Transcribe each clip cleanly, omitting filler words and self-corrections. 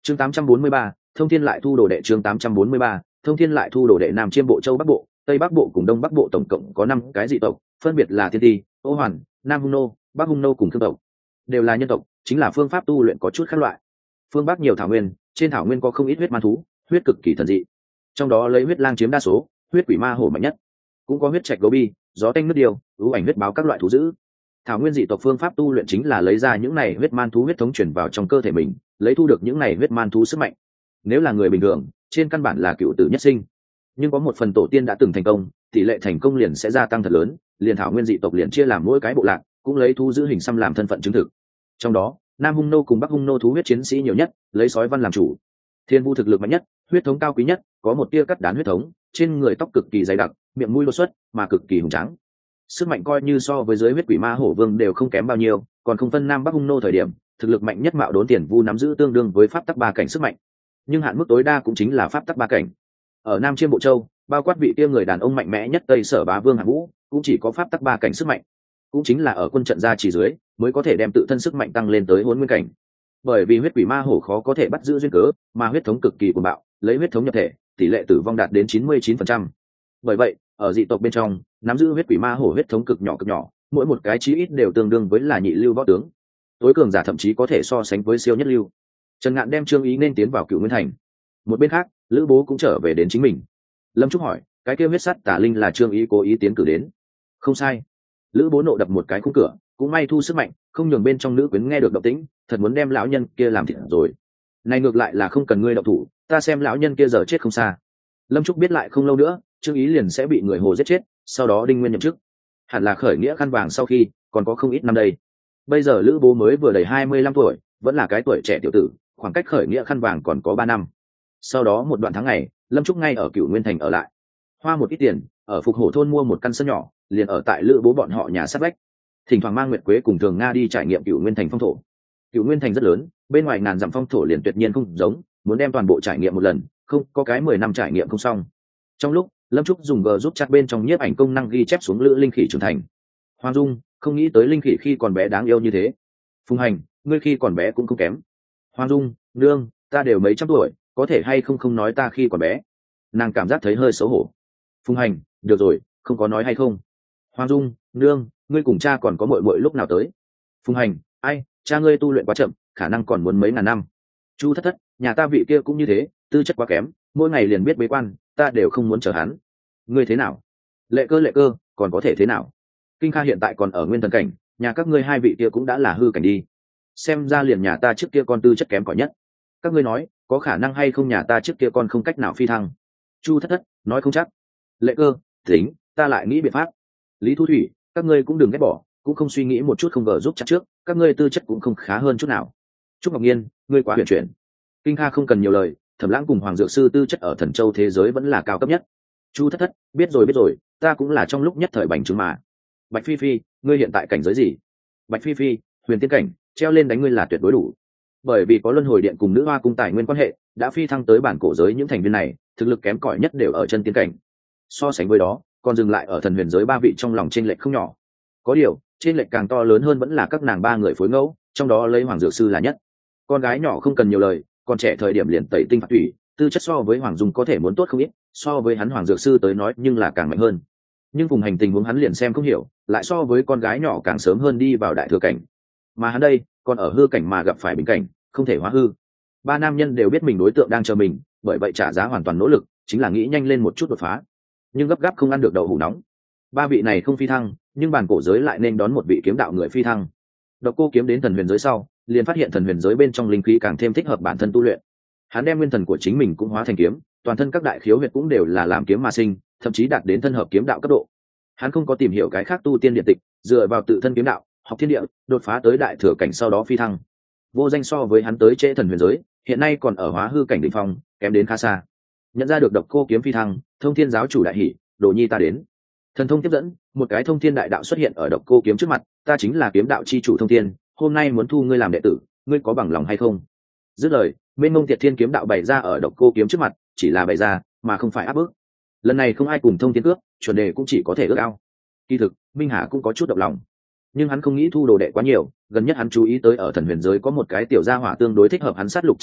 Chương 843, thông thiên lại thu đồ đệ. Chương 843, thông thiên lại thu đồ đệ. Nam Chiêm Bộ, Châu Bắc Bộ, Tây Bắc Bộ cùng Đông Bắc Bộ tổng cộng có 5 cái dị tộc, phân biệt là Thiên Ti, Ô Hoàn, Nam Hung Nô, Bắc Hung Nô cùng Thương tộc. Đều là nhân tộc, chính là phương pháp tu luyện có chút khác loại. Phương Bắc nhiều thảo nguyên, trên thảo nguyên có không ít huyết man thú, huyết cực kỳ thần dị. Trong đó lấy huyết lang chiếm đa số, huyết quỷ ma hổ mạnh nhất. Cũng có huyết trạch gấu bi, gió tanh nước điều, ưu ảnh huyết báo các loại thú dữ. Thảo nguyên dị tộc phương pháp tu luyện chính là lấy ra những này huyết man thú huyết thống chuyển vào trong cơ thể mình, lấy thu được những này huyết man thú sức mạnh. Nếu là người bình thường, trên căn bản là cựu tử nhất sinh. Nhưng có một phần tổ tiên đã từng thành công, tỷ lệ thành công liền sẽ gia tăng thật lớn, liền thảo nguyên dị tộc liền chia làm mỗi cái bộ lạc, cũng lấy thú giữ hình xăm làm thân phận chứng thực. Trong đó, Nam Hung Nô cùng Bắc Hung Nô thú huyết chiến sĩ nhiều nhất, lấy sói văn làm chủ. Thiên Vu thực lực mạnh nhất, huyết thống cao quý nhất, có một tia cắt đán huyết thống, trên người tóc cực kỳ dày đặc, miệng mũi đột xuất, mà cực kỳ hùng tráng. Sức mạnh coi như so với giới huyết quỷ ma hổ vương đều không kém bao nhiêu, còn không phân Nam Bắc Hung Nô thời điểm, thực lực mạnh nhất Mạo Đốn Tiền Vu nắm giữ tương đương với pháp tắc 3 cảnh sức mạnh. Nhưng hạn mức tối đa cũng chính là pháp tắc 3 cảnh. Ở Nam Chiêm Bộ Châu, bao quát vị kia người đàn ông mạnh mẽ nhất Tây Sở Bá Vương Hạng Vũ, cũng chỉ có pháp tắc 3 cảnh sức mạnh. Cũng chính là ở quân trận gia chỉ dưới, mới có thể đem tự thân sức mạnh tăng lên tới Hỗn Nguyên cảnh. Bởi vì huyết quỷ ma hổ khó có thể bắt giữ duyên cớ, mà huyết thống cực kỳ cuồng bạo, lấy huyết thống nhập thể, tỷ lệ tử vong đạt đến 99%. Bởi vậy, ở dị tộc bên trong, nắm giữ huyết quỷ ma hổ huyết thống cực nhỏ, mỗi một cái chí ít đều tương đương với là nhị lưu võ tướng. Tối cường giả thậm chí có thể so sánh với siêu nhất lưu. Trần Ngạn đem Trương Ý nên tiến vào Cửu Nguyên Thành. Một bên khác, Lữ Bố cũng trở về đến chính mình. Lâm Trúc hỏi, cái kia huyết sắt tà linh là Trương Ý cố ý tiến cử đến? Không sai. Lữ Bố nộ đập một cái khung cửa, cũng may thu sức mạnh, không nhường bên trong nữ quyến nghe được động tĩnh, thật muốn đem lão nhân kia làm thịt rồi. Này ngược lại là không cần ngươi động thủ, ta xem lão nhân kia giờ chết không xa. Lâm Trúc biết lại không lâu nữa, Trương Ý liền sẽ bị người Hồ giết chết, sau đó Đinh Nguyên nhậm chức. Hẳn là khởi nghĩa khăn vàng sau khi, còn có không ít năm đây. Bây giờ Lữ Bố mới vừa đầy 25 tuổi, vẫn là cái tuổi trẻ tiểu tử, khoảng cách khởi nghĩa khăn vàng còn có 3 năm. Sau đó một đoạn tháng ngày, Lâm Trúc ngay ở Cửu Nguyên Thành ở lại, hoa một ít tiền, ở Phục Hổ thôn mua một căn sân nhỏ, liền ở tại Lữ Bố bọn họ nhà sát vách. Thỉnh thoảng mang Nguyệt Quế cùng Thường Nga đi trải nghiệm Cửu Nguyên Thành phong thổ. Cửu Nguyên Thành rất lớn, bên ngoài ngàn dặm phong thổ liền tuyệt nhiên không giống, muốn đem toàn bộ trải nghiệm một lần, không có cái 10 năm trải nghiệm không xong. Trong lúc Lâm Trúc dùng giúp chat bên trong nhiếp ảnh công năng ghi chép xuống Lữ Linh Khỉ trưởng thành. Hoàng Dung, không nghĩ tới Linh Khỉ khi còn bé đáng yêu như thế. Phùng Hành, ngươi khi còn bé cũng không kém. Hoàng Dung, nương, ta đều mấy trăm tuổi, có thể hay không nói ta khi còn bé. Nàng cảm giác thấy hơi xấu hổ. Phùng Hành, được rồi, không có nói hay không. Hoàng Dung, nương, ngươi cùng cha còn có muội lúc nào tới. Phùng Hành, ai, cha ngươi tu luyện quá chậm, khả năng còn muốn mấy ngàn năm. Chu Thất Thất, nhà ta vị kia cũng như thế, tư chất quá kém, mỗi ngày liền biết bế quan, ta đều không muốn chờ hắn. Ngươi thế nào? Lệ Cơ, còn có thể thế nào? Kinh Kha hiện tại còn ở nguyên thần cảnh, nhà các ngươi hai vị kia cũng đã là hư cảnh đi. Xem ra liền nhà ta trước kia con tư chất kém cỏi nhất. Các ngươi nói, có khả năng hay không nhà ta trước kia con không cách nào phi thăng? Chu Thất Thất, nói không chắc. Lệ Cơ, tính, ta lại nghĩ biện pháp. Lý Thu Thủy, các ngươi cũng đừng ghét bỏ, cũng không suy nghĩ một chút không vờ giúp chắc trước, các ngươi tư chất cũng không khá hơn chút nào. Trúc Ngọc Nhiên, ngươi quá huyền chuyển. Kinh Kha không cần nhiều lời, Thẩm Lãng cùng Hoàng Dược Sư tư chất ở Thần Châu thế giới vẫn là cao cấp nhất. Chu Thất Thất, biết rồi, ta cũng là trong lúc nhất thời bành trướng mà. Bạch Phi Phi, ngươi hiện tại cảnh giới gì? Bạch Phi Phi, huyền tiên cảnh, treo lên đánh ngươi là tuyệt đối đủ. Bởi vì có luân hồi điện cùng nữ hoa cung tài nguyên quan hệ, đã phi thăng tới bản cổ giới những thành viên này, thực lực kém cỏi nhất đều ở chân tiên cảnh. So sánh với đó, còn dừng lại ở thần huyền giới 3 vị trong lòng chênh lệch không nhỏ. Có điều, chênh lệch càng to lớn hơn vẫn là các nàng 3 người phối ngẫu, trong đó lấy Hoàng Dược Sư là nhất. Con gái nhỏ không cần nhiều lời, còn trẻ thời điểm liền tẩy tinh phạt thủy, tư chất so với Hoàng Dung có thể muốn tốt không ít, so với hắn Hoàng Dược Sư tới nói nhưng là càng mạnh hơn. Nhưng cùng hành tình huống hắn liền xem không hiểu, lại so với con gái nhỏ càng sớm hơn đi vào đại thừa cảnh. Mà hắn đây, còn ở hư cảnh mà gặp phải bình cảnh, không thể hóa hư. 3 nam nhân đều biết mình đối tượng đang chờ mình, bởi vậy trả giá hoàn toàn nỗ lực, chính là nghĩ nhanh lên một chút đột phá. Nhưng gấp gáp không ăn được đậu hũ nóng. 3 vị này không phi thăng, nhưng bản cổ giới lại nên đón một vị kiếm đạo người phi thăng. Độc Cô Kiếm đến thần huyền giới sau, liền phát hiện thần huyền giới bên trong linh khí càng thêm thích hợp bản thân tu luyện. Hắn đem nguyên thần của chính mình cũng hóa thành kiếm, toàn thân các đại khiếu huyệt cũng đều là làm kiếm mà sinh, thậm chí đạt đến thân hợp kiếm đạo cấp độ. Hắn không có tìm hiểu cái khác tu tiên điện tịch, dựa vào tự thân kiếm đạo, học thiên địa, đột phá tới đại thừa cảnh sau đó phi thăng. Vô Danh so với hắn tới trễ thần huyền giới, hiện nay còn ở hóa hư cảnh đỉnh phong, kém đến khá xa. Nhận ra được Độc Cô Kiếm phi thăng, Thông Thiên giáo chủ đại hỉ, Đồ Nhi ta đến. Thần thông tiếp dẫn, một cái thông thiên đại đạo xuất hiện ở Độc Cô Kiếm trước mặt, ta chính là kiếm đạo chi chủ Thông Thiên, hôm nay muốn thu ngươi làm đệ tử, ngươi có bằng lòng hay không? Dứt lời, mênh mông Tiệt Thiên kiếm đạo bày ra ở Độc Cô Kiếm trước mặt, chỉ là bày ra, mà không phải áp bức. Lần này không ai cùng Thông Thiên cướp, chuẩn đề cũng chỉ có thể ước ao. Kỳ thực, Minh Hà cũng có chút động lòng, nhưng hắn không nghĩ thu đồ đệ quá nhiều, gần nhất hắn chú ý tới ở thần huyền giới có một cái tiểu gia hỏa tương đối thích hợp hắn sát lục chi đạo,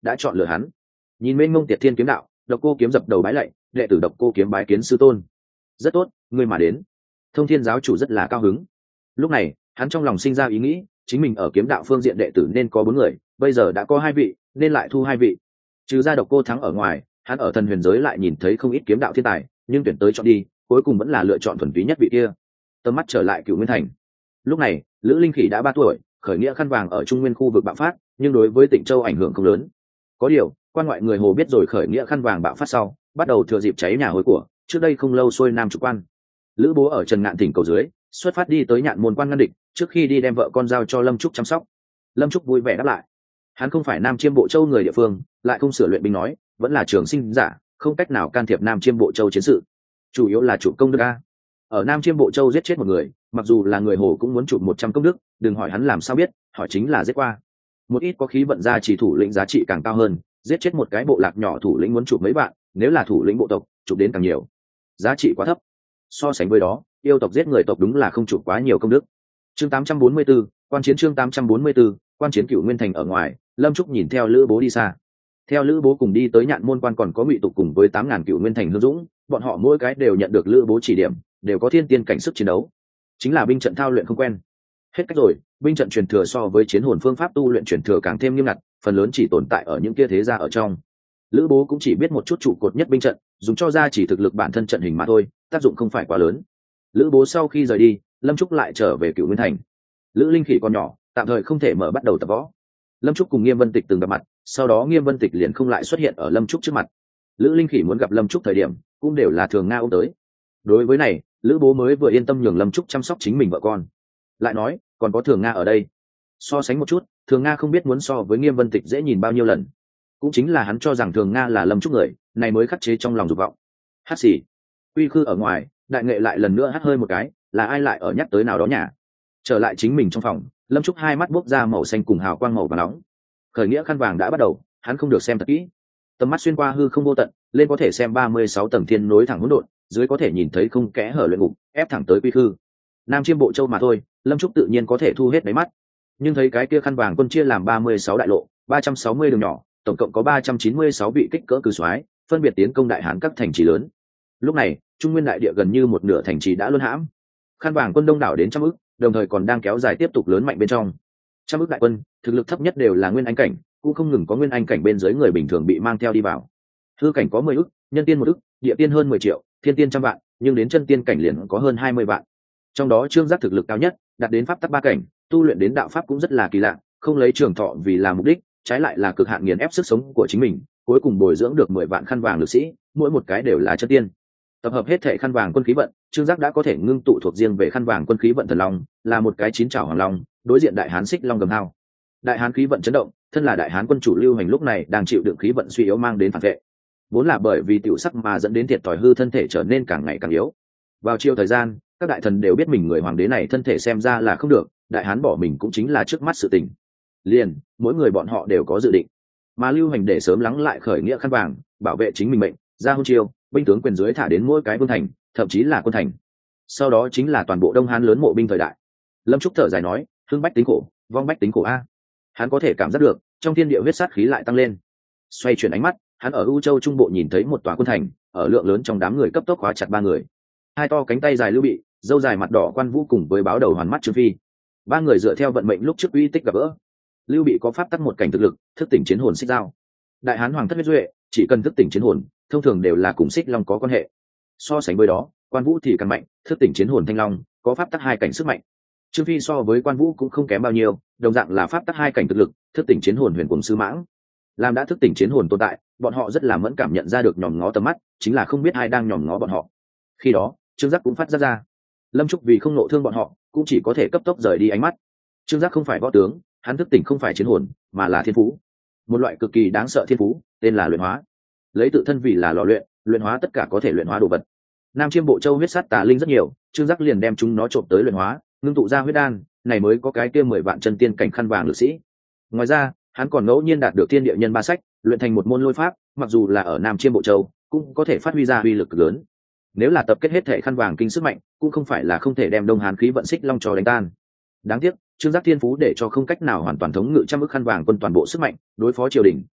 đã chọn lựa hắn. Nhìn mênh mông Tiệt Thiên kiếm đạo, Độc Cô Kiếm dập đầu bái lạy, đệ tử Độc Cô Kiếm bái kiến sư tôn. Rất tốt, ngươi mà đến. Thông Thiên giáo chủ rất là cao hứng. Lúc này hắn trong lòng sinh ra ý nghĩ, chính mình ở kiếm đạo phương diện đệ tử nên có 4 người, bây giờ đã có 2 vị, nên lại thu 2 vị. Trừ ra Độc Cô Thắng ở ngoài, hắn ở thần huyền giới lại nhìn thấy không ít kiếm đạo thiên tài, nhưng tuyển tới chọn đi, cuối cùng vẫn là lựa chọn thuần túy nhất vị kia. Tầm mắt trở lại Cửu Nguyên Thành. Lúc này Lữ Linh Khỉ đã 3 tuổi, khởi nghĩa khăn vàng ở Trung Nguyên khu vực bạo phát, nhưng đối với Tịnh Châu ảnh hưởng không lớn. Có điều quan ngoại người Hồ biết rồi khởi nghĩa khăn vàng bạo phát sau, bắt đầu thừa dịp cháy nhà hối của, trước đây không lâu xuôi nam trục quan. Lữ Bố ở Trần Ngạn Thỉnh cầu dưới, xuất phát đi tới Nhạn Môn quan ngăn địch, trước khi đi đem vợ con giao cho Lâm Trúc chăm sóc. Lâm Trúc vui vẻ đáp lại. Hắn không phải Nam Chiêm Bộ Châu người địa phương, lại không sửa luyện binh nói, vẫn là trường sinh giả, không cách nào can thiệp Nam Chiêm Bộ Châu chiến sự. Chủ yếu là chủ công đức a. Ở Nam Chiêm Bộ Châu giết chết một người, mặc dù là người Hồ cũng muốn chụp 100 công đức, đừng hỏi hắn làm sao biết, hỏi chính là giết qua. Một ít có khí vận gia chỉ thủ lĩnh giá trị càng cao hơn, giết chết một cái bộ lạc nhỏ thủ lĩnh muốn chụp mấy bạn, nếu là thủ lĩnh bộ tộc, chụp đến càng nhiều. Giá trị quá thấp. So sánh với đó, yêu tộc giết người tộc đúng là không chụp quá nhiều công đức. Chương 844, quan chiến chương 844, quan chiến Cửu Nguyên Thành ở ngoài, Lâm Trúc nhìn theo Lữ Bố đi xa. Theo Lữ Bố cùng đi tới Nhạn Môn quan còn có Ngụy Tục cùng với 8000 Cửu Nguyên Thành hương dũng, bọn họ mỗi cái đều nhận được Lữ Bố chỉ điểm, đều có thiên tiên cảnh sức chiến đấu. Chính là binh trận thao luyện không quen. Hết cách rồi, binh trận truyền thừa so với chiến hồn phương pháp tu luyện truyền thừa càng thêm nghiêm ngặt, phần lớn chỉ tồn tại ở những kia thế gia ở trong. Lữ Bố cũng chỉ biết một chút trụ cột nhất binh trận, dùng cho ra chỉ thực lực bản thân trận hình mà thôi, tác dụng không phải quá lớn. Lữ Bố sau khi rời đi, Lâm Trúc lại trở về Cửu Nguyên Thành. Lữ Linh Khỉ còn nhỏ, tạm thời không thể mở bắt đầu tập võ. Lâm Trúc cùng Nghiêm Vân Tịch từng gặp mặt, sau đó Nghiêm Vân Tịch liền không lại xuất hiện ở Lâm Trúc trước mặt. Lữ Linh Khỉ muốn gặp Lâm Trúc thời điểm, cũng đều là Thường Nga ôm tới. Đối với này, Lữ Bố mới vừa yên tâm nhường Lâm Trúc chăm sóc chính mình vợ con. Lại nói, còn có Thường Nga ở đây. So sánh một chút, Thường Nga không biết muốn so với Nghiêm Vân Tịch dễ nhìn bao nhiêu lần. Cũng chính là hắn cho rằng Thường Nga là Lâm Trúc người, này mới khắc chế trong lòng dục vọng. Hát xì. Uy Khư ở ngoài, Đại Nghệ lại lần nữa hắt hơi một cái, là ai lại ở nhắc tới nào đó nhà. Trở lại chính mình trong phòng, Lâm Trúc hai mắt bốc ra màu xanh cùng hào quang màu vàng nóng. Khởi nghĩa khăn vàng đã bắt đầu, hắn không được xem thật kỹ. Tầm mắt xuyên qua hư không vô tận, lên có thể xem 36 tầng thiên nối thẳng hỗn độn, dưới có thể nhìn thấy không kẽ hở luyện ngục, ép thẳng tới Uy Khư. Nam Chiêm Bộ Châu mà thôi, Lâm Trúc tự nhiên có thể thu hết đáy mắt. Nhưng thấy cái kia khăn vàng quân chia làm 36 đại lộ, 360 đường nhỏ, tổng cộng có 396 vị kích cỡ cử soái, phân biệt tiến công đại hán các thành trì lớn. Lúc này, Trung Nguyên đại địa gần như một nửa thành trì đã luân hãm. Khăn vàng quân đông đảo đến trăm ức, đồng thời còn đang kéo dài tiếp tục lớn mạnh bên trong. Trăm ức đại quân, thực lực thấp nhất đều là nguyên anh cảnh, cũng không ngừng có nguyên anh cảnh bên dưới người bình thường bị mang theo đi vào. Hư cảnh có 10 ức, nhân tiên 1 ức, địa tiên hơn 10 triệu, thiên tiên trăm vạn, nhưng đến chân tiên cảnh liền có hơn 20 vạn. Trong đó Trương Giác thực lực cao nhất, đạt đến pháp tắc 3 cảnh, tu luyện đến đạo pháp cũng rất là kỳ lạ, không lấy trường thọ vì là mục đích, trái lại là cực hạn nghiền ép sức sống của chính mình, cuối cùng bồi dưỡng được 10 vạn khăn vàng lực sĩ, mỗi một cái đều là chân tiên. Tập hợp hết thể khăn vàng quân khí vận, Trương Giác đã có thể ngưng tụ thuộc riêng về khăn vàng quân khí vận thần long, là một cái chín trảo hoàng long, đối diện đại hán xích long gầm hao. Đại hán khí vận chấn động, thân là đại hán quân chủ Lưu Hành lúc này đang chịu đựng khí vận suy yếu mang đến phản vệ. Vốn là bởi vì tiểu sắc mà dẫn đến thiệt thòi hư thân thể trở nên càng ngày càng yếu. Vào chiều thời gian, các đại thần đều biết mình người hoàng đế này thân thể xem ra là không được, đại hán bỏ mình cũng chính là trước mắt sự tình. Liền, mỗi người bọn họ đều có dự định. Mà Lưu Hành để sớm lắng lại khởi nghĩa khăn vàng, bảo vệ chính mình mệnh, ra hôn chiêu, binh tướng quyền dưới thả đến mỗi cái vương thành, thậm chí là quân thành. Sau đó chính là toàn bộ Đông Hán lớn mộ binh thời đại. Lâm Trúc thở dài nói, hưng bách tính khổ, vong bách tính khổ a. Hắn có thể cảm giác được, trong thiên địa huyết sát khí lại tăng lên. Xoay chuyển ánh mắt, hắn ở U Châu trung bộ nhìn thấy một tòa quân thành, ở lượng lớn trong đám người cấp tốc khóa chặt 3 người. Hai to cánh tay dài Lưu Bị, râu dài mặt đỏ Quan Vũ cùng với báo đầu hoàn mắt Trương Phi. 3 người dựa theo vận mệnh lúc trước uy tích gặp gỡ. Lưu Bị có pháp tắc một cảnh thực lực, thức tỉnh chiến hồn xích dao. Đại hán hoàng thất huyết duệ, chỉ cần thức tỉnh chiến hồn, thông thường đều là cùng xích long có quan hệ. So sánh với đó, Quan Vũ thì càng mạnh, thức tỉnh chiến hồn thanh long, có pháp tắc 2 cảnh sức mạnh. Trương Phi so với Quan Vũ cũng không kém bao nhiêu, đồng dạng là pháp tắc 2 cảnh thực lực, thức tỉnh chiến hồn huyền cùng sư mãng. Làm đã thức tỉnh chiến hồn tồn tại, bọn họ rất là mẫn cảm nhận ra được nhòm ngó tầm mắt, chính là không biết ai đang nhòm ngó bọn họ. Khi đó, Trương Giác cũng phát giác ra. Lâm Trúc vì không nộ thương bọn họ, cũng chỉ có thể cấp tốc rời đi ánh mắt. Trương Giác không phải võ tướng, hắn thức tỉnh không phải chiến hồn, mà là thiên phú. Một loại cực kỳ đáng sợ thiên phú, tên là luyện hóa. Lấy tự thân vì là lò luyện, luyện hóa tất cả có thể luyện hóa đồ vật. Nam Chiêm Bộ Châu huyết sát tà linh rất nhiều, Trương Giác liền đem chúng nó trộm tới luyện hóa, ngưng tụ ra huyết đan, này mới có cái kia 10 vạn chân tiên cảnh khăn vàng lực sĩ. Ngoài ra, hắn còn ngẫu nhiên đạt được thiên địa nhân 3 sách, luyện thành một môn lôi pháp, mặc dù là ở Nam Chiêm Bộ Châu, cũng có thể phát huy ra uy lực lớn. Nếu là tập kết hết thể khăn vàng kinh sức mạnh, cũng không phải là không thể đem Đông Hán khí vận xích long cho đánh tan. Đáng tiếc, Trương Giác thiên phú để cho không cách nào hoàn toàn thống ngự trăm ức khăn vàng quân toàn bộ sức mạnh, đối phó triều đình,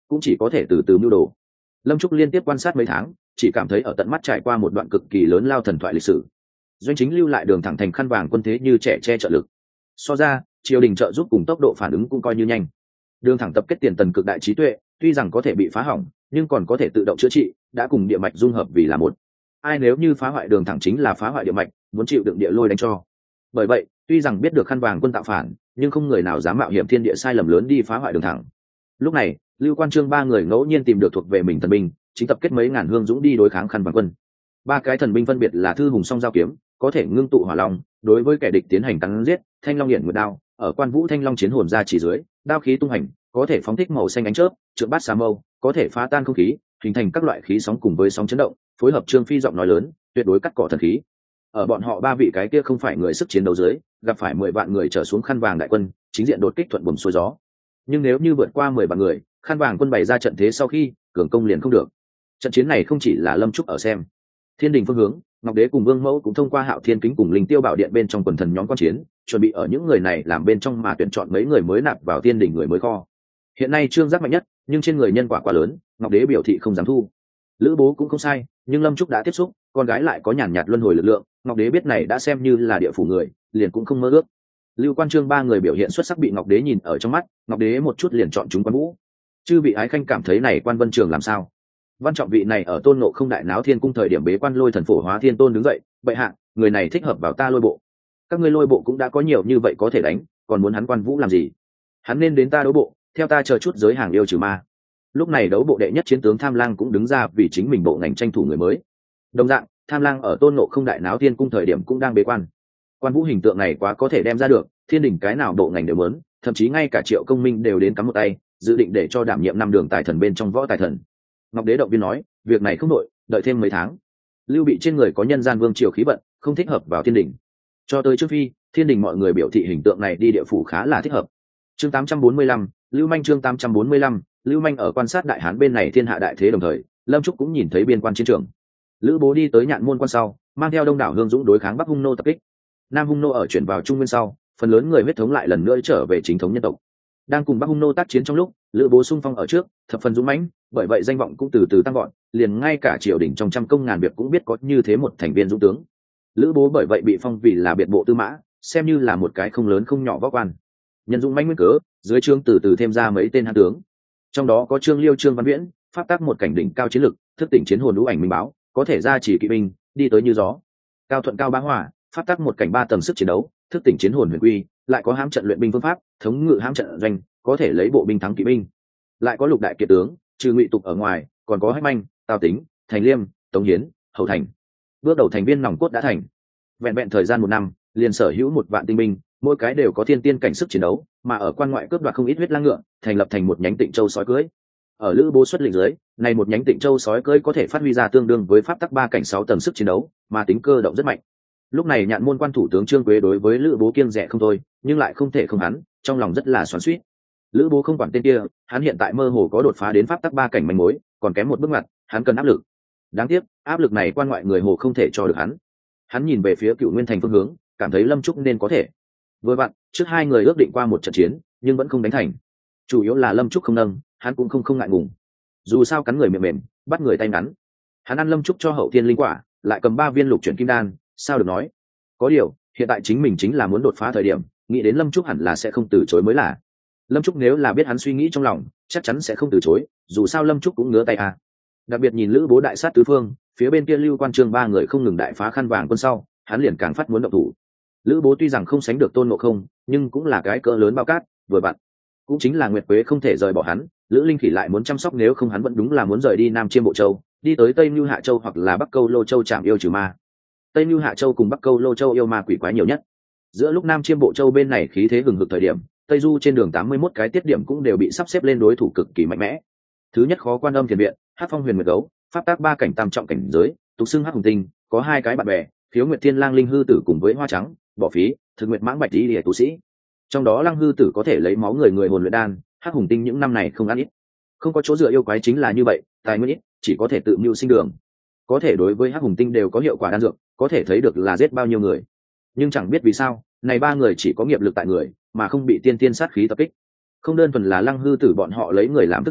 cũng chỉ có thể từ từ mưu đồ. Lâm Trúc liên tiếp quan sát mấy tháng, chỉ cảm thấy ở tận mắt trải qua một đoạn cực kỳ lớn lao thần thoại lịch sử. Doanh chính lưu lại đường thẳng thành khăn vàng quân thế như trẻ che trợ lực. So ra, triều đình trợ giúp cùng tốc độ phản ứng cũng coi như nhanh. Đường thẳng tập kết tiền tần cực đại trí tuệ, tuy rằng có thể bị phá hỏng, nhưng còn có thể tự động chữa trị, đã cùng địa mạch dung hợp vì là một. Ai nếu như phá hoại đường thẳng chính là phá hoại địa mạch, muốn chịu đựng địa lôi đánh cho. Bởi vậy, tuy rằng biết được khăn vàng quân tạo phản, nhưng không người nào dám mạo hiểm thiên địa sai lầm lớn đi phá hoại đường thẳng. Lúc này, Lưu Quan Trương ba người ngẫu nhiên tìm được thuộc về mình thần binh, chính tập kết mấy ngàn hương dũng đi đối kháng khăn vàng quân. Ba cái thần binh phân biệt là Thư Hùng Song Giao Kiếm, có thể ngưng tụ hỏa long, đối với kẻ địch tiến hành cắn giết, Thanh Long Hiển Nguyệt Đao, ở Quan Vũ Thanh Long chiến hồn ra chỉ dưới, đao khí tung hành, có thể phóng thích màu xanh ánh chớp, trượng bát xà mâu, có thể phá tan không khí, hình thành các loại khí sóng cùng với sóng chấn động, phối hợp Trương Phi giọng nói lớn, tuyệt đối cắt cỏ thần khí. Ở bọn họ ba vị cái kia không phải người sức chiến đấu dưới, gặp phải 10 vạn người trở xuống khăn vàng đại quân, chính diện đột kích thuận buồm xuôi gió. Nhưng nếu như vượt qua 10 vạn người, khăn vàng quân bày ra trận thế sau khi, cường công liền không được. Trận chiến này không chỉ là Lâm Trúc ở xem. Thiên Đình phương hướng, Ngọc Đế cùng Vương Mẫu cũng thông qua Hạo Thiên Kính cùng Linh Tiêu Bảo Điện bên trong quần thần nhóm quan chiến, chuẩn bị ở những người này làm bên trong mà tuyển chọn mấy người mới nạp vào Thiên Đình người mới kho. Hiện nay Trương Giác mạnh nhất, nhưng trên người nhân quả quá lớn, Ngọc Đế biểu thị không dám thu. Lữ Bố cũng không sai, nhưng Lâm Trúc đã tiếp xúc, con gái lại có nhàn nhạt luân hồi lực lượng, Ngọc Đế biết này đã xem như là địa phủ người, liền cũng không mơ ước. Lưu Quan Trương ba người biểu hiện xuất sắc bị Ngọc Đế nhìn ở trong mắt, Ngọc Đế một chút liền chọn chúng Quan Vũ. Chư vị ái khanh cảm thấy này Quan Vân Trường làm sao? Văn Trọng vị này ở Tôn Ngộ Không đại náo thiên cung thời điểm bế quan lôi thần phổ hóa thiên tôn đứng dậy, bệ hạ, người này thích hợp vào ta lôi bộ. Các ngươi lôi bộ cũng đã có nhiều như vậy có thể đánh, còn muốn hắn Quan Vũ làm gì? Hắn nên đến ta đấu bộ, theo ta chờ chút giới hàng yêu trừ ma. Lúc này đấu bộ đệ nhất chiến tướng Tham Lang cũng đứng ra vì chính mình bộ ngành tranh thủ người mới. Đồng dạng, Tham Lang ở Tôn Ngộ Không đại náo thiên cung thời điểm cũng đang bế quan. Quan Vũ hình tượng này quá có thể đem ra được, thiên đình cái nào bộ ngành đều muốn, thậm chí ngay cả Triệu Công Minh đều đến cắm một tay, dự định để cho đảm nhiệm 5 đường tài thần bên trong võ tài thần. Ngọc Đế động viên nói, việc này không đội, đợi thêm mấy tháng. Lưu Bị trên người có nhân gian vương triều khí vận, không thích hợp vào thiên đình. Cho tới Trương Phi, thiên đình mọi người biểu thị hình tượng này đi địa phủ khá là thích hợp. Chương 845, Lưu Manh chương 845, Lưu Manh ở quan sát đại hán bên này thiên hạ đại thế đồng thời, Lâm Trúc cũng nhìn thấy biên quan chiến trường. Lữ Bố đi tới Nhạn Môn quan sau, mang theo đông đảo hương dũng đối kháng Bắc Hung nô tập kích. Nam Hung nô ở chuyển vào Trung Nguyên sau, phần lớn người huyết thống lại lần nữa trở về chính thống nhân tộc. Đang cùng Bắc Hung nô tác chiến trong lúc, Lữ Bố xung phong ở trước, thập phần dũng mãnh, bởi vậy danh vọng cũng từ từ tăng vọt, liền ngay cả triều đình trong trăm công ngàn việc cũng biết có như thế một thành viên dũng tướng. Lữ Bố bởi vậy bị phong vì là biệt bộ tư mã, xem như là một cái không lớn không nhỏ võ quan. Nhân dũng mãnh nguyên cớ, dưới trương từ từ thêm ra mấy tên hán tướng. Trong đó có Trương Liêu Trương Văn Viễn, pháp tác một cảnh đỉnh cao chiến lực, thức tỉnh chiến hồn lũ ảnh minh báo, có thể ra chỉ kỵ binh, đi tới như gió. Cao Thuận Cao Bá Hỏa, pháp tác một cảnh 3 tầng sức chiến đấu, thức tỉnh chiến hồn huyền quy, lại có hãm trận luyện binh phương pháp, thống ngự hãm trận doanh, có thể lấy bộ binh thắng kỵ binh. Lại có Lục đại kiệt tướng, trừ Ngụy Tục ở ngoài, còn có Hách Manh, Tào Tính, Thành Liêm, Tống Hiến, Hậu Thành. Bước đầu thành viên nòng cốt đã thành. Vẹn vẹn thời gian 1 năm, liền sở hữu 1 vạn tinh binh, mỗi cái đều có thiên tiên cảnh sức chiến đấu, mà ở quan ngoại cướp đoạt không ít huyết lang ngựa, thành lập thành một nhánh Tịnh Châu sói cưỡi. Ở Lữ Bố xuất lĩnh dưới, này một nhánh Tịnh Châu sói cưỡi có thể phát huy ra tương đương với pháp tắc 3 cảnh 6 tầng sức chiến đấu, mà tính cơ động rất mạnh. Lúc này Nhạn Môn quan thủ tướng Trương Quế đối với Lữ Bố kiêng dè không thôi, nhưng lại không thể không hắn, trong lòng rất là xoắn xuýt. Lữ Bố không quản tên kia, hắn hiện tại mơ hồ có đột phá đến pháp tắc 3 cảnh manh mối, còn kém một bước ngoặt, hắn cần áp lực. Đáng tiếc, áp lực này quan ngoại người hồ không thể cho được hắn. Hắn nhìn về phía Cựu Nguyên thành phương hướng, cảm thấy Lâm Trúc nên có thể. Vừa vặn, trước 2 người ước định qua một trận chiến, nhưng vẫn không đánh thành. Chủ yếu là Lâm Trúc không nâng, hắn cũng không ngại ngùng. Dù sao cắn người mềm mềm, bắt người tay ngắn. Hắn ăn Lâm Trúc cho hậu thiên linh quả, lại cầm 3 viên lục chuyển kim đan, sao được nói. Có điều, hiện tại chính mình chính là muốn đột phá thời điểm, nghĩ đến Lâm Trúc hẳn là sẽ không từ chối mới là. Lâm Trúc nếu là biết hắn suy nghĩ trong lòng, chắc chắn sẽ không từ chối, dù sao Lâm Trúc cũng ngứa tay à. Đặc biệt nhìn Lữ Bố đại sát tứ phương, phía bên kia Lưu Quan Trương 3 người không ngừng đại phá khăn vàng quân sau, hắn liền càng phát muốn động thủ. Lữ Bố tuy rằng không sánh được Tôn Ngộ Không, nhưng cũng là cái cỡ lớn bao cát, vừa vặn. Cũng chính là Nguyệt Quế không thể rời bỏ hắn, Lữ Linh Khỉ lại muốn chăm sóc, nếu không hắn vẫn đúng là muốn rời đi Nam Chiêm Bộ Châu, đi tới Tây Nưu Hạ Châu hoặc là Bắc Câu Lô Châu chạm yêu trừ ma. Tây Nưu Hạ Châu cùng Bắc Câu Lô Châu yêu ma quỷ quái nhiều nhất. Giữa lúc Nam Chiêm Bộ Châu bên này khí thế hừng hực thời điểm, Tây Du trên đường 81 cái tiết điểm cũng đều bị sắp xếp lên đối thủ cực kỳ mạnh mẽ. Thứ nhất khó Quan Âm Thiền Viện, Hắc Phong Huyền Nguyệt Gấu, pháp tác 3 cảnh tam trọng cảnh giới, tục xưng Hắc Hùng Tinh, có 2 cái bạn bè, Phiếu Nguyệt Thiên Lang Linh Hư Tử cùng với Hoa Trắng, Bỏ Phí, Thực Nguyệt Mãng Bạch Tí Lìa tu sĩ. Trong đó Lang Hư Tử có thể lấy máu người hồn luyện đan, Hắc Hùng Tinh những năm này không ăn ít. Không có chỗ dựa yêu quái chính là như vậy, tài nguyên ít, chỉ có thể tự mưu sinh đường. Có thể đối với Hắc Hùng Tinh đều có hiệu quả đan dược, có thể thấy được là giết bao nhiêu người. Nhưng chẳng biết vì sao, này 3 người chỉ có nghiệp lực tại người, mà không bị tiên sát khí tập kích. Không đơn thuần là Lăng Hư Tử bọn họ lấy người làm thức ăn,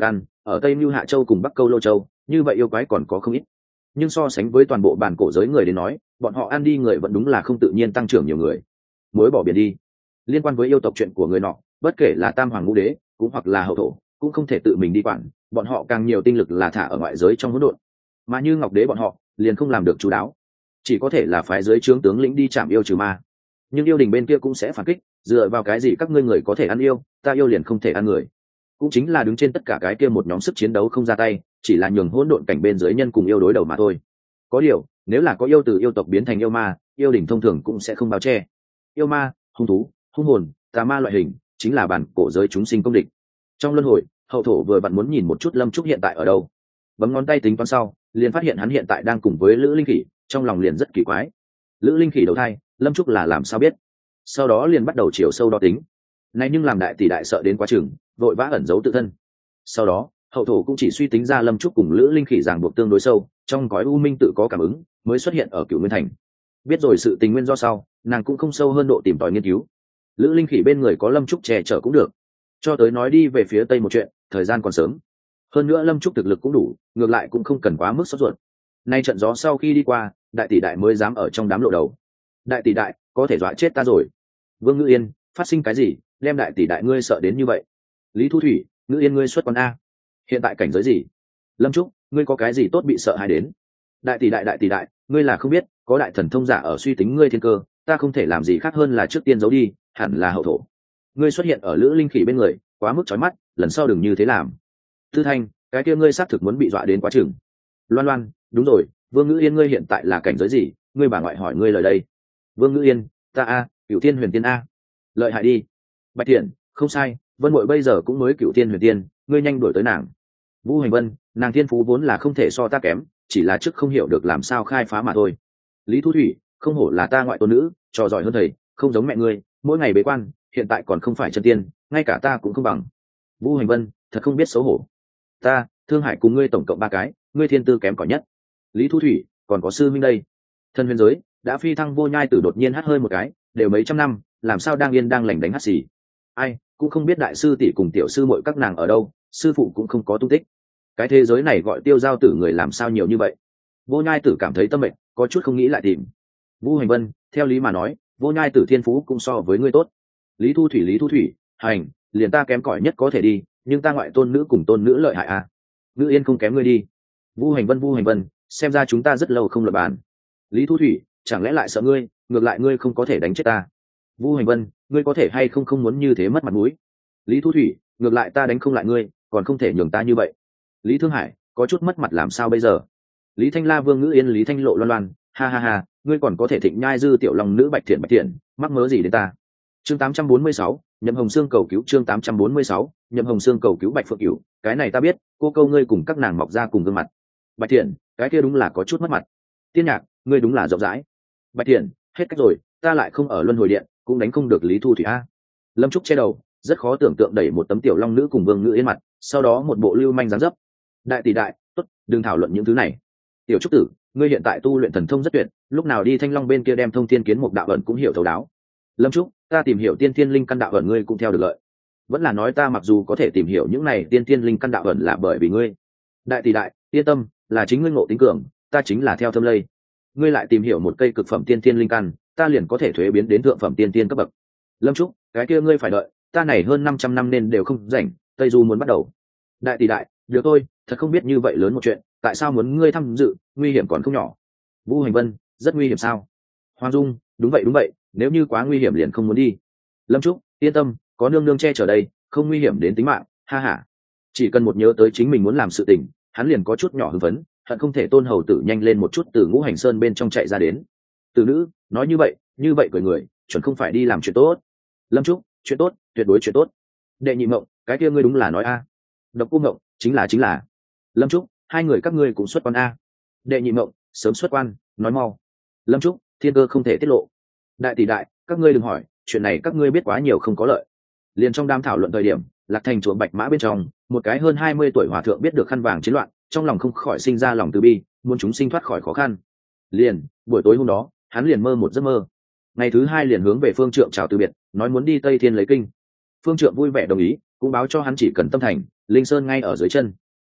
ở Tây Mưu Hạ Châu cùng Bắc Câu Lô Châu, như vậy yêu quái còn có không ít. Nhưng so sánh với toàn bộ bản cổ giới người đến nói, bọn họ ăn đi người vẫn đúng là không tự nhiên tăng trưởng nhiều người. Muối bỏ biển đi. Liên quan với yêu tộc chuyện của người nọ, bất kể là Tam Hoàng Ngũ Đế, cũng hoặc là hậu thổ, cũng không thể tự mình đi quản, bọn họ càng nhiều tinh lực là thả ở ngoại giới trong hỗn độn. Mà như Ngọc Đế bọn họ, liền không làm được chú đáo, chỉ có thể là phái giới trướng tướng lĩnh đi chạm yêu trừ ma. Nhưng yêu đình bên kia cũng sẽ phản kích, dựa vào cái gì các ngươi người có thể ăn yêu, ta yêu liền không thể ăn người? Cũng chính là đứng trên tất cả cái kia một nhóm sức chiến đấu không ra tay, chỉ là nhường hỗn độn cảnh bên dưới nhân cùng yêu đối đầu mà thôi. Có điều, nếu là có yêu từ yêu tộc biến thành yêu ma, yêu đình thông thường cũng sẽ không bao che. Yêu ma, hung thú, hung hồn, tà ma loại hình, chính là bản cổ giới chúng sinh công địch. Trong luân hồi, hậu thổ vừa vặn muốn nhìn một chút Lâm Trúc hiện tại ở đâu, bấm ngón tay tính toán sau, liền phát hiện hắn hiện tại đang cùng với Lữ Linh Khỉ, trong lòng liền rất kỳ quái. Lữ Linh Khỉ đầu thai, Lâm Trúc là làm sao biết? Sau đó liền bắt đầu chiều sâu đo tính. Này nhưng làm đại tỷ đại sợ đến quá chừng, vội vã ẩn giấu tự thân. Sau đó, hậu thổ cũng chỉ suy tính ra Lâm Trúc cùng Lữ Linh Khỉ ràng buộc tương đối sâu, trong gói u minh tự có cảm ứng, mới xuất hiện ở Cửu Nguyên Thành. Biết rồi sự tình nguyên do sau, nàng cũng không sâu hơn độ tìm tòi nghiên cứu. Lữ Linh Khỉ bên người có Lâm Trúc che chở cũng được. Cho tới nói đi về phía tây một chuyện, thời gian còn sớm. Hơn nữa Lâm Trúc thực lực cũng đủ, ngược lại cũng không cần quá mức sốt ruột. Nay trận gió sau khi đi qua, đại tỷ đại mới dám ở trong đám lộ đầu. Đại tỷ đại, có thể dọa chết ta rồi. Vương Ngữ Yên, phát sinh cái gì, đem đại tỷ đại ngươi sợ đến như vậy? Lý Thu Thủy, Ngữ Yên ngươi xuất quan a. Hiện tại cảnh giới gì? Lâm Trúc, ngươi có cái gì tốt bị sợ hãi đến? Đại tỷ đại, ngươi là không biết, có đại thần thông giả ở suy tính ngươi thiên cơ, ta không thể làm gì khác hơn là trước tiên giấu đi, hẳn là hậu thổ. Ngươi xuất hiện ở Lữ Linh Khỉ bên người, quá mức chói mắt, lần sau đừng như thế làm. Tư Thanh, cái kia ngươi xác thực muốn bị dọa đến quá chừng. Loan Loan, đúng rồi, Vương Ngữ Yên ngươi hiện tại là cảnh giới gì, ngươi bà ngoại hỏi ngươi lời đây. Vương Ngữ Yên, ta a, Cửu Thiên Huyền Tiên a. Lợi hại đi. Bạch Thiện, không sai, Vân Muội bây giờ cũng mới Cửu Thiên Huyền Tiên, ngươi nhanh đuổi tới nàng. Vũ Hành Vân, nàng thiên phú vốn là không thể so ta kém, chỉ là trước không hiểu được làm sao khai phá mà thôi. Lý Thu Thủy, không hổ là ta ngoại tôn nữ, trò giỏi hơn thầy, không giống mẹ ngươi, mỗi ngày bế quan, hiện tại còn không phải chân tiên, ngay cả ta cũng không bằng. Vũ Hành Vân, thật không biết xấu hổ. Ta, Thương Hải cùng ngươi tổng cộng 3 cái, ngươi thiên tư kém cỏi nhất. Lý Thu Thủy, còn có sư minh đây. Thân huyền giới đã phi thăng vô nhai tử đột nhiên hắt hơi một cái, đều mấy trăm năm, làm sao đang yên đang lành đánh hắt xì. Ai cũng không biết đại sư tỷ cùng tiểu sư muội các nàng ở đâu, sư phụ cũng không có tung tích. Cái thế giới này gọi tiêu giao tử người làm sao nhiều như vậy? Vô nhai tử cảm thấy tâm mệnh, có chút không nghĩ lại tìm. Vũ Hành Vân, theo lý mà nói, vô nhai tử thiên phú cũng so với ngươi tốt. Lý Thu Thủy, hành, liền ta kém cỏi nhất có thể đi, nhưng ta ngoại tôn nữ cùng tôn nữ lợi hại à? Ngữ Yên không kém ngươi đi. Vũ Hành Vân, xem ra chúng ta rất lâu không luận bàn. Lý Thu Thủy, chẳng lẽ lại sợ ngươi, ngược lại ngươi không có thể đánh chết ta? Vũ Hành Vân, ngươi có thể hay không muốn như thế mất mặt mũi? Lý Thu Thủy, ngược lại ta đánh không lại ngươi, còn không thể nhường ta như vậy. Lý Thương Hải, có chút mất mặt làm sao bây giờ? Lý Thanh La, Vương Ngữ Yên, Lý Thanh Lộ, Loan Loan, ha ha ha, ngươi còn có thể thịnh nhai dư tiểu long nữ Bạch Thiện, mắc mớ gì đến ta? Chương 846, Nhậm Hồng Xương cầu cứu. Chương 846, Nhậm Hồng Xương cầu cứu Bạch Phượng Cửu, cái này ta biết, cô câu ngươi cùng các nàng mọc ra cùng gương mặt. Bạch Thiện, cái kia đúng là có chút mất mặt. Tiên Nhạc, ngươi đúng là rộng rãi. Bạch Thiện, hết cách rồi, ta lại không ở luân hồi điện, cũng đánh không được Lý Thu Thủy a. Lâm Trúc che đầu, rất khó tưởng tượng đẩy một tấm tiểu long nữ cùng Vương Ngữ Yên mặt, sau đó một bộ lưu manh dáng dấp. Đại tỷ đại, tốt, đừng thảo luận những thứ này. Tiểu Trúc tử, ngươi hiện tại tu luyện thần thông rất tuyệt, lúc nào đi Thanh Long bên kia đem thông thiên kiến một đạo ẩn cũng hiểu thấu đáo. Lâm Trúc, ta tìm hiểu tiên thiên linh căn đạo ẩn ngươi cũng theo được lợi. Vẫn là nói ta mặc dù có thể tìm hiểu những này tiên thiên linh căn đạo ẩn là bởi vì ngươi. Đại tỷ đại, yên tâm, là chính ngươi ngộ tính cường, ta chính là theo thâm lây. Ngươi lại tìm hiểu một cây cực phẩm tiên thiên linh căn, ta liền có thể thuế biến đến thượng phẩm tiên thiên cấp bậc. Lâm Trúc, cái kia ngươi phải đợi, ta này hơn 500 năm nên đều không rảnh, Tây Du muốn bắt đầu. Đại tỷ đại, được thôi, thật không biết như vậy lớn một chuyện, tại sao muốn ngươi tham dự, nguy hiểm còn không nhỏ. Vũ Hành Vân, rất nguy hiểm sao? Hoàng Dung, đúng vậy, nếu như quá nguy hiểm liền không muốn đi. Lâm Trúc, yên tâm, có nương nương che chở đây, không nguy hiểm đến tính mạng, ha ha. Chỉ cần một nhớ tới chính mình muốn làm sự tình, hắn liền có chút nhỏ hưng phấn, hận không thể Tôn Hầu Tử nhanh lên một chút từ Ngũ Hành Sơn bên trong chạy ra đến. Từ nữ, nói như vậy cười người, chuẩn không phải đi làm chuyện tốt. Lâm Trúc, chuyện tốt, tuyệt đối chuyện tốt. Đệ Nhị Mộng, cái kia ngươi đúng là nói a. Độc Cô Mộng, chính là. Lâm Trúc, hai người các ngươi cũng xuất quan a. Đệ Nhị Mộng, sớm xuất quan, nói mau. Lâm Trúc, thiên cơ không thể tiết lộ. Đại tỷ đại, các ngươi đừng hỏi, chuyện này các ngươi biết quá nhiều không có lợi. Liền trong đám thảo luận thời điểm, Lạc Thành chùa Bạch Mã bên trong, một cái hơn 20 tuổi hòa thượng biết được khăn vàng chiến loạn, trong lòng không khỏi sinh ra lòng từ bi, muốn chúng sinh thoát khỏi khó khăn. Liền, buổi tối hôm đó, hắn liền mơ một giấc mơ. Ngày thứ hai liền hướng về Phương Trượng chào từ biệt, nói muốn đi Tây Thiên lấy kinh. Phương Trượng vui vẻ đồng ý, cũng báo cho hắn chỉ cần tâm thành, Linh Sơn ngay ở dưới chân.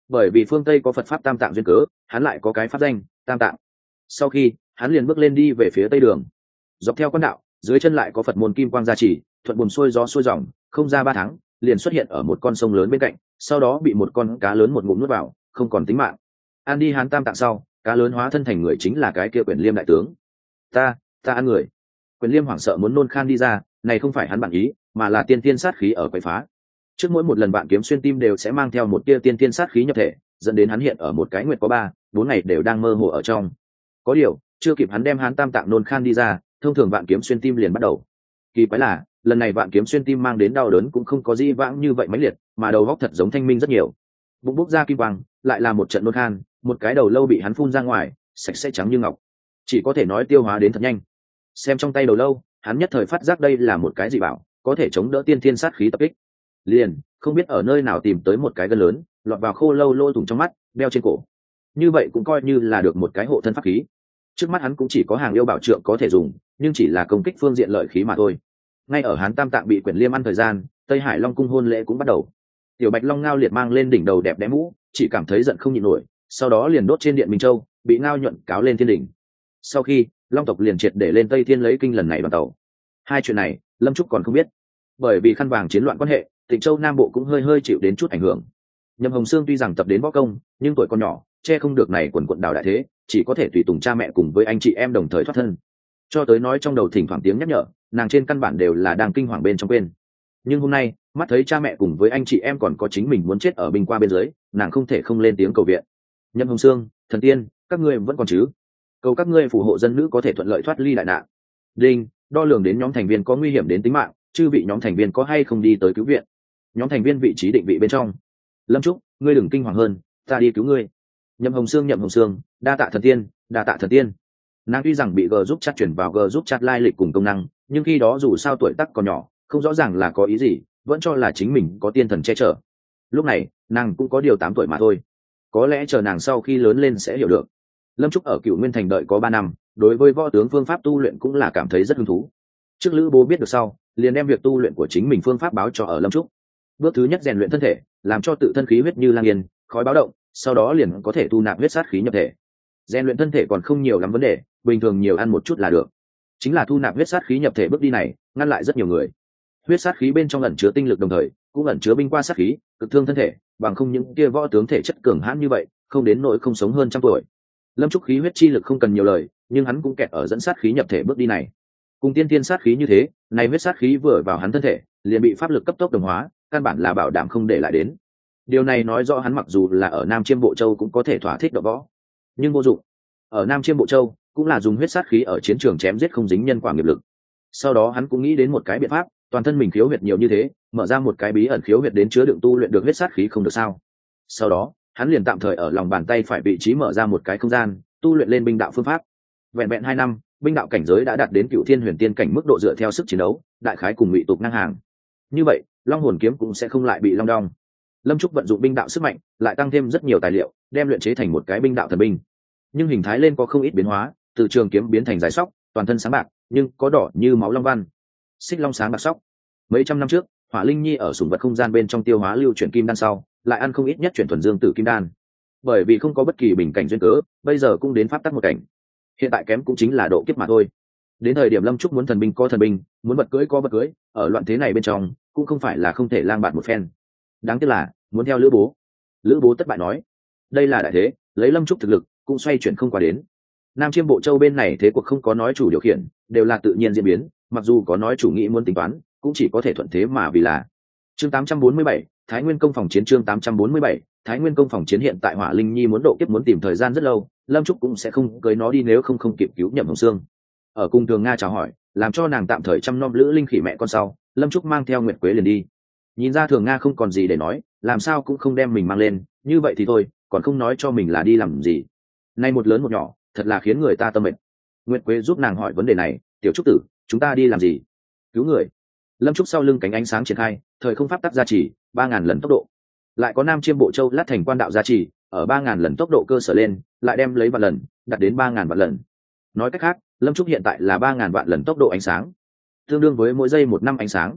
bởi vì phương Tây có Phật pháp tam tạng duyên cớ, hắn lại có cái pháp danh tam tạng. Sau khi hắn liền bước lên đi về phía tây đường, dọc theo con đạo, dưới chân lại có Phật môn kim quang gia trì, thuận buồm xuôi gió xuôi dòng, không ra 3 tháng liền xuất hiện ở một con sông lớn bên cạnh, sau đó bị một con cá lớn một ngụm nuốt vào, không còn tính mạng. Ăn đi hắn tam tạng sau, cá lớn hóa thân thành người chính là cái kia Quyền Liêm đại tướng. Ta ăn người. Quyền Liêm hoảng sợ muốn nôn khan đi ra, này không phải hắn bản ý, mà là tiên tiên sát khí ở quậy phá. Trước mỗi một lần bạn kiếm xuyên tim đều sẽ mang theo một tia tiên tiên sát khí nhập thể, dẫn đến hắn hiện ở một cái nguyệt có 3-4 ngày đều đang mơ hồ ở trong. Có điều chưa kịp hắn đem hắn tam tạng nôn khan đi ra, thông thường bạn kiếm xuyên tim liền bắt đầu. Kỳ quái là lần này bạn kiếm xuyên tim mang đến đau đớn cũng không có gì vãng như vậy mãnh liệt, mà đầu góc thật giống thanh minh rất nhiều. Bụng bốc ra kim quang, lại là một trận nôn khan, một cái đầu lâu bị hắn phun ra ngoài, sạch sẽ trắng như ngọc, chỉ có thể nói tiêu hóa đến thật nhanh. Xem trong tay đầu lâu, hắn nhất thời phát giác đây là một cái dị bảo, có thể chống đỡ tiên thiên sát khí tập kích. Liền không biết ở nơi nào tìm tới một cái gân lớn, lọt vào khô lâu lỗ thủng trong mắt, đeo trên cổ. Như vậy cũng coi như là được một cái hộ thân pháp khí. Trước mắt hắn cũng chỉ có hàng yêu bảo trượng có thể dùng, nhưng chỉ là công kích phương diện lợi khí mà thôi. Ngay ở hắn tam tạng bị Quyền Liêm ăn thời gian, Tây Hải Long cung hôn lễ cũng bắt đầu. Tiểu Bạch Long Ngao liệt mang lên đỉnh đầu đẹp đẽ mũ, chỉ cảm thấy giận không nhịn nổi, sau đó liền đốt trên điện Minh Châu, bị Ngao nhuận cáo lên thiên đỉnh. Sau khi Long tộc liền triệt để lên Tây Thiên lấy kinh lần này đoàn tàu. Hai chuyện này Lâm Trúc còn không biết, bởi vì khăn vàng chiến loạn quan hệ, Tịnh Châu Nam Bộ cũng hơi chịu đến chút ảnh hưởng. Nhậm Hồng Sương tuy rằng tập đến võ công, nhưng tuổi còn nhỏ, che không được này quần quận đảo đại thế, chỉ có thể tùy tùng cha mẹ cùng với anh chị em đồng thời thoát thân. Cho tới nói trong đầu thỉnh thoảng tiếng nhắc nhở, nàng trên căn bản đều là đang kinh hoàng bên trong quên. Nhưng hôm nay mắt thấy cha mẹ cùng với anh chị em còn có chính mình muốn chết ở binh qua bên dưới, nàng không thể không lên tiếng cầu viện. Nhậm Hồng Sương, thần tiên, các ngươi vẫn còn chứ? Cầu các ngươi phù hộ dân nữ có thể thuận lợi thoát ly đại nạn. Đinh, đo lường đến nhóm thành viên có nguy hiểm đến tính mạng, chư vị nhóm thành viên có hay không đi tới cứu viện? Nhóm thành viên vị trí định vị bên trong. Lâm Trúc, ngươi đừng kinh hoàng hơn, ta đi cứu ngươi. Nhậm Hồng Sương, đa tạ thần tiên, đa tạ thần tiên. Nàng tuy rằng bị G giúp chat chuyển vào G giúp chat lai lịch cùng công năng, nhưng khi đó dù sao tuổi tác còn nhỏ, không rõ ràng là có ý gì, vẫn cho là chính mình có tiên thần che chở. Lúc này nàng cũng có điều 8 tuổi mà thôi, có lẽ chờ nàng sau khi lớn lên sẽ hiểu được. Lâm Trúc ở Cửu Nguyên Thành đợi có 3 năm, đối với võ tướng phương pháp tu luyện cũng là cảm thấy rất hứng thú. Trước Lữ Bố biết được sau, liền đem việc tu luyện của chính mình phương pháp báo cho ở Lâm Trúc. Bước thứ nhất rèn luyện thân thể, làm cho tự thân khí huyết như lang yên, khói báo động, sau đó liền có thể thu nạp huyết sát khí nhập thể. Rèn luyện thân thể còn không nhiều lắm vấn đề, bình thường nhiều ăn một chút là được. Chính là thu nạp huyết sát khí nhập thể bước đi này, ngăn lại rất nhiều người. Huyết sát khí bên trong ẩn chứa tinh lực đồng thời, cũng ẩn chứa binh qua sát khí, cực thương thân thể, bằng không những kia võ tướng thể chất cường hãn như vậy, không đến nỗi không sống hơn 100 tuổi. Lâm Trúc khí huyết chi lực không cần nhiều lời, nhưng hắn cũng kẹt ở dẫn sát khí nhập thể bước đi này. Cùng tiên tiên sát khí như thế, này huyết sát khí vừa vào hắn thân thể, liền bị pháp lực cấp tốc đồng hóa, căn bản là bảo đảm không để lại đến. Điều này nói rõ hắn mặc dù là ở Nam Chiêm Bộ Châu cũng có thể thỏa thích độ võ, nhưng vô dụng. Ở Nam Chiêm Bộ Châu cũng là dùng huyết sát khí ở chiến trường chém giết không dính nhân quả nghiệp lực. Sau đó hắn cũng nghĩ đến một cái biện pháp, toàn thân mình khiếu huyệt nhiều như thế, mở ra một cái bí ẩn khiếu huyệt đến chứa đựng tu luyện được huyết sát khí không được sao? Sau đó hắn liền tạm thời ở lòng bàn tay phải vị trí mở ra một cái không gian, tu luyện lên binh đạo phương pháp. Vẹn 2 năm, binh đạo cảnh giới đã đạt đến Cửu Thiên Huyền Tiên cảnh mức độ dựa theo sức chiến đấu, đại khái cùng Ngụy Tục ngang hàng. Như vậy, Long Hồn kiếm cũng sẽ không lại bị long đong. Lâm Trúc vận dụng binh đạo sức mạnh, lại tăng thêm rất nhiều tài liệu, đem luyện chế thành một cái binh đạo thần binh. Nhưng hình thái lên có không ít biến hóa, từ trường kiếm biến thành dài sóc, toàn thân sáng bạc, nhưng có đỏ như máu long văn. Xích long sáng bạc sóc. Mấy trăm năm trước, Hỏa Linh Nhi ở sủng vật không gian bên trong tiêu hóa lưu chuyển kim đan sau, lại ăn không ít nhất chuyển thuần dương tử kim đan. Bởi vì không có bất kỳ bình cảnh duyên cớ, bây giờ cũng đến pháp tắc một cảnh. Hiện tại kém cũng chính là độ kiếp mà thôi. Đến thời điểm Lâm Trúc muốn thần binh có thần binh, muốn vật cưỡi có vật cưỡi, ở loạn thế này bên trong, cũng không phải là không thể lang bạt một phen. Đáng tiếc là muốn theo Lữ Bố. Lữ Bố thất bại nói, đây là đại thế, lấy Lâm Trúc thực lực cũng xoay chuyển không qua đến. Nam Chiêm Bộ Châu bên này thế cuộc không có nói chủ điều khiển, đều là tự nhiên diễn biến, mặc dù có nói chủ nghĩ muốn tính toán, cũng chỉ có thể thuận thế mà vì là. Chương 847, Thái Nguyên công phòng chiến. Chương 847, Thái Nguyên công phòng chiến. Hiện tại Hỏa Linh Nhi muốn độ kiếp muốn tìm thời gian rất lâu, Lâm Trúc cũng sẽ không cưới nó đi nếu không kịp cứu Nhậm Hồng Sương. Ở cung Thường Nga chào hỏi, làm cho nàng tạm thời chăm nom Lữ Linh Khỉ mẹ con sau, Lâm Trúc mang theo Nguyệt Quế liền đi. Nhìn ra Thường Nga không còn gì để nói, làm sao cũng không đem mình mang lên, như vậy thì thôi, còn không nói cho mình là đi làm gì. Nay một lớn một nhỏ, thật là khiến người ta tâm mệt. Nguyệt Quế giúp nàng hỏi vấn đề này, tiểu Trúc tử, chúng ta đi làm gì? Cứu người. Lâm Trúc sau lưng cánh ánh sáng triển khai, thời không pháp tắc gia trì, 3000 lần tốc độ. Lại có Nam Chiêm Bộ Châu lát thành quan đạo gia trì, ở 3000 lần tốc độ cơ sở lên, lại đem lấy vạn lần, đạt đến 3000 vạn lần. Nói cách khác, Lâm Trúc hiện tại là 3000 vạn lần tốc độ ánh sáng, tương đương với mỗi giây 1 năm ánh sáng.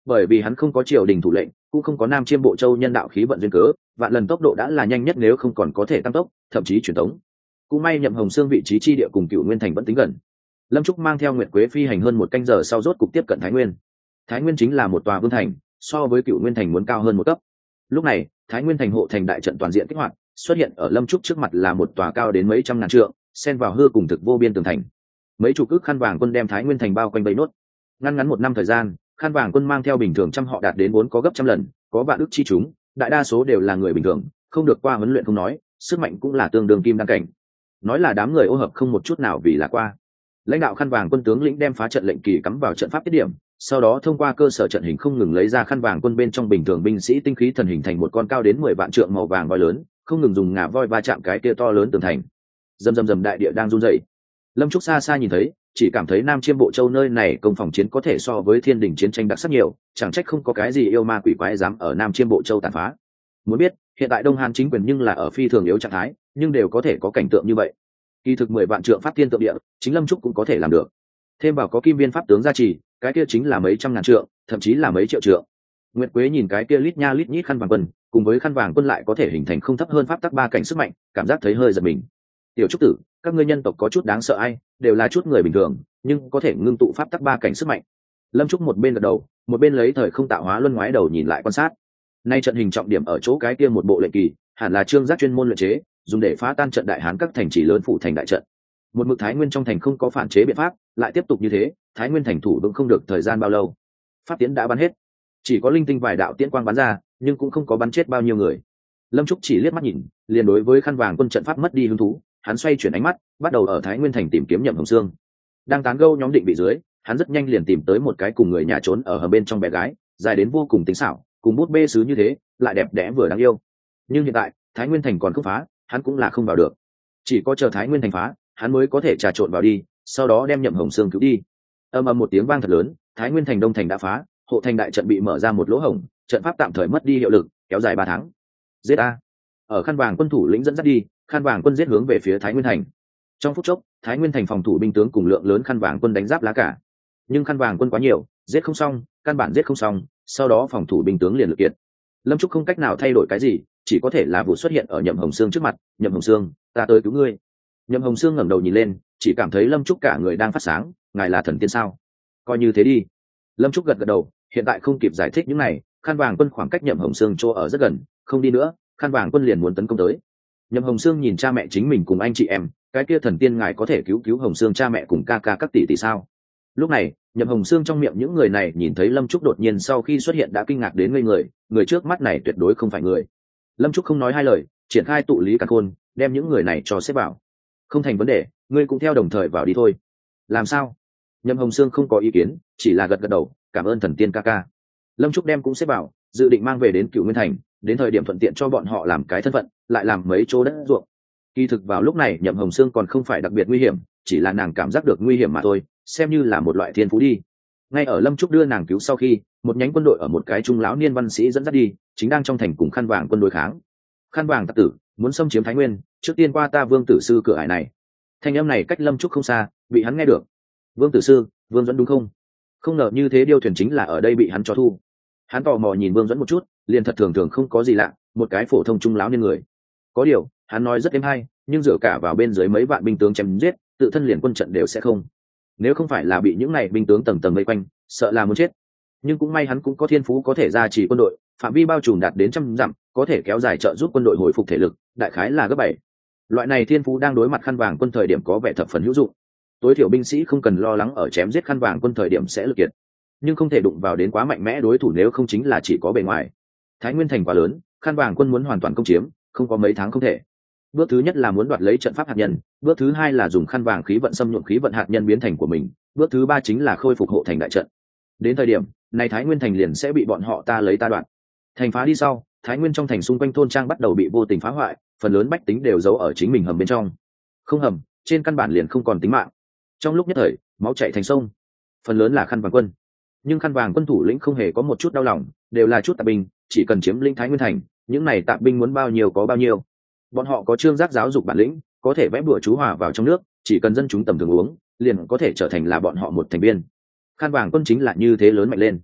bởi vì hắn không có triều đình thủ lệnh, cũng không có Nam Chiêm Bộ Châu nhân đạo khí vận duyên cớ, vạn lần tốc độ đã là nhanh nhất, nếu không còn có thể tăng tốc, thậm chí truyền tống. Cũng may Nhậm Hồng Xương vị trí chi địa cùng Cửu Nguyên thành vẫn tính gần. Lâm Trúc mang theo Nguyệt Quế phi hành hơn 1 canh giờ sau rốt cục tiếp cận Thái Nguyên. Thái Nguyên chính là một tòa vương thành, so với Cửu Nguyên thành muốn cao hơn một cấp. Lúc này, Thái Nguyên thành hộ thành đại trận toàn diện kích hoạt, xuất hiện ở Lâm Trúc trước mặt là một tòa cao đến mấy trăm ngàn trượng, xen vào hư cùng thực vô biên tường thành. Mấy chục ức khăn vàng quân đem Thái Nguyên thành bao quanh vây nốt. Ngắn 1 năm thời gian, khăn vàng quân mang theo bình thường trăm họ đạt đến 4 có gấp trăm lần, có vạn ức chi chúng, đại đa số đều là người bình thường, không được qua huấn luyện không nói, sức mạnh cũng là tương đương kim đăng cảnh. Nói là đám người ô hợp không một chút nào vì là qua. Lãnh đạo khăn vàng quân tướng lĩnh đem phá trận lệnh kỳ cắm vào trận pháp tiết điểm, sau đó thông qua cơ sở trận hình không ngừng lấy ra khăn vàng quân bên trong bình thường binh sĩ tinh khí thần hình thành một con cao đến 10 vạn trượng màu vàng voi lớn, không ngừng dùng ngà voi va chạm cái kia to lớn tường thành. Rầm rầm rầm, đại địa đang run rẩy. Lâm Trúc xa xa nhìn thấy, chỉ cảm thấy Nam Chiêm Bộ Châu nơi này công phòng chiến có thể so với Thiên Đình chiến tranh đặc sắc nhiều, chẳng trách không có cái gì yêu ma quỷ quái dám ở Nam Chiêm Bộ Châu tàn phá. Muốn biết, hiện tại Đông Hán chính quyền nhưng là ở phi thường yếu trạng thái, nhưng đều có thể có cảnh tượng như vậy. Kỳ thực 10 vạn trượng pháp thiên tượng địa, chính Lâm Trúc cũng có thể làm được. Thêm vào có Kim Viên pháp tướng gia trì, cái kia chính là mấy trăm ngàn trượng, thậm chí là mấy triệu trượng. Nguyệt Quế nhìn cái kia lít nha lít nhít khăn vàng quân, cùng với khăn vàng quân lại có thể hình thành không thấp hơn pháp tắc 3 cảnh sức mạnh, cảm giác thấy hơi giật mình. Tiểu Trúc tử, các ngươi nhân tộc có chút đáng sợ ai, đều là chút người bình thường, nhưng có thể ngưng tụ pháp tắc 3 cảnh sức mạnh. Lâm Trúc một bên gật đầu, một bên lấy thời không tạo hóa luân ngoái đầu nhìn lại quan sát. Nay trận hình trọng điểm ở chỗ cái kia một bộ lệnh kỳ, hẳn là trương giác chuyên môn luyện chế, dùng để phá tan trận đại hán các thành trì lớn phủ thành đại trận. Một mực Thái Nguyên trong thành không có phản chế biện pháp, lại tiếp tục như thế, Thái Nguyên thành thủ vững không được thời gian bao lâu. Pháp tiễn đã bắn hết, chỉ có linh tinh vài đạo tiễn quang bắn ra, nhưng cũng không có bắn chết bao nhiêu người. Lâm Trúc chỉ liếc mắt nhìn, liền đối với khăn vàng quân trận pháp mất đi hứng thú, hắn xoay chuyển ánh mắt, bắt đầu ở Thái Nguyên thành tìm kiếm Nhậm Hồng Xương. Đang tán gẫu nhóm định bị dưới, hắn rất nhanh liền tìm tới một cái cùng người nhà trốn ở hầm bên trong bé gái, dài đến vô cùng tinh xảo, cùng bút bê sứ như thế, lại đẹp đẽ vừa đáng yêu. Nhưng hiện tại, Thái Nguyên thành còn không phá, hắn cũng là không vào được. Chỉ có chờ Thái Nguyên thành phá, hắn mới có thể trà trộn vào đi, sau đó đem Nhậm Hồng Xương cứu đi. Ầm ầm một tiếng vang thật lớn, Thái Nguyên thành đông thành đã phá, hộ thành đại trận bị mở ra một lỗ hổng, trận pháp tạm thời mất đi hiệu lực, kéo dài 3 tháng. Giết a! Ở khăn vàng quân thủ lĩnh dẫn dắt đi, khăn vàng quân giết hướng về phía Thái Nguyên thành. Trong phút chốc, Thái Nguyên thành phòng thủ binh tướng cùng lượng lớn khăn vàng quân đánh giáp lá cả. Nhưng khăn vàng quân quá nhiều, giết không xong, căn bản giết không xong, sau đó phòng thủ binh tướng liền lực kiệt. Lâm Trúc không cách nào thay đổi cái gì, chỉ có thể là vụ xuất hiện ở Nhậm Hồng Xương trước mặt. Nhậm Hồng Xương, ta tới cứu ngươi. Nhậm Hồng Xương ngẩng đầu nhìn lên, chỉ cảm thấy Lâm Trúc cả người đang phát sáng, ngài là thần tiên sao? Coi như thế đi. Lâm Trúc gật gật đầu, hiện tại không kịp giải thích những này, khăn vàng quân khoảng cách Nhậm Hồng Xương chỗ ở rất gần, không đi nữa, khăn vàng quân liền muốn tấn công tới. Nhậm Hồng Xương nhìn cha mẹ chính mình cùng anh chị em, cái kia thần tiên ngài có thể cứu Hồng Xương cha mẹ cùng ca ca các tỷ tỷ sao? Lúc này, Nhậm Hồng Xương trong miệng những người này nhìn thấy Lâm Trúc đột nhiên sau khi xuất hiện đã kinh ngạc đến ngây người, người trước mắt này tuyệt đối không phải người. Lâm Trúc không nói hai lời, triển khai tụ lý càn khôn, đem những người này cho xếp vào. Không thành vấn đề, ngươi cũng theo đồng thời vào đi thôi. Làm sao? Nhậm Hồng Xương không có ý kiến, chỉ là gật gật đầu, cảm ơn thần tiên ca ca. Lâm Trúc đem cũng xếp vào, dự định mang về đến Cửu Nguyên thành, đến thời điểm thuận tiện cho bọn họ làm cái thân phận, lại làm mấy chỗ đất ruộng. Kỳ thực vào lúc này Nhậm Hồng Xương còn không phải đặc biệt nguy hiểm, chỉ là nàng cảm giác được nguy hiểm mà thôi, xem như là một loại thiên phú đi. Ngay ở Lâm Trúc đưa nàng cứu sau khi, một nhánh quân đội ở một cái trung lão niên văn sĩ dẫn dắt đi, chính đang trong thành cùng khăn vàng quân đối kháng. Khăn vàng tặc tử muốn xâm chiếm Thái Nguyên, trước tiên qua ta Vương tử sư cửa ải này. Thanh âm này cách Lâm Trúc không xa, bị hắn nghe được. Vương tử sư, Vương Dẫn đúng không? Không ngờ như thế điêu thuyền chính là ở đây bị hắn cho thu. Hắn tò mò nhìn Vương Dẫn một chút, liền thật thường thường không có gì lạ, một cái phổ thông trung lão niên người. Có điều, hắn nói rất êm hay, nhưng dựa cả vào bên dưới mấy vạn binh tướng chém giết, tự thân liền quân trận đều sẽ không. Nếu không phải là bị những này binh tướng tầng tầng vây quanh, sợ là muốn chết. Nhưng cũng may hắn cũng có thiên phú có thể gia trì quân đội, phạm vi bao trùm đạt đến 100 dặm, có thể kéo dài trợ giúp quân đội hồi phục thể lực, đại khái là gấp 7. Loại này thiên phú đang đối mặt khăn vàng quân thời điểm có vẻ thập phần hữu dụng. Tối thiểu binh sĩ không cần lo lắng ở chém giết khăn vàng quân thời điểm sẽ lực kiệt, nhưng không thể đụng vào đến quá mạnh mẽ đối thủ, nếu không chính là chỉ có bề ngoài. Thái Nguyên thành quá lớn, khăn vàng quân muốn hoàn toàn công chiếm, không có mấy tháng không thể. Bước thứ nhất là muốn đoạt lấy trận pháp hạt nhân, bước thứ hai là dùng khăn vàng khí vận xâm nhuộm khí vận hạt nhân biến thành của mình, bước thứ ba chính là khôi phục hộ thành đại trận. Đến thời điểm này Thái Nguyên thành liền sẽ bị bọn họ ta lấy ta đoạn. Thành phá đi sau, Thái Nguyên trong thành xung quanh thôn trang bắt đầu bị vô tình phá hoại, phần lớn bách tính đều giấu ở chính mình hầm bên trong. Không hầm, trên căn bản liền không còn tính mạng. Trong lúc nhất thời, máu chảy thành sông. Phần lớn là khăn vàng quân, nhưng khăn vàng quân thủ lĩnh không hề có một chút đau lòng, đều là chút tạp binh, chỉ cần chiếm lĩnh Thái Nguyên thành, những này tạp binh muốn bao nhiêu có bao nhiêu. Bọn họ có trương giác giáo dục bản lĩnh, có thể vẽ bùa chú hòa vào trong nước, chỉ cần dân chúng tầm thường uống, liền có thể trở thành là bọn họ một thành viên. Khăn vàng quân chính là như thế lớn mạnh lên.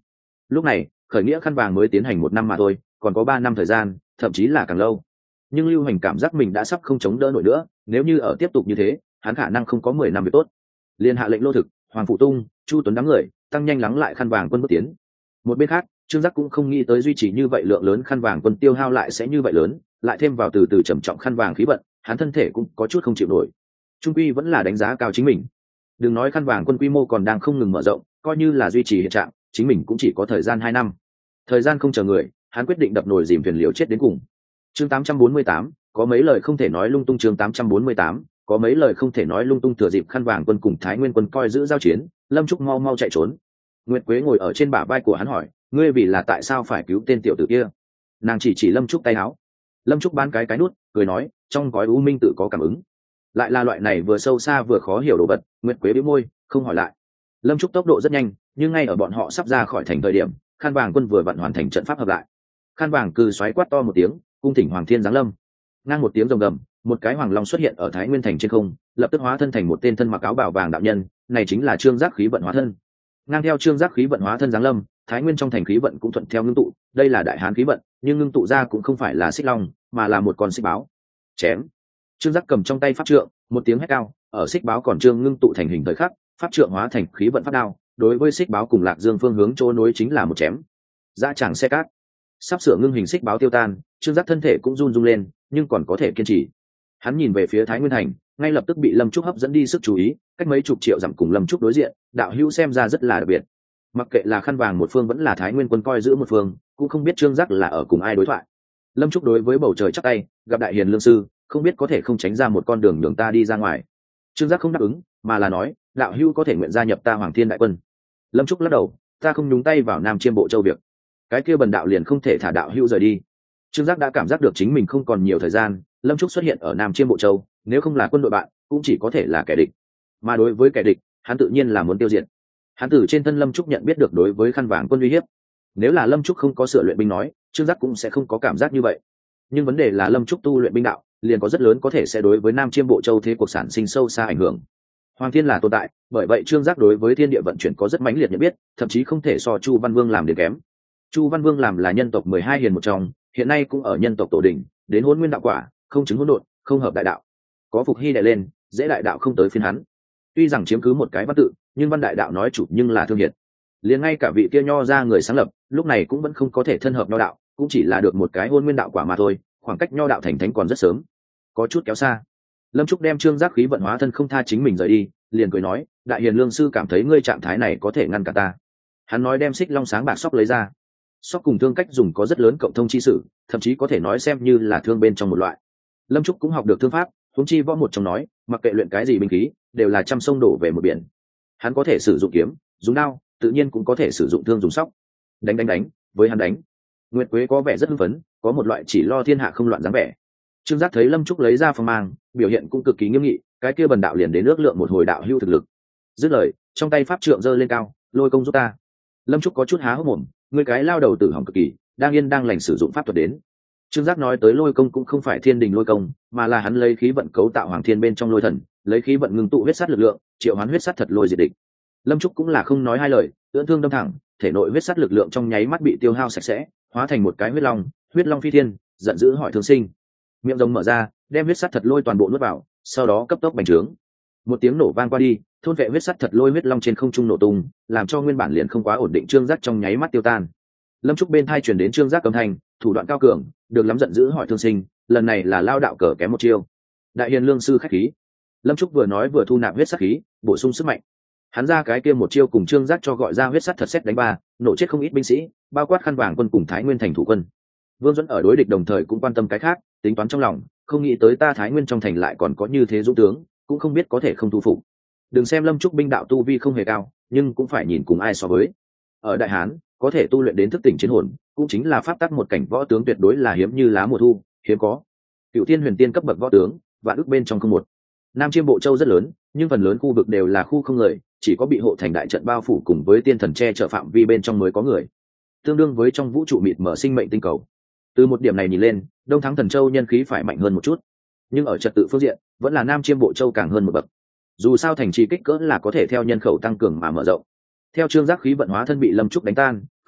Lúc này khởi nghĩa khăn vàng mới tiến hành 1 năm mà thôi, còn có 3 năm thời gian, thậm chí là càng lâu. Nhưng Lưu Hành cảm giác mình đã sắp không chống đỡ nổi nữa, nếu như ở tiếp tục như thế, hắn khả năng không có 10 năm việc tốt. Liên hạ lệnh Lô Thực, Hoàng Phụ Tung, Chu Tuấn đám người tăng nhanh lắng lại khăn vàng quân bước tiến. Một bên khác, Trương Giác cũng không nghĩ tới duy trì như vậy lượng lớn khăn vàng quân tiêu hao lại sẽ như vậy lớn, lại thêm vào từ từ trầm trọng khăn vàng khí vận, hắn thân thể cũng có chút không chịu nổi. Trung quy vẫn là đánh giá cao chính mình. Đừng nói khăn vàng quân quy mô còn đang không ngừng mở rộng, coi như là duy trì hiện trạng, chính mình cũng chỉ có thời gian 2 năm. Thời gian không chờ người, hắn quyết định đập nồi dìm thuyền liều chết đến cùng. Chương 848, có mấy lời không thể nói lung tung. Chương 848, có mấy lời không thể nói lung tung. Thừa dịp khăn vàng quân cùng Thái Nguyên quân coi giữ giao chiến, Lâm Trúc mau mau chạy trốn. Nguyệt Quế ngồi ở trên bả vai của hắn hỏi, ngươi vì là tại sao phải cứu tên tiểu tử kia? Nàng chỉ Lâm Trúc tay áo. Lâm Trúc bán cái nút, cười nói, trong gói u minh tự có cảm ứng. Lại là loại này vừa sâu xa vừa khó hiểu đồ vật. Nguyệt Quế bĩu môi, không hỏi lại. Lâm Trúc tốc độ rất nhanh, nhưng ngay ở bọn họ sắp ra khỏi thành thời điểm, khăn vàng quân vừa vặn hoàn thành trận pháp hợp lại. Khăn vàng cừ xoáy quát to một tiếng, cung thỉnh Hoàng Thiên giáng lâm. Ngang một tiếng rồng gầm, một cái hoàng long xuất hiện ở Thái Nguyên thành trên không, lập tức hóa thân thành một tên thân mặc áo bào vàng đạo nhân, này chính là Trương Giác khí vận hóa thân. Ngang theo Trương Giác khí vận hóa thân giáng lâm, Thái Nguyên trong thành khí vận cũng thuận theo ngưng tụ, đây là đại hán khí vận, nhưng ngưng tụ ra cũng không phải là xích long, mà là một con xích báo. Chém. Trương Giác cầm trong tay pháp trượng, một tiếng hét cao, ở xích báo còn trương ngưng tụ thành hình thời khắc, pháp trượng hóa thành khí vận pháp đao, đối với xích báo cùng Lạc Dương phương hướng chỗ nối chính là một chém. Dã tràng xe cát. Sắp sửa ngưng hình xích báo tiêu tan, Trương Giác thân thể cũng run rung lên, nhưng còn có thể kiên trì. Hắn nhìn về phía Thái Nguyên thành, ngay lập tức bị Lâm Trúc hấp dẫn đi sức chú ý, cách mấy chục triệu dặm cùng Lâm Trúc đối diện, đạo hữu xem ra rất là đặc biệt. Mặc kệ là khăn vàng một phương vẫn là Thái Nguyên quân coi giữ một phương, cũng không biết Trương Giác là ở cùng ai đối thoại. Lâm Trúc đối với bầu trời chắp tay, gặp đại hiền lương sư, không biết có thể không tránh ra một con đường nhường ta đi ra ngoài. Trương Giác không đáp ứng, mà là nói, đạo hữu có thể nguyện gia nhập ta Hoàng Thiên đại quân. Lâm Trúc lắc đầu, ta không nhúng tay vào Nam Chiêm Bộ Châu việc. Cái kia bần đạo liền không thể thả đạo hữu rời đi. Trương Giác đã cảm giác được chính mình không còn nhiều thời gian, Lâm Trúc xuất hiện ở Nam Chiêm Bộ Châu, nếu không là quân đội bạn, cũng chỉ có thể là kẻ địch. Mà đối với kẻ địch, hắn tự nhiên là muốn tiêu diệt. Hắn từ trên thân Lâm Trúc nhận biết được đối với khăn vàng quân uy hiếp. Nếu là Lâm Trúc không có sửa luyện binh nói, Trương Giác cũng sẽ không có cảm giác như vậy. Nhưng vấn đề là Lâm Trúc tu luyện binh đạo, liền có rất lớn có thể sẽ đối với Nam Chiêm Bộ Châu thế cuộc sản sinh sâu xa ảnh hưởng. Hoàng Thiên là tồn tại, bởi vậy Trương Giác đối với thiên địa vận chuyển có rất mãnh liệt nhận biết, thậm chí không thể so Chu Văn Vương làm đến kém. Chu Văn Vương làm là nhân tộc 12 hiền một trong, hiện nay cũng ở nhân tộc tổ đỉnh, đến Hỗn Nguyên đạo quả, không chứng hỗn độn, không hợp đại đạo. Có phục hy đại lên, dễ đại đạo không tới phiên hắn. Tuy rằng chiếm cứ một cái văn tự, nhưng văn đại đạo nói chủ nhưng là thương hiệt. Liền ngay cả vị kia nho ra người sáng lập, lúc này cũng vẫn không có thể thân hợp nho đạo, cũng chỉ là được một cái Hỗn Nguyên đạo quả mà thôi, khoảng cách nho đạo thành thánh còn rất sớm, có chút kéo xa. Lâm Trúc đem Trương Giác khí vận hóa thân không tha chính mình rời đi, liền cười nói, đại hiền lương sư cảm thấy ngươi trạng thái này có thể ngăn cả ta. Hắn nói đem xích long sáng bạc sóc lấy ra. Sóc cùng thương cách dùng có rất lớn cộng thông chi sử, thậm chí có thể nói xem như là thương bên trong một loại. Lâm Trúc cũng học được thương pháp, huống chi võ một trong nói, mặc kệ luyện cái gì binh khí, đều là trăm sông đổ về một biển. Hắn có thể sử dụng kiếm, dùng đao, tự nhiên cũng có thể sử dụng thương dùng sóc. Đánh, với hắn đánh. Nguyệt Quế có vẻ rất hưng phấn, có một loại chỉ lo thiên hạ không loạn dáng vẻ. Trương Giác thấy Lâm Trúc lấy ra phong mang, biểu hiện cũng cực kỳ nghiêm nghị, cái kia bần đạo liền đến ước lượng một hồi đạo hữu thực lực. Dứt lời, trong tay pháp trượng giơ lên cao, lôi công giúp ta. Lâm Trúc có chút há hốc mồm, ngươi cái lao đầu tử hỏng cực kỳ, đang yên đang lành sử dụng pháp thuật đến. Trương Giác nói tới lôi công cũng không phải thiên đình lôi công, mà là hắn lấy khí vận cấu tạo hoàng thiên bên trong lôi thần, lấy khí vận ngưng tụ huyết sát lực lượng, triệu hoán huyết sát thật lôi diệt địch. Lâm Trúc cũng là không nói hai lời, ưỡn thương đâm thẳng, thể nội huyết sát lực lượng trong nháy mắt bị tiêu hao sạch sẽ, hóa thành một cái huyết long phi thiên, giận dữ hỏi thương sinh. Miệng rồng mở ra, đem huyết sát thật lôi toàn bộ nuốt vào, sau đó cấp tốc bành trướng. Một tiếng nổ vang qua đi, thôn vệ huyết sắt thật lôi huyết long trên không trung nổ tung, làm cho nguyên bản liền không quá ổn định Trương Giác trong nháy mắt tiêu tan. Lâm Trúc bên thai truyền đến Trương Giác âm thanh, thủ đoạn cao cường, được lắm giận dữ hỏi thương sinh, lần này là lao đạo cờ kém một chiêu. Đại hiền lương sư khách khí. Lâm Trúc vừa nói vừa thu nạp huyết sát khí, bổ sung sức mạnh. Hắn ra cái kia một chiêu cùng Trương Giác cho gọi ra huyết sắt thật xét đánh ba, nổ chết không ít binh sĩ, bao quát khăn vàng quân cùng Thái Nguyên thành thủ quân. Vương Duẫn ở đối địch đồng thời cũng quan tâm cái khác, tính toán trong lòng, không nghĩ tới ta Thái Nguyên trong thành lại còn có như thế dũng tướng, cũng không biết có thể không thu phục. Đừng xem Lâm Trúc binh đạo tu vi không hề cao, nhưng cũng phải nhìn cùng ai so với. Ở Đại Hán, có thể tu luyện đến thức tỉnh chiến hồn, cũng chính là pháp tắc một cảnh võ tướng tuyệt đối là hiếm như lá mùa thu, hiếm có. Cựu Thiên Huyền Tiên cấp bậc võ tướng, vạn ức bên trong không một. Nam Chiêm Bộ Châu rất lớn, nhưng phần lớn khu vực đều là khu không người, chỉ có bị hộ thành đại trận bao phủ cùng với tiên thần che chở phạm vi bên trong mới có người. Tương đương với trong vũ trụ mịt mở sinh mệnh tinh cầu. Từ một điểm này nhìn lên, Đông Thắng Thần Châu nhân khí phải mạnh hơn một chút, nhưng ở trật tự phương diện, vẫn là Nam Chiêm Bộ Châu càng hơn một bậc. Dù sao thành trì kích cỡ là có thể theo nhân khẩu tăng cường mà mở rộng. Theo Trương Giác khí vận hóa thân bị Lâm Trúc đánh tan,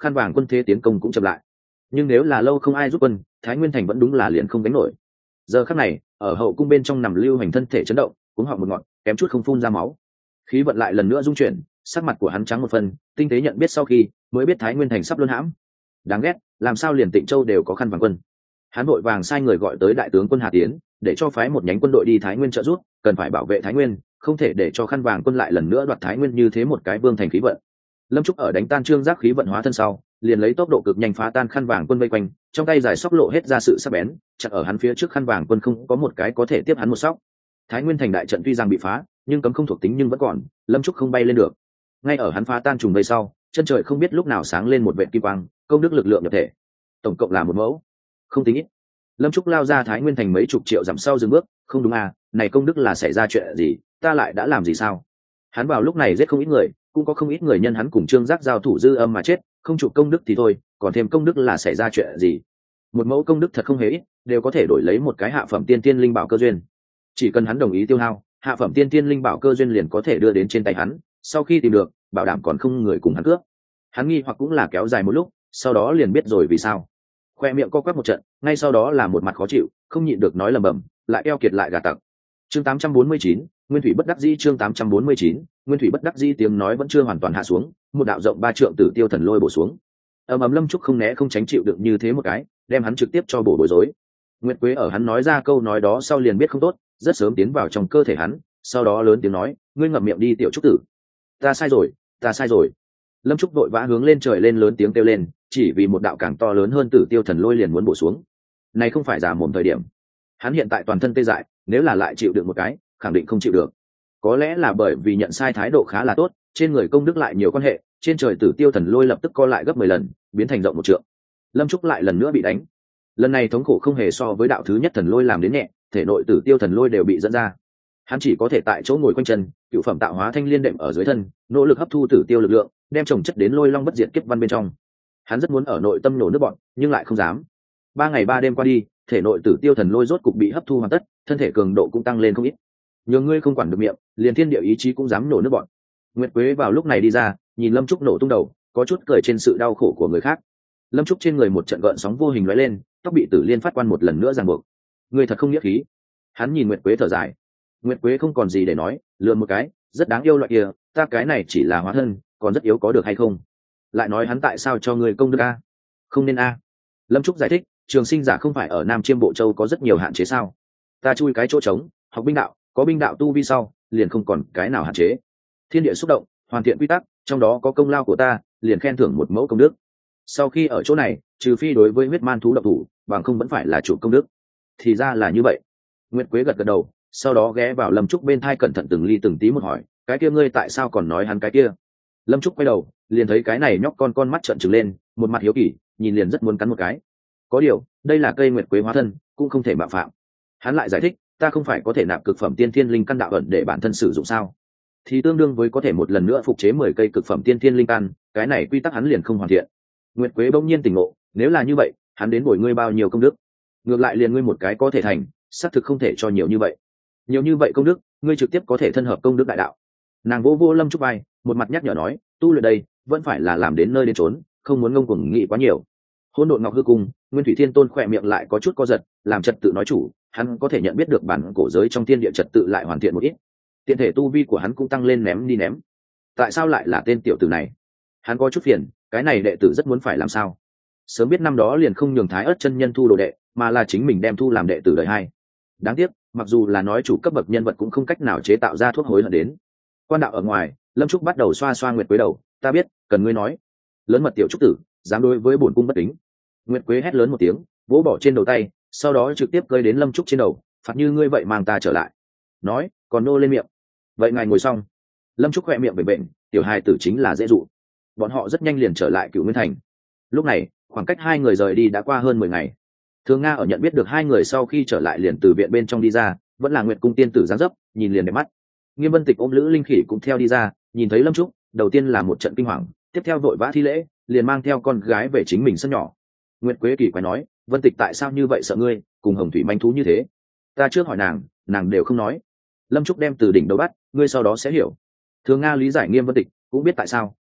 khăn vàng quân thế tiến công cũng chậm lại. Nhưng nếu là lâu không ai giúp quân, Thái Nguyên thành vẫn đúng là liền không đánh nổi. Giờ khắc này, ở hậu cung bên trong nằm Lưu Hành thân thể chấn động, cuống họng một ngọn, kém chút không phun ra máu. Khí vận lại lần nữa dung chuyển, sắc mặt của hắn trắng một phần, tinh tế nhận biết sau khi mới biết Thái Nguyên thành sắp luân hãm. Đáng ghét, làm sao liền Tịnh Châu đều có khăn vàng quân. Hắn vội vàng sai người gọi tới đại tướng quân Hà Tiến, để cho phái một nhánh quân đội đi Thái Nguyên trợ giúp, cần phải bảo vệ Thái Nguyên, không thể để cho khăn vàng quân lại lần nữa đoạt Thái Nguyên như thế một cái vương thành khí vận. Lâm Trúc ở đánh tan Trương Giác khí vận hóa thân sau, liền lấy tốc độ cực nhanh phá tan khăn vàng quân vây quanh, trong tay giải sóc lộ hết ra sự sắc bén, chặn ở hắn phía trước khăn vàng quân không có một cái có thể tiếp hắn một sóc. Thái Nguyên thành đại trận tuy rằng bị phá, nhưng cấm không thuộc tính nhưng vẫn còn, Lâm Trúc không bay lên được. Ngay ở hắn phá tan trùng vây sau, chân trời không biết lúc nào sáng lên một vệt kim quang, công đức lực lượng nhập thể, tổng cộng là một mẫu, không tính ít. Lâm Trúc lao ra Thái Nguyên thành mấy chục triệu dặm sau dừng bước, không đúng à, này công đức là xảy ra chuyện gì, ta lại đã làm gì sao? Hắn vào lúc này giết không ít người, cũng có không ít người nhân hắn cùng Trương Giác giao thủ dư âm mà chết, không chụp công đức thì thôi, còn thêm công đức là xảy ra chuyện gì? Một mẫu công đức thật không hề ít, đều có thể đổi lấy một cái hạ phẩm tiên tiên linh bảo cơ duyên. Chỉ cần hắn đồng ý tiêu hao, hạ phẩm tiên tiên linh bảo cơ duyên liền có thể đưa đến trên tay hắn, sau khi tìm được, bảo đảm còn không người cùng hắn cướp. Hắn nghi hoặc cũng là kéo dài một lúc, sau đó liền biết rồi vì sao. Khoe miệng co quắp một trận, ngay sau đó là một mặt khó chịu, không nhịn được nói lầm bầm, lại eo kiệt lại gà tặc. Chương 849, Nguyên Thủy bất đắc dĩ. Chương 849, Nguyên Thủy bất đắc dĩ. Tiếng nói vẫn chưa hoàn toàn hạ xuống, một đạo rộng 3 trượng Tử Tiêu thần lôi bổ xuống. Ầm Lâm Trúc không né không tránh chịu được như thế một cái, đem hắn trực tiếp cho bổ bối rối. Nguyệt Quế ở hắn nói ra câu nói đó sau liền biết không tốt, rất sớm tiến vào trong cơ thể hắn, sau đó lớn tiếng nói, ngươi ngậm miệng đi tiểu trúc tử. Ta sai rồi, ta sai rồi. Lâm Trúc vội vã hướng lên trời lên lớn tiếng kêu lên, chỉ vì một đạo càng to lớn hơn Tử Tiêu thần lôi liền muốn bổ xuống. Này không phải giả mồm thời điểm. Hắn hiện tại toàn thân tê dại, nếu là lại chịu được một cái, khẳng định không chịu được. Có lẽ là bởi vì nhận sai thái độ khá là tốt, trên người công đức lại nhiều quan hệ, trên trời Tử Tiêu thần lôi lập tức co lại gấp 10 lần, biến thành rộng 1 trượng. Lâm Trúc lại lần nữa bị đánh. Lần này thống khổ không hề so với đạo thứ nhất thần lôi làm đến nhẹ, thể nội Tử Tiêu thần lôi đều bị dẫn ra. Hắn chỉ có thể tại chỗ ngồi quanh chân, cựu phẩm tạo hóa thanh liên đệm ở dưới thân, nỗ lực hấp thu Tử Tiêu lực lượng, đem chồng chất đến lôi long bất diệt kiếp văn bên trong. Hắn rất muốn ở nội tâm nổ nước bọn, nhưng lại không dám. 3 ngày 3 đêm qua đi, thể nội Tử Tiêu thần lôi rốt cục bị hấp thu hoàn tất, thân thể cường độ cũng tăng lên không ít. Nhường ngươi không quản được miệng, liền thiên địa ý chí cũng dám nổ nước bọn. Nguyệt Quế vào lúc này đi ra, nhìn Lâm Trúc nổ tung đầu, có chút cười trên sự đau khổ của người khác. Lâm Trúc trên người một trận gợn sóng vô hình lóe lên, tóc bị Tử Liên phát quan một lần nữa ràng buộc. Ngươi thật không nghĩa khí. Hắn nhìn Nguyệt Quế thở dài. Nguyệt Quế không còn gì để nói, lườm một cái, rất đáng yêu loại kia, ta cái này chỉ là hóa thân, còn rất yếu có được hay không? Lại nói hắn tại sao cho ngươi công đức a? Không nên a. Lâm Trúc giải thích, trường sinh giả không phải ở Nam Chiêm Bộ Châu có rất nhiều hạn chế sao? Ta chui cái chỗ trống, học binh đạo, có binh đạo tu vi sau, liền không còn cái nào hạn chế. Thiên địa xúc động, hoàn thiện quy tắc, trong đó có công lao của ta, liền khen thưởng một mẫu công đức. Sau khi ở chỗ này, trừ phi đối với huyết man thú độc thủ, bằng không vẫn phải là chủ công đức. Thì ra là như vậy. Nguyệt Quế gật gật đầu, sau đó ghé vào Lâm Trúc bên thai cẩn thận từng ly từng tí một hỏi, cái kia ngươi tại sao còn nói hắn cái kia? Lâm Trúc quay đầu, liền thấy cái này nhóc con mắt trợn trừng lên, một mặt hiếu kỳ, nhìn liền rất muốn cắn một cái. Có điều, đây là cây Nguyệt Quế hóa thân, cũng không thể mạo phạm. Hắn lại giải thích, ta không phải có thể nạp cực phẩm tiên thiên linh căn đạo ẩn để bản thân sử dụng sao? Thì tương đương với có thể một lần nữa phục chế 10 cây cực phẩm tiên thiên linh căn, cái này quy tắc hắn liền không hoàn thiện. Nguyệt Quế bỗng nhiên tỉnh ngộ, nếu là như vậy, hắn đến bồi ngươi bao nhiêu công đức? Ngược lại liền ngươi một cái có thể thành, xác thực không thể cho nhiều như vậy. Nhiều như vậy công đức, ngươi trực tiếp có thể thân hợp công đức đại đạo. Nàng vô vô Lâm Trúc vai, một mặt nhắc nhở nói, tu luyện đây, vẫn phải là làm đến nơi đến chốn, không muốn ngông cuồng nghĩ quá nhiều. Hỗn độn ngọc hư cung, Nguyên Thủy Thiên Tôn khỏe miệng lại có chút co giật, làm trật tự nói chủ, hắn có thể nhận biết được bản cổ giới trong thiên địa trật tự lại hoàn thiện một ít. Tiện thể tu vi của hắn cũng tăng lên ném đi ném. Tại sao lại là tên tiểu tử này? Hắn có chút phiền, cái này đệ tử rất muốn phải làm sao? Sớm biết năm đó liền không nhường Thái Ức chân nhân thu đồ đệ, mà là chính mình đem thu làm đệ tử đời 2. Đáng tiếc, mặc dù là nói chủ cấp bậc nhân vật cũng không cách nào chế tạo ra thuốc hối hận đến. Quan đạo ở ngoài, Lâm Trúc bắt đầu xoa xoa Nguyệt Quế đầu, ta biết, cần ngươi nói. Lớn mật tiểu trúc tử, dám đối với bổn cung bất kính. Nguyệt Quế hét lớn một tiếng, vỗ bỏ trên đầu tay, sau đó trực tiếp cơi đến Lâm Trúc trên đầu, phạt như ngươi vậy mang ta trở lại. Nói, còn nô lên miệng. Vậy ngài ngồi xong. Lâm Trúc khỏe miệng bệnh bệnh, tiểu hài tử chính là dễ dụ. Bọn họ rất nhanh liền trở lại Cửu Nguyên Thành. Lúc này, khoảng cách 2 người rời đi đã qua hơn 10 ngày. Thường Nga ở nhận biết được 2 người sau khi trở lại liền từ viện bên trong đi ra, vẫn là Nguyệt cung tiên tử dáng dấp, nhìn liền đẹp mắt. Nghiêm Vân Tịch ôm Lữ Linh Khỉ cũng theo đi ra, nhìn thấy Lâm Trúc, đầu tiên là một trận kinh hoàng, tiếp theo vội vã thi lễ, liền mang theo con gái về chính mình sân nhỏ. Nguyệt Quế kỳ quái nói, Vân Tịch tại sao như vậy sợ ngươi, cùng Hồng Thủy manh thú như thế? Ta trước hỏi nàng, nàng đều không nói. Lâm Trúc đem từ đỉnh đầu bắt, ngươi sau đó sẽ hiểu. Thường Nga lý giải Nghiêm Vân Tịch, cũng biết tại sao,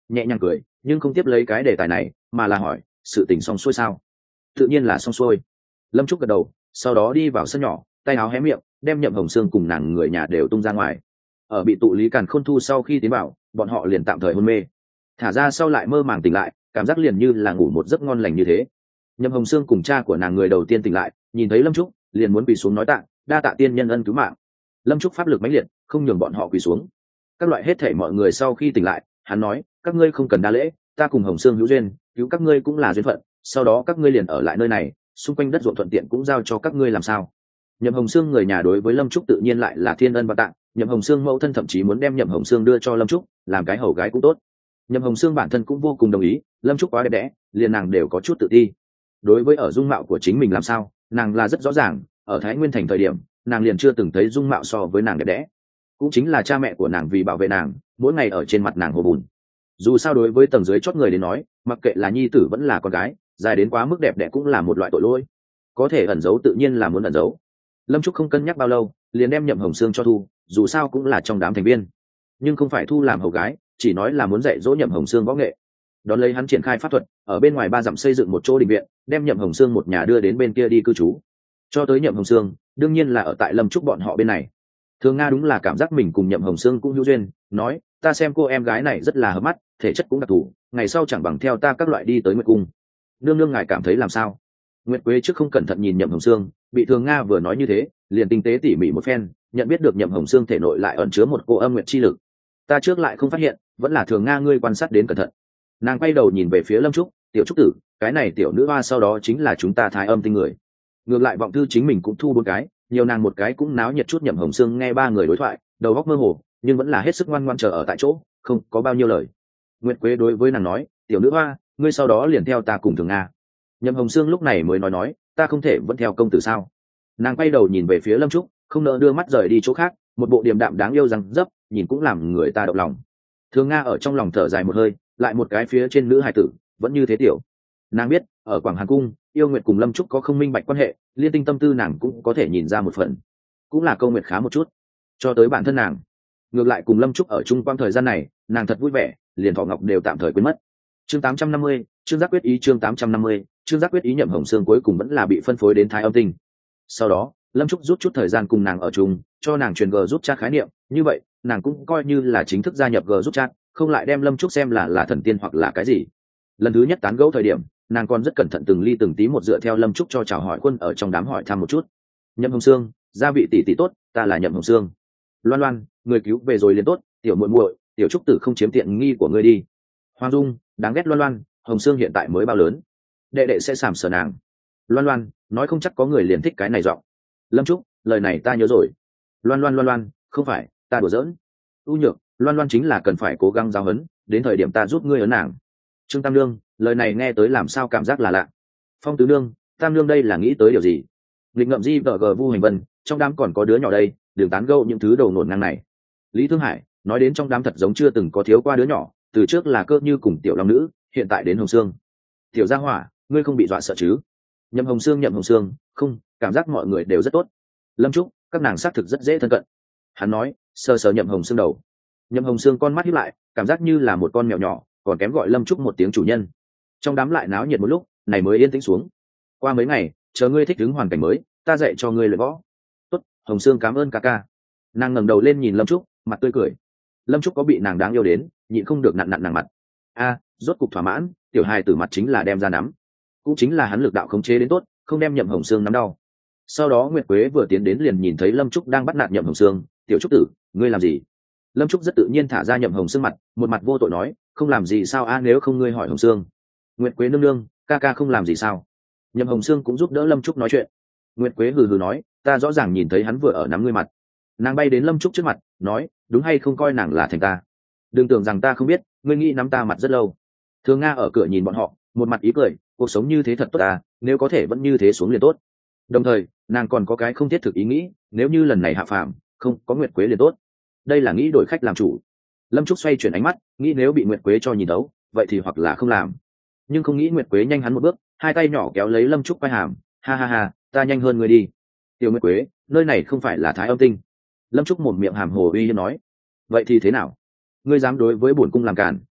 nhẹ nhàng cười nhưng không tiếp lấy cái đề tài này mà là hỏi sự tình xong xuôi sao. Tự nhiên là xong xuôi. Lâm Trúc gật đầu, sau đó đi vào sân nhỏ, tay áo hé miệng đem Nhậm Hồng Sương cùng nàng người nhà đều tung ra ngoài. Ở bị tụ lý càn khôn thu sau khi tiến vào, bọn họ liền tạm thời hôn mê, thả ra sau lại mơ màng tỉnh lại, cảm giác liền như là ngủ một giấc ngon lành như thế. Nhậm Hồng Sương cùng cha của nàng người đầu tiên tỉnh lại, nhìn thấy Lâm Trúc liền muốn quỳ xuống nói tạ, đa tạ tiên nhân ân cứu mạng. Lâm Trúc pháp lực mãnh liệt, không nhường bọn họ quỳ xuống. Các loại hết thảy mọi người sau khi tỉnh lại, hắn nói các ngươi không cần đa lễ, ta cùng Hồng Sương hữu duyên, cứu các ngươi cũng là duyên phận, sau đó các ngươi liền ở lại nơi này, xung quanh đất ruộng thuận tiện cũng giao cho các ngươi làm sao. Nhậm Hồng Sương người nhà đối với Lâm Trúc tự nhiên lại là thiên ân và tạng. Nhậm Hồng Sương mẫu thân thậm chí muốn đem Nhậm Hồng Sương đưa cho Lâm Trúc làm cái hầu gái cũng tốt. Nhậm Hồng Sương bản thân cũng vô cùng đồng ý, Lâm Trúc quá đẹp đẽ, liền nàng đều có chút tự ti. Đối với ở dung mạo của chính mình làm sao, nàng là rất rõ ràng, ở Thái Nguyên thành thời điểm, nàng liền chưa từng thấy dung mạo so với nàng đẹp đẽ. Cũng chính là cha mẹ của nàng vì bảo vệ nàng, mỗi ngày ở trên mặt nàng hồ bùn. Dù sao đối với tầng dưới chót người đến nói, mặc kệ là nhi tử vẫn là con gái, dài đến quá mức đẹp đẽ cũng là một loại tội lỗi. Có thể ẩn giấu tự nhiên là muốn ẩn giấu. Lâm Trúc không cân nhắc bao lâu, liền đem Nhậm Hồng Sương cho thu, dù sao cũng là trong đám thành viên, nhưng không phải thu làm hầu gái, chỉ nói là muốn dạy dỗ Nhậm Hồng Sương võ nghệ. Đón lấy hắn triển khai pháp thuật, ở bên ngoài 3 dặm xây dựng một chỗ đình viện, đem Nhậm Hồng Sương một nhà đưa đến bên kia đi cư trú. Cho tới Nhậm Hồng Sương, đương nhiên là ở tại Lâm Trúc bọn họ bên này. Thường Nga đúng là cảm giác mình cùng Nhậm Hồng Sương cũng hữu duyên, nói ta xem cô em gái này rất là hợp mắt, thể chất cũng đặc thù, ngày sau chẳng bằng theo ta các loại đi tới Nguyệt cung. Nương nương ngài cảm thấy làm sao? Nguyệt Quế trước không cẩn thận nhìn Nhậm Hồng Sương, bị Thường Nga vừa nói như thế, liền tinh tế tỉ mỉ một phen, nhận biết được Nhậm Hồng Sương thể nội lại ẩn chứa một cô âm nguyệt chi lực. Ta trước lại không phát hiện, vẫn là Thường Nga ngươi quan sát đến cẩn thận. Nàng quay đầu nhìn về phía Lâm Trúc, tiểu Trúc tử, cái này tiểu nữ hoa sau đó chính là chúng ta Thái Âm tinh người. Ngược lại vọng thư chính mình cũng thu 4 cái, nhiều nàng một cái cũng náo nhiệt chút. Nhậm Hồng Sương nghe 3 người đối thoại, đầu óc mơ hồ, nhưng vẫn là hết sức ngoan ngoãn chờ ở tại chỗ, không có bao nhiêu lời. Nguyệt Quế đối với nàng nói, tiểu nữ hoa, ngươi sau đó liền theo ta cùng Thường Nga. Nhậm Hồng Sương lúc này mới nói ta không thể vẫn theo công tử sao. Nàng quay đầu nhìn về phía Lâm Trúc, không nỡ đưa mắt rời đi chỗ khác, một bộ điềm đạm đáng yêu răng dấp, nhìn cũng làm người ta động lòng. Thường Nga ở trong lòng thở dài một hơi, lại một cái phía trên nữ hài tử vẫn như thế tiểu. Nàng biết ở Quảng Hàn cung, yêu nguyệt cùng Lâm Trúc có không minh bạch quan hệ, liên tinh tâm tư nàng cũng có thể nhìn ra một phần, cũng là câu nguyệt khá một chút. Cho tới bản thân nàng, ngược lại cùng Lâm Trúc ở chung quanh thời gian này, nàng thật vui vẻ, liền thọ ngọc đều tạm thời quên mất. Chương 850, chương giác quyết ý. Chương 850, chương giác quyết ý. Nhậm Hồng Sương cuối cùng vẫn là bị phân phối đến Thái Âm tinh. Sau đó Lâm Trúc rút chút thời gian cùng nàng ở chung, cho nàng truyền g giúp chat khái niệm, như vậy nàng cũng coi như là chính thức gia nhập g giúp chat, không lại đem Lâm Trúc xem là thần tiên hoặc là cái gì. Lần thứ nhất tán gẫu thời điểm, nàng còn rất cẩn thận từng ly từng tí một dựa theo Lâm Trúc cho chào hỏi quân ở trong đám hỏi thăm một chút. Nhậm Hồng Sương, gia vị tỷ tỷ tốt, ta là Nhậm Hồng Sương. Loan Loan, người cứu về rồi liền tốt, tiểu muội muội, tiểu Trúc tử không chiếm tiện nghi của ngươi đi. Hoàng Dung, đáng ghét Loan Loan, Hồng Sương hiện tại mới bao lớn, đệ đệ sẽ sàm sờ nàng. Loan Loan, nói không chắc có người liền thích cái này giọng. Lâm Trúc, lời này ta nhớ rồi. Loan Loan, không phải, ta đùa giỡn. U Nhược, Loan Loan chính là cần phải cố gắng giáo huấn, đến thời điểm ta giúp ngươi ấn nàng. Trương Tam Nương, lời này nghe tới làm sao cảm giác là lạ. Phong Tứ Nương, Tam Nương đây là nghĩ tới điều gì? Lịch Ngậm Di vợ Vu Hành Vân, trong đám còn có đứa nhỏ đây, đừng tán gẫu những thứ đầu nổn ngang này. Lý Thương Hải, nói đến trong đám thật giống chưa từng có thiếu qua đứa nhỏ, từ trước là Cơ Như cùng Tiểu Long Nữ, hiện tại đến Hồng Sương. Tiểu Gia Hỏa, ngươi không bị dọa sợ chứ? Nhậm Hồng Sương, không, cảm giác mọi người đều rất tốt. Lâm Trúc, các nàng xác thực rất dễ thân cận. Hắn nói, sờ sờ Nhậm Hồng Sương đầu. Nhậm Hồng Sương con mắt híp lại, cảm giác như là một con mèo nhỏ, còn kém gọi Lâm Trúc một tiếng chủ nhân. Trong đám lại náo nhiệt một lúc, này mới yên tĩnh xuống. Qua mấy ngày, chờ ngươi thích ứng hoàn cảnh mới, ta dạy cho ngươi luyện võ. Tốt, Hồng Sương cảm ơn ca ca. Nàng ngẩng đầu lên nhìn Lâm Trúc, mặt tươi cười. Lâm Trúc có bị nàng đáng yêu đến, nhịn không được nặn nàng mặt. Rốt cục thỏa mãn, tiểu hài tử mặt chính là đem ra nắm, cũng chính là hắn lực đạo khống chế đến tốt, không đem Nhậm Hồng Sương nắm đau. Sau đó Nguyệt Quế vừa tiến đến liền nhìn thấy Lâm Trúc đang bắt nạt Nhậm Hồng Sương, tiểu Trúc tử, ngươi làm gì? Lâm Trúc rất tự nhiên thả ra Nhậm Hồng Sương mặt, một mặt vô tội nói, không làm gì sao nếu không ngươi hỏi Hồng Sương. Nguyệt Quế nương nương, ca ca không làm gì sao? Nhậm Hồng Sương cũng giúp đỡ Lâm Trúc nói chuyện. Nguyệt Quế hừ hừ nói, ta rõ ràng nhìn thấy hắn vừa ở nắm ngươi mặt. Nàng bay đến Lâm Trúc trước mặt, nói, đúng hay không coi nàng là thành ta? Đừng tưởng rằng ta không biết, ngươi nghĩ nắm ta mặt rất lâu. Thường Nga ở cửa nhìn bọn họ, một mặt ý cười, cuộc sống như thế thật tốt nếu có thể vẫn như thế xuống liền tốt. Đồng thời nàng còn có cái không thiết thực ý nghĩ, nếu như lần này hạ phàm không có Nguyệt Quế liền tốt. Đây là nghĩ đổi khách làm chủ. Lâm Trúc xoay chuyển ánh mắt, nghĩ nếu bị Nguyệt Quế cho nhìn đấu, vậy thì hoặc là không làm. Nhưng không nghĩ Nguyệt Quế nhanh hắn một bước, hai tay nhỏ kéo lấy Lâm Trúc vai hàm, ha, ta nhanh hơn ngươi đi. Tiểu Nguyệt Quế, nơi này không phải là Thái Âm tinh. Lâm Trúc một miệng hàm hồ uy hiếp nói. Vậy thì thế nào? Ngươi dám đối với bổn cung làm cản?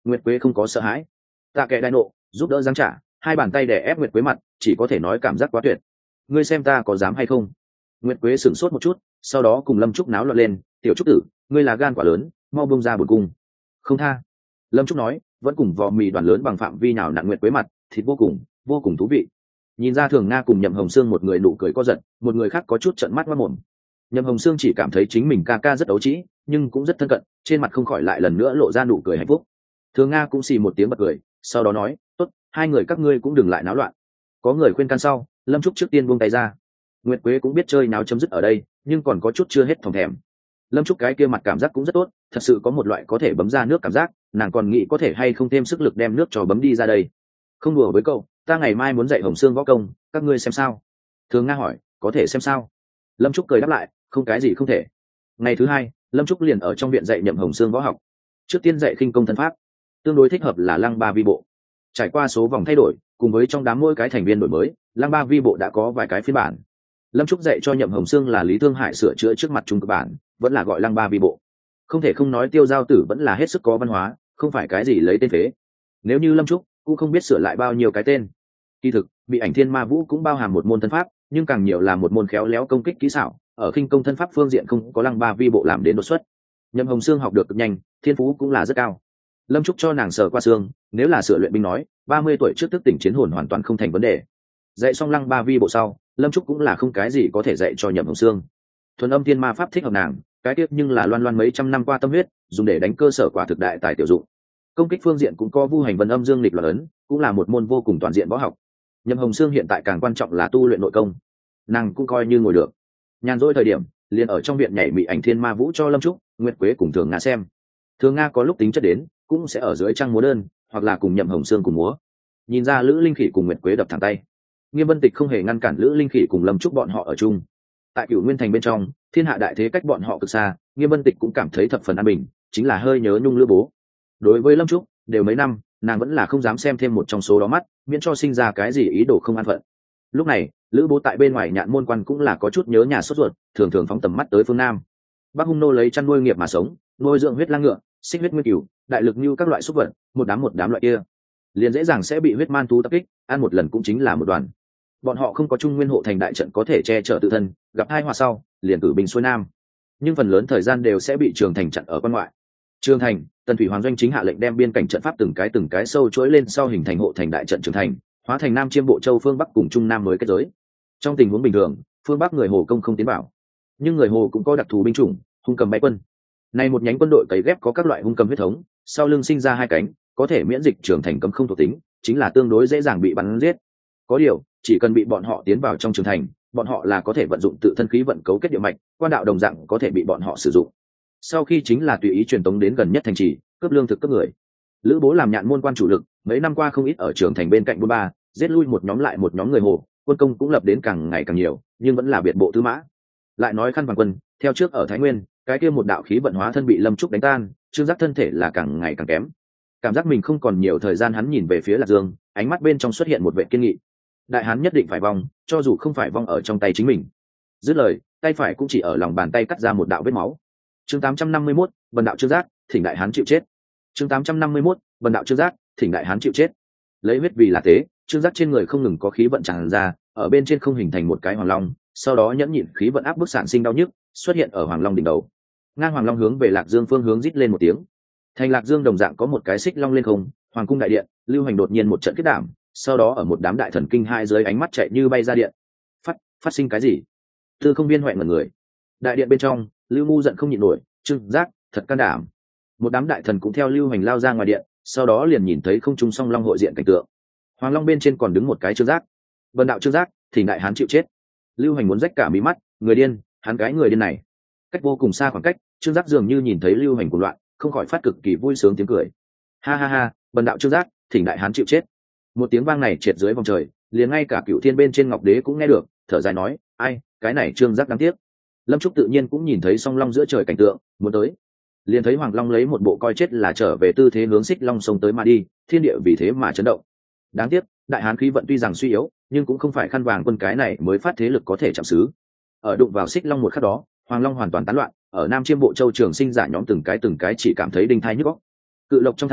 Nguyệt Quế không có sợ hãi. Tạ kệ đại nộ giúp đỡ giáng trả, hai bàn tay đè ép Nguyệt Quế mặt, chỉ có thể nói cảm giác quá tuyệt. Ngươi xem ta có dám hay không? Nguyệt Quế sửng sốt một chút, sau đó cùng Lâm Trúc náo loạn lên. Tiểu Trúc tử, ngươi là gan quả lớn, mau bông ra bổn cung. Không tha. Lâm Trúc nói, vẫn cùng vò mì đoàn lớn bằng phạm vi nào nặn Nguyệt Quế mặt, thịt vô cùng thú vị. Nhìn ra Thường Nga cùng Nhậm Hồng Sương một người nụ cười có giận, một người khác có chút trợn mắt ngoác mồm. Nhậm Hồng Sương chỉ cảm thấy chính mình ca ca rất đấu trí, nhưng cũng rất thân cận, trên mặt không khỏi lại lần nữa lộ ra nụ cười hạnh phúc. Thường Nga cũng xì một tiếng bật cười, sau đó nói, tốt, hai người các ngươi cũng đừng lại náo loạn. Có người khuyên can sau, Lâm Trúc trước tiên buông tay ra. Nguyệt Quế cũng biết chơi náo chấm dứt ở đây, nhưng còn có chút chưa hết thòng thèm. Lâm Trúc cái kia mặt cảm giác cũng rất tốt, thật sự có một loại có thể bấm ra nước cảm giác, nàng còn nghĩ có thể hay không thêm sức lực đem nước cho bấm đi ra đây. Không đùa với cậu, ta ngày mai muốn dạy Hồng Sương võ công, các ngươi xem sao? Thường Nga hỏi, có thể xem sao? Lâm Trúc cười đáp lại, không cái gì không thể. Ngày thứ hai, Lâm Trúc liền ở trong viện dạy Nhậm Hồng Sương võ học. Trước tiên dạy khinh công thân pháp, tương đối thích hợp là lăng ba vi bộ. Trải qua số vòng thay đổi, cùng với trong đám mỗi cái thành viên đổi mới, lăng ba vi bộ đã có vài cái phiên bản. Lâm Trúc dạy cho Nhậm Hồng Sương là Lý Thương Hải sửa chữa trước mặt trung cực bản, vẫn là gọi lăng ba vi bộ. Không thể không nói Tiêu Giao Tử vẫn là hết sức có văn hóa, không phải cái gì lấy tên phế. Nếu như Lâm Trúc cũng không biết sửa lại bao nhiêu cái tên. Kỳ thực, bị ảnh Thiên Ma Vũ cũng bao hàm một môn thân pháp, nhưng càng nhiều là một môn khéo léo công kích kỹ xảo, ở khinh công thân pháp phương diện không có lăng ba vi bộ làm đến đột xuất. Nhậm Hồng Sương học được cực nhanh, thiên phú cũng là rất cao. Lâm Trúc cho nàng sờ qua xương, nếu là sửa luyện binh nói, 30 tuổi trước thức tỉnh chiến hồn hoàn toàn không thành vấn đề. Dạy xong lăng ba vi bộ sau, Lâm Trúc cũng là không cái gì có thể dạy cho Nhậm Hồng Sương. Thuần âm thiên ma pháp thích hợp nàng, cái tiếc nhưng là loan loan mấy trăm năm qua tâm huyết, dùng để đánh cơ sở quả thực đại tài tiểu dụng. Công kích phương diện cũng có vu hành vân âm dương lịch loạn ấn, cũng là một môn vô cùng toàn diện võ học. Nhậm Hồng Sương hiện tại càng quan trọng là tu luyện nội công, nàng cũng coi như ngồi được. Nhàn rỗi thời điểm, liền ở trong viện nhảy mị ảnh Thiên Ma Vũ cho Lâm Trúc, Nguyệt Quế cùng Thường Nga xem. Thường Nga có lúc tính chất đến, cũng sẽ ở dưới trăng múa đơn, hoặc là cùng Nhậm Hồng Sương cùng múa. Nhìn ra Lữ Linh Khỉ cùng Nguyệt Quế đập thẳng tay, Nghiêm Vân Tịch không hề ngăn cản Lữ Linh Khỉ cùng Lâm Trúc bọn họ ở chung. Tại Cửu Nguyên Thành bên trong, thiên hạ đại thế cách bọn họ cực xa, Nghiêm Vân Tịch cũng cảm thấy thập phần an bình, chính là hơi nhớ nhung Lữ Bố. Đối với Lâm Trúc, đều mấy năm, nàng vẫn là không dám xem thêm một trong số đó mắt, miễn cho sinh ra cái gì ý đồ không an phận. Lúc này, Lữ Bố tại bên ngoài Nhạn Môn Quan cũng là có chút nhớ nhà sốt ruột, thường thường phóng tầm mắt tới phương Nam. Bắc Hung nô lấy chăn nuôi nghiệp mà sống, nuôi dưỡng huyết lang ngựa, xích huyết nguyên cừu, đại lực như các loại súc vật, một đám loại kia, liền dễ dàng sẽ bị huyết man thú tập kích, ăn một lần cũng chính là một đoàn. Bọn họ không có Trung Nguyên hộ thành đại trận có thể che chở tự thân, gặp hai họa sau, liền cử binh xuôi nam. Nhưng phần lớn thời gian đều sẽ bị Trường Thành chặn ở quan ngoại. Trường Thành, Tần Thủy Hoàng doanh chính hạ lệnh đem biên cảnh trận pháp từng cái sâu chuỗi lên sau hình thành hộ thành đại trận Trường Thành, hóa thành Nam Chiêm Bộ Châu phương Bắc cùng Trung Nam mới kết giới. Trong tình huống bình thường, phương Bắc người Hồ công không tiến vào, nhưng người Hồ cũng có đặc thù binh chủng, hung cầm bay quân. Này một nhánh quân đội cấy ghép có các loại hung cầm huyết thống, sau lưng sinh ra hai cánh, có thể miễn dịch Trường Thành cấm không thuộc tính, chính là tương đối dễ dàng bị bắn giết. Có điều, chỉ cần bị bọn họ tiến vào trong Trường Thành, bọn họ là có thể vận dụng tự thân khí vận cấu kết địa mạch, quan đạo đồng dạng có thể bị bọn họ sử dụng. Sau khi chính là tùy ý truyền tống đến gần nhất thành trì, cướp lương thực cấp người. Lữ Bố làm Nhạn Môn Quan chủ lực, mấy năm qua không ít ở Trường Thành bên cạnh buôn ba, giết lui một nhóm lại một nhóm người Hồ, quân công cũng lập đến càng ngày càng nhiều, nhưng vẫn là biệt bộ tư mã. Lại nói Khăn Vàng Quân, theo trước ở Thái Nguyên, cái kia một đạo khí vận hóa thân bị Lâm Trúc đánh tan, Trương Giác thân thể là càng ngày càng kém. Cảm giác mình không còn nhiều thời gian, hắn nhìn về phía Lạc Dương, ánh mắt bên trong xuất hiện một vẻ kiên nghị. Đại hán nhất định phải vong, cho dù không phải vong ở trong tay chính mình. Dứt lời, tay phải cũng chỉ ở lòng bàn tay cắt ra một đạo vết máu. Chương 851, Vân đạo Trương Giác, thỉnh đại hán chịu chết. Chương 851, Vân đạo Trương Giác, thỉnh đại hán chịu chết. Lấy huyết vì là tế, Trương Giác trên người không ngừng có khí vận tràn ra, ở bên trên không hình thành một cái hoàng long, sau đó nhẫn nhịn khí vận áp bức sản sinh đau nhức, xuất hiện ở hoàng long đỉnh đầu. Ngang hoàng long hướng về Lạc Dương phương hướng rít lên một tiếng. Thành Lạc Dương đồng dạng có một cái xích long lên không, hoàng cung đại điện, Lưu Hành đột nhiên một trận kết đảm, sau đó ở một đám đại thần kinh hai dưới ánh mắt chạy như bay ra điện. Phát sinh cái gì? Tư Không Viên hoẹn ngẩn người. Đại điện bên trong, Lưu Ngu giận không nhịn nổi, Trương Giác, thật can đảm. Một đám đại thần cũng theo Lưu Hành lao ra ngoài điện, sau đó liền nhìn thấy không trung song long hội diện cảnh tượng. Hoàng long bên trên còn đứng một cái Trương Giác. Vân đạo Trương Giác, thì đại hán chịu chết. Lưu Hành muốn rách cả mí mắt, người điên, hắn cái người điên này. Cách vô cùng xa khoảng cách, Trương Giác dường như nhìn thấy Lưu Hành cuồng loạn, không khỏi phát cực kỳ vui sướng tiếng cười. Ha ha ha, Vân đạo Trương Giác, thỉnh đại hán chịu chết. Một tiếng vang này triệt dưới vòng trời, liền ngay cả Cửu Thiên bên trên Ngọc Đế cũng nghe được, thở dài nói, ai, cái này Trương Giác đáng tiếc. Lâm Trúc tự nhiên cũng nhìn thấy song long giữa trời cảnh tượng, muốn tới, liền thấy Hoàng Long lấy một bộ coi chết là trở về tư thế hướng xích long sông tới mà đi, thiên địa vì thế mà chấn động. Đáng tiếc, đại hán khí vận tuy rằng suy yếu, nhưng cũng không phải Khăn Vàng Quân cái này mới phát thế lực có thể chạm xứ. Ở đụng vào xích long một khắc đó, Hoàng Long hoàn toàn tán loạn, ở Nam Chiêm Bộ Châu Trường Sinh giả nhóm từng cái chỉ cảm thấy đinh thai nhức óc. Cự Lộc trong thành,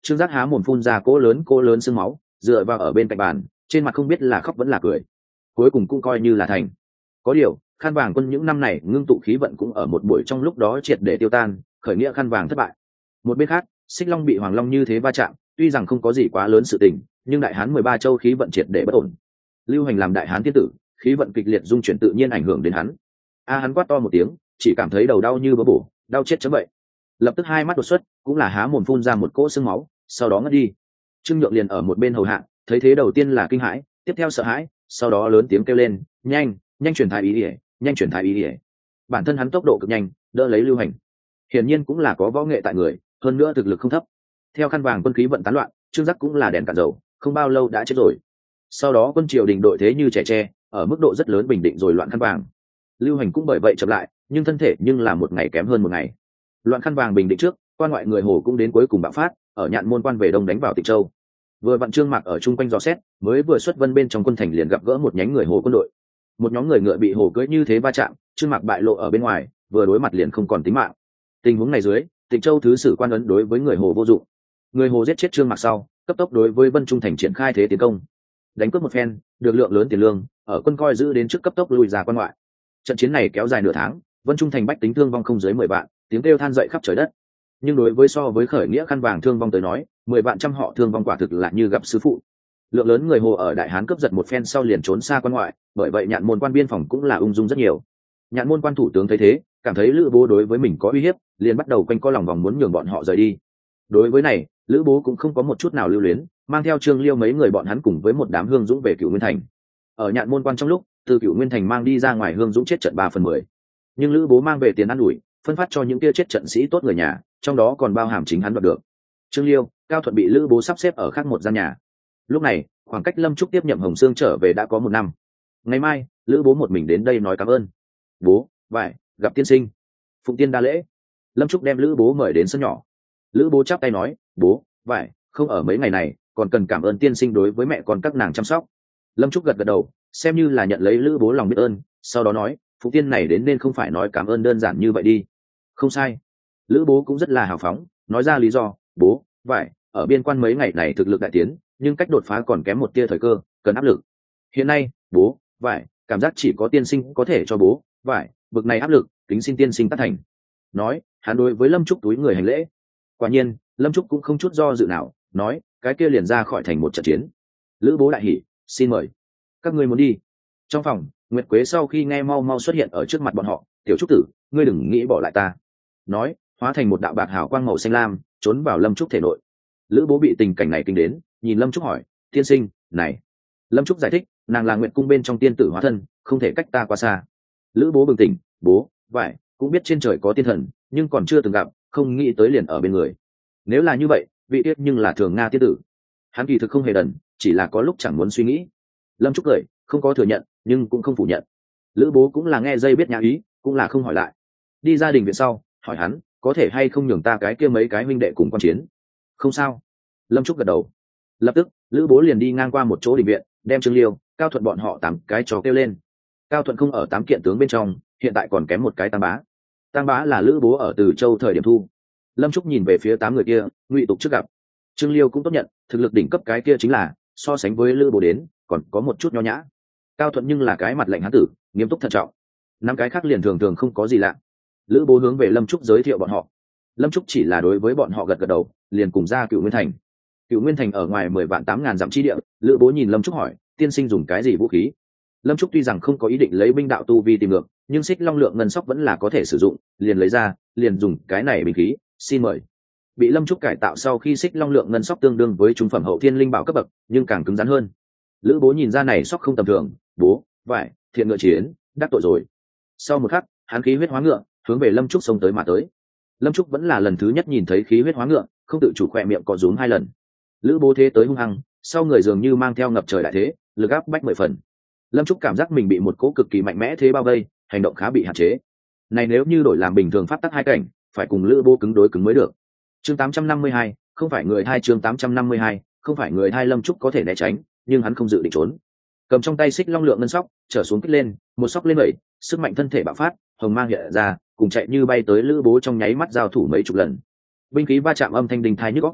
Trương Giác há mồm phun ra cỗ lớn sương máu, dựa vào ở bên cạnh bàn, trên mặt không biết là khóc vẫn là cười. Cuối cùng cũng coi như là thành. Có điều, khăn vàng quân những năm này ngưng tụ khí vận cũng ở một buổi trong lúc đó triệt để tiêu tan, khởi nghĩa khăn vàng thất bại. Một bên khác, Xích Long bị Hoàng Long như thế va chạm, tuy rằng không có gì quá lớn sự tình, nhưng đại hán 13 châu khí vận triệt để bất ổn. Lưu Hành làm đại hán tiên tử, khí vận kịch liệt dung chuyển tự nhiên ảnh hưởng đến hắn. Hắn quát to một tiếng, chỉ cảm thấy đầu đau như bớ bổ, đau chết chấm vậy. Lập tức hai mắt đột xuất, cũng là há mồm phun ra một cỗ sương máu, sau đó ngất đi. Trương Nhượng liền ở một bên hầu hạ, thấy thế đầu tiên là kinh hãi, tiếp theo sợ hãi, sau đó lớn tiếng kêu lên, nhanh nhanh chuyển thái ý ỉa, nhanh chuyển thái ý ỉa. Bản thân hắn tốc độ cực nhanh, đỡ lấy Lưu Hành, hiển nhiên cũng là có võ nghệ tại người, hơn nữa thực lực không thấp. Theo khăn vàng quân khí vận tán loạn, Trương Giác cũng là đèn cạn dầu, không bao lâu đã chết rồi. Sau đó quân triều đình đội thế như trẻ tre, ở mức độ rất lớn bình định rồi loạn khăn vàng. Lưu Hành cũng bởi vậy chậm lại, nhưng thân thể nhưng là một ngày kém hơn một ngày. Loạn khăn vàng bình định trước, quan ngoại người Hồ cũng đến cuối cùng bạo phát, ở Nhạn Môn quan về đông đánh vào Tịnh Châu. Vừa vặn Trương Mạc ở chung quanh dò xét, mới vừa xuất vân bên trong quân thành liền gặp gỡ một nhánh người Hồ quân đội. Một nhóm người ngựa bị Hồ cưỡi như thế va chạm, Trương Mạc bại lộ ở bên ngoài, vừa đối mặt liền không còn tính mạng. Tình huống này dưới, Tịnh Châu thứ sử quan ấn đối với người Hồ vô dụng. Người Hồ giết chết Trương Mạc sau, cấp tốc đối với Vân Trung thành triển khai thế tiến công. Đánh cướp một phen, được lượng lớn tiền lương, ở quân coi giữ đến trước cấp tốc lùi ra quan ngoại. Trận chiến này kéo dài nửa tháng, Vân Trung thành bách tính thương vong không dưới 10 vạn, tiếng kêu than dậy khắp trời đất. Nhưng đối với so với khởi nghĩa khăn vàng thương vong tới nói, 10 vạn trăm họ thương vong quả thực là như gặp sư phụ. Lượng lớn người Hồ ở Đại Hán cướp giật một phen sau liền trốn xa quan ngoại, bởi vậy Nhạn Môn quan biên phòng cũng là ung dung rất nhiều. Nhạn Môn quan thủ tướng thấy thế, cảm thấy Lữ Bố đối với mình có uy hiếp, liền bắt đầu quanh co lòng vòng muốn nhường bọn họ rời đi. Đối với này, Lữ Bố cũng không có một chút nào lưu luyến, mang theo Trương Liêu mấy người bọn hắn cùng với một đám hương dũng về Cửu Nguyên thành. Ở Nhạn Môn quan trong lúc, từ Cửu Nguyên thành mang đi ra ngoài hương dũng chết trận 3/10. Nhưng Lữ Bố mang về tiền ăn ủi, phân phát cho những kia chết trận sĩ tốt người nhà, trong đó còn bao hàm chính hắn đoạt được. Trương Liêu, Cao Thuận bị Lữ Bố sắp xếp ở khác một gian nhà. Lúc này, khoảng cách Lâm Trúc tiếp nhậm Hồng Sương trở về đã có 1 năm. Ngày mai, Lữ Bố một mình đến đây nói cảm ơn. Bố, vải, gặp tiên sinh. Phụng tiên đa lễ. Lâm Trúc đem Lữ Bố mời đến sân nhỏ. Lữ Bố chắp tay nói, bố, vải, không ở mấy ngày này, còn cần cảm ơn tiên sinh đối với mẹ con các nàng chăm sóc. Lâm Trúc gật gật đầu, xem như là nhận lấy Lữ Bố lòng biết ơn, sau đó nói, Phụng tiên này đến nên không phải nói cảm ơn đơn giản như vậy đi. Không sai. Lữ Bố cũng rất là hào phóng, nói ra lý do, bố, vải, ở biên quan mấy ngày này thực lực đại tiến, nhưng cách đột phá còn kém một tia thời cơ, cần áp lực. Hiện nay, bố, vải, cảm giác chỉ có tiên sinh có thể cho bố, vải, bực này áp lực, kính xin tiên sinh tác thành. Nói, hắn đối với Lâm Trúc túi người hành lễ. Quả nhiên, Lâm Trúc cũng không chút do dự nào, nói, cái kia liền ra khỏi thành một trận chiến. Lữ Bố đại hỉ, xin mời. Các ngươi muốn đi. Trong phòng, Nguyệt Quế sau khi nghe mau mau xuất hiện ở trước mặt bọn họ, tiểu Trúc tử, ngươi đừng nghĩ bỏ lại ta. Nói, hóa thành một đạo bạc hào quang màu xanh lam, trốn vào Lâm Trúc thể nội. Lữ Bố bị tình cảnh này kinh đến, nhìn Lâm Trúc hỏi, tiên sinh, này. Lâm Trúc giải thích, nàng là Nguyệt cung bên trong tiên tử hóa thân, không thể cách ta quá xa. Lữ Bố bừng tỉnh, bố, vậy, cũng biết trên trời có tiên thần, nhưng còn chưa từng gặp, không nghĩ tới liền ở bên người. Nếu là như vậy, vị tiết nhưng là thường Nga tiên tử. Hắn kỳ thực không hề đần, chỉ là có lúc chẳng muốn suy nghĩ. Lâm Trúc cười, không có thừa nhận, nhưng cũng không phủ nhận. Lữ Bố cũng là nghe dây biết nhã ý, cũng là không hỏi lại. Đi gia đình viện sau, hỏi hắn, có thể hay không nhường ta cái kia mấy cái huynh đệ cùng quan chiến. Không sao. Lâm Trúc gật đầu. Lập tức, Lữ Bố liền đi ngang qua một chỗ đình viện, đem Trương Liêu, Cao Thuận bọn họ 8 cái chó kêu lên. Cao Thuận không ở 8 kiện tướng bên trong, hiện tại còn kém một cái Tam Bá. Tam Bá là Lữ Bố ở Từ Châu thời điểm thu. Lâm Trúc nhìn về phía 8 người kia, ngụy tục trước gặp. Trương Liêu cũng tốt nhận, thực lực đỉnh cấp cái kia chính là, so sánh với Lữ Bố đến, còn có một chút nho nhã. Cao Thuận nhưng là cái mặt lạnh hán tử, nghiêm túc thận trọng. 5 cái khác liền thường thường không có gì lạ. Lữ Bố hướng về Lâm Trúc giới thiệu bọn họ. Lâm Trúc chỉ là đối với bọn họ gật gật đầu, liền cùng ra Cửu Nguyên thành. Cửu Nguyên thành ở ngoài 10 vạn 8.000 dặm chi địa. Lữ Bố nhìn Lâm Trúc hỏi, tiên sinh dùng cái gì vũ khí? Lâm Trúc tuy rằng không có ý định lấy binh đạo tu vi tìm được, nhưng Xích Long lượng ngân sóc vẫn là có thể sử dụng, liền lấy ra, liền dùng cái này binh khí, xin mời. Bị Lâm Trúc cải tạo sau khi Xích Long lượng ngân sóc tương đương với trung phẩm hậu thiên linh bảo cấp bậc, nhưng càng cứng rắn hơn. Lữ Bố nhìn ra này sóc không tầm thường, bố, vải, thiện ngựa chiến, đắc tội rồi. Sau một khắc, hắn khí huyết hóa ngựa, hướng về Lâm Trúc xông tới mà tới. Lâm Trúc vẫn là lần thứ nhất nhìn thấy khí huyết hóa ngựa, không tự chủ khỏe miệng có rúm 2 lần. Lữ Bố thế tới hung hăng, sau người dường như mang theo ngập trời đại thế, lực áp bách 10 phần. Lâm Trúc cảm giác mình bị một cỗ cực kỳ mạnh mẽ thế bao vây, hành động khá bị hạn chế. Này nếu như đổi làm bình thường pháp tắc 2 cảnh, phải cùng Lữ Bố cứng đối cứng mới được. Chương 852, không phải người hai chương 852, không phải người hai. Lâm Trúc có thể né tránh, nhưng hắn không dự định trốn. Cầm trong tay Xích Long lượng ngân sóc, trở xuống kích lên, một sóc lên 7, sức mạnh thân thể bạo phát, hồng mang hiện ra, cùng chạy như bay tới Lữ Bố trong nháy mắt giao thủ mấy chục lần. Binh khí va chạm âm thanh đình thai nhức óc.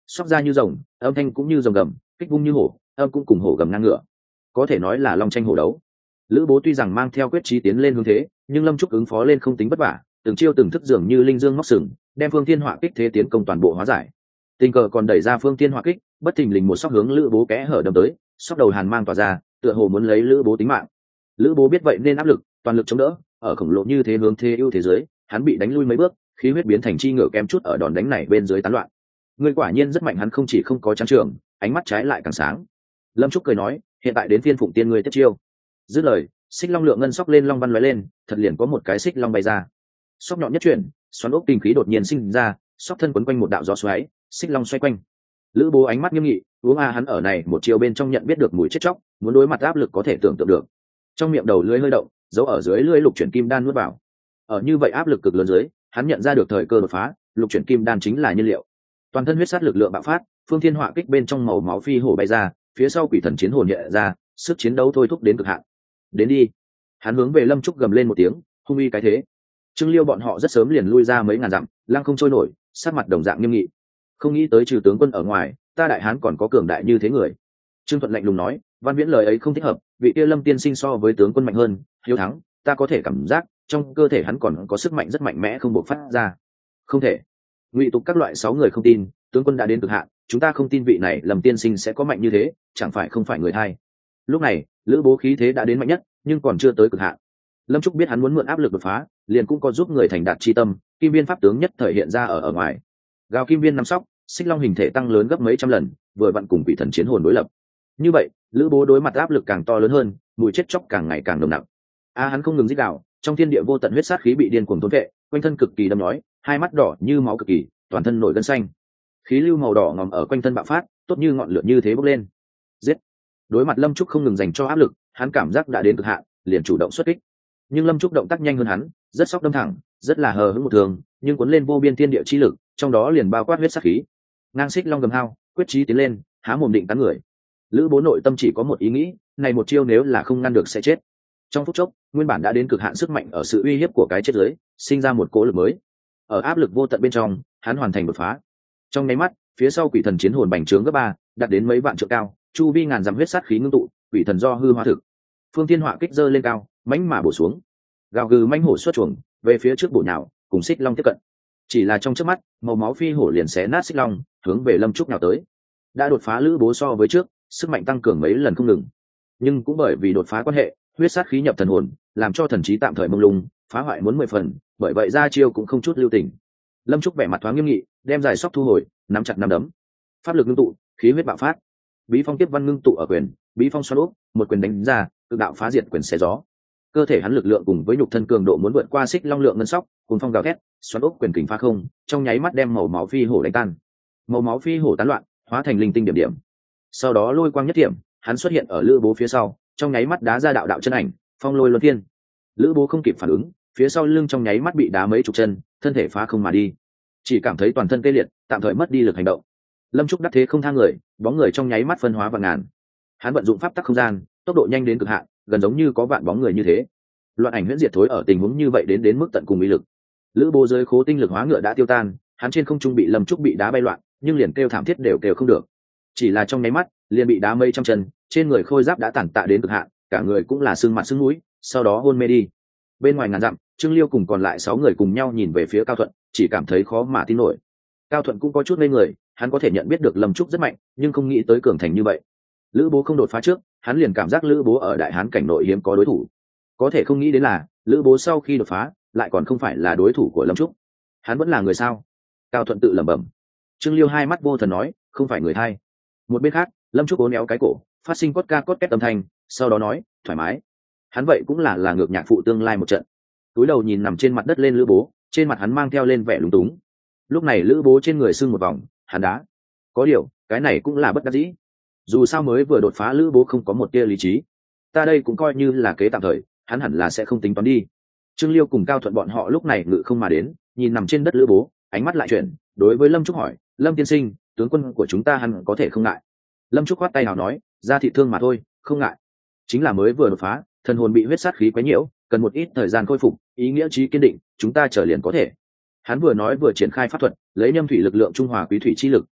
xóc ra như rồng, âm thanh cũng như rồng gầm, kích vung như hổ, âm cũng cùng hổ gầm ngang ngựa, có thể nói là long tranh hổ đấu. Lữ Bố tuy rằng mang theo quyết chí tiến lên hướng thế, nhưng Lâm Trúc ứng phó lên không tính vất vả, từng chiêu từng thức dường như linh dương móc sừng, đem Phương Thiên Họa kích thế tiến công toàn bộ hóa giải. Tình cờ còn đẩy ra Phương Thiên Họa kích, bất thình lình một sóc hướng Lữ Bố kẽ hở đâm tới, sóc đầu hàn mang tỏa ra, tựa hồ muốn lấy Lữ Bố tính mạng. Lữ Bố biết vậy nên áp lực, toàn lực chống đỡ, ở khổng lồ như thế hướng thế ưu thế giới, hắn bị đánh lui mấy bước, khí huyết biến thành chi ngựa kém chút ở đòn đánh này bên dưới tán loạn. Người quả nhiên rất mạnh, hắn không chỉ không có trắng trường, ánh mắt trái lại càng sáng. Lâm Trúc cười nói, hiện tại đến phiên Phụng Tiên ngươi tiếp chiêu. Dứt lời, xích long lượng ngân sóc lên long văn lóe lên, thật liền có một cái xích long bay ra. Sóc nhọn nhất chuyển, xoắn ốc kinh khí đột nhiên sinh ra, sóc thân quấn quanh một đạo gió xoáy, xích long xoay quanh. Lữ Bố ánh mắt nghiêm nghị, uống hắn ở này một chiều bên trong nhận biết được mùi chết chóc, muốn đối mặt áp lực có thể tưởng tượng được. Trong miệng đầu lưỡi hơi động, giấu ở dưới lưỡi lục chuyển kim đan nuốt vào. Ở như vậy áp lực cực lớn dưới, hắn nhận ra được thời cơ đột phá, lục chuyển kim đan chính là nhiên liệu. Toàn thân huyết sát lực lượng bạo phát, Phương Thiên Họa kích bên trong màu máu phi hổ bay ra, phía sau quỷ thần chiến hồn hiện ra, sức chiến đấu thôi thúc đến cực hạn. Đến đi. Hắn hướng về Lâm Trúc gầm lên một tiếng, hung uy cái thế. Trương Liêu bọn họ rất sớm liền lui ra mấy ngàn dặm, lăng không trôi nổi, sát mặt đồng dạng nghiêm nghị. Không nghĩ tới trừ tướng quân ở ngoài, ta đại hán còn có cường đại như thế người. Trương Thuận lạnh lùng nói, Văn Viễn lời ấy không thích hợp, vị kia Lâm tiên sinh so với tướng quân mạnh hơn, hiếu thắng, ta có thể cảm giác trong cơ thể hắn còn có sức mạnh rất mạnh mẽ không bộc phát ra. Không thể. Ngụy tục các loại 6 người không tin, tướng quân đã đến cực hạn, chúng ta không tin vị này Lâm tiên sinh sẽ có mạnh như thế, chẳng phải không phải người thay. Lúc này, Lữ Bố khí thế đã đến mạnh nhất, nhưng còn chưa tới cực hạn. Lâm Trúc biết hắn muốn mượn áp lực đột phá, liền cũng có giúp người thành đạt chi tâm, kim viên pháp tướng nhất thời hiện ra ở ngoài. Gào kim viên nắm sóc, xích long hình thể tăng lớn gấp mấy trăm lần, vừa vặn cùng quỷ thần chiến hồn đối lập. Như vậy, Lữ Bố đối mặt áp lực càng to lớn hơn, mùi chết chóc càng ngày càng nồng nặc. Hắn không ngừng rít gào, trong thiên địa vô tận huyết sát khí bị điên cuồng thôn vệ, quanh thân cực kỳ đâm nhói, hai mắt đỏ như máu cực kỳ, toàn thân nổi gân xanh. Khí lưu màu đỏ ngòm ở quanh thân bạo phát, tốt như ngọn lửa như thế bốc lên. Giết! Đối mặt Lâm Trúc không ngừng dành cho áp lực, hắn cảm giác đã đến cực hạn, liền chủ động xuất kích. Nhưng Lâm Trúc động tác nhanh hơn hắn, rất sóc đâm thẳng, rất là hờ hững một thường, nhưng cuốn lên vô biên thiên địa chi lực, trong đó liền bao quát huyết sát khí. Ngang xích long gầm hao, quyết chí tiến lên, há mồm định cắn người. Lữ Bố nội tâm chỉ có một ý nghĩ, này một chiêu nếu là không ngăn được sẽ chết. Trong phút chốc, nguyên bản đã đến cực hạn sức mạnh ở sự uy hiếp của cái chết giới, sinh ra một cỗ lực mới. Ở áp lực vô tận bên trong, hắn hoàn thành đột phá. Trong nháy mắt, phía sau quỷ thần chiến hồn bành trướng gấp 3, đạt đến mấy vạn trượng cao, chu vi ngàn dặm huyết sát khí ngưng tụ, quỷ thần do hư hóa thực. Phương Thiên Họa kích giơ lên cao, mãnh mà bổ xuống. Gào gừ mãnh hổ xuất chuồng, về phía trước bổ nhào, cùng xích long tiếp cận. Chỉ là trong chớp mắt, màu máu phi hổ liền xé nát xích long, hướng về Lâm Trúc nhào tới. Đã đột phá Lữ Bố so với trước, sức mạnh tăng cường mấy lần không ngừng. Nhưng cũng bởi vì đột phá quan hệ, huyết sát khí nhập thần hồn, làm cho thần trí tạm thời mông lung, phá hoại muốn 10 phần, bởi vậy ra chiêu cũng không chút lưu tình. Lâm Trúc vẻ mặt thoáng nghiêm nghị, đem dài sóc thu hồi, nắm chặt nắm đấm. Pháp lực ngưng tụ, khí huyết bạo phát. Bí phong tiếp văn ngưng tụ ở quyền, bí phong xoắn úp, một quyền đánh ra, tự đạo phá diệt quyền xé gió. Cơ thể hắn lực lượng cùng với nhục thân cường độ muốn vượt qua xích long lượng ngân sóc, cùng phong gào thét, xoắn úp quyền kình phá không, trong nháy mắt đem màu máu phi hổ đánh tan. Màu máu phi hổ tán loạn, hóa thành linh tinh điểm điểm. Sau đó lôi quang nhất điểm, hắn xuất hiện ở Lữ Bố phía sau, trong nháy mắt đá ra đạo đạo chân ảnh, phong lôi luân thiên. Lữ Bố không kịp phản ứng, phía sau lưng trong nháy mắt bị đá mấy chục chân, thân thể phá không mà đi, chỉ cảm thấy toàn thân tê liệt, tạm thời mất đi lực hành động. Lâm Trúc đắc thế không tha người, bóng người trong nháy mắt phân hóa vạn ngàn. Hắn vận dụng pháp tắc không gian, tốc độ nhanh đến cực hạn, gần giống như có vạn bóng người như thế. Loạn ảnh huyễn diệt thối ở tình huống như vậy đến mức tận cùng uy lực. Lữ Bố dưới khố tinh lực hóa ngựa đã tiêu tan, hắn trên không trung bị Lâm Trúc bị đá bay loạn, nhưng liền kêu thảm thiết đều kêu không được. Chỉ là trong nháy mắt, liền bị đá mây trăm chân, trên người khôi giáp đã tàn tạ đến cực hạn, cả người cũng là xương mặt xương mũi, sau đó hôn mê đi. Bên ngoài ngàn dặm, Trương Liêu cùng còn lại 6 người cùng nhau nhìn về phía Cao Thuận, chỉ cảm thấy khó mà tin nổi. Cao Thuận cũng có chút ngây người, hắn có thể nhận biết được Lâm Trúc rất mạnh, nhưng không nghĩ tới cường thành như vậy. Lữ Bố không đột phá trước, hắn liền cảm giác Lữ Bố ở Đại Hán cảnh nội hiếm có đối thủ. Có thể không nghĩ đến là, Lữ Bố sau khi đột phá, lại còn không phải là đối thủ của Lâm Trúc. Hắn vẫn là người sao? Cao Thuận tự lẩm bẩm. Trương Liêu hai mắt vô thần nói, không phải người thay. Một bên khác, Lâm Trúc uốn éo cái cổ, phát sinh cốt ca cốt két âm thanh, sau đó nói, thoải mái. Hắn vậy cũng là ngược nhạc phụ tương lai một trận. Túi đầu nhìn nằm trên mặt đất lên Lữ Bố, trên mặt hắn mang theo lên vẻ lúng túng. Lúc này Lữ Bố trên người sưng một vòng, hắn đá. Có điều, cái này cũng là bất đắc dĩ. Dù sao mới vừa đột phá Lữ Bố không có một tia lý trí. Ta đây cũng coi như là kế tạm thời, hắn hẳn là sẽ không tính toán đi. Trương Liêu cùng Cao Thuận bọn họ lúc này ngự không mà đến, nhìn nằm trên đất Lữ Bố, ánh mắt lại chuyển, đối với Lâm Trúc hỏi, Lâm tiên sinh, tướng quân của chúng ta hẳn có thể không ngại. Lâm Trúc khoát tay nào nói, ra thị thương mà thôi, không ngại. Chính là mới vừa đột phá, thần hồn bị huyết sát khí quấy nhiễu, cần một ít thời gian khôi phục, ý nghĩa chí kiên định, chúng ta chờ liền có thể. Hắn vừa nói vừa triển khai pháp thuật, lấy nhâm thủy lực lượng trung hòa quý thủy chi lực,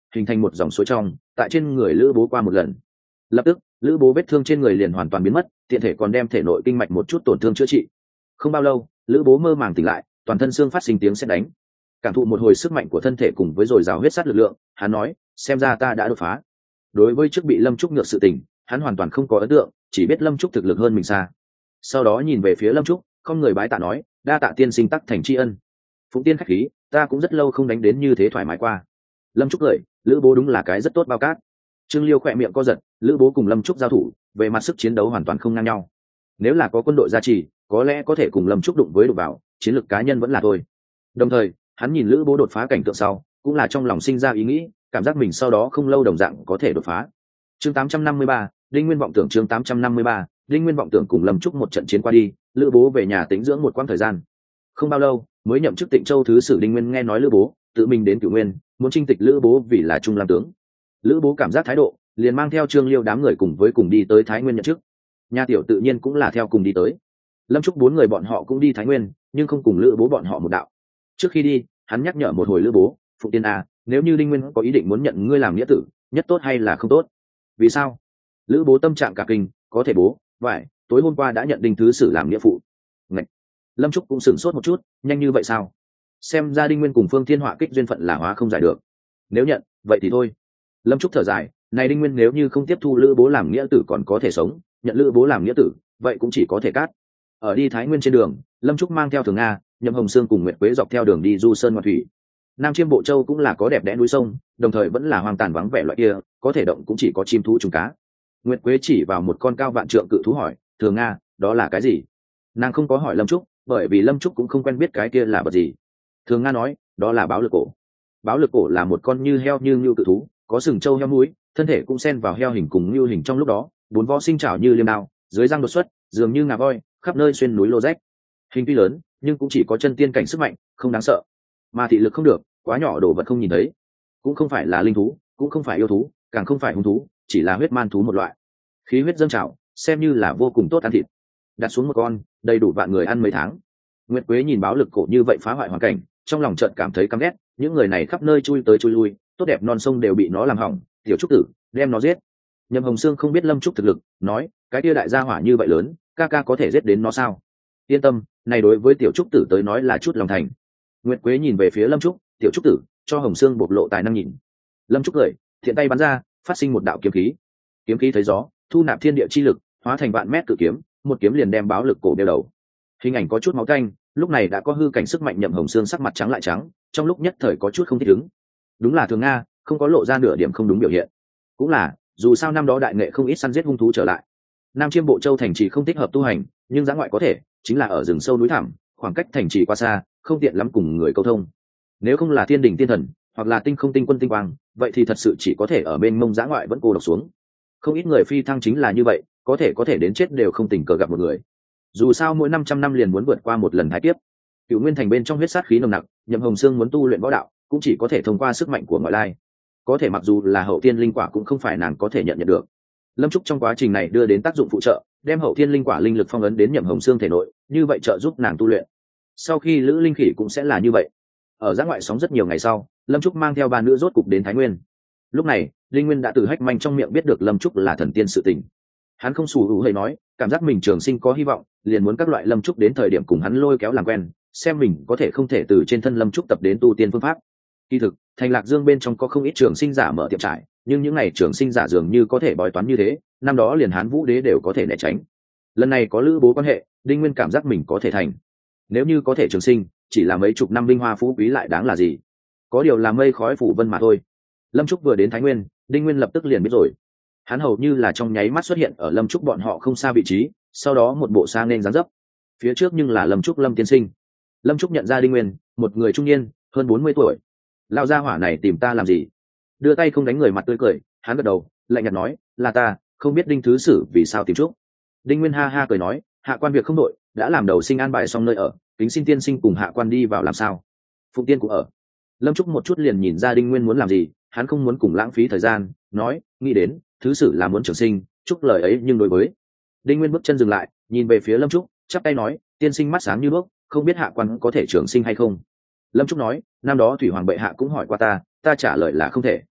hình thành một dòng suối trong tại trên người lữ bố qua một lần. Lập tức lữ bố vết thương trên người liền hoàn toàn biến mất, tiện thể còn đem thể nội kinh mạch một chút tổn thương chữa trị. Không bao lâu lữ bố mơ màng tỉnh lại, toàn thân xương phát sinh tiếng sét đánh, cảm thụ một hồi sức mạnh của thân thể cùng với dồi dào huyết sát lực lượng, hắn nói xem ra ta đã đột phá. Đối với trước bị Lâm Trúc ngược sự tình, hắn hoàn toàn không có ấn tượng, chỉ biết Lâm Trúc thực lực hơn mình xa. Sau đó nhìn về phía Lâm Trúc, không người bái tạ nói, đa tạ tiên sinh tắc thành tri ân. Phụng tiên khách khí, ta cũng rất lâu không đánh đến như thế thoải mái qua. Lâm Trúc cười, lữ bố đúng là cái rất tốt bao cát. Trương Liêu khỏe miệng co giật, lữ bố cùng Lâm Trúc giao thủ, về mặt sức chiến đấu hoàn toàn không ngang nhau. Nếu là có quân đội gia trì, có lẽ có thể cùng Lâm Trúc đụng với đụng vào, chiến lược cá nhân vẫn là thôi. Đồng thời hắn nhìn lữ bố đột phá cảnh tượng sau, cũng là trong lòng sinh ra ý nghĩ, cảm giác mình sau đó không lâu đồng dạng có thể đột phá. Chương 853, Đinh Nguyên vọng tưởng. Chương 853, Đinh Nguyên vọng tưởng. Cùng Lâm Trúc một trận chiến qua đi, lữ bố về nhà tĩnh dưỡng một quãng thời gian. Không bao lâu mới nhậm chức Tịnh Châu thứ sử Đinh Nguyên nghe nói lữ bố tự mình đến Cửu Nguyên, muốn chinh tịch lữ bố vì là trung lam tướng. Lữ bố cảm giác thái độ, liền mang theo Trương Liêu đám người cùng đi tới Thái Nguyên nhận chức. Nha tiểu tự nhiên cũng là theo cùng đi tới. Lâm Trúc bốn người bọn họ cũng đi Thái Nguyên, nhưng không cùng lữ bố bọn họ một đạo. Trước khi đi hắn nhắc nhở một hồi lữ bố, Phụng tiên à, nếu như Đinh Nguyên có ý định muốn nhận ngươi làm nghĩa tử, nhất tốt hay là không tốt? Vì sao? Lữ bố tâm trạng cả kinh, có thể bố vậy tối hôm qua đã nhận Đinh thứ sử làm nghĩa phụ. Ngạch. Lâm Trúc cũng sửng sốt một chút, nhanh như vậy sao? Xem ra Đinh Nguyên cùng Phương Thiên Họa kích duyên phận là hóa không giải được. Nếu nhận vậy thì thôi. Lâm Trúc thở dài, này Đinh Nguyên nếu như không tiếp thu lữ bố làm nghĩa tử còn có thể sống, nhận lữ bố làm nghĩa tử vậy cũng chỉ có thể cát. Ở đi Thái Nguyên trên đường, Lâm Trúc mang theo Thường Nga, Nhậm Hồng Sương cùng Nguyệt Quế dọc theo đường đi du sơn ngoạn thủy. Nam Chiêm Bộ Châu cũng là có đẹp đẽ núi sông, đồng thời vẫn là hoang tàn vắng vẻ loại kia, có thể động cũng chỉ có chim thú trùng cá. Nguyệt Quế chỉ vào một con cao vạn trượng cự thú hỏi, Thường Nga, đó là cái gì? Nàng không có hỏi Lâm Trúc, bởi vì Lâm Trúc cũng không quen biết cái kia là vật gì. Thường Nga nói, đó là báo lực cổ. Báo lực cổ là một con như heo như ngưu cự thú, có sừng trâu heo mũi, thân thể cũng xen vào heo hình cùng ngưu hình trong lúc đó, bốn vó sinh trảo như liêm đao, dưới răng đột xuất, dường như ngà voi, khắp nơi xuyên núi lô rách. Hình tuy lớn, nhưng cũng chỉ có chân tiên cảnh sức mạnh, không đáng sợ. Mà thị lực không được, quá nhỏ đồ vật không nhìn thấy. Cũng không phải là linh thú, cũng không phải yêu thú, càng không phải hung thú, chỉ là huyết man thú một loại. Khí huyết dâng trào, xem như là vô cùng tốt ăn thịt. Đặt xuống một con, đầy đủ vạn người ăn mấy tháng. Nguyệt Quế nhìn báo lực cổ như vậy phá hoại hoàn cảnh, trong lòng chợt cảm thấy căm ghét, những người này khắp nơi chui tới chui lui, tốt đẹp non sông đều bị nó làm hỏng, tiểu trúc tử, đem nó giết. Nhậm Hồng Sương không biết Lâm Trúc thực lực, nói, cái kia đại gia hỏa như vậy lớn, ca ca có thể giết đến nó sao? Yên tâm, này đối với tiểu trúc tử tới nói là chút lòng thành. Nguyệt Quế nhìn về phía Lâm Trúc, tiểu trúc tử, cho Hồng Sương bộc lộ tài năng nhìn. Lâm Trúc cười, thiện tay bắn ra, phát sinh một đạo kiếm khí. Kiếm khí thấy gió, thu nạp thiên địa chi lực, hóa thành vạn mét cự kiếm, một kiếm liền đem báo lực cổ đeo đầu. Hình ảnh có chút máu tanh, lúc này đã có hư cảnh sức mạnh. Nhậm Hồng Sương sắc mặt trắng lại trắng, trong lúc nhất thời có chút không thích ứng. Đúng là Thường Nga, không có lộ ra nửa điểm không đúng biểu hiện. Cũng là, dù sao năm đó đại nghệ không ít săn giết hung thú trở lại. Nam Chiêm Bộ Châu thành trì không thích hợp tu hành, nhưng dã ngoại có thể, chính là ở rừng sâu núi thẳm, khoảng cách thành trì quá xa, không tiện lắm cùng người câu thông. Nếu không là thiên đình tiên thần, hoặc là tinh không tinh quân tinh quang, vậy thì thật sự chỉ có thể ở bên mông dã ngoại vẫn cô độc xuống. Không ít người phi thăng chính là như vậy, có thể đến chết đều không tình cờ gặp một người. Dù sao mỗi 500 năm liền muốn vượt qua một lần thái kiếp. Cửu Nguyên thành bên trong huyết sát khí nồng nặc, Nhậm Hồng Sương muốn tu luyện võ đạo, cũng chỉ có thể thông qua sức mạnh của ngoại lai. Có thể mặc dù là hậu thiên linh quả cũng không phải nàng có thể nhận được. Lâm Trúc trong quá trình này đưa đến tác dụng phụ trợ, đem hậu thiên linh quả linh lực phong ấn đến Nhậm Hồng Sương thể nội, như vậy trợ giúp nàng tu luyện. Sau khi Lữ Linh Khỉ cũng sẽ là như vậy. Ở giã ngoại sóng rất nhiều ngày sau, Lâm Trúc mang theo ba nữ rốt cục đến Thái Nguyên. Lúc này Linh Nguyên đã từ Hách Manh trong miệng biết được Lâm Trúc là thần tiên sự tình. Hắn không xù hữu hay nói, cảm giác mình trường sinh có hy vọng, liền muốn các loại Lâm Trúc đến thời điểm cùng hắn lôi kéo làm quen, xem mình có thể không thể từ trên thân Lâm Trúc tập đến tu tiên phương pháp. Kỳ thực thành Lạc Dương bên trong có không ít trường sinh giả mở tiệm trải, nhưng những ngày trường sinh giả dường như có thể bói toán như thế, năm đó liền Hán Vũ Đế đều có thể né tránh. Lần này có lữ bố quan hệ, Đinh Nguyên cảm giác mình có thể thành. Nếu như có thể trường sinh, chỉ là mấy chục năm vinh hoa phú quý lại đáng là gì? Có điều là mây khói phủ vân mà thôi. Lâm Trúc vừa đến Thái Nguyên, Đinh Nguyên lập tức liền biết rồi. Hắn hầu như là trong nháy mắt xuất hiện ở Lâm Trúc bọn họ không xa vị trí, sau đó một bộ sang nên dáng dấp. Phía trước nhưng là Lâm Trúc Lâm tiên sinh. Lâm Trúc nhận ra Đinh Nguyên, một người trung niên, hơn 40 tuổi. Lão gia hỏa này tìm ta làm gì? Đưa tay không đánh người mặt tươi cười, hắn gật đầu, lạnh nhạt nói, là ta, không biết Đinh thứ sử vì sao tìm Trúc. Đinh Nguyên ha ha cười nói, hạ quan việc không đội, đã làm đầu sinh an bài xong nơi ở, kính xin tiên sinh cùng hạ quan đi vào làm sao? Phụng tiên cũng ở. Lâm Trúc một chút liền nhìn ra Đinh Nguyên muốn làm gì, hắn không muốn cùng lãng phí thời gian, nói, nghĩ đến thứ sử là muốn trường sinh, Trúc lời ấy nhưng đối với. Đinh Nguyên bước chân dừng lại, nhìn về phía Lâm Trúc, chắp tay nói, tiên sinh mắt sáng như đuốc, không biết hạ quan có thể trường sinh hay không? Lâm Trúc nói, năm đó Thủy Hoàng bệ hạ cũng hỏi qua ta, ta trả lời là không thể.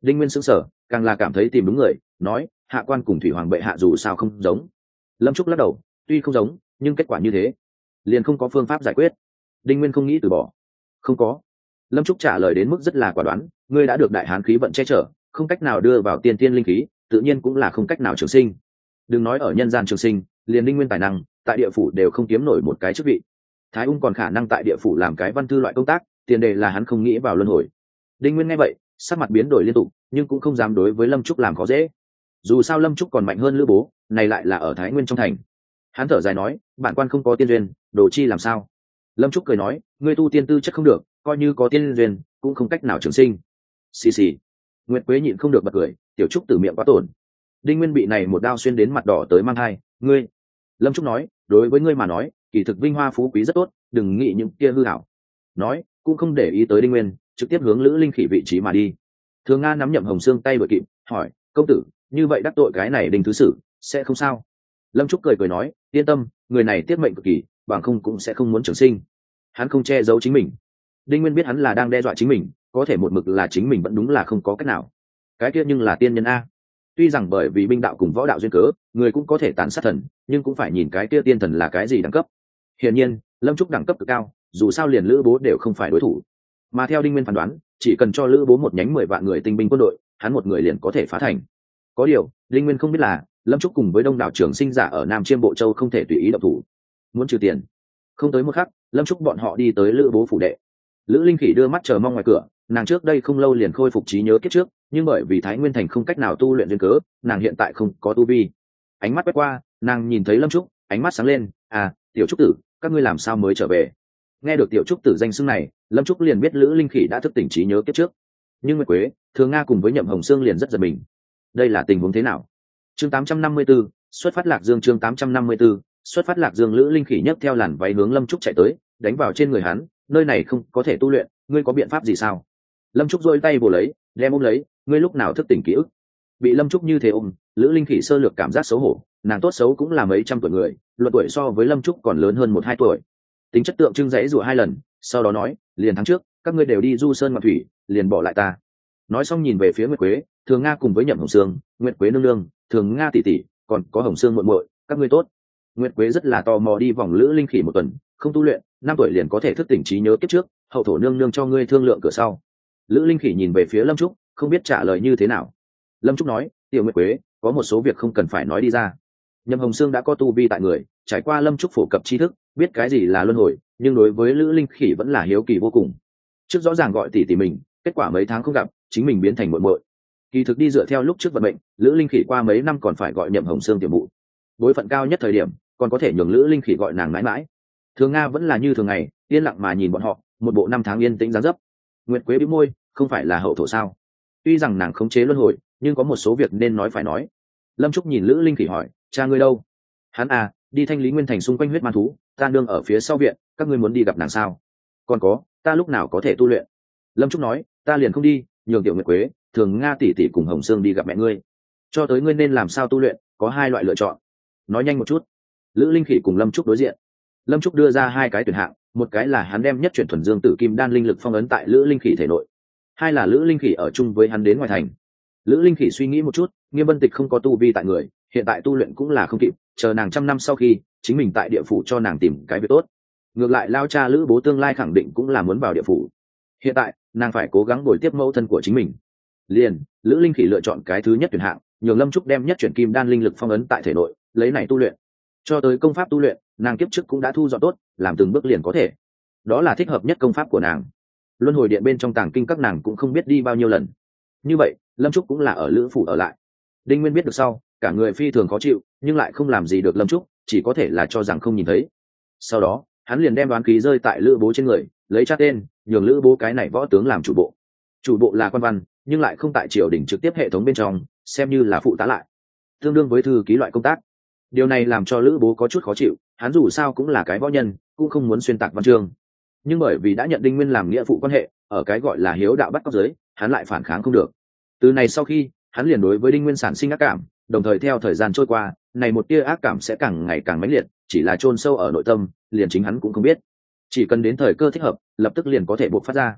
Đinh Nguyên sững sờ, càng là cảm thấy tìm đúng người, nói hạ quan cùng thủy hoàng bệ hạ dù sao không giống. Lâm Trúc lắc đầu, tuy không giống nhưng kết quả như thế liền không có phương pháp giải quyết. Đinh Nguyên không nghĩ từ bỏ. Không có. Lâm Trúc trả lời đến mức rất là quả đoán, ngươi đã được đại hán khí vận che chở, không cách nào đưa vào tiên tiên linh khí, tự nhiên cũng là không cách nào trường sinh. Đừng nói ở nhân gian trường sinh, liền Đinh Nguyên tài năng tại địa phủ đều không kiếm nổi một cái chức vị. Thái Ung còn khả năng tại địa phủ làm cái văn thư loại công tác, tiền đề là hắn không nghĩ vào luân hồi. Đinh Nguyên nghe vậy, sắc mặt biến đổi liên tục, nhưng cũng không dám đối với Lâm Trúc làm khó dễ. Dù sao Lâm Trúc còn mạnh hơn Lữ Bố, này lại là ở Thái Nguyên trong thành. Hắn thở dài nói, bản quan không có tiên duyên, đồ chi làm sao? Lâm Trúc cười nói, ngươi tu tiên tư chất không được, coi như có tiên duyên cũng không cách nào trường sinh. Xì xì. Nguyệt Quế nhịn không được bật cười, tiểu Trúc tử miệng quá tổn. Đinh Nguyên bị này một đao xuyên đến mặt đỏ tới mang hai, ngươi. Lâm Trúc nói, đối với ngươi mà nói, kỳ thực vinh hoa phú quý rất tốt, đừng nghĩ những kia hư ảo. Nói, cũng không để ý tới Đinh Nguyên, trực tiếp hướng Lữ Linh Khỉ vị trí mà đi. Thường Nga nắm Nhậm Hồng Xương tay vừa kịp, hỏi, công tử, như vậy đắc tội cái này Đinh thứ sử, sẽ không sao? Lâm Trúc cười cười nói, yên tâm, người này tiết mệnh cực kỳ, bằng không cũng sẽ không muốn trường sinh. Hắn không che giấu chính mình. Đinh Nguyên biết hắn là đang đe dọa chính mình, có thể một mực là chính mình vẫn đúng là không có cách nào. Cái kia nhưng là tiên nhân a. Tuy rằng bởi vì binh đạo cùng võ đạo duyên cớ, người cũng có thể tàn sát thần, nhưng cũng phải nhìn cái kia tiên thần là cái gì đẳng cấp. Hiển nhiên, Lâm Trúc đẳng cấp cực cao, dù sao liền Lữ Bố đều không phải đối thủ. Mà theo Đinh Nguyên phán đoán, chỉ cần cho Lữ Bố một nhánh 10 vạn người tinh binh quân đội, hắn một người liền có thể phá thành. Có điều, Đinh Nguyên không biết là, Lâm Trúc cùng với đông đảo trưởng sinh giả ở Nam Chiêm Bộ Châu không thể tùy ý động thủ. Muốn trừ tiền. Không tới một khắc, Lâm Trúc bọn họ đi tới Lữ Bố phủ đệ. Lữ Linh Khỉ đưa mắt chờ mong ngoài cửa, nàng trước đây không lâu liền khôi phục trí nhớ kiếp trước, nhưng bởi vì Thái Nguyên thành không cách nào tu luyện duyên cớ, nàng hiện tại không có tu vi. Ánh mắt quét qua, nàng nhìn thấy Lâm Trúc, ánh mắt sáng lên, "À, tiểu Trúc tử, các ngươi làm sao mới trở về?" Nghe được tiểu Trúc tử danh xưng này, Lâm Trúc liền biết Lữ Linh Khỉ đã thức tỉnh trí nhớ kiếp trước. Nhưng Nguyệt Quế, Thường Nga cùng với Nhậm Hồng Xương liền rất giật mình. Đây là tình huống thế nào? Chương 854, xuất phát Lạc Dương. Chương 854, xuất phát Lạc Dương. Lữ Linh Khỉ nhấc theo làn váy hướng Lâm Trúc chạy tới, đánh vào trên người hắn, nơi này không có thể tu luyện, ngươi có biện pháp gì sao? Lâm Trúc giơ tay vồ lấy, đem ôm lấy, ngươi lúc nào thức tỉnh ký ức? Bị Lâm Trúc như thế ôm, Lữ Linh Khỉ sơ lược cảm giác xấu hổ, nàng tốt xấu cũng là mấy trăm tuổi người, luận tuổi so với Lâm Trúc còn lớn hơn 1-2 tuổi. Tính chất tượng trưng dãy rủa 2 lần, sau đó nói, liền tháng trước, các ngươi đều đi du sơn ngoạn thủy, liền bỏ lại ta. Nói xong nhìn về phía Nguyệt Quế, Thường Nga cùng với Nhậm Hồng Sương, Nguyệt Quế nương nương, Thường Nga tỷ tỷ, còn có Hồng Sương muội muội, các ngươi tốt. Nguyệt Quế rất là tò mò đi vòng Lữ Linh Khỉ một tuần, không tu luyện, 5 tuổi liền có thể thức tỉnh trí nhớ kiếp trước, hậu thổ nương nương cho ngươi thương lượng cửa sau. Lữ Linh Khỉ nhìn về phía Lâm Trúc, không biết trả lời như thế nào. Lâm Trúc nói, tiểu Nguyệt Quế, có một số việc không cần phải nói đi ra. Nhậm Hồng Sương đã có tu vi tại người, trải qua Lâm Trúc phổ cập tri thức, biết cái gì là luân hồi, nhưng đối với Lữ Linh Khỉ vẫn là hiếu kỳ vô cùng. Trước rõ ràng gọi tỷ tỷ mình, kết quả mấy tháng không gặp, chính mình biến thành muội muội. Kỳ thực đi dựa theo lúc trước vận mệnh, Lữ Linh Khỉ qua mấy năm còn phải gọi Nhậm Hồng Sương tiểu mụ. Bối phận cao nhất thời điểm, còn có thể nhường Lữ Linh Khỉ gọi nàng mãi mãi. Thường Nga vẫn là như thường ngày, yên lặng mà nhìn bọn họ, một bộ năm tháng yên tĩnh dáng dấp. Nguyệt Quế bĩu môi, không phải là hậu thổ sao? Tuy rằng nàng khống chế luân hồi, nhưng có một số việc nên nói phải nói. Lâm Trúc nhìn Lữ Linh Khỉ hỏi, cha ngươi đâu? Hắn à, đi thanh lý nguyên thành xung quanh huyết man thú, ta nương ở phía sau viện, các ngươi muốn đi gặp nàng sao? Còn có, ta lúc nào có thể tu luyện? Lâm Trúc nói, ta liền không đi, nhường tiểu Nguyệt Quế, Thường Nga tỷ tỷ cùng Hồng Sương đi gặp mẹ ngươi. Cho tới ngươi nên làm sao tu luyện, có 2 loại lựa chọn. Nói nhanh một chút. Lữ Linh Khỉ cùng Lâm Trúc đối diện. Lâm Trúc đưa ra 2 cái tuyển hạng, một cái là hắn đem nhất chuyển thuần dương tử kim đan linh lực phong ấn tại Lữ Linh Khỉ thể nội, 2 là Lữ Linh Khỉ ở chung với hắn đến ngoài thành. Lữ Linh Khỉ suy nghĩ một chút, Nghiêm Vân Tịch không có tu vi tại người, hiện tại tu luyện cũng là không kịp, chờ nàng 100 năm sau khi, chính mình tại địa phủ cho nàng tìm cái việc tốt. Ngược lại lao cha Lữ Bố tương lai khẳng định cũng là muốn vào địa phủ. Hiện tại, nàng phải cố gắng bồi tiếp mẫu thân của chính mình. Liền, Lữ Linh Khỉ lựa chọn cái thứ nhất tuyển hạng, nhường Lâm Trúc đem nhất chuyển kim đan linh lực phong ấn tại thể nội, lấy này tu luyện. Cho tới công pháp tu luyện, nàng kiếp trước cũng đã thu dọn tốt, làm từng bước liền có thể. Đó là thích hợp nhất công pháp của nàng. Luân hồi điện bên trong tàng kinh các nàng cũng không biết đi bao nhiêu lần. Như vậy, Lâm Trúc cũng là ở Lữ phủ ở lại. Đinh Nguyên biết được sau, cả người phi thường khó chịu, nhưng lại không làm gì được Lâm Trúc, chỉ có thể là cho rằng không nhìn thấy. Sau đó, hắn liền đem đoán khí rơi tại Lữ Bố trên người, lấy tra tên, nhường Lữ Bố cái này võ tướng làm chủ bộ. Chủ bộ là quan văn, nhưng lại không tại triều đình trực tiếp hệ thống bên trong, xem như là phụ tá lại, tương đương với thư ký loại công tác. Điều này làm cho Lữ Bố có chút khó chịu, hắn dù sao cũng là cái võ nhân, cũng không muốn xuyên tạc văn chương. Nhưng bởi vì đã nhận Đinh Nguyên làm nghĩa phụ quan hệ, ở cái gọi là hiếu đạo bắt cóc giới, hắn lại phản kháng không được. Từ này sau khi, hắn liền đối với Đinh Nguyên sản sinh ác cảm, đồng thời theo thời gian trôi qua, này một tia ác cảm sẽ càng ngày càng mãnh liệt, chỉ là chôn sâu ở nội tâm, liền chính hắn cũng không biết. Chỉ cần đến thời cơ thích hợp, lập tức liền có thể bộc phát ra.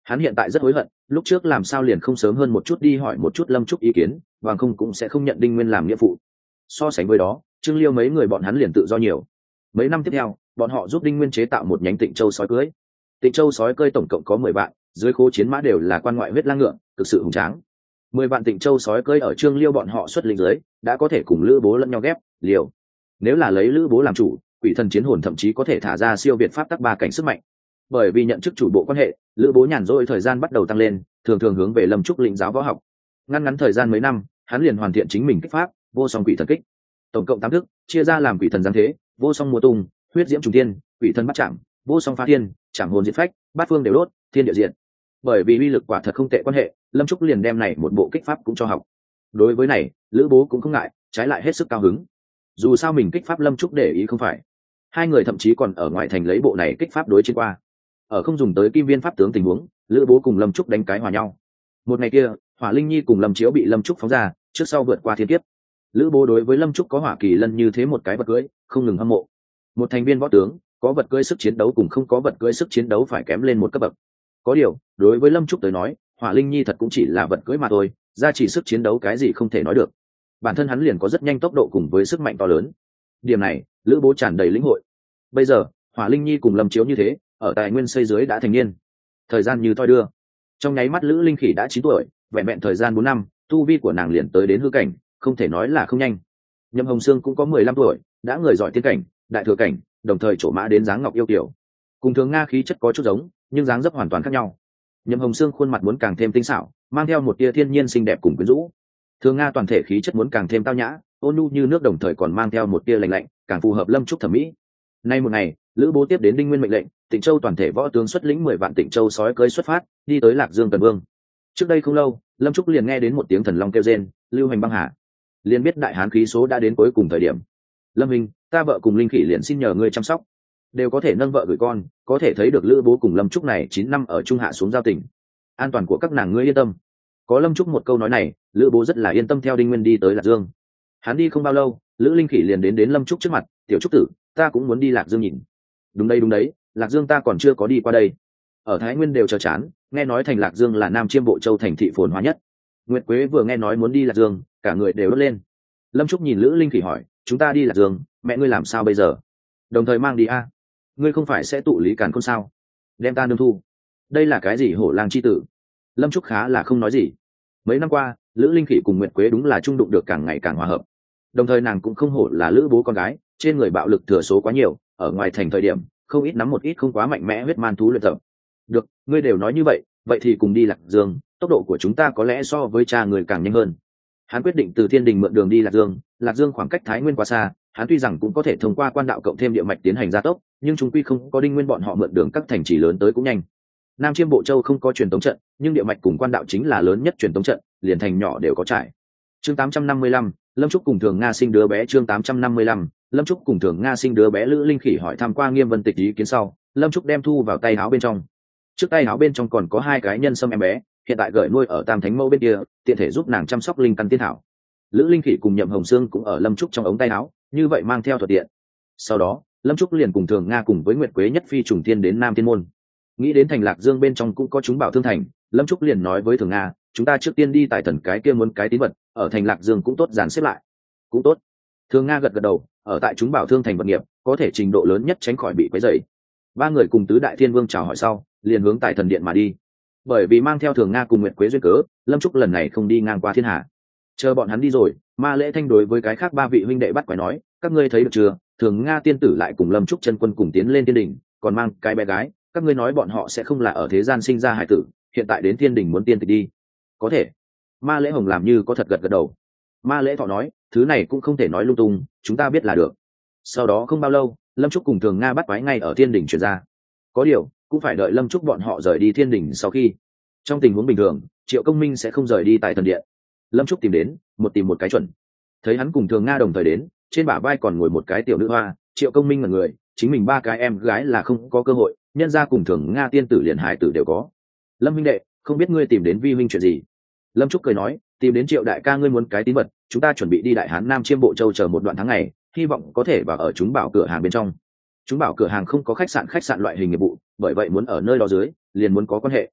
Hắn hiện tại rất hối hận, lúc trước làm sao liền không sớm hơn một chút đi hỏi một chút Lâm Trúc ý kiến, bằng không cũng sẽ không nhận Đinh Nguyên làm nghĩa phụ. So sánh với đó, Trương Liêu mấy người bọn hắn liền tự do nhiều. Mấy năm tiếp theo, bọn họ giúp Đinh Nguyên chế tạo một nhánh Tịnh Châu sói cưới. Tịnh Châu sói cưới tổng cộng có 10 vạn, dưới khố chiến mã đều là quan ngoại huyết lang ngựa, cực sự hùng tráng. 10 vạn Tịnh Châu sói cưới ở Trương Liêu bọn họ xuất lĩnh dưới, đã có thể cùng Lữ Bố lẫn nhau ghép, liều. Nếu là lấy Lữ Bố làm chủ, Quỷ Thần Chiến Hồn thậm chí có thể thả ra siêu việt pháp tắc ba cảnh sức mạnh. Bởi vì nhận chức chủ bộ quan hệ, Lữ Bố nhàn rỗi thời gian bắt đầu tăng lên, thường thường hướng về Lâm Trúc lĩnh giáo võ học. Ngắn thời gian mấy năm, hắn liền hoàn thiện chính mình kích pháp, vô song quỷ thần kích. Tổng cộng 8 thức, chia ra làm quỷ thần giáng thế, vô song mùa tung, huyết diễm trùng thiên, quỷ thần bắt chạm, vô song phá thiên, chạm hồn diệt phách, bát phương đều đốt, thiên địa diện. Bởi vì uy lực quả thật không tệ quan hệ, Lâm Trúc liền đem này một bộ kích pháp cũng cho học. Đối với này, Lữ Bố cũng không ngại, trái lại hết sức cao hứng. Dù sao mình kích pháp Lâm Trúc để ý không phải. Hai người thậm chí còn ở ngoài thành lấy bộ này kích pháp đối chiến qua. Ở không dùng tới kim viên pháp tướng tình huống, Lữ Bố cùng Lâm Trúc đánh cái hòa nhau. Một ngày kia, Hỏa Linh Nhi cùng Lâm Chiếu bị Lâm Trúc phóng ra, trước sau vượt qua thiên kiếp. Lữ Bố đối với Lâm Trúc có Hỏa Kỳ Lân như thế một cái vật cưỡi, không ngừng hâm mộ. Một thành viên võ tướng, có vật cưỡi sức chiến đấu cùng không có vật cưỡi sức chiến đấu phải kém lên một cấp bậc. Có điều, đối với Lâm Trúc tới nói, Hỏa Linh Nhi thật cũng chỉ là vật cưỡi mà thôi, ra chỉ sức chiến đấu cái gì không thể nói được. Bản thân hắn liền có rất nhanh tốc độ cùng với sức mạnh to lớn. Điểm này, Lữ Bố tràn đầy lĩnh hội. Bây giờ, Hỏa Linh Nhi cùng Lâm Chiếu như thế, ở tài nguyên xây dưới đã thành niên. Thời gian như thoi đưa. Trong nháy mắt Lữ Linh Khỉ đã 9 tuổi, vẹn vẹn thời gian 4 năm, tu vi của nàng liền tới đến hư cảnh, không thể nói là không nhanh. Nhậm Hồng Sương cũng có 15 tuổi, đã người giỏi tiên cảnh, đại thừa cảnh, đồng thời trổ mã đến dáng ngọc yêu kiều. Cùng Thường Nga khí chất có chút giống, nhưng dáng dấp hoàn toàn khác nhau. Nhậm Hồng Sương khuôn mặt muốn càng thêm tinh xảo, mang theo một tia thiên nhiên xinh đẹp cùng quyến rũ. Thường Nga toàn thể khí chất muốn càng thêm tao nhã, ôn nhu như nước, đồng thời còn mang theo một tia lạnh lạnh, càng phù hợp Lâm Trúc thẩm mỹ. Nay một ngày, Lữ Bố tiếp đến Đinh Nguyên mệnh lệnh, Tịnh Châu toàn thể võ tướng xuất lĩnh 10 vạn Tịnh Châu sói cưỡi xuất phát, đi tới Lạc Dương Tần Vương. Trước đây không lâu, Lâm Trúc liền nghe đến một tiếng thần long kêu rên, lưu hành băng hà, liền biết đại hán khí số đã đến cuối cùng thời điểm. Lâm Minh, ta vợ cùng Linh Khỉ liền xin nhờ ngươi chăm sóc, đều có thể nâng vợ gửi con, có thể thấy được Lữ Bố cùng Lâm Trúc này 9 năm ở trung hạ xuống giao tình, an toàn của các nàng ngươi yên tâm. Có Lâm Trúc một câu nói này, Lữ Bố rất là yên tâm theo Đinh Nguyên đi tới Lạc Dương. Hắn đi không bao lâu, Lữ Linh Khỉ liền đến Lâm Trúc trước mặt, tiểu Trúc tử, ta cũng muốn đi Lạc Dương nhìn. Đúng đấy, Lạc Dương ta còn chưa có đi qua đây. Ở Thái Nguyên đều chờ chán, nghe nói thành Lạc Dương là Nam Chiêm Bộ Châu thành thị phồn hoa nhất. Nguyệt Quế vừa nghe nói muốn đi Lạc Dương, cả người đều đốt lên. Lâm Trúc nhìn Lữ Linh Khỉ hỏi, chúng ta đi Lạc Dương, mẹ ngươi làm sao bây giờ? Đồng thời mang đi a? Ngươi không phải sẽ tụ lý càn khôn sao? Đem ta nương thu. Đây là cái gì hổ lang chi tử? Lâm Trúc khá là không nói gì. Mấy năm qua, Lữ Linh Khỉ cùng Nguyệt Quế đúng là chung đụng được càng ngày càng hòa hợp. Đồng thời nàng cũng không hổ là Lữ Bố con gái, trên người bạo lực thừa số quá nhiều, ở ngoài thành thời điểm không ít nắm một ít không quá mạnh mẽ huyết man thú luyện tập. Được, ngươi đều nói như vậy, vậy thì cùng đi Lạc Dương, tốc độ của chúng ta có lẽ so với cha người càng nhanh hơn. Hắn quyết định từ Thiên Đình mượn đường đi Lạc Dương. Lạc Dương khoảng cách Thái Nguyên quá xa, hắn tuy rằng cũng có thể thông qua quan đạo cộng thêm địa mạch tiến hành gia tốc, nhưng chúng quy không có Đinh Nguyên bọn họ mượn đường các thành trì lớn tới cũng nhanh. Nam Chiêm Bộ Châu không có truyền tống trận, nhưng địa mạch cùng quan đạo chính là lớn nhất truyền tống trận, liền thành nhỏ đều có trải. Chương 855, Lâm Trúc cùng Thường Nga sinh đứa bé. Chương 855, Lâm Trúc cùng Thường Nga sinh đứa bé. Lữ Linh Khỉ hỏi tham qua Nghiêm Vân Tịch ý kiến sau, Lâm Trúc đem thu vào tay áo bên trong. Trước tay áo bên trong còn có 2 cái nhân sâm em bé, hiện tại gửi nuôi ở Tam Thánh Mẫu bên kia, tiện thể giúp nàng chăm sóc linh căn tiên thảo. Lữ Linh Khỉ cùng Nhậm Hồng Sương cũng ở Lâm Trúc trong ống tay áo, như vậy mang theo thuận tiện. Sau đó, Lâm Trúc liền cùng Thường Nga cùng với Nguyệt Quế nhất phi trùng tiên đến Nam Thiên Môn. Nghĩ đến thành Lạc Dương bên trong cũng có chúng bảo thương thành, Lâm Trúc liền nói với Thường Nga, chúng ta trước tiên đi tại thần cái kia muốn cái tín vật, ở thành Lạc Dương cũng tốt dàn xếp lại. Cũng tốt. Thường Nga gật gật đầu, ở tại chúng bảo thương thành vật nghiệp, có thể trình độ lớn nhất tránh khỏi bị quấy rầy. 3 người cùng tứ đại thiên vương chào hỏi sau, liền hướng tại thần điện mà đi. Bởi vì mang theo Thường Nga cùng Nguyệt Quế duyên cớ, Lâm Trúc lần này không đi ngang qua thiên hà. Chờ bọn hắn đi rồi, Ma Lễ Thanh đối với cái khác 3 vị huynh đệ bắt quái nói, các ngươi thấy được chưa, Thường Nga tiên tử lại cùng Lâm Trúc chân quân cùng tiến lên thiên đình, còn mang cái bé gái, các ngươi nói bọn họ sẽ không là ở thế gian sinh ra hải tử, hiện tại đến thiên đình muốn tiên tịch đi. Có thể. Ma Lễ Hồng làm như có thật gật gật đầu. Ma Lễ Thọ nói, thứ này cũng không thể nói lung tung, chúng ta biết là được. Sau đó không bao lâu, Lâm Trúc cùng Thường Nga bắt quái ngay ở thiên đình chuyển ra. Có điều, cũng phải đợi Lâm Trúc bọn họ rời đi thiên đình sau khi. Trong tình huống bình thường, Triệu Công Minh sẽ không rời đi tại thần điện. Lâm Trúc tìm một cái chuẩn. Thấy hắn cùng Thường Nga đồng thời đến, trên bả vai còn ngồi một cái tiểu nữ hoa, Triệu Công Minh là người, chính mình 3 cái em gái là không có cơ hội, nhân ra cùng Thường Nga tiên tử liền hải tử đều có. Lâm huynh đệ, không biết ngươi tìm đến vi huynh chuyện gì? Lâm Trúc cười nói, tìm đến Triệu đại ca ngươi muốn cái tín vật, chúng ta chuẩn bị đi Đại Hán Nam Chiêm Bộ Châu chờ một đoạn tháng ngày, hy vọng có thể vào ở chúng bảo cửa hàng bên trong. Chúng bảo cửa hàng không có khách sạn loại hình nghiệp vụ, bởi vậy muốn ở nơi đó dưới, liền muốn có quan hệ.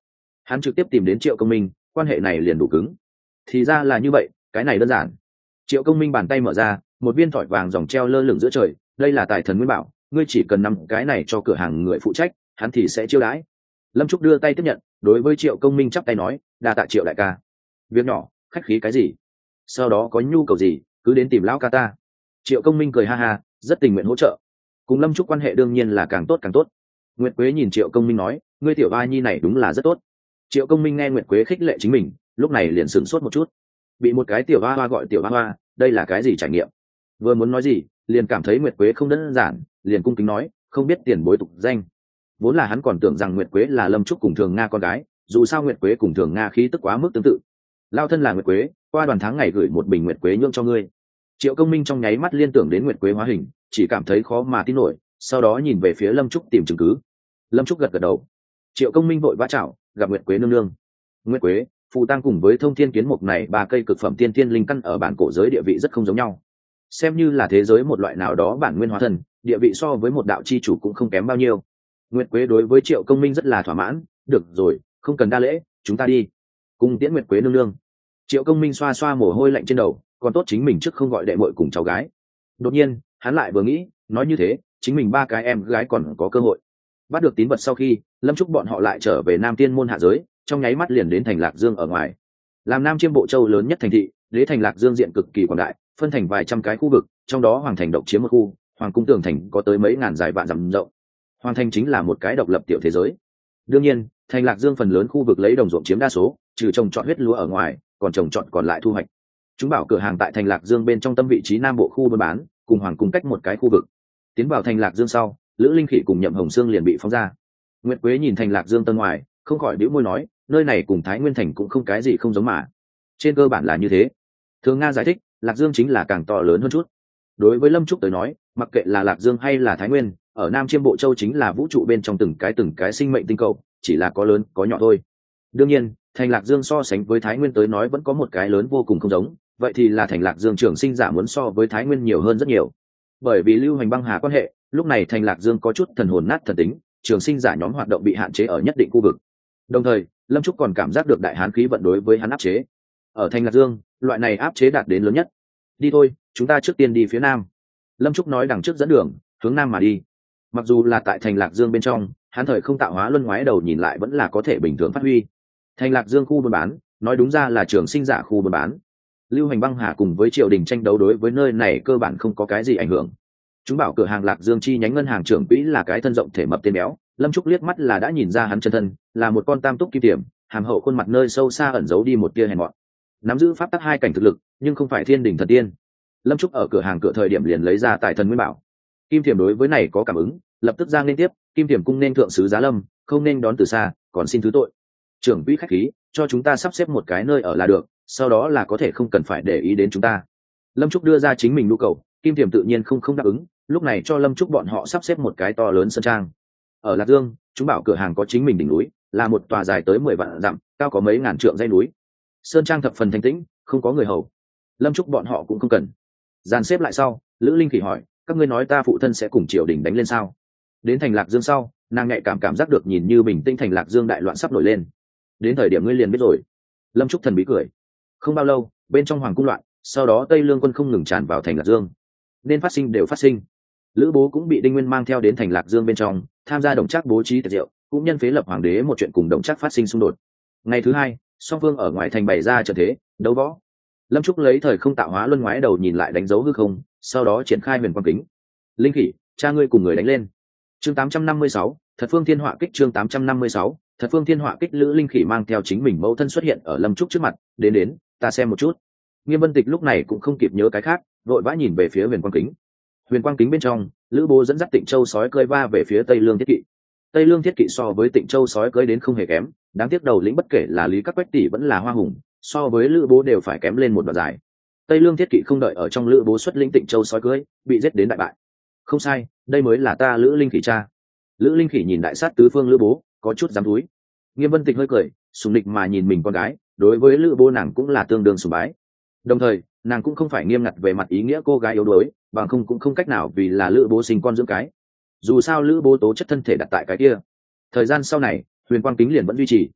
hắn trực tiếp tìm đến Triệu Công Minh, quan hệ này liền đủ cứng. Thì ra là như vậy, cái này đơn giản. Triệu Công Minh bàn tay mở ra, một viên thỏi vàng dòng treo lơ lửng giữa trời, đây là tài thần nguyên bảo, ngươi chỉ cần nắm cái này cho cửa hàng người phụ trách, hắn thì sẽ chiêu đãi. Lâm Trúc đưa tay tiếp nhận, đối với Triệu Công Minh chắp tay nói, đa tạ Triệu đại ca. Việc nhỏ, khách khí cái gì? Sau đó có nhu cầu gì, cứ đến tìm lão ca ta. Triệu Công Minh cười ha ha, rất tình nguyện hỗ trợ. Cùng Lâm Trúc quan hệ đương nhiên là càng tốt càng tốt. Nguyệt Quế nhìn Triệu Công Minh nói, ngươi tiểu ba nhi này đúng là rất tốt. Triệu Công Minh nghe Nguyệt Quế khích lệ chính mình, lúc này liền sửng sốt một chút. Bị một cái tiểu ba hoa gọi tiểu ba hoa, đây là cái gì trải nghiệm? Vừa muốn nói gì, liền cảm thấy Nguyệt Quế không đơn giản, liền cung kính nói, không biết tiền bối tục danh. Vốn là hắn còn tưởng rằng Nguyệt Quế là Lâm Trúc cùng Thường Nga con gái, dù sao Nguyệt Quế cùng Thường Nga khí tức quá mức tương tự. Lao thân là Nguyệt Quế, qua đoàn tháng ngày gửi một bình Nguyệt Quế nhượng cho ngươi. Triệu Công Minh trong nháy mắt liên tưởng đến Nguyệt Quế hóa hình, chỉ cảm thấy khó mà tin nổi, sau đó nhìn về phía Lâm Trúc tìm chứng cứ. Lâm Trúc gật gật đầu. Triệu Công Minh vội vã chào, gặp Nguyệt Quế nương nương. Nguyệt Quế, phù tang cùng với thông thiên kiến mục này ba cây cực phẩm tiên thiên linh căn ở bản cổ giới địa vị rất không giống nhau, xem như là thế giới một loại nào đó bản nguyên hóa thần, địa vị so với một đạo chi chủ cũng không kém bao nhiêu. Nguyệt Quế đối với Triệu Công Minh rất là thỏa mãn, được rồi, không cần đa lễ, chúng ta đi. Cùng tiễn Nguyệt Quế nương nương. Triệu Công Minh xoa xoa mồ hôi lạnh trên đầu, còn tốt chính mình trước không gọi đệ muội cùng cháu gái. Đột nhiên hắn lại vừa nghĩ, nói như thế chính mình ba cái em gái còn có cơ hội. Bắt được tín vật sau khi, Lâm Trúc bọn họ lại trở về Nam Tiên môn hạ giới, trong nháy mắt liền đến thành Lạc Dương ở ngoài. Làm Nam Chiêm Bộ Châu lớn nhất thành thị, đế thành Lạc Dương diện cực kỳ quảng đại, phân thành vài trăm cái khu vực, trong đó Hoàng thành độc chiếm một khu, Hoàng cung tường thành có tới mấy ngàn dài vạn dặm rộng. Hoàng thành chính là một cái độc lập tiểu thế giới. Đương nhiên, thành Lạc Dương phần lớn khu vực lấy đồng ruộng chiếm đa số, trừ trồng trọt huyết lúa ở ngoài, còn trồng trọt còn lại thu hoạch. Chúng bảo cửa hàng tại thành Lạc Dương bên trong tâm vị trí Nam Bộ khu buôn bán, cùng Hoàng cung cách một cái khu vực. Tiến vào thành Lạc Dương sau, Lữ Linh Khỉ cùng Nhậm Hồng Sương liền bị phóng ra. Nguyệt Quế nhìn thành Lạc Dương tân ngoài, không khỏi bĩu môi nói, nơi này cùng Thái Nguyên thành cũng không cái gì không giống mà. Trên cơ bản là như thế. Thường Nga giải thích, Lạc Dương chính là càng to lớn hơn chút. Đối với Lâm Trúc tới nói, mặc kệ là Lạc Dương hay là Thái Nguyên, ở Nam Chiêm Bộ Châu chính là vũ trụ bên trong từng cái sinh mệnh tinh cầu, chỉ là có lớn có nhỏ thôi. Đương nhiên, thành Lạc Dương so sánh với Thái Nguyên tới nói vẫn có một cái lớn vô cùng không giống, vậy thì là thành Lạc Dương trường sinh giả muốn so với Thái Nguyên nhiều hơn rất nhiều. Bởi vì lưu hành băng hà quan hệ, lúc này thành Lạc Dương có chút thần hồn nát thần tính, trường sinh giả nhóm hoạt động bị hạn chế ở nhất định khu vực. Đồng thời, Lâm Trúc còn cảm giác được đại hán khí vận đối với hắn áp chế. Ở thành Lạc Dương, loại này áp chế đạt đến lớn nhất. Đi thôi, chúng ta trước tiên đi phía nam. Lâm Trúc nói đằng trước dẫn đường, hướng nam mà đi. Mặc dù là tại thành Lạc Dương bên trong, hắn thời không tạo hóa luân ngoái đầu nhìn lại vẫn là có thể bình thường phát huy. Thành Lạc Dương khu buôn bán, nói đúng ra là trường sinh giả khu buôn bán. Lưu hành băng hà cùng với triều đình tranh đấu đối với nơi này cơ bản không có cái gì ảnh hưởng. Chúng bảo cửa hàng Lạc Dương chi nhánh ngân hàng trưởng quỹ là cái thân rộng thể mập tên béo, Lâm Trúc liếc mắt là đã nhìn ra hắn chân thân, là một con tam túc kim tiềm, hàm hậu khuôn mặt nơi sâu xa ẩn giấu đi một tia hèn mọn. Nắm giữ pháp tắc hai cảnh thực lực, nhưng không phải thiên đỉnh thần tiên. Lâm Trúc ở cửa hàng cửa thời điểm liền lấy ra tài thần nguyên bảo. Kim tiềm đối với này có cảm ứng, lập tức ra nên tiếp, Kim tiềm cung nên thượng sứ giá lâm, không nên đón từ xa, còn xin thứ tội. Trưởng quỹ khách khí, cho chúng ta sắp xếp một cái nơi ở là được, sau đó là có thể không cần phải để ý đến chúng ta. Lâm Trúc đưa ra chính mình nhu cầu, Kim tiềm tự nhiên không đáp ứng, lúc này cho Lâm Trúc bọn họ sắp xếp một cái to lớn sân trang. Ở Lạc Dương, chúng bảo cửa hàng có chính mình đỉnh núi, là một tòa dài tới 10 vạn dặm, cao có mấy ngàn trượng dãy núi. Sơn trang thập phần thanh tĩnh, không có người hầu. Lâm Trúc bọn họ cũng không cần. Dàn xếp lại sau, Lữ Linh Khỉ hỏi, các ngươi nói ta phụ thân sẽ cùng triều đình đánh lên sao? Đến thành Lạc Dương sau, nàng nhạy cảm giác được nhìn như bình tĩnh thành Lạc Dương đại loạn sắp nổi lên. Đến thời điểm ngươi liền biết rồi. Lâm Trúc thần bí cười. Không bao lâu, bên trong hoàng cung loạn, sau đó Tây Lương quân không ngừng tràn vào thành Lạc Dương. Nên phát sinh đều phát sinh. Lữ Bố cũng bị Đinh Nguyên mang theo đến thành Lạc Dương bên trong, tham gia Đồng Trác bố trí tiệc rượu, cũng nhân phế lập hoàng đế một chuyện cùng Đồng Trác phát sinh xung đột. Ngày thứ hai, song phương ở ngoài thành bày ra trận thế, đấu võ. Lâm Trúc lấy thời không tạo hóa luân ngoái đầu nhìn lại đánh dấu hư không, sau đó triển khai huyền quang kính. Linh Khỉ, cha ngươi cùng người đánh lên. Chương 856, Thật Phương Thiên Họa Kích. Chương 856, Thật Phương Thiên Họa Kích. Lữ Linh Khỉ mang theo chính mình mẫu thân xuất hiện ở Lâm Trúc trước mặt, đến, ta xem một chút. Nghiêm Vân Tịch lúc này cũng không kịp nhớ cái khác, vội vã nhìn về phía huyền quang kính. Huyền quang kính bên trong, Lữ Bố dẫn dắt Tịnh Châu sói cưỡi va về phía Tây Lương Thiết Kỵ. Tây Lương Thiết Kỵ so với Tịnh Châu sói cưỡi đến không hề kém, đáng tiếc đầu lĩnh bất kể là Lý Các Quách tỷ vẫn là Hoa Hùng, so với Lữ Bố đều phải kém lên một đoạn dài. Tây Lương Thiết Kỵ không đợi ở trong Lữ Bố xuất lĩnh Tịnh Châu sói cưỡi, bị giết đến đại bại. Không sai, đây mới là ta Lữ Linh Khỉ cha. Lữ Linh Khỉ nhìn đại sát tứ phương Lữ Bố, có chút dám thúi. Nghiêm Vân Tịch hơi cười, sùng địch mà nhìn mình con gái, đối với Lữ Bố nàng cũng là tương đương sùng bái. Đồng thời, nàng cũng không phải nghiêm ngặt về mặt ý nghĩa cô gái yếu đuối, bằng không cũng không cách nào vì là Lữ Bố sinh con dưỡng cái. Dù sao Lữ Bố tố chất thân thể đặt tại cái kia. Thời gian sau này, huyền quang kính liền vẫn duy trì.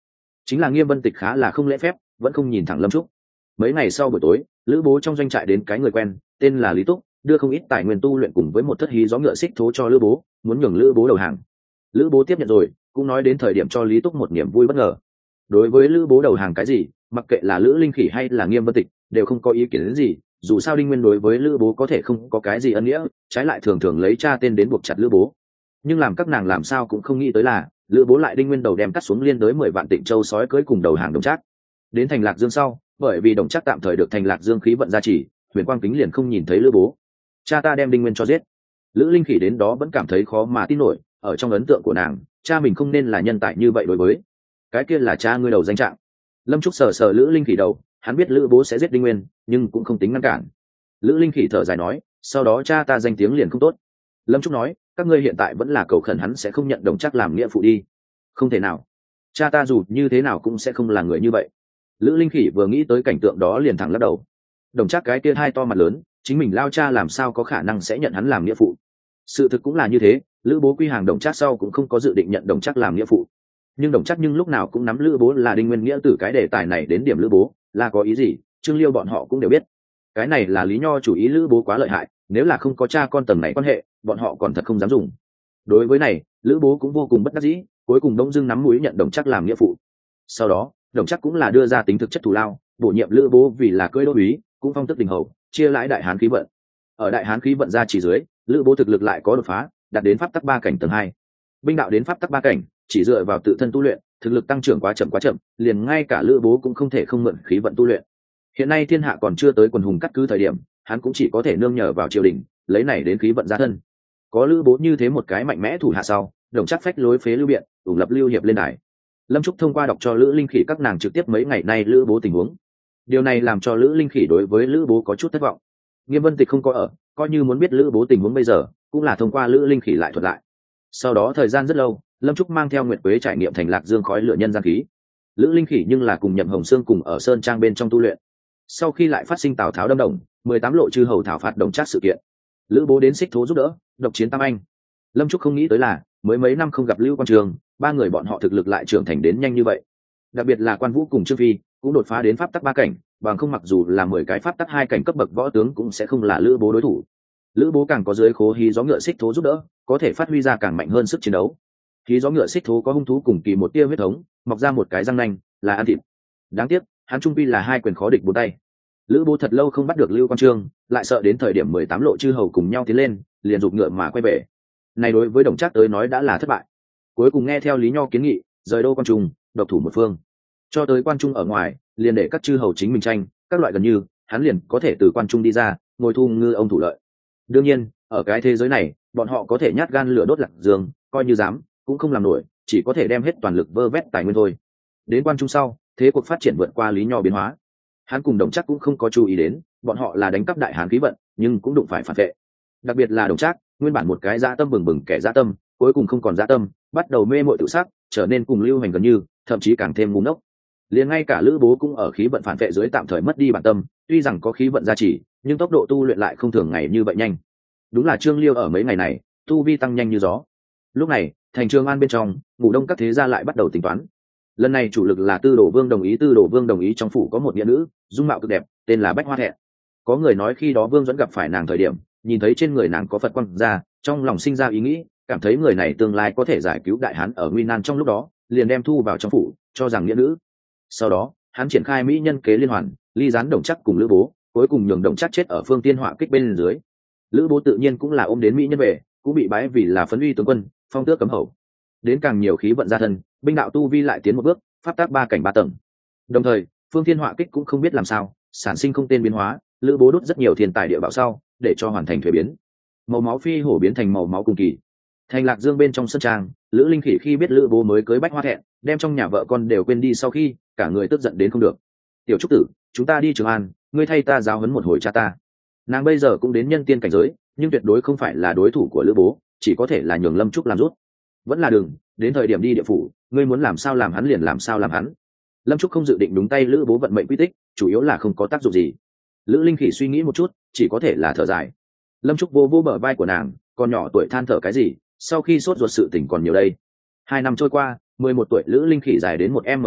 chính là Nghiêm Vân Tịch khá là không lễ phép, vẫn không nhìn thẳng Lâm Trúc. Mấy ngày sau buổi tối, lữ bố trong doanh trại đến cái người quen tên là Lý Túc, đưa không ít tài nguyên tu luyện cùng với một thất hí gió ngựa xích thố cho lữ bố, muốn nhường lữ bố đầu hàng. Lữ bố tiếp nhận rồi, cũng nói đến thời điểm cho Lý Túc một niềm vui bất ngờ. Đối với lữ bố đầu hàng cái gì, mặc kệ là Lữ Linh Khỉ hay là Nghiêm Vân Tịch đều không có ý kiến đến gì, dù sao Đinh Nguyên đối với lữ bố có thể không có cái gì ân nghĩa, trái lại thường thường lấy cha tên đến buộc chặt lữ bố. Nhưng làm các nàng làm sao cũng không nghĩ tới là lữ bố lại Đinh Nguyên đầu đem cắt xuống liên đối 10 vạn Tịnh Châu sói cưới cùng đầu hàng Đồng Trác. Đến thành Lạc Dương sau, bởi vì Đồng Trác tạm thời được thành Lạc Dương khí vận gia trì, Huyền Quang Kính liền không nhìn thấy lữ bố. Cha ta đem Đinh Nguyên cho giết. Lữ Linh Khỉ đến đó vẫn cảm thấy khó mà tin nổi, ở trong ấn tượng của nàng, cha mình không nên là nhân tài như vậy đối với. Cái kia là cha ngươi đầu danh trạng. Lâm Trúc sờ sờ Lữ Linh Khỉ đầu, hắn biết lữ bố sẽ giết Đinh Nguyên, nhưng cũng không tính ngăn cản. Lữ Linh Khỉ thở dài nói, sau đó cha ta danh tiếng liền không tốt. Lâm Trúc nói, các ngươi hiện tại vẫn là cầu khẩn hắn sẽ không nhận Đồng Trác làm nghĩa phụ đi. Không thể nào, cha ta dù như thế nào cũng sẽ không là người như vậy. Lữ Linh Khỉ vừa nghĩ tới cảnh tượng đó liền thẳng lắc đầu. Đồng Trác cái kia hai to mặt lớn, chính mình lao cha làm sao có khả năng sẽ nhận hắn làm nghĩa phụ. Sự thực cũng là như thế, lữ bố quy hàng Đồng Trác sau cũng không có dự định nhận Đồng Trác làm nghĩa phụ. Nhưng Đồng Trác lúc nào cũng nắm lữ bố là Đinh Nguyên nghĩa từ cái đề tài này đến điểm lữ bố là có ý gì, Trương Liêu bọn họ cũng đều biết. Cái này là Lý Nho chủ ý lữ bố quá lợi hại, nếu là không có cha con tầng này quan hệ, bọn họ còn thật không dám dùng. Đối với này, lữ bố cũng vô cùng bất đắc dĩ, cuối cùng Đông Dương nắm mũi nhận Đồng Trác làm nghĩa phụ. Sau đó, Đồng Trác cũng là đưa ra tính thực chất thù lao, bổ nhiệm lữ bố vì là cưỡi đô úy, cũng phong tước đình hầu, chia lãi đại hán khí vận. Ở đại hán khí vận ra chỉ dưới, lữ bố thực lực lại có đột phá, đạt đến pháp tắc 3 cảnh tầng 2. Binh đạo đến pháp tắc 3 cảnh, chỉ dựa vào tự thân tu luyện, thực lực tăng trưởng quá chậm, liền ngay cả lữ bố cũng không thể không mượn khí vận tu luyện. Hiện nay thiên hạ còn chưa tới quần hùng cắt cứ thời điểm, hắn cũng chỉ có thể nương nhờ vào triều đình, lấy này đến khí vận gia thân. Có lữ bố như thế một cái mạnh mẽ thủ hạ sau, Đồng Trác phách lối phế lưu biện, ủng lập lưu hiệp lên đài. Lâm Trúc thông qua đọc cho Lữ Linh Khỉ các nàng trực tiếp mấy ngày nay lữ bố tình huống. Điều này làm cho Lữ Linh Khỉ đối với lữ bố có chút thất vọng. Nghiêm Vân Tịch không có ở, coi như muốn biết lữ bố tình huống bây giờ, cũng là thông qua Lữ Linh Khỉ lại thuật lại. Sau đó thời gian rất lâu, Lâm Trúc mang theo Nguyệt Quế trải nghiệm thành Lạc Dương khói lửa nhân gian khí. Lữ Linh Khỉ nhưng là cùng Nhậm Hồng Sương cùng ở sơn trang bên trong tu luyện. Sau khi lại phát sinh Tào Tháo đâm đồng, 18 lộ chư hầu thảo phạt Đồng Trác sự kiện, lữ bố đến xích thố giúp đỡ, độc chiến tam anh. Lâm Trúc không nghĩ tới là mới mấy năm không gặp Lưu Quan Trường, ba người bọn họ thực lực lại trưởng thành đến nhanh như vậy. Đặc biệt là Quan Vũ cùng Trương Phi cũng đột phá đến pháp tắc 3 cảnh, bằng không mặc dù là 10 cái pháp tắc 2 cảnh cấp bậc võ tướng cũng sẽ không là lữ bố đối thủ. Lữ bố càng có dưới khố hí gió ngựa xích thố giúp đỡ, có thể phát huy ra càng mạnh hơn sức chiến đấu. Hí gió ngựa xích thố có hung thú cùng kỳ một tia huyết thống, mọc ra một cái răng nanh, là ăn thịt. Đáng tiếc, hắn Trung Phi là hai quyền khó địch bốn tay. Lữ bố thật lâu không bắt được Lưu Quan Trương, lại sợ đến thời điểm 18 lộ chư hầu cùng nhau tiến lên, liền giục ngựa mà quay về. Này đối với Đồng Trác tới nói đã là thất bại. Cuối cùng nghe theo Lý Nho kiến nghị, rời đô Quan Trung, độc thủ một phương. Cho tới Quan Trung ở ngoài, liền để các chư hầu chính mình tranh, các loại gần như, hắn liền có thể từ Quan Trung đi ra, ngồi thu ngư ông thủ lợi. Đương nhiên, ở cái thế giới này, bọn họ có thể nhát gan lửa đốt Lạc Dương, coi như dám, cũng không làm nổi, chỉ có thể đem hết toàn lực vơ vét tài nguyên thôi. Đến Quan Trung sau, thế cuộc phát triển vượt qua Lý Nho biến hóa. Hắn cùng Đồng Trác cũng không có chú ý đến, bọn họ là đánh cắp đại hán khí vận, nhưng cũng đụng phải phản vệ. Đặc biệt là Đồng Trác, nguyên bản một cái dã tâm bừng bừng kẻ dã tâm, cuối cùng không còn dã tâm, bắt đầu mê mội tự sát, trở nên cùng lưu hành gần như, thậm chí càng thêm ngu ngốc. Liền ngay cả Lữ bố cũng ở khí vận phản vệ dưới tạm thời mất đi bản tâm, tuy rằng có khí vận gia trì, nhưng tốc độ tu luyện lại không thường ngày như vậy nhanh. Đúng là Trương Liêu ở mấy ngày này, tu vi tăng nhanh như gió. Lúc này, thành Trường An bên trong, Ngũ Đông các thế gia lại bắt đầu tính toán. Lần này chủ lực là Tư Đồ Vương đồng ý. Tư Đồ Vương đồng ý trong phủ có một nghĩa nữ, dung mạo cực đẹp, tên là Bách Hoa Thẹn. Có người nói khi đó Vương Duẫn gặp phải nàng thời điểm, nhìn thấy trên người nàng có Phật quang ra, trong lòng sinh ra ý nghĩ, cảm thấy người này tương lai có thể giải cứu đại hán ở nguy nan trong lúc đó, liền đem thu vào trong phủ, cho rằng nghĩa nữ. Sau đó, hắn triển khai mỹ nhân kế liên hoàn, ly gián Đồng Trác cùng Lữ bố, cuối cùng nhường Đồng Trác chết ở Phương Tiên Họa kích bên dưới. Lữ bố tự nhiên cũng là ôm đến mỹ nhân về, cũng bị bái vì là phấn uy tướng quân, phong tước cấm hầu. Đến càng nhiều khí vận gia thân, binh đạo tu vi lại tiến một bước, pháp tác 3 cảnh 3 tầng. Đồng thời, Phương Thiên Họa kích cũng không biết làm sao, sản sinh không tên biến hóa, Lữ bố đốt rất nhiều thiên tài địa bảo sau, để cho hoàn thành thuế biến. Màu máu phi hổ biến thành màu máu cùng kỳ. Thành Lạc Dương bên trong sân trang, Lữ Linh Khỉ khi biết Lữ bố mới cưới Bách Hoa Thẹn, đem trong nhà vợ con đều quên đi sau khi, cả người tức giận đến không được. Tiểu trúc tử, chúng ta đi Trường An, ngươi thay ta giáo huấn một hồi cha ta. Nàng bây giờ cũng đến nhân tiên cảnh giới, nhưng tuyệt đối không phải là đối thủ của Lữ bố, chỉ có thể là nhường Lâm Trúc làm rút. Vẫn là đường, đến thời điểm đi địa phủ, ngươi muốn làm sao làm hắn liền làm sao làm hắn. Lâm Trúc không dự định đúng tay Lữ bố vận mệnh quy tích, chủ yếu là không có tác dụng gì. Lữ Linh Khỉ suy nghĩ một chút, chỉ có thể là thở dài. Lâm Trúc vô vô bờ vai của nàng, còn nhỏ tuổi than thở cái gì, sau khi sốt ruột sự tỉnh còn nhiều đây. 2 năm trôi qua, 11 tuổi Lữ Linh Khỉ dài đến 1m7,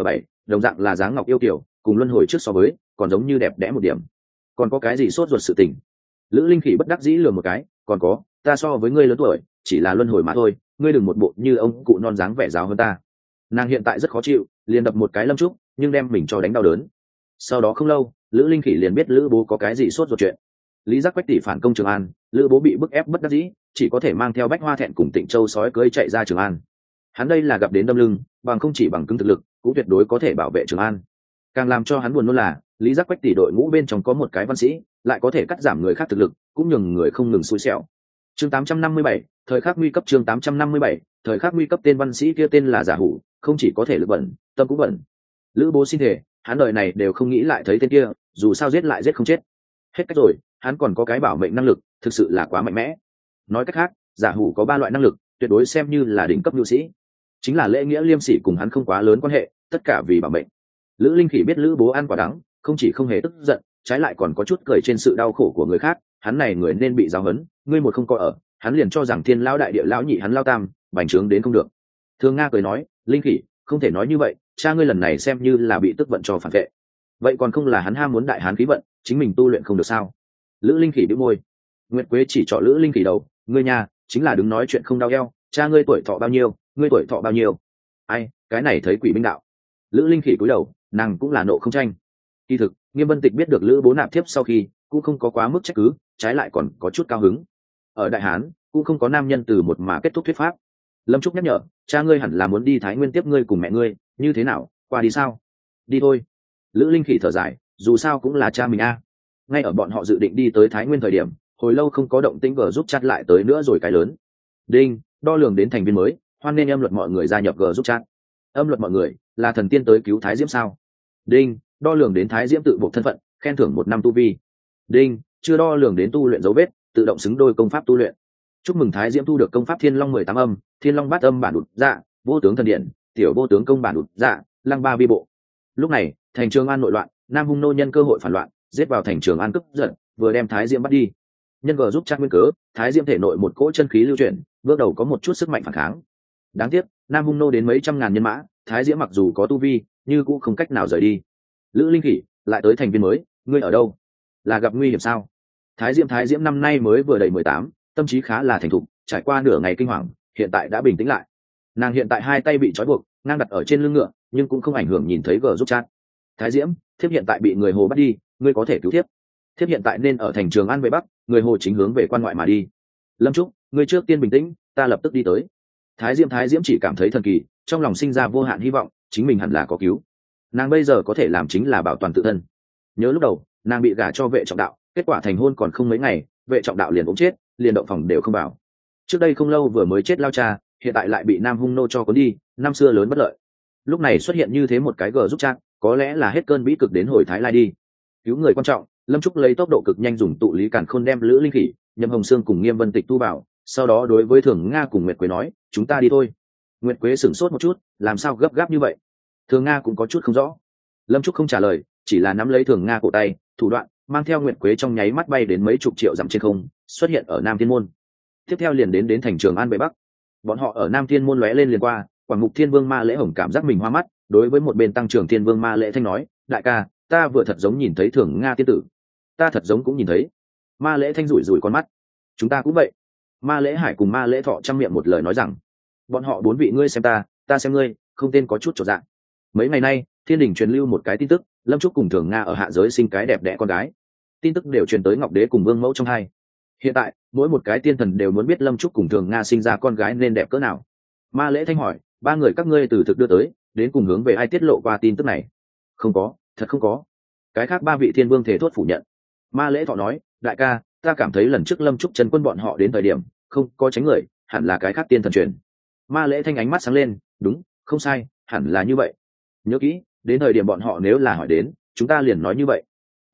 đồng dạng là dáng ngọc yêu kiểu, cùng luân hồi trước so với còn giống như đẹp đẽ một điểm. Còn có cái gì sốt ruột sự tình? Lữ Linh Khỉ bất đắc dĩ lừa một cái, còn có, ta so với ngươi lớn tuổi, chỉ là luân hồi mà thôi, ngươi đừng một bộ như ông cụ non dáng vẻ giáo hơn ta. Nàng hiện tại rất khó chịu, liền đập một cái Lâm Trúc, nhưng đem mình cho đánh đau đớn. Sau đó không lâu, Lữ Linh Khỉ liền biết Lữ Bố có cái gì sốt ruột chuyện. Lý Giác Quách tỷ phản công Trường An, Lữ Bố bị bức ép bất đắc dĩ, chỉ có thể mang theo Bách Hoa Thẹn cùng Tịnh Châu sói cưỡi chạy ra Trường An. Hắn đây là gặp đến đâm lưng, bằng không chỉ bằng cứng thực lực, cũng tuyệt đối có thể bảo vệ Trường An. Càng làm cho hắn buồn nôn là, Lý Giác Quách tỷ đội ngũ bên trong có một cái văn sĩ, lại có thể cắt giảm người khác thực lực, cũng nhường người không ngừng xui xẻo. Chương 857, thời khắc nguy cấp. Chương 857, thời khắc nguy cấp. Tên văn sĩ kia tên là Giả Hủ, không chỉ có thể lực bẩn, tâm cũng bẩn. Lữ Bố xin thể, hắn đời này đều không nghĩ lại thấy tên kia, dù sao giết lại giết không chết. Hết cách rồi, hắn còn có cái bảo mệnh năng lực, thực sự là quá mạnh mẽ. Nói cách khác, Giả Hủ có 3 loại năng lực, tuyệt đối xem như là đỉnh cấp nhu sĩ. Chính là lễ nghĩa liêm sỉ cùng hắn không quá lớn quan hệ, tất cả vì bảo mệnh. Lữ Linh Khỉ biết Lữ Bố ăn quả đắng, không chỉ không hề tức giận, trái lại còn có chút cười trên sự đau khổ của người khác. Hắn này người nên bị giáo huấn, ngươi một không có ở, hắn liền cho rằng thiên lão đại địa lão nhị hắn lao tam, bành trướng đến không được. Thường Nga cười nói, Linh Khỉ, không thể nói như vậy, cha ngươi lần này xem như là bị tức vận cho phản vệ. Vậy còn không là hắn ham muốn đại hán khí vận, chính mình tu luyện không được sao? Lữ Linh Khỉ bĩu môi. Nguyệt Quế chỉ trỏ Lữ Linh Khỉ đầu, ngươi nhà, chính là đứng nói chuyện không đau eo, cha ngươi tuổi thọ bao nhiêu, ngươi tuổi thọ bao nhiêu? Ai, cái này thấy quỷ binh đạo. Lữ Linh Khỉ cúi đầu, nàng cũng là nộ không tranh. Kỳ thực, Nghiêm Vân Tịch biết được Lữ Bố nạp thiếp sau khi, cũng không có quá mức trách cứ, trái lại còn có chút cao hứng. Ở Đại Hán, cũng không có nam nhân từ một mà kết thúc thuyết pháp. Lâm Trúc nhắc nhở, cha ngươi hẳn là muốn đi Thái Nguyên tiếp ngươi cùng mẹ ngươi, như thế nào, qua đi sao? Đi thôi. Lữ Linh Khỉ thở dài, dù sao cũng là cha mình a. Ngay ở bọn họ dự định đi tới Thái Nguyên thời điểm, hồi lâu không có động tĩnh G giúp chat lại tới nữa rồi cái lớn. Đinh, đo lường đến thành viên mới, hoan nên âm luật mọi người gia nhập G giúp chat. Âm luật mọi người, là thần tiên tới cứu Thái Diễm sao? Đinh, đo lường đến Thái Diễm tự buộc thân phận, khen thưởng 1 năm tu vi. Đinh, chưa đo lường đến tu luyện dấu vết, tự động xứng đôi công pháp tu luyện. Chúc mừng Thái Diễm thu được công pháp Thiên Long 18 âm, Thiên Long bát âm bản đột dạ, vô tướng thần điện, tiểu vô tướng công bản đột dạ, lăng ba vi bộ. Lúc này, thành Trường An nội loạn, Nam Hung nô nhân cơ hội phản loạn, giết vào thành Trường An cướp giật, vừa đem Thái Diễm bắt đi. Nhân G giúp chắc nguyên cớ, Thái Diễm thể nội một cỗ chân khí lưu chuyển, bước đầu có một chút sức mạnh phản kháng. Đáng tiếc, Nam Hung nô đến mấy trăm ngàn nhân mã, Thái Diễm mặc dù có tu vi, nhưng cũng không cách nào rời đi. Lữ Linh Khỉ, lại tới thành viên mới, ngươi ở đâu? Là gặp nguy hiểm sao? Thái Diễm năm nay mới vừa đầy 18, tâm trí khá là thành thục, trải qua nửa ngày kinh hoàng, hiện tại đã bình tĩnh lại. Nàng hiện tại 2 tay bị trói buộc, ngang đặt ở trên lưng ngựa, nhưng cũng không ảnh hưởng nhìn thấy G giúp chat. Thái Diễm, thiếp hiện tại bị người Hồ bắt đi, ngươi có thể cứu thiếp. Thiếp hiện tại nên ở thành Trường An về Bắc, người Hồ chính hướng về quan ngoại mà đi. Lâm Trúc, ngươi trước tiên bình tĩnh, ta lập tức đi tới. Thái Diễm chỉ cảm thấy thần kỳ, trong lòng sinh ra vô hạn hy vọng, chính mình hẳn là có cứu. Nàng bây giờ có thể làm chính là bảo toàn tự thân. Nhớ lúc đầu, nàng bị gả cho Vệ Trọng Đạo, kết quả thành hôn còn không mấy ngày, Vệ Trọng Đạo liền ốm chết, liền động phòng đều không bảo. Trước đây không lâu vừa mới chết lao cha, hiện tại lại bị Nam Hung nô cho cuốn đi, năm xưa lớn bất lợi. Lúc này xuất hiện như thế một cái G giúp chat, có lẽ là hết cơn bĩ cực đến hồi Thái Lai đi. Cứu người quan trọng, Lâm Trúc lấy tốc độ cực nhanh dùng tụ lý càn khôn đem Lữ Linh Khỉ, Nhậm Hồng Sương cùng Nghiêm Vân Tịch tu bảo, sau đó đối với Thường Nga cùng Nguyệt Quế nói, chúng ta đi thôi. Nguyệt Quế sửng sốt một chút, làm sao gấp gáp như vậy? Thường Nga cũng có chút không rõ. Lâm Trúc không trả lời, chỉ là nắm lấy Thường Nga cổ tay, thủ đoạn mang theo Nguyệt Quế trong nháy mắt bay đến mấy chục triệu dặm trên không, xuất hiện ở Nam Thiên môn. Tiếp theo liền đến thành Trường An về Bắc. Bọn họ ở Nam Thiên môn lóe lên liền qua, Quảng Ngục Thiên Vương Ma Lễ Hồng cảm giác mình hoa mắt, đối với một bên Tăng Trưởng Thiên Vương Ma Lễ Thanh nói, đại ca, ta vừa thật giống nhìn thấy Thường Nga tiên tử. Ta thật giống cũng nhìn thấy. Ma Lễ Thanh rủi rủi con mắt. Chúng ta cũng vậy. Ma Lễ Hải cùng Ma Lễ Thọ trăm miệng một lời nói rằng, bọn họ 4 vị ngươi xem ta xem ngươi, không tên có chút trột dạng. Mấy ngày nay, Thiên Đình truyền lưu một cái tin tức, Lâm Trúc cùng Thường Nga ở hạ giới sinh cái đẹp đẽ con gái. Tin tức đều truyền tới Ngọc Đế cùng Vương Mẫu trong hai. Hiện tại, mỗi một cái tiên thần đều muốn biết Lâm Trúc cùng Thường Nga sinh ra con gái nên đẹp cỡ nào. Ma Lễ Thanh hỏi, 3 người các ngươi từ thực đưa tới, đến cùng hướng về ai tiết lộ qua tin tức này? Không có, thật không có. Cái khác 3 vị thiên vương thể thốt phủ nhận. Ma Lễ Thọ nói, đại ca, ta cảm thấy lần trước Lâm Trúc Trần Quân bọn họ đến thời điểm, không có tránh người, hẳn là cái khác tiên thần truyền. Ma Lễ Thanh ánh mắt sáng lên, đúng, không sai, hẳn là như vậy. Nhớ kỹ, đến thời điểm bọn họ nếu là hỏi đến, chúng ta liền nói như vậy.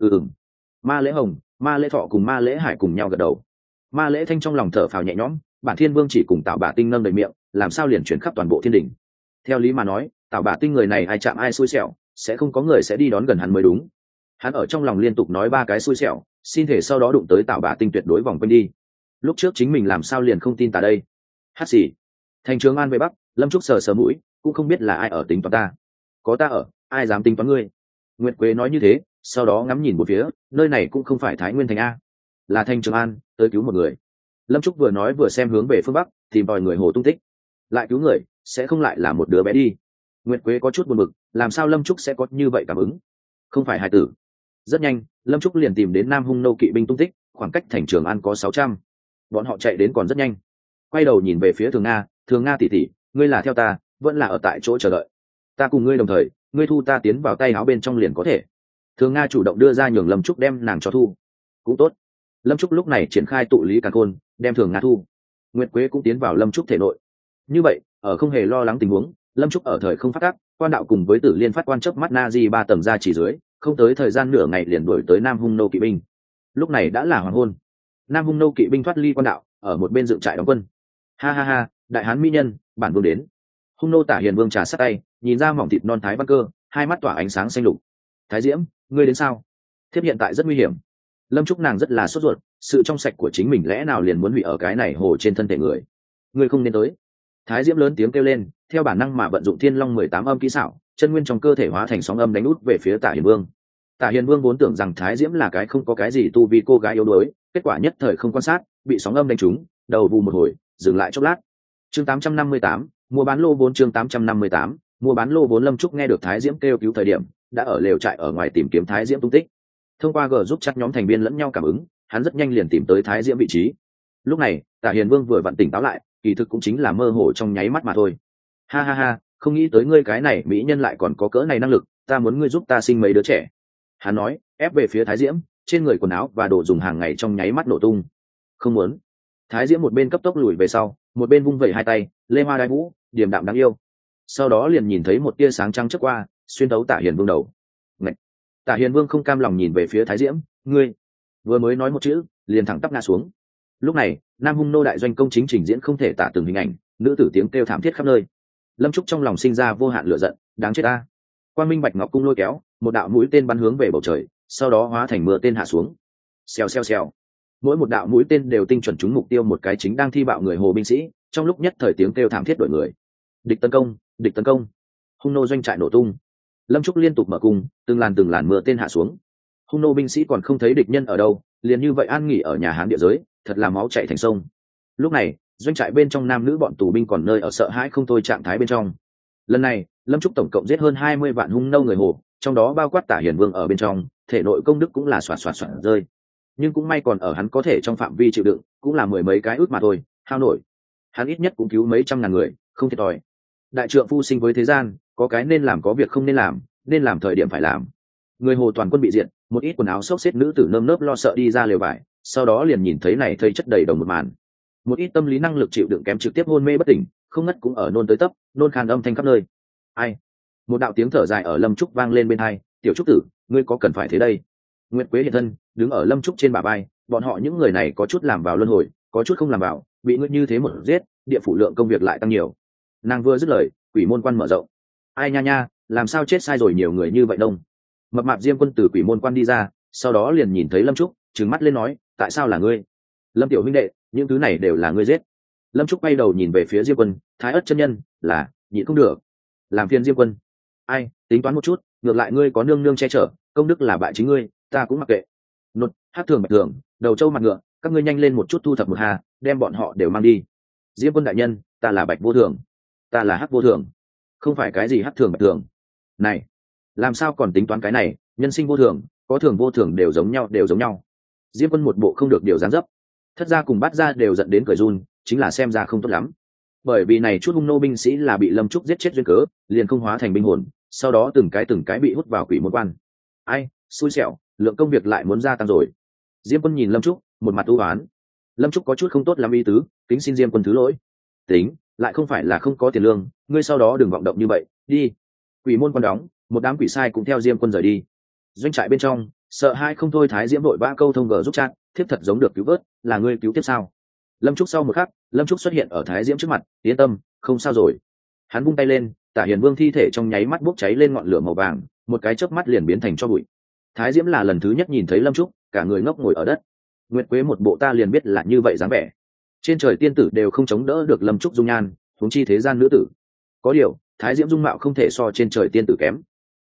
Ma Lễ Hồng, Ma Lễ Thọ cùng Ma Lễ Hải cùng nhau gật đầu. Ma Lễ Thanh trong lòng thở phào nhẹ nhõm, bản thiên vương chỉ cùng Tạo Bả Tinh nâng đầy miệng, làm sao liền chuyển khắp toàn bộ thiên đình. Theo lý mà nói, Tạo Bả Tinh người này ai chạm ai xui xẻo, sẽ không có người sẽ đi đón gần hắn mới đúng. Hắn ở trong lòng liên tục nói 3 cái xui xẻo, xin thể sau đó đụng tới Tạo Bả Tinh tuyệt đối vòng quanh đi. Lúc trước chính mình làm sao liền không tin ta đây. Hát xì. Thành Trường An về Bắc, Lâm Trúc sờ sờ mũi, cũng không biết là ai ở tính toán ta. Có ta ở, ai dám tính toán ngươi. Nguyệt Quế nói như thế, sau đó ngắm nhìn một phía, nơi này cũng không phải Thái Nguyên thành a, là thành Trường An, tới cứu một người. Lâm Trúc vừa nói vừa xem hướng về phương bắc, tìm tòi người hồ tung tích. Lại cứu người, sẽ không lại là một đứa bé đi. Nguyệt Quế có chút buồn bực, làm sao Lâm Trúc sẽ có như vậy cảm ứng? Không phải hài tử. Rất nhanh, Lâm Trúc liền tìm đến Nam Hung nô kỵ binh tung tích, khoảng cách thành Trường An có 600. Bọn họ chạy đến còn rất nhanh. Quay đầu nhìn về phía Thường Nga tỷ tỷ, ngươi là theo ta, vẫn là ở tại chỗ chờ đợi. Ta cùng ngươi đồng thời, ngươi thu ta tiến vào tay áo bên trong liền có thể. Thường Nga chủ động đưa ra nhường Lâm Trúc đem nàng cho thu. Cũng tốt. Lâm Trúc lúc này triển khai tụ lý càn khôn, đem Thường Nga thu. Nguyệt Quế cũng tiến vào Lâm Trúc thể nội. Như vậy, ở không hề lo lắng tình huống, Lâm Trúc ở thời không phát tác, quan đạo cùng với Tử Liên phát quan chớp mắt na di 3 tầng ra chỉ dưới, không tới thời gian nửa ngày liền đuổi tới Nam Hung nô kỵ binh. Lúc này đã là hoàng hôn. Nam Hung nô kỵ binh thoát ly quan đạo, ở một bên dựng trại đóng quân. Ha ha ha, đại hán mỹ nhân, bản vương đến. Hung nô Tả Hiền Vương trà sát tay, nhìn ra mỏng thịt non Thái Văn Cơ, hai mắt tỏa ánh sáng xanh lục. Thái Diễm, ngươi đến sao? Thiếp hiện tại rất nguy hiểm. Lâm Trúc nàng rất là sốt ruột, sự trong sạch của chính mình lẽ nào liền muốn hủy ở cái này hồ trên thân thể người? Ngươi không nên tới. Thái Diễm lớn tiếng kêu lên, theo bản năng mà vận dụng Thiên Long 18 âm kỹ xảo, chân nguyên trong cơ thể hóa thành sóng âm đánh út về phía Tả Hiền Vương. Tả Hiền Vương vốn tưởng rằng Thái Diễm là cái không có cái gì tu vi cô gái yếu đuối, kết quả nhất thời không quan sát, bị sóng âm đánh trúng, đầu vù một hồi, dừng lại chốc lát. Chương 858, mua bán lô vốn. Chương 858, mua bán lô vốn. Lâm Trúc nghe được Thái Diễm kêu cứu thời điểm, đã ở lều trại ở ngoài tìm kiếm Thái Diễm tung tích. Thông qua G giúp chắc nhóm thành viên lẫn nhau cảm ứng, hắn rất nhanh liền tìm tới Thái Diễm vị trí. Lúc này, Tả Hiền Vương vừa vặn tỉnh táo lại, kỳ thực cũng chính là mơ hồ trong nháy mắt mà thôi. Ha ha ha, không nghĩ tới ngươi cái này mỹ nhân lại còn có cỡ này năng lực, ta muốn ngươi giúp ta sinh mấy đứa trẻ. Hắn nói, ép về phía Thái Diễm, trên người quần áo và đồ dùng hàng ngày trong nháy mắt nổ tung. Không muốn. Thái Diễm một bên cấp tốc lùi về sau, một bên vung vẩy hai tay, lê hoa đai vũ, điềm đạm đáng yêu. Sau đó liền nhìn thấy một tia sáng trắng chớp qua, xuyên thấu Tả Hiền Vương đầu. Ngậy. Tả Hiền Vương không cam lòng nhìn về phía Thái Diễm, ngươi vừa mới nói một chữ, liền thẳng tắp ngã xuống. Lúc này, Nam Hung nô đại doanh công chính trình diễn không thể tả từng hình ảnh, nữ tử tiếng kêu thảm thiết khắp nơi. Lâm Trúc trong lòng sinh ra vô hạn lửa giận, đáng chết ta. Quang Minh Bạch Ngọc cung lôi kéo, một đạo mũi tên bắn hướng về bầu trời, sau đó hóa thành mưa tên hạ xuống. Xèo xèo xèo. Mỗi một đạo mũi tên đều tinh chuẩn trúng mục tiêu một cái chính đang thi bạo người hồ binh sĩ, trong lúc nhất thời tiếng kêu thảm thiết đổi người. Địch tấn công, địch tấn công. Hung nô doanh trại nổ tung. Lâm Trúc liên tục mở cung, từng làn mưa tên hạ xuống. Hung nô binh sĩ còn không thấy địch nhân ở đâu, liền như vậy an nghỉ ở nhà Hán địa giới, thật là máu chảy thành sông. Lúc này, doanh trại bên trong nam nữ bọn tù binh còn nơi ở sợ hãi không thôi trạng thái bên trong. Lần này, Lâm Trúc tổng cộng giết hơn 20 vạn hung nô người hồ, trong đó bao quát Tả Hiền Vương ở bên trong, thể nội công đức cũng là xoạt rơi. Nhưng cũng may còn ở hắn có thể trong phạm vi chịu đựng, cũng là mười mấy cái ước mà thôi, hao nổi. Hắn ít nhất cũng cứu mấy trăm ngàn người, không thiệt thòi. Đại trượng phu sinh với thế gian, có cái nên làm có việc không nên làm thời điểm phải làm. Người hồ toàn quân bị diệt, một ít quần áo xốc xếp nữ tử nơm nớp lo sợ đi ra lều vải, sau đó liền nhìn thấy này thây chất đầy đồng một màn. Một ít tâm lý năng lực chịu đựng kém trực tiếp hôn mê bất tỉnh, không ngất cũng ở nôn tới tấp, nôn khan âm thanh khắp nơi. Ai? Một đạo tiếng thở dài ở Lâm Trúc vang lên bên tai, "Tiểu Trúc tử, ngươi có cần phải thế đây?" Nguyệt Quế hiện thân, đứng ở Lâm Trúc trên bả vai, bọn họ những người này có chút làm vào luân hồi, có chút không làm vào, bị ngươi như thế một giết, địa phủ lượng công việc lại tăng nhiều. Nàng vừa dứt lời, quỷ môn quan mở rộng. Ai nha nha, làm sao chết sai rồi nhiều người như vậy đông. Mập mạp Diêm Quân từ quỷ môn quan đi ra, sau đó liền nhìn thấy Lâm Trúc, trừng mắt lên nói, tại sao là ngươi? Lâm tiểu huynh đệ, những thứ này đều là ngươi giết. Lâm Trúc quay đầu nhìn về phía Diêm Quân, Thái Ất chân nhân, là, nhịn không được. Làm phiền Diêm Quân. Ai, tính toán một chút, ngược lại ngươi có nương nương che chở, công đức là bại chính ngươi, ta cũng mặc kệ. Nột, Hắc Thường Bạch Thường, Đầu Châu mặt ngựa, các ngươi nhanh lên một chút thu thập một hà, đem bọn họ đều mang đi. Diêm Quân đại nhân, ta là Bạch Vô Thường, ta là Hắc Vô Thường, không phải cái gì Hắc Thường Bạch Thường. Này, làm sao còn tính toán cái này, nhân sinh vô thường, có thường vô thường đều giống nhau. Diêm Quân một bộ không được điều dáng dấp, thất gia cùng bát gia đều giận đến cười run, chính là xem ra không tốt lắm. Bởi vì này chút hung nô binh sĩ là bị Lâm Trúc giết chết duyên cớ, liền không hóa thành binh hồn, sau đó từng cái bị hút vào quỷ môn quan. Ai, xui xẻo, lượng công việc lại muốn gia tăng rồi. Diêm Quân nhìn Lâm Trúc, một mặt u oán. Lâm Trúc có chút không tốt lắm ý tứ, kính xin Diêm Quân thứ lỗi. Tính, lại không phải là không có tiền lương, ngươi sau đó đừng vọng động như vậy, đi. Quỷ môn quan đóng, một đám quỷ sai cũng theo Diêm Quân rời đi. Doanh trại bên trong, sợ hai không thôi Thái Diễm đội ba câu thông gờ giúp chat, thiếp thật giống được cứu vớt, là ngươi cứu tiếp sao? Lâm Trúc sau một khắc, Lâm Trúc xuất hiện ở Thái Diễm trước mặt, yên tâm, không sao rồi. Hắn vung tay lên, Tả Hiền Vương thi thể trong nháy mắt bốc cháy lên ngọn lửa màu vàng, một cái chớp mắt liền biến thành tro bụi. Thái Diễm là lần thứ nhất nhìn thấy Lâm Trúc, cả người ngốc ngồi ở đất. Nguyệt Quế một bộ ta liền biết là như vậy dáng vẻ. Trên trời tiên tử đều không chống đỡ được Lâm Trúc dung nhan, huống chi thế gian nữ tử. Có điều, Thái Diễm dung mạo không thể so trên trời tiên tử kém.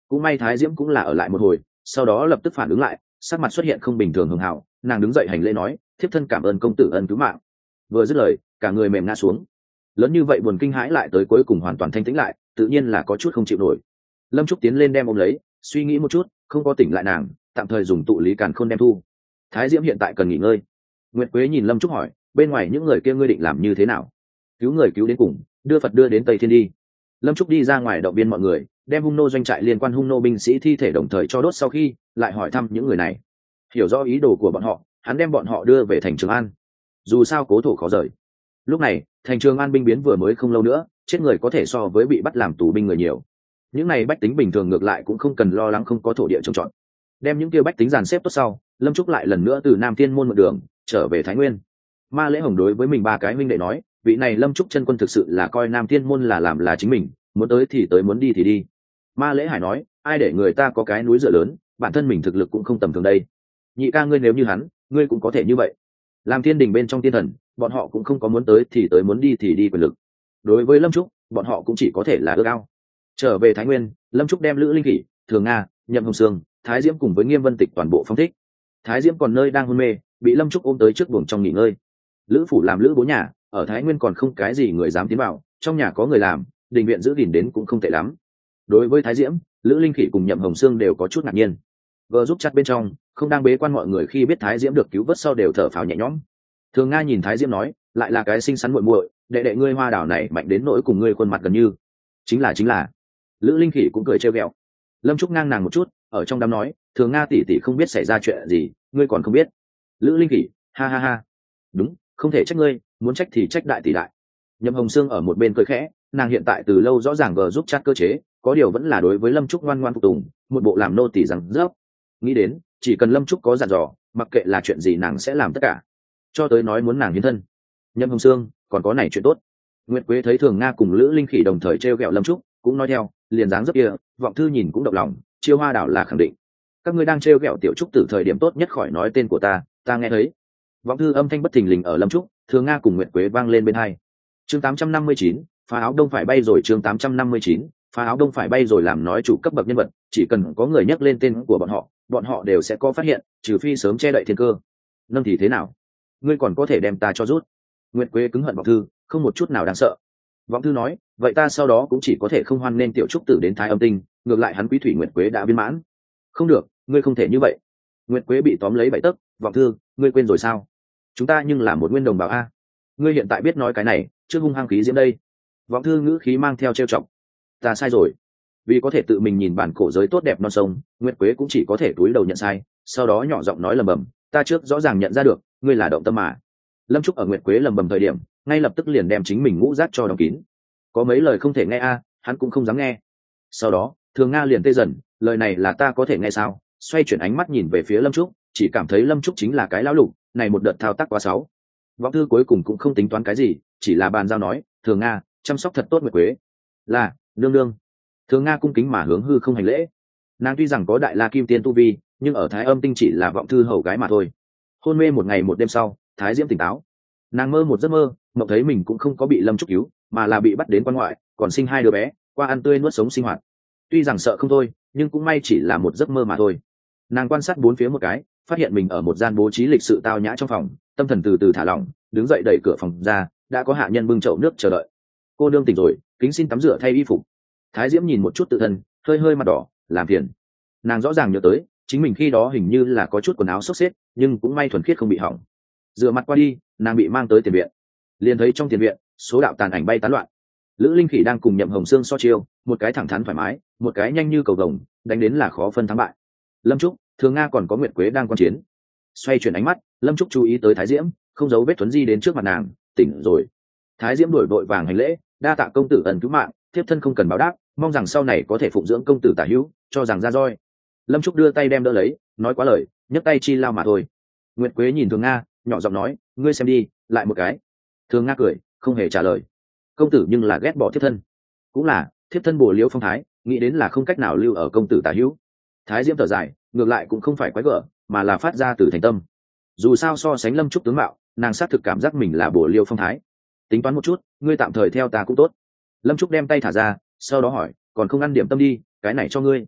cũng may Thái Diễm cũng là ở lại một hồi, sau đó lập tức phản ứng lại, sắc mặt xuất hiện không bình thường hường hào, nàng đứng dậy hành lễ nói, thiếp thân cảm ơn công tử ân cứu mạng. Vừa dứt lời, cả người mềm ngã xuống. Lớn như vậy buồn kinh hãi lại tới cuối cùng hoàn toàn thanh tĩnh lại, tự nhiên là có chút không chịu nổi. Lâm Trúc tiến lên đem ôm lấy, suy nghĩ một chút, không có tỉnh lại nàng, tạm thời dùng tụ lý càn khôn đem thu. Thái Diễm hiện tại cần nghỉ ngơi. Nguyệt Quế nhìn Lâm Trúc hỏi, bên ngoài những người kia ngươi định làm như thế nào? Cứu người cứu đến cùng, đưa Phật đưa đến Tây Thiên đi. Lâm Trúc đi ra ngoài động viên mọi người, đem hung nô doanh trại liên quan hung nô binh sĩ thi thể đồng thời cho đốt, sau khi lại hỏi thăm những người này, hiểu rõ ý đồ của bọn họ, hắn đem bọn họ đưa về thành Trường An. Dù sao cố thủ khó rời. Lúc này thành Trường An binh biến vừa mới không lâu nữa, chết người có thể so với bị bắt làm tù binh người nhiều. Những này bách tính bình thường ngược lại cũng không cần lo lắng không có thổ địa trồng trọt. Đem những kia bách tính dàn xếp tốt sau, Lâm Trúc lại lần nữa từ Nam Thiên môn một đường trở về Thái Nguyên. Ma Lễ Hồng đối với mình ba cái huynh đệ nói, vị này Lâm Trúc chân quân thực sự là coi Nam Thiên môn là làm là chính mình, muốn tới thì tới, muốn đi thì đi. Ma Lễ Hải nói, ai để người ta có cái núi dựa lớn, bản thân mình thực lực cũng không tầm thường đây. Nhị ca ngươi nếu như hắn, ngươi cũng có thể như vậy. Làm thiên đình bên trong tiên thần, bọn họ cũng không có muốn tới thì tới, muốn đi thì đi quyền lực. Đối với Lâm Trúc, bọn họ cũng chỉ có thể là ước ao. Trở về Thái Nguyên, Lâm Trúc đem Lữ Linh Kỷ, Thường Nga, Nhậm Hồng Sương, Thái Diễm cùng với Nghiêm Vân Tịch toàn bộ phóng thích. Thái Diễm còn nơi đang hôn mê, bị Lâm Trúc ôm tới trước buồng trong nghỉ ngơi. Lữ phủ làm lữ bố nhà, ở Thái Nguyên còn không cái gì người dám tiến vào, trong nhà có người làm, đình viện giữ gìn đến cũng không tệ lắm. Đối với Thái Diễm, Lữ Linh Kỷ cùng Nhậm Hồng Sương đều có chút ngạc nhiên. Vợ giúp chặt bên trong, không đang bế quan mọi người khi biết Thái Diễm được cứu vớt sau đều thở phào nhẹ nhõm. Thường Nga nhìn Thái Diễm nói, lại là cái xinh xắn muội muội, đệ đệ ngươi Hoa Đảo này mạnh đến nỗi cùng ngươi khuôn mặt gần như. Chính là. Lữ Linh Kỷ cũng cười trêu ghẹo. Lâm Trúc ngang nàng một chút, ở trong đám nói, Thường Nga tỷ tỷ không biết xảy ra chuyện gì, ngươi còn không biết. Lữ Linh Kỷ, ha ha ha. Đúng, không thể trách ngươi, muốn trách thì trách đại tỷ đại. Nhậm Hồng Sương ở một bên cười khẽ, nàng hiện tại từ lâu rõ ràng vờ giúp chát cơ chế, có điều vẫn là đối với Lâm Trúc ngoan ngoan phục tùng, một bộ làm nô tỷ rằng rớp. Nghĩ đến, chỉ cần Lâm Trúc có dặn dò, mặc kệ là chuyện gì nàng sẽ làm tất cả, cho tới nói muốn nàng hiến thân. Nhậm Hồng Sương, còn có này chuyện tốt. Nguyệt Quế thấy Thường Nga cùng Lữ Linh Khỉ đồng thời trêu ghẹo Lâm Trúc, cũng nói theo, liền dáng dấp kia, Vọng Thư nhìn cũng động lòng, chiêu Hoa Đảo là khẳng định. Các ngươi đang trêu ghẹo tiểu Trúc từ thời điểm tốt nhất khỏi nói tên của ta nghe thấy. Vọng Thư âm thanh bất thình lình ở Lâm Trúc, Thường Nga cùng Nguyệt Quế vang lên bên hai. Chương 859, phá áo đông phải bay rồi. Chương 859, phá áo đông phải bay rồi. Làm nói chủ cấp bậc nhân vật, chỉ cần có người nhắc lên tên của bọn họ đều sẽ có phát hiện, trừ phi sớm che đậy thiên cơ. Nâng thì thế nào? Ngươi còn có thể đem ta cho rút? Nguyệt Quế cứng hận Vọng Thư, không một chút nào đáng sợ. Vọng Thư nói, vậy ta sau đó cũng chỉ có thể không hoan nên tiểu Trúc tử đến Thái Âm Tinh, ngược lại hắn Quý Thủy Nguyệt Quế đã viên mãn. Không được, ngươi không thể như vậy. Nguyệt Quế bị tóm lấy bậy tấc. Vọng Thư, ngươi quên rồi sao? Chúng ta nhưng là một nguyên đồng bào a. Ngươi hiện tại biết nói cái này, trước hung hăng khí diễm đây. Vọng Thư ngữ khí mang theo trêu chọc. Ta sai rồi. Vì có thể tự mình nhìn bản cổ giới tốt đẹp non sông, Nguyệt Quế cũng chỉ có thể cúi đầu nhận sai, sau đó nhỏ giọng nói lầm bầm, ta trước rõ ràng nhận ra được, ngươi là động tâm mà. Lâm Trúc ở Nguyệt Quế lầm bầm thời điểm, ngay lập tức liền đem chính mình ngũ giác cho đóng kín. Có mấy lời không thể nghe a, hắn cũng không dám nghe. Sau đó, Thường Nga liền tê dần, lời này là ta có thể nghe sao? Xoay chuyển ánh mắt nhìn về phía Lâm Trúc, chỉ cảm thấy Lâm Trúc chính là cái lão lục, này một đợt thao tác quá xấu. Vọng Thư cuối cùng cũng không tính toán cái gì, chỉ là bàn giao nói, Thường Nga, chăm sóc thật tốt Nguyệt Quế. Là, nương nương. Thường Nga cung kính mà hướng hư không hành lễ. Nàng tuy rằng có đại la kim tiên tu vi, nhưng ở Thái Âm Tinh chỉ là Vọng Thư hầu gái mà thôi. Hôn mê một ngày một đêm sau, Thái Diễm tỉnh táo. Nàng mơ một giấc mơ, mộng thấy mình cũng không có bị Lâm Trúc cứu, mà là bị bắt đến quan ngoại, còn sinh hai đứa bé, qua ăn tươi nuốt sống sinh hoạt. Tuy rằng sợ không thôi, nhưng cũng may chỉ là một giấc mơ mà thôi. Nàng quan sát bốn phía một cái, phát hiện mình ở một gian bố trí lịch sự tao nhã trong phòng, tâm thần từ từ thả lỏng, đứng dậy đẩy cửa phòng ra, đã có hạ nhân bưng chậu nước chờ đợi. Cô nương tỉnh rồi, kính xin tắm rửa thay y phục. Thái Diễm nhìn một chút tự thân, hơi hơi mặt đỏ, làm phiền. Nàng rõ ràng nhớ tới, chính mình khi đó hình như là có chút quần áo xốc xếp, nhưng cũng may thuần khiết không bị hỏng. Rửa mặt qua đi, nàng bị mang tới tiền viện. Liền thấy trong tiền viện, số đạo tàn ảnh bay tán loạn. Lữ Linh Khỉ đang cùng Nhậm Hồng Sương so chiêu, một cái thẳng thắn thoải mái, một cái nhanh như cầu vồng, đánh đến là khó phân thắng bại. Lâm Trúc, Thường Nga còn có Nguyệt Quế đang quan chiến. Xoay chuyển ánh mắt, Lâm Trúc chú ý tới Thái Diễm, không giấu vết thuấn di đến trước mặt nàng, tỉnh rồi. Thái Diễm đổi vội vàng hành lễ, đa tạ công tử ân cứu mạng, thiếp thân không cần báo đáp, mong rằng sau này có thể phụng dưỡng công tử tả hữu, cho rằng ra roi. Lâm Trúc đưa tay đem đỡ lấy, nói quá lời, nhấc tay chi lao mà thôi. Nguyệt Quế nhìn Thường Nga, nhỏ giọng nói, ngươi xem đi, lại một cái. Thường Nga cười, không hề trả lời. Công tử nhưng là ghét bỏ thiếp thân. Cũng là, thiếp thân bổ liễu phong thái, nghĩ đến là không cách nào lưu ở công tử tả hữu. Thái Diễm thở dài, ngược lại cũng không phải quái gở, mà là phát ra từ thành tâm. Dù sao so sánh Lâm Trúc tướng mạo, nàng xác thực cảm giác mình là bổ liêu phong thái. Tính toán một chút, ngươi tạm thời theo ta cũng tốt. Lâm Trúc đem tay thả ra, sau đó hỏi, còn không ăn điểm tâm đi, cái này cho ngươi.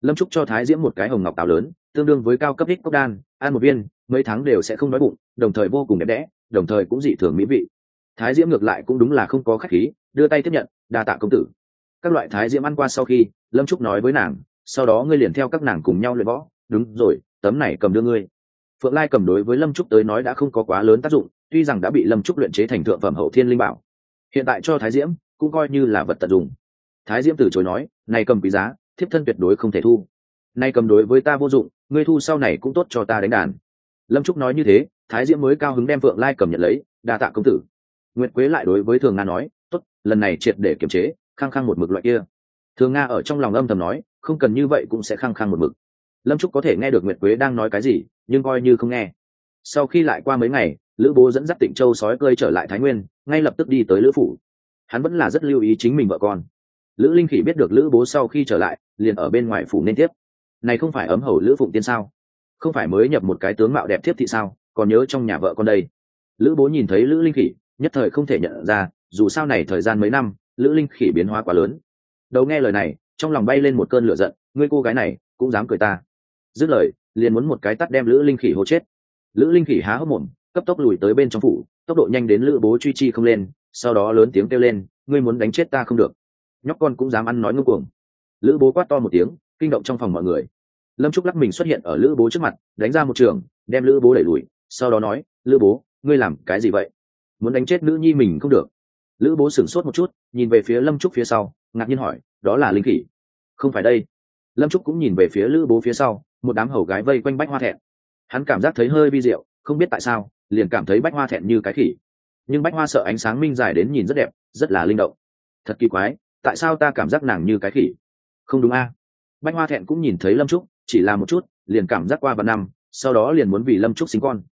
Lâm Trúc cho Thái Diễm một cái hồng ngọc táo lớn, tương đương với cao cấp ích cốc đan, ăn một viên mấy tháng đều sẽ không đói bụng, đồng thời vô cùng đẹp đẽ, đồng thời cũng dị thường mỹ vị. Thái Diễm ngược lại cũng đúng là không có khách khí, đưa tay tiếp nhận, đa tạ công tử. Các loại Thái Diễm ăn qua sau khi, Lâm Trúc nói với nàng, sau đó ngươi liền theo các nàng cùng nhau luyện võ. Đúng rồi, tấm này cầm đưa ngươi. Phượng Lai cầm đối với Lâm Trúc tới nói đã không có quá lớn tác dụng, tuy rằng đã bị Lâm Trúc luyện chế thành thượng phẩm hậu thiên linh bảo, hiện tại cho Thái Diễm cũng coi như là vật tận dụng. Thái Diễm từ chối nói, này cầm quý giá, thiếp thân tuyệt đối không thể thu. Này cầm đối với ta vô dụng, ngươi thu sau này cũng tốt cho ta đánh đàn. Lâm Trúc nói như thế, Thái Diễm mới cao hứng đem Phượng Lai cầm nhận lấy, đa tạ công tử. Nguyệt Quế lại đối với Thường Nga nói, tốt, lần này triệt để kiềm chế, khăng khăng một mực loại kia. Thường Nga ở trong lòng âm thầm nói, không cần như vậy cũng sẽ khăng khăng một mực. Lâm Trúc có thể nghe được Nguyệt Quế đang nói cái gì, nhưng coi như không nghe. Sau khi lại qua mấy ngày, Lữ Bố dẫn dắt Tịnh Châu sói cơi trở lại Thái Nguyên, ngay lập tức đi tới Lữ phủ. Hắn vẫn là rất lưu ý chính mình vợ con. Lữ Linh Khỉ biết được Lữ Bố sau khi trở lại, liền ở bên ngoài phủ nên tiếp. Này không phải ấm hầu Lữ Phụng Tiên sao? Không phải mới nhập một cái tướng mạo đẹp thiếp thị sao? Còn nhớ trong nhà vợ con đây. Lữ Bố nhìn thấy Lữ Linh Khỉ, nhất thời không thể nhận ra, dù sao này thời gian mấy năm, Lữ Linh Khỉ biến hóa quá lớn. Đầu nghe lời này, trong lòng bay lên một cơn lửa giận, ngươi cô gái này cũng dám cười ta. Dứt lời, liền muốn một cái tát đem Lữ Linh Khỉ hô chết. Lữ Linh Khỉ há hốc mồm, cấp tốc lùi tới bên trong phủ, tốc độ nhanh đến Lữ Bố truy chi không lên, sau đó lớn tiếng kêu lên, ngươi muốn đánh chết ta không được. Nhóc con cũng dám ăn nói ngông cuồng. Lữ Bố quát to một tiếng, kinh động trong phòng mọi người. Lâm Trúc lắc mình xuất hiện ở Lữ Bố trước mặt, đánh ra một trường, đem Lữ Bố đẩy lùi, sau đó nói, Lữ Bố, ngươi làm cái gì vậy? Muốn đánh chết nữ nhi mình không được. Lữ Bố sửng sốt một chút, nhìn về phía Lâm Trúc phía sau, ngạc nhiên hỏi, đó là Linh Khỉ? Không phải đây. Lâm Trúc cũng nhìn về phía Lữ Bố phía sau, một đám hầu gái vây quanh Bách Hoa Thẹn. Hắn cảm giác thấy hơi vi diệu, không biết tại sao, liền cảm thấy Bách Hoa Thẹn như cái khỉ. Nhưng Bách Hoa sợ ánh sáng minh dài đến nhìn rất đẹp, rất là linh động. Thật kỳ quái, tại sao ta cảm giác nàng như cái khỉ? Không đúng a? Bách Hoa Thẹn cũng nhìn thấy Lâm Trúc, chỉ là một chút, liền cảm giác qua vạn năm, sau đó liền muốn vì Lâm Trúc sinh con.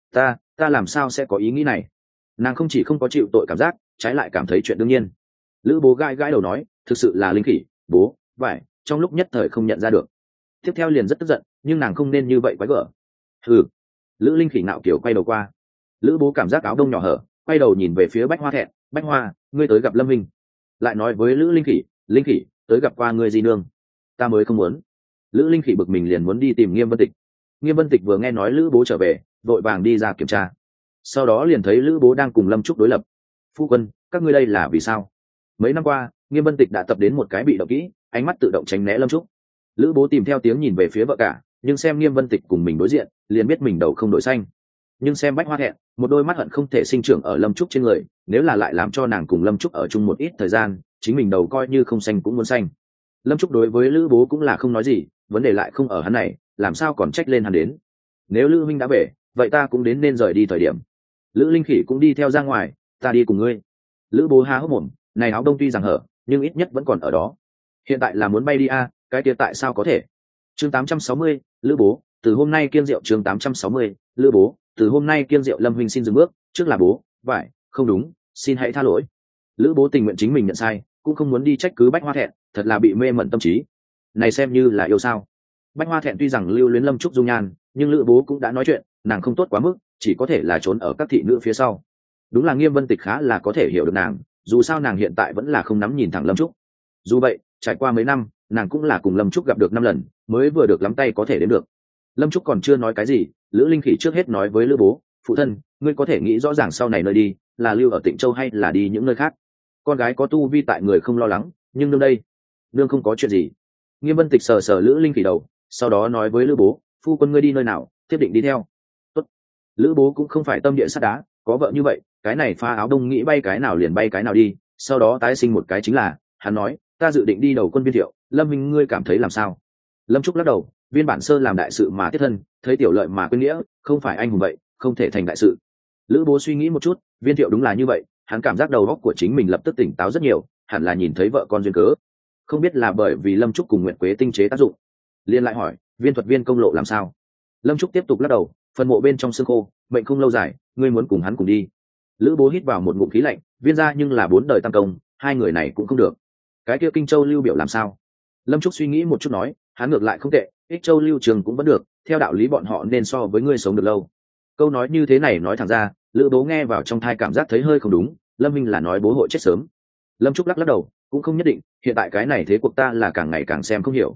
Ta làm sao sẽ có ý nghĩ này? Nàng không chỉ không có chịu tội cảm giác, trái lại cảm thấy chuyện đương nhiên. Lữ Bố gãi gãi đầu nói, thực sự là Linh Khỉ, bố, vải, trong lúc nhất thời không nhận ra được. Tiếp theo liền rất tức giận, nhưng nàng không nên như vậy quái gở. Hừ. Lữ Linh Khỉ ngạo kiểu quay đầu qua. Lữ Bố cảm giác áo đông nhỏ hở, quay đầu nhìn về phía Bách Hoa Thẹn, Bách Hoa, ngươi tới gặp Lâm Minh. Lại nói với Lữ Linh Khỉ, Linh Khỉ, tới gặp qua ngươi di nương. Ta mới không muốn. Lữ Linh Khỉ bực mình liền muốn đi tìm Nghiêm Vân Tịch. Nghiêm Vân Tịch vừa nghe nói Lữ Bố trở về, vội vàng đi ra kiểm tra. Sau đó liền thấy Lữ Bố đang cùng Lâm Trúc đối lập. Phu quân, các ngươi đây là vì sao? Mấy năm qua, Nghiêm Vân Tịch đã tập đến một cái bị động kỹ, ánh mắt tự động tránh né Lâm Trúc. Lữ Bố tìm theo tiếng nhìn về phía vợ cả, nhưng xem Nghiêm Vân Tịch cùng mình đối diện, liền biết mình đầu không đổi xanh. Nhưng xem Bách Hoa Thẹn, một đôi mắt hận không thể sinh trưởng ở Lâm Trúc trên người, nếu là lại làm cho nàng cùng Lâm Trúc ở chung một ít thời gian, chính mình đầu coi như không xanh cũng muốn xanh. Lâm Trúc đối với Lữ Bố cũng là không nói gì, vấn đề lại không ở hắn này, làm sao còn trách lên hắn đến. Nếu Lữ huynh đã về, vậy ta cũng đến nên rời đi thời điểm. Lữ Linh Khỉ cũng đi theo ra ngoài, ta đi cùng ngươi. Lữ Bố há hốc mồm, này áo đông tuy rằng hở, nhưng ít nhất vẫn còn ở đó. Hiện tại là muốn bay đi a, cái kia tại sao có thể? Chương 860, Lữ Bố, từ hôm nay kiêng rượu. Chương 860, Lữ Bố, từ hôm nay kiêng rượu. Lâm huynh xin dừng bước, trước là bố, vải, không đúng, xin hãy tha lỗi. Lữ Bố tình nguyện chính mình nhận sai, cũng không muốn đi trách cứ Bách Hoa Thẹn, thật là bị mê mẩn tâm trí. Này xem như là yêu sao? Bách Hoa Thẹn tuy rằng lưu luyến Lâm Trúc dung nhan, nhưng Lữ Bố cũng đã nói chuyện, nàng không tốt quá mức, chỉ có thể là trốn ở các thị nữ phía sau. Đúng là Nghiêm Vân Tịch khá là có thể hiểu được nàng, dù sao nàng hiện tại vẫn là không nắm nhìn thẳng Lâm Trúc. Dù vậy, trải qua mấy năm, nàng cũng là cùng Lâm Trúc gặp được 5 lần, mới vừa được lắm tay có thể đến được. Lâm Trúc còn chưa nói cái gì, Lữ Linh Khỉ trước hết nói với Lữ Bố, phụ thân, ngươi có thể nghĩ rõ ràng sau này nơi đi, là lưu ở Tịnh Châu hay là đi những nơi khác. Con gái có tu vi tại người không lo lắng, nhưng nương đây, nương không có chuyện gì. Nghiêm Vân Tịch sờ sờ Lữ Linh Khỉ đầu, sau đó nói với Lữ Bố, phu quân ngươi đi nơi nào, thiết định đi theo. Tốt. Lữ Bố cũng không phải tâm địa sắt đá, có vợ như vậy, cái này pha áo đông nghĩ bay cái nào liền bay cái nào đi, sau đó tái sinh một cái chính là, hắn nói, ta dự định đi đầu quân Viên Thiệu, Lâm minh ngươi cảm thấy làm sao? Lâm Trúc lắc đầu, Viên Bản Sơ làm đại sự mà tiết thân, thấy tiểu lợi mà quên nghĩa, không phải anh hùng vậy, không thể thành đại sự. Lữ Bố suy nghĩ một chút, Viên Thiệu đúng là như vậy, hắn cảm giác đầu óc của chính mình lập tức tỉnh táo rất nhiều, hẳn là nhìn thấy vợ con duyên cớ, không biết là bởi vì Lâm Trúc cùng Nguyệt Quế tinh chế tác dụng. Liên lại hỏi, Viên Thuật Viên công lộ làm sao? Lâm Trúc tiếp tục lắc đầu, phần mộ bên trong xương khô, mệnh không lâu dài, ngươi muốn cùng hắn cùng đi. Lữ Bố hít vào một ngụm khí lạnh, Viên gia nhưng là 4 đời tam công, hai người này cũng không được. Cái kia Kinh Châu Lưu Biểu làm sao? Lâm Trúc suy nghĩ một chút nói, hắn ngược lại không tệ, Ích Châu Lưu Trường cũng vẫn được, theo đạo lý bọn họ nên so với ngươi sống được lâu. Câu nói như thế này nói thẳng ra, Lữ Bố nghe vào trong thai cảm giác thấy hơi không đúng, Lâm Minh là nói bố hội chết sớm. Lâm Trúc lắc lắc đầu, cũng không nhất định, hiện tại cái này thế cuộc ta là càng ngày càng xem không hiểu.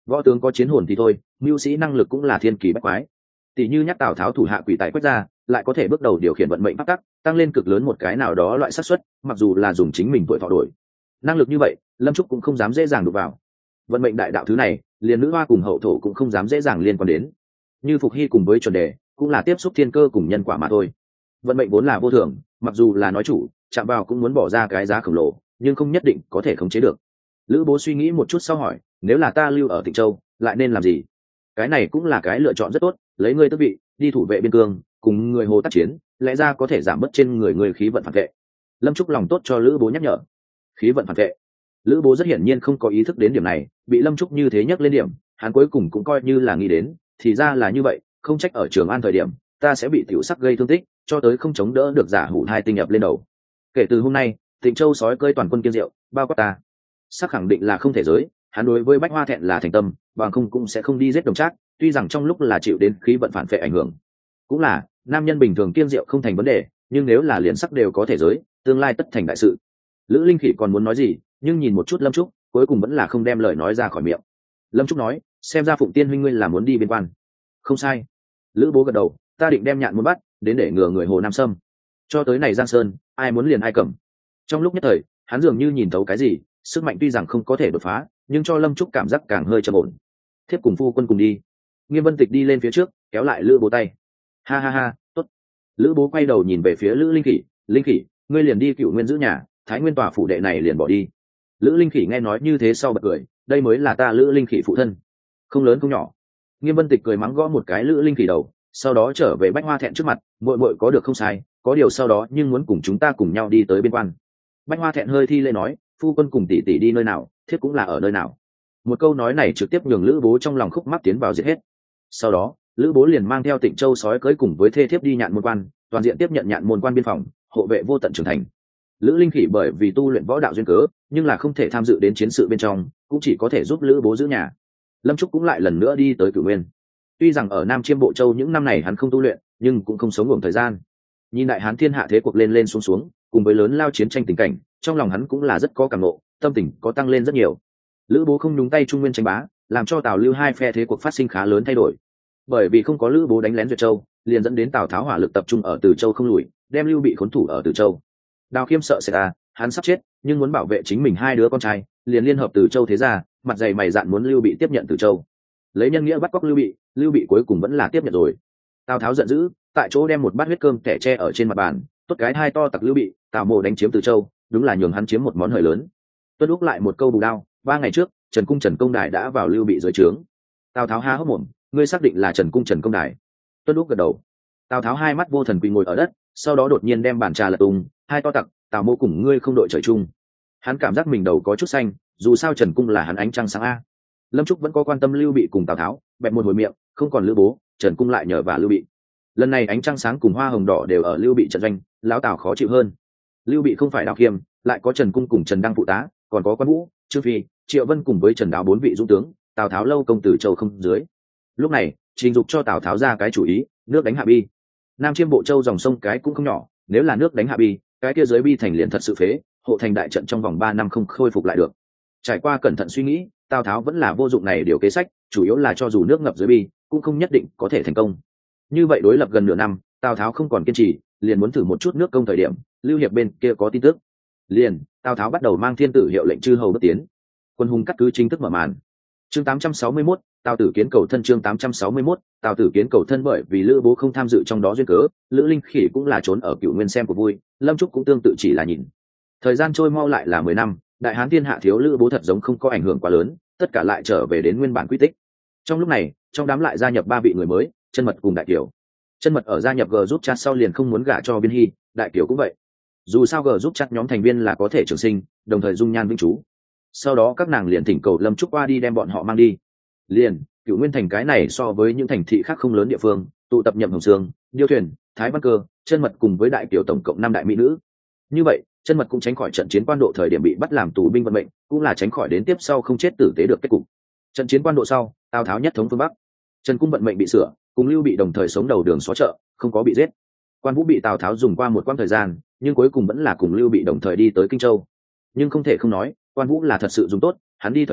Võ tướng có chiến hồn thì thôi, mưu sĩ năng lực cũng là thiên kỳ bách quái. Tỷ như nhắc Tào Tháo thủ hạ quỷ tài quét ra, lại có thể bước đầu điều khiển vận mệnh pháp tắc, tăng lên cực lớn một cái nào đó loại xác suất, mặc dù là dùng chính mình tuổi thọ đổi. Năng lực như vậy, Lâm Trúc cũng không dám dễ dàng đụng vào. Vận mệnh đại đạo thứ này, liền nữ hoa cùng hậu thổ cũng không dám dễ dàng liên quan đến. Như Phục Hy cùng với chuẩn đề, cũng là tiếp xúc thiên cơ cùng nhân quả mà thôi. Vận mệnh vốn là vô thường, mặc dù là nói chủ, chạm vào cũng muốn bỏ ra cái giá khổng lồ, nhưng không nhất định có thể khống chế được. Lữ Bố suy nghĩ một chút sau hỏi, nếu là ta lưu ở Tịnh Châu, lại nên làm gì? Cái này cũng là cái lựa chọn rất tốt, lấy ngươi tước vị, đi thủ vệ biên cương, cùng người Hồ tác chiến, lẽ ra có thể giảm bớt trên người khí vận phản vệ. Lâm Trúc lòng tốt cho Lữ Bố nhắc nhở. Khí vận phản vệ. Lữ Bố rất hiển nhiên không có ý thức đến điểm này, bị Lâm Trúc như thế nhắc lên điểm, hắn cuối cùng cũng coi như là nghĩ đến, thì ra là như vậy, không trách ở Trường An thời điểm, ta sẽ bị tiểu sắc gây thương tích, cho tới không chống đỡ được giả hủ thai tinh nhập lên đầu. Kể từ hôm nay, Tịnh Châu sói cơi toàn quân kiên diệu, bao quát ta. Sắc khẳng định là không thể giới, hắn đối với Bách Hoa Thẹn là thành tâm, bằng không cũng sẽ không đi giết Đồng Trác, tuy rằng trong lúc là chịu đến khí vận phản phệ ảnh hưởng. Cũng là, nam nhân bình thường kiên diệu không thành vấn đề, nhưng nếu là liền sắc đều có thể giới, tương lai tất thành đại sự. Lữ Linh Khỉ còn muốn nói gì, nhưng nhìn một chút Lâm Trúc, cuối cùng vẫn là không đem lời nói ra khỏi miệng. Lâm Trúc nói, xem ra Phụng Tiên huynh ngươi là muốn đi biên quan. Không sai. Lữ Bố gật đầu, ta định đem Nhạn muốn bắt, đến để ngừa người Hồ Nam Sâm. Cho tới này Giang Sơn, ai muốn liền ai cầm. Trong lúc nhất thời, hắn dường như nhìn thấu cái gì, sức mạnh tuy rằng không có thể đột phá, nhưng cho Lâm Trúc cảm giác càng hơi trầm ổn. Thiếp cùng phu quân cùng đi. Nghiêm Vân Tịch đi lên phía trước, kéo lại Lữ Bố tay. Ha ha ha, tốt. Lữ Bố quay đầu nhìn về phía Lữ Linh Khỉ, Linh Khỉ, ngươi liền đi Cựu Nguyên giữ nhà, Thái Nguyên tòa phủ đệ này liền bỏ đi. Lữ Linh Khỉ nghe nói như thế sau bật cười, đây mới là ta Lữ Linh Khỉ phụ thân, không lớn không nhỏ. Nghiêm Vân Tịch cười mắng gõ một cái Lữ Linh Khỉ đầu, sau đó trở về Bách Hoa Thẹn trước mặt, muội muội có được không sai, có điều sau đó nhưng muốn cùng chúng ta cùng nhau đi tới biên quan. Bách Hoa Thẹn hơi thi lễ nói, phu quân cùng tỷ tỷ đi nơi nào, thiếp cũng là ở nơi nào. Một câu nói này trực tiếp nhường Lữ Bố trong lòng khúc mắc tiến vào diệt hết. Sau đó, Lữ Bố liền mang theo Tịnh Châu sói cưỡi cùng với thê thiếp đi Nhạn môn quan, toàn diện tiếp nhận Nhạn môn quan biên phòng, hộ vệ vô tận trưởng thành. Lữ Linh Khỉ bởi vì tu luyện võ đạo duyên cớ, nhưng là không thể tham dự đến chiến sự bên trong, cũng chỉ có thể giúp Lữ Bố giữ nhà. Lâm Trúc cũng lại lần nữa đi tới Cửu Nguyên. Tuy rằng ở Nam Chiêm Bộ Châu những năm này hắn không tu luyện, nhưng cũng không sống ngủ thời gian. Nhìn đại hán thiên hạ thế cuộc lên lên xuống xuống, cùng với lớn lao chiến tranh tình cảnh, trong lòng hắn cũng là rất có cảm ngộ, tâm tình có tăng lên rất nhiều. Lữ Bố không nhúng tay Trung Nguyên tranh bá, làm cho Tào Lưu hai phe thế cuộc phát sinh khá lớn thay đổi. Bởi vì không có Lữ Bố đánh lén Duyệt Châu, liền dẫn đến Tào Tháo hỏa lực tập trung ở Từ Châu không lùi, đem Lưu Bị khốn thủ ở Từ Châu. Đào Khiêm sợ sẽ hắn sắp chết, nhưng muốn bảo vệ chính mình hai đứa con trai, liền liên hợp Từ Châu thế gia, mặt dày mày dạn muốn Lưu Bị tiếp nhận Từ Châu. Lấy nhân nghĩa bắt cóc Lưu Bị cuối cùng vẫn là tiếp nhận rồi. Tào Tháo giận dữ, tại chỗ đem một bát huyết cơm kẻ tre ở trên mặt bàn, tốt cái hai to tặc Lưu Bị, Tào Mộ đánh chiếm Từ Châu, đúng là nhường hắn chiếm một món hời lớn. Tuân Úc lại một câu bù đao, 3 ngày trước, Trần Công Đài đã vào Lưu Bị dưới trướng. Tào Tháo há hốc mồm, ngươi xác định là Trần Công Đài? Tuân Úc gật đầu. Tào Tháo hai mắt vô thần quỳ ngồi ở đất, sau đó đột nhiên đem bàn trà lật tung, hai to tặc, Tào Mộ cùng ngươi không đội trời chung. Hắn cảm giác mình đầu có chút xanh, dù sao Trần Cung là hắn ánh trăng sáng a. Lâm Trúc vẫn có quan tâm Lưu Bị cùng Tào Tháo, bẹp một hồi miệng, không còn Lữ Bố, Trần Cung lại nhờ vả Lưu Bị. Lần này ánh trăng sáng cùng hoa hồng đỏ đều ở Lưu Bị trận doanh, lão Tào khó chịu hơn. Lưu Bị không phải Đào Khiêm, lại có Trần Cung cùng Trần Đăng phụ tá, còn có Quan Vũ, Trương Phi, Triệu Vân cùng với Trần Đáo 4 vị dũng tướng, Tào Tháo lâu công tử Châu không dưới. Lúc này, Trình Dục cho Tào Tháo ra cái chủ ý, nước đánh Hạ Bi. Nam Chiêm Bộ Châu dòng sông cái cũng không nhỏ, nếu là nước đánh Hạ Bi, cái kia dưới Bi thành liền thật sự phế, hộ thành đại trận trong vòng 3 năm không khôi phục lại được. Trải qua cẩn thận suy nghĩ, Tào Tháo vẫn là vô dụng này điều kế sách, chủ yếu là cho dù nước ngập dưới Bi, cũng không nhất định có thể thành công. Như vậy đối lập gần nửa năm, Tào Tháo không còn kiên trì, liền muốn thử một chút nước công thời điểm, Lưu Hiệp bên kia có tin tức. Liền, Tào Tháo bắt đầu mang thiên tử hiệu lệnh chư hầu bước tiến. Quân hùng cắt cứ chính thức mở màn. Chương 861, Tào Tử kiến cầu thân. Chương 861, Tào Tử kiến cầu thân. Bởi vì Lữ Bố không tham dự trong đó duyên cớ, Lữ Linh Khỉ cũng là trốn ở Cửu Nguyên xem của vui, Lâm Trúc cũng tương tự chỉ là nhìn. Thời gian trôi mau lại là 10 năm, đại hán thiên hạ thiếu Lữ Bố thật giống không có ảnh hưởng quá lớn, tất cả lại trở về đến nguyên bản quy tích. Trong lúc này, trong đám lại gia nhập 3 vị người mới, Chân Mật cùng Đại Kiều. Chân Mật ở gia nhập G giúp chat sau liền không muốn gả cho Biên Hy, Đại Kiều cũng vậy. Dù sao G giúp chat nhóm thành viên là có thể trường sinh, đồng thời dung nhan vĩnh trú. Sau đó các nàng liền thỉnh cầu Lâm Trúc qua đi đem bọn họ mang đi. Liền, Cửu Nguyên thành cái này so với những thành thị khác không lớn địa phương, tụ tập Nhậm Hồng Sương, Điêu Thuyền, Thái Văn Cơ, Chân Mật cùng với Đại Kiều tổng cộng 5 đại mỹ nữ. Như vậy, Chân Mật cũng tránh khỏi trận chiến quan độ thời điểm bị bắt làm tù binh vận mệnh, cũng là tránh khỏi đến tiếp sau không chết tử tế được kết cục. Trận chiến quan độ sau, Tào Tháo nhất thống phương Bắc. Trần Cung vận mệnh bị sửa, cùng Lưu Bị đồng thời sống đầu đường xó chợ, không có bị giết. Quan Vũ bị Tào Tháo dùng qua một quãng thời gian, nhưng cuối cùng vẫn là cùng Lưu Bị đồng thời đi tới Kinh Châu. Nhưng không thể không nói, Quan Vũ là thật sự dùng tốt, hắn đi thời điểm,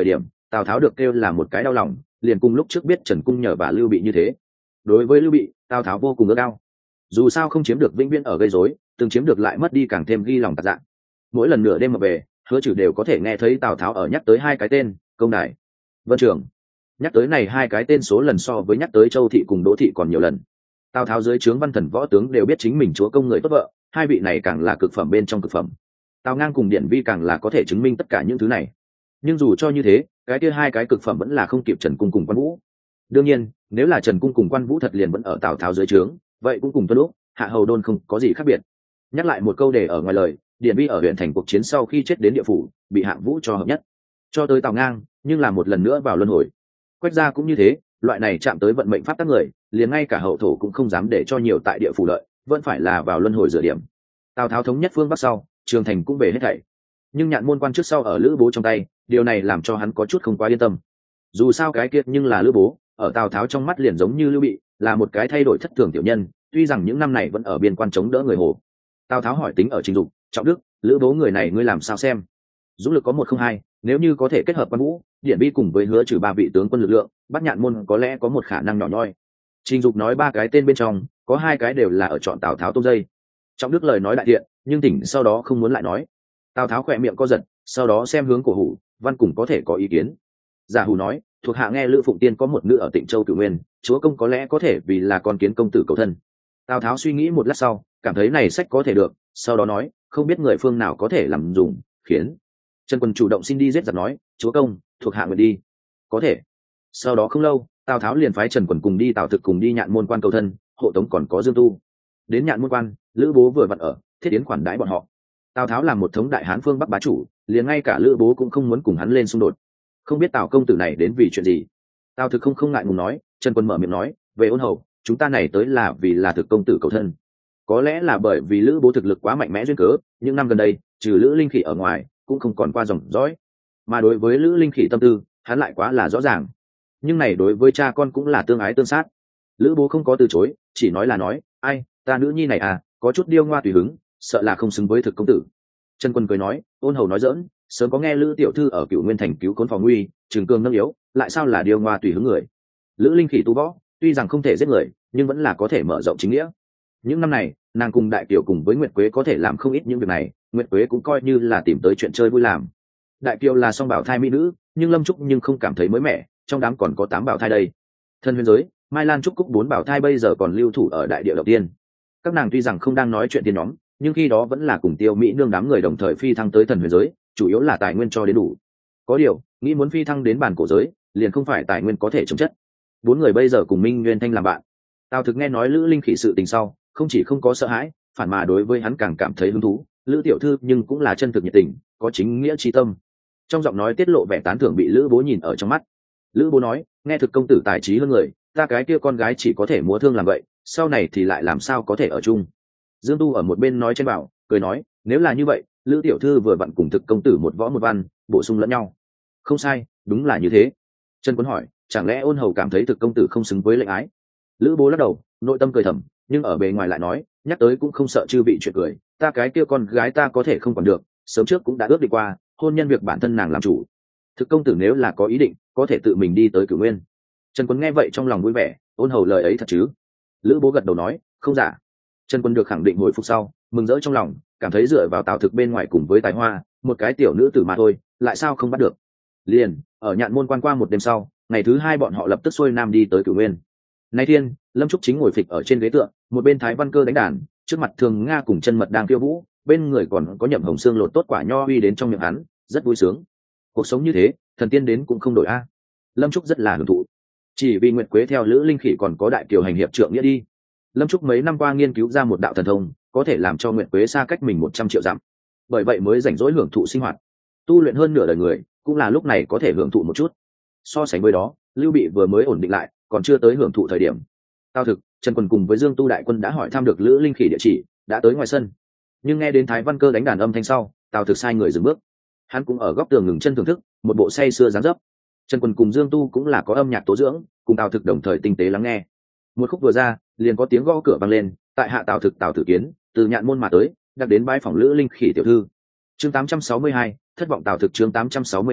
Tào Tháo được kêu là một cái đau lòng, liền cùng lúc trước biết Trần Cung nhờ và Lưu Bị như thế. Đối với Lưu Bị, Tào Tháo vô cùng ước ao. Dù sao không chiếm được vĩnh viễn ở gây rối, từng chiếm được lại mất đi càng thêm ghi lòng tạc dạ. Mỗi lần nửa đêm mà về, Hứa Trừ đều có thể nghe thấy Tào Tháo ở nhắc tới hai cái tên, Công Đài, Vân Trường. Nhắc tới này hai cái tên số lần so với nhắc tới Châu Thị cùng Đỗ Thị còn nhiều lần. Tào Tháo dưới trướng văn thần võ tướng đều biết chính mình chúa công người tốt vợ, hai vị này càng là cực phẩm bên trong cực phẩm. Tào Ngang cùng Điển Vi càng là có thể chứng minh tất cả những thứ này. Nhưng dù cho như thế, cái kia hai cái cực phẩm vẫn là không kịp Trần Cung cùng Quan Vũ. Đương nhiên, nếu là Trần Cung cùng Quan Vũ thật liền vẫn ở Tào Tháo dưới trướng, vậy cũng cùng Tuân Lúc, Hạ Hầu Đôn không có gì khác biệt. Nhắc lại một câu để ở ngoài lời, Điển Vi ở huyện thành cuộc chiến sau khi chết đến địa phủ, bị Hạng Vũ cho hợp nhất. Cho tới Tào Ngang, nhưng là một lần nữa vào luân hồi. Quách gia cũng như thế, loại này chạm tới vận mệnh pháp tắc người, liền ngay cả hậu thổ cũng không dám để cho nhiều tại địa phủ lợi, vẫn phải là vào luân hồi dựa điểm. Tào Tháo thống nhất phương bắc sau, Trường Thành cũng về hết thảy. Nhưng Nhạn Môn Quan trước sau ở Lữ Bố trong tay, điều này làm cho hắn có chút không quá yên tâm. Dù sao cái kia nhưng là Lữ Bố, ở Tào Tháo trong mắt liền giống như Lưu Bị, là một cái thay đổi thất thường tiểu nhân, tuy rằng những năm này vẫn ở biên quan chống đỡ người Hồ. Tào Tháo hỏi tính ở Trình Dục, Trọng Đức, Lữ Bố người này ngươi làm sao xem? Dũng lực có 102, nếu như có thể kết hợp Quan Vũ, Điển Vi cùng với Hứa Trừ ba vị tướng quân lực lượng, bắt Nhạn Môn có lẽ có một khả năng nhỏ nhoi. Trình Dục nói ba cái tên bên trong, có hai cái đều là ở chọn Tào Tháo tông dây. Trọng Đức lời nói đại thiện, nhưng tỉnh sau đó không muốn lại nói. Tào Tháo khỏe miệng co giật, sau đó xem hướng của Hủ, Văn cùng có thể có ý kiến. Giả Hủ nói, thuộc hạ nghe Lữ Phụng Tiên có một nữ ở Tịnh Châu Cửu Nguyên, chúa công có lẽ có thể vì là con kiến công tử cầu thân. Tào Tháo suy nghĩ một lát sau, cảm thấy này sách có thể được, sau đó nói, không biết người phương nào có thể làm dùng, khiến Trần Quân chủ động xin đi giết giặc nói, chúa công, thuộc hạ nguyện đi. Có thể. Sau đó không lâu, Tào Tháo liền phái Trần Quân cùng đi Tào Thực cùng đi Nhạn Môn Quan cầu thân, hộ tống còn có Dương Tu. Đến Nhạn Môn Quan, Lữ Bố vừa vặn ở, thiết yến khoản đãi bọn họ. Tào Tháo làm một thống đại hán phương bắc bá chủ, liền ngay cả Lữ Bố cũng không muốn cùng hắn lên xung đột. Không biết Tào công tử này đến vì chuyện gì. Tào Thực không ngại ngùng nói, Trần Quân mở miệng nói, về Ôn Hầu, chúng ta này tới là vì là Thực công tử cầu thân. Có lẽ là bởi vì Lữ Bố thực lực quá mạnh mẽ duyên cớ, những năm gần đây, trừ Lữ Linh Khỉ ở ngoài, cũng không còn qua dòng dõi. Mà đối với Lữ Linh Khỉ tâm tư, hắn lại quá là rõ ràng. Nhưng này đối với cha con cũng là tương ái tương sát. Lữ Bố không có từ chối, chỉ nói là nói, ai, ta nữ nhi này à, có chút điêu ngoa tùy hứng, sợ là không xứng với Thực công tử. Trần Quân cười nói, Ôn Hầu nói giỡn, sớm có nghe Lữ tiểu thư ở Cửu Nguyên thành cứu khốn phòng nguy, trường cương nâng yếu, lại sao là điêu ngoa tùy hứng người. Lữ Linh Khỉ tu võ, tuy rằng không thể giết người, nhưng vẫn là có thể mở rộng chính nghĩa. Những năm này, nàng cùng Đại Kiều cùng với Nguyệt Quế có thể làm không ít những việc này, Nguyệt Quế cũng coi như là tìm tới chuyện chơi vui làm. Đại Kiều là song bảo thai mỹ nữ, nhưng Lâm Trúc nhưng không cảm thấy mới mẻ, trong đám còn có 8 bảo thai đây. Thân huyền giới, Mai Lan Trúc Cúc 4 bảo thai bây giờ còn lưu thủ ở đại địa đầu tiên. Các nàng tuy rằng không đang nói chuyện tiên nhóm, nhưng khi đó vẫn là cùng Tiêu Mỹ nương đám người đồng thời phi thăng tới thần huyền giới, chủ yếu là tài nguyên cho đến đủ. Có điều, nghĩ muốn phi thăng đến bản cổ giới, liền không phải tài nguyên có thể chống chất. 4 người bây giờ cùng Minh Nguyên Thanh làm bạn. Tào Thực nghe nói Lữ Linh Khỉ sự tình sau, không chỉ không có sợ hãi, phản mà đối với hắn càng cảm thấy hứng thú. Lữ tiểu thư nhưng cũng là chân thực nhiệt tình, có chính nghĩa chi tâm. Trong giọng nói tiết lộ vẻ tán thưởng bị Lữ Bố nhìn ở trong mắt. Lữ Bố nói, nghe Thực công tử tài trí hơn người, ta cái kia con gái chỉ có thể múa thương làm vậy, sau này thì lại làm sao có thể ở chung. Dương Tu ở một bên nói trên bảo, cười nói, nếu là như vậy, Lữ tiểu thư vừa vặn cùng Thực công tử một võ một văn, bổ sung lẫn nhau. Không sai, đúng là như thế. Trần Quân hỏi, chẳng lẽ Ôn Hầu cảm thấy Thực công tử không xứng với lệnh ái? Lữ Bố lắc đầu, nội tâm cười thầm, nhưng ở bề ngoài lại nói, nhắc tới cũng không sợ chư vị chuyện cười, ta cái kia con gái ta có thể không còn được, sớm trước cũng đã ước định qua, hôn nhân việc bản thân nàng làm chủ. Thực công tử nếu là có ý định, có thể tự mình đi tới Cửu Nguyên. Trần Quân nghe vậy trong lòng vui vẻ, Ôn Hầu lời ấy thật chứ? Lữ Bố gật đầu nói, không giả. Trần Quân được khẳng định hồi phục sau, mừng rỡ trong lòng, cảm thấy dựa vào Tào Thực bên ngoài cùng với tài hoa, một cái tiểu nữ tử mà thôi, lại sao không bắt được. Liền, ở Nhạn Môn Quan qua một đêm sau, ngày thứ 2 bọn họ lập tức xuôi nam đi tới Cửu Nguyên. Nay thiên, Lâm Trúc chính ngồi phịch ở trên ghế tựa, một bên Thái Văn Cơ đánh đàn, trước mặt Thường Nga cùng Chân Mật đang khiêu vũ, bên người còn có Nhậm Hồng Xương lột tốt quả nho uy đến trong miệng hắn, rất vui sướng. Cuộc sống như thế, thần tiên đến cũng không đổi a. Lâm Trúc rất là hưởng thụ. Chỉ vì Nguyệt Quế theo Lữ Linh Khỉ còn có Đại Kiều hành hiệp trượng nghĩa đi. Lâm Trúc mấy năm qua nghiên cứu ra một đạo thần thông, có thể làm cho Nguyệt Quế xa cách mình 100 triệu dặm. Bởi vậy mới rảnh rỗi hưởng thụ sinh hoạt. Tu luyện hơn nửa đời người, cũng là lúc này có thể hưởng thụ một chút. So sánh với đó, Lưu Bị vừa mới ổn định lại, còn chưa tới hưởng thụ thời điểm. Tào Thực, Trần Quân cùng với Dương Tu đại quân đã hỏi thăm được Lữ Linh Khỉ địa chỉ, đã tới ngoài sân. Nhưng nghe đến Thái Văn Cơ đánh đàn âm thanh sau, Tào Thực sai người dừng bước. Hắn cũng ở góc tường ngừng chân thưởng thức, một bộ say sưa dáng dấp. Trần Quân cùng Dương Tu cũng là có âm nhạc tố dưỡng, cùng Tào Thực đồng thời tinh tế lắng nghe. Một khúc vừa ra, liền có tiếng gõ cửa vang lên, tại hạ Tào Thực Tào Tử Kiến, từ Nhạn Môn mà tới, đặc đến bái phòng Lữ Linh Khỉ tiểu thư. Chương 862, thất vọng Tào Thực chương 862,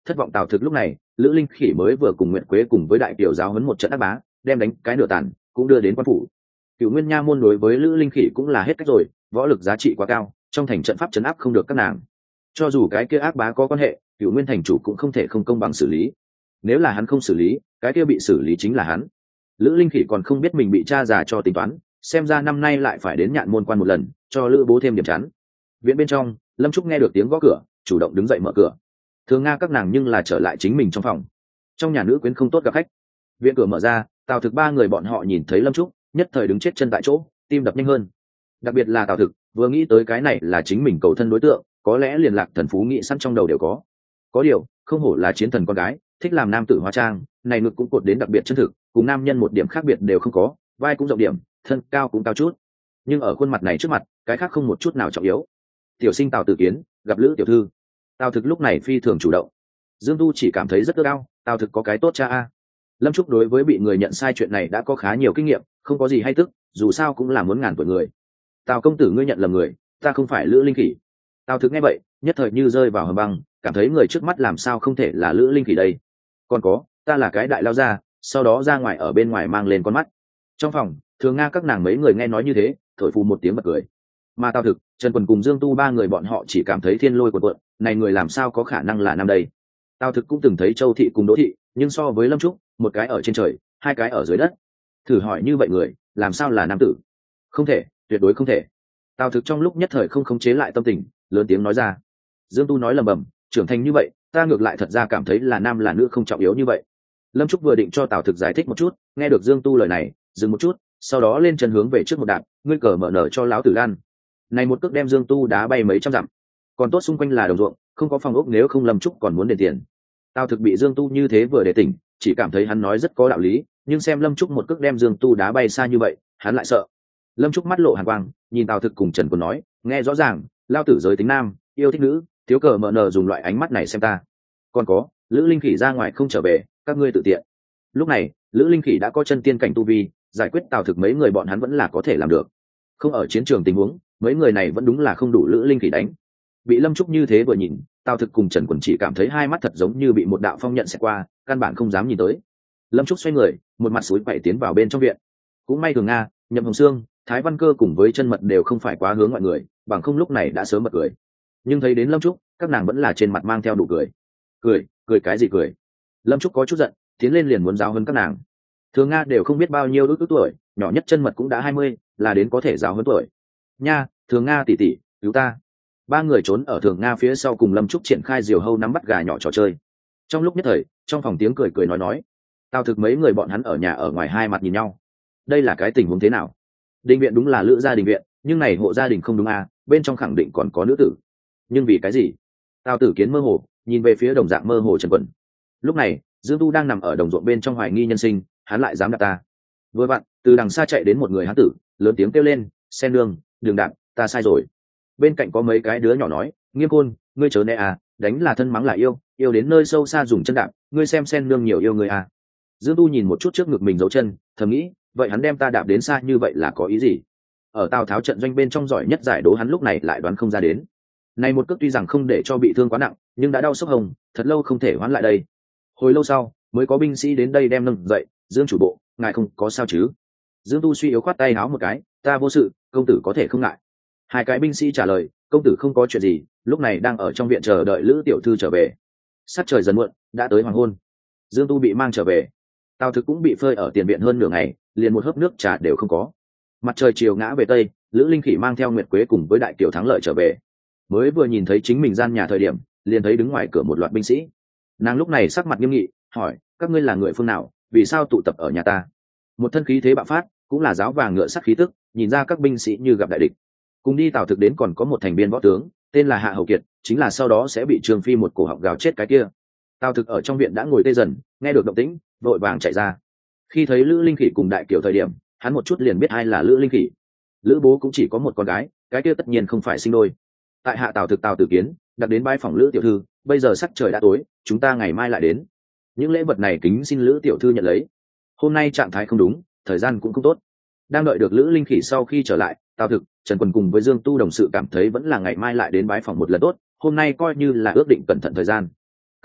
thất vọng Tào Thực lúc này, Lữ Linh Khỉ mới vừa cùng Nguyệt Quế cùng với đại tiểu giáo huấn một trận ác bá, đem đánh cái nửa tàn, cũng đưa đến quan phủ. Cửu Nguyên Nha môn đối với Lữ Linh Khỉ cũng là hết cách rồi, võ lực giá trị quá cao, trong thành trận pháp trấn áp không được các nàng. Cho dù cái kia ác bá có quan hệ, Cửu Nguyên thành chủ cũng không thể không công bằng xử lý. Nếu là hắn không xử lý, cái kia bị xử lý chính là hắn. Lữ Linh Khỉ còn không biết mình bị cha già cho tính toán, xem ra năm nay lại phải đến Nhạn môn quan một lần, cho Lữ bố thêm điểm chắn. Viện bên trong, Lâm Trúc nghe được tiếng gõ cửa, chủ động đứng dậy mở cửa. Thường Nga các nàng nhưng là trở lại chính mình trong phòng. Trong nhà nữ quyến không tốt gặp khách. Viện cửa mở ra, Tào Thực ba người bọn họ nhìn thấy Lâm Trúc, nhất thời đứng chết chân tại chỗ, tim đập nhanh hơn. Đặc biệt là Tào Thực, vừa nghĩ tới cái này là chính mình cầu thân đối tượng, có lẽ liền Lạc Thần Phú nghĩ sẵn trong đầu đều có. Có điều, không hổ là chiến thần con gái, thích làm nam tử hóa trang, này ngực cũng cột đến đặc biệt chân thực, cùng nam nhân một điểm khác biệt đều không có, vai cũng rộng điểm, thân cao cũng cao chút. Nhưng ở khuôn mặt này trước mặt, cái khác không một chút nào trọng yếu. Tiểu sinh Tào Tử Kiến, gặp Lữ tiểu thư. Tào Thực lúc này phi thường chủ động. Dương Tu chỉ cảm thấy rất ước ao, Tào Thực có cái tốt cha a. Lâm Trúc đối với bị người nhận sai chuyện này đã có khá nhiều kinh nghiệm, không có gì hay tức, dù sao cũng là muốn ngàn tuổi người. Tào công tử ngươi nhận lầm người, ta không phải Lữ Linh Khỉ. Tào Thực nghe vậy, nhất thời như rơi vào hầm băng, cảm thấy người trước mắt làm sao không thể là Lữ Linh Khỉ đây. Còn có, ta là cái đại lao gia, sau đó ra ngoài ở bên ngoài mang lên con mắt. Trong phòng, Thường Nga các nàng mấy người nghe nói như thế, thổi phù một tiếng bật cười. Mà Tào Thực, Trần Quần cùng Dương Tu ba người bọn họ chỉ cảm thấy thiên lôi cuộn cuộn, này người làm sao có khả năng là nam đây. Tào Thực cũng từng thấy Châu thị cùng Đỗ thị, nhưng so với Lâm Trúc, một cái ở trên trời, hai cái ở dưới đất. Thử hỏi như vậy người, làm sao là nam tử? Không thể, tuyệt đối không thể. Tào Thực trong lúc nhất thời không khống chế lại tâm tình, lớn tiếng nói ra. Dương Tu nói lầm bầm, trưởng thành như vậy, ta ngược lại thật ra cảm thấy là nam là nữ không trọng yếu như vậy. Lâm Trúc vừa định cho Tào Thực giải thích một chút, nghe được Dương Tu lời này, dừng một chút, sau đó lên chân hướng về trước một đạp, ngươi cờ mở nở cho láo tử lan. Này một cước đem Dương Tu đá bay mấy trăm dặm. Còn tốt xung quanh là đồng ruộng, không có phòng ốc, nếu không Lâm Trúc còn muốn đền tiền. Tào Thực bị Dương Tu như thế vừa để tỉnh, chỉ cảm thấy hắn nói rất có đạo lý, nhưng xem Lâm Trúc một cước đem Dương Tu đá bay xa như vậy, hắn lại sợ. Lâm Trúc mắt lộ hàn quang, nhìn Tào Thực cùng Trần Quân nói, nghe rõ ràng, lao tử giới tính nam, yêu thích nữ, thiếu cờ mở nở dùng loại ánh mắt này xem ta. Còn có, Lữ Linh Khỉ ra ngoài không trở về, các ngươi tự tiện. Lúc này, Lữ Linh Khỉ đã có chân tiên cảnh tu vi, giải quyết Tào Thực mấy người bọn hắn vẫn là có thể làm được. Không ở chiến trường tình huống, mấy người này vẫn đúng là không đủ Lữ Linh Khỉ đánh. Bị Lâm Trúc như thế vừa nhìn, Tào Thực cùng Trần Quần chỉ cảm thấy hai mắt thật giống như bị một đạo phong nhận xẹt qua, căn bản không dám nhìn tới. Lâm Trúc xoay người, một mặt sủi quậy tiến vào bên trong viện. Cũng may Thường Nga, Nhậm Hồng Sương, Thái Văn Cơ cùng với Chân Mật đều không phải quá hướng mọi người, bằng không lúc này đã sớm bật cười. Nhưng thấy đến Lâm Trúc, các nàng vẫn là trên mặt mang theo nụ cười. Cười cái gì cười? Lâm Trúc có chút giận, tiến lên liền muốn giáo huấn các nàng. Thường Nga đều không biết bao nhiêu ước tuổi, nhỏ nhất Chân Mật cũng đã 20, là đến có thể giáo huấn tuổi. Nha, Thường Nga tỷ tỷ, cứu ta. Ba người trốn ở Thường Nga phía sau cùng Lâm Trúc triển khai diều hâu nắm bắt gà nhỏ trò chơi. Trong lúc nhất thời, trong phòng tiếng cười nói. Tào Thực mấy người bọn hắn ở nhà ở ngoài hai mặt nhìn nhau. Đây là cái tình huống thế nào? Đình viện đúng là Lữ gia đình viện, nhưng này hộ gia đình không đúng à, bên trong khẳng định còn có nữ tử. Nhưng vì cái gì? Tào Tử Kiến mơ hồ, nhìn về phía đồng dạng mơ hồ Trần Quần. Lúc này, Dương Tu đang nằm ở đồng ruộng bên trong hoài nghi nhân sinh, hắn lại dám đạp ta. Vừa vặn, từ đằng xa chạy đến một người hán tử, lớn tiếng kêu lên, "Sen nương, đừng đạp, ta sai rồi." Bên cạnh có mấy cái đứa nhỏ nói, "Nghiêm Côn, ngươi chớ né à, đánh là thân mắng là yêu, yêu đến nơi sâu xa dùng chân đạp, ngươi xem Sen nương nhiều yêu người à." Dương Tu nhìn một chút trước ngực mình dấu chân, thầm nghĩ, vậy hắn đem ta đạp đến xa như vậy là có ý gì? Ở Tào Tháo trận doanh bên trong giỏi nhất giải đố hắn lúc này lại đoán không ra đến. Này một cước tuy rằng không để cho bị thương quá nặng, nhưng đã đau sốc hồng, thật lâu không thể hoán lại đây. Hồi lâu sau, mới có binh sĩ đến đây đem nâng dậy, Dương chủ bộ, ngài không có sao chứ? Dương Tu suy yếu khoát tay háo một cái, ta vô sự, công tử có thể không ngại. Hai cái binh sĩ trả lời, công tử không có chuyện gì, lúc này đang ở trong viện chờ đợi Lữ tiểu thư trở về. Sắc trời dần muộn, đã tới hoàng hôn. Dương Tu bị mang trở về. Tào Thực cũng bị phơi ở tiền viện hơn nửa ngày, liền một hớp nước trà đều không có. Mặt trời chiều ngã về tây, Lữ Linh Khỉ mang theo Nguyệt Quế cùng với đại tiểu thắng lợi trở về. Mới vừa nhìn thấy chính mình gian nhà thời điểm, liền thấy đứng ngoài cửa một loạt binh sĩ. Nàng lúc này sắc mặt nghiêm nghị, hỏi, các ngươi là người phương nào, vì sao tụ tập ở nhà ta? Một thân khí thế bạo phát, cũng là giáo vàng ngựa sắc khí tức, nhìn ra các binh sĩ như gặp đại địch. Cùng đi Tào Thực đến còn có một thành viên võ tướng, tên là Hạ Hầu Kiệt, chính là sau đó sẽ bị Trương Phi một cổ họng gào chết cái kia. Tào Thực ở trong viện đã ngồi tê dần, nghe được động tĩnh, vội vàng chạy ra. Khi thấy Lữ Linh Khỉ cùng đại kiểu thời điểm, hắn một chút liền biết ai là Lữ Linh Khỉ. Lữ bố cũng chỉ có một con gái, cái kia tất nhiên không phải sinh đôi. Tại hạ Tào Thực Tào Tử Kiến, đặt đến bãi phòng Lữ tiểu thư, bây giờ sắc trời đã tối, chúng ta ngày mai lại đến. Những lễ vật này kính xin Lữ tiểu thư nhận lấy. Hôm nay trạng thái không đúng, thời gian cũng không tốt. Đang đợi được Lữ Linh Khỉ sau khi trở lại, Tào Thực, Trần Quần cùng với Dương Tu đồng sự cảm thấy vẫn là ngày mai lại đến bái phòng một lần tốt, hôm nay coi như là ước định cẩn thận thời gian. Các loại,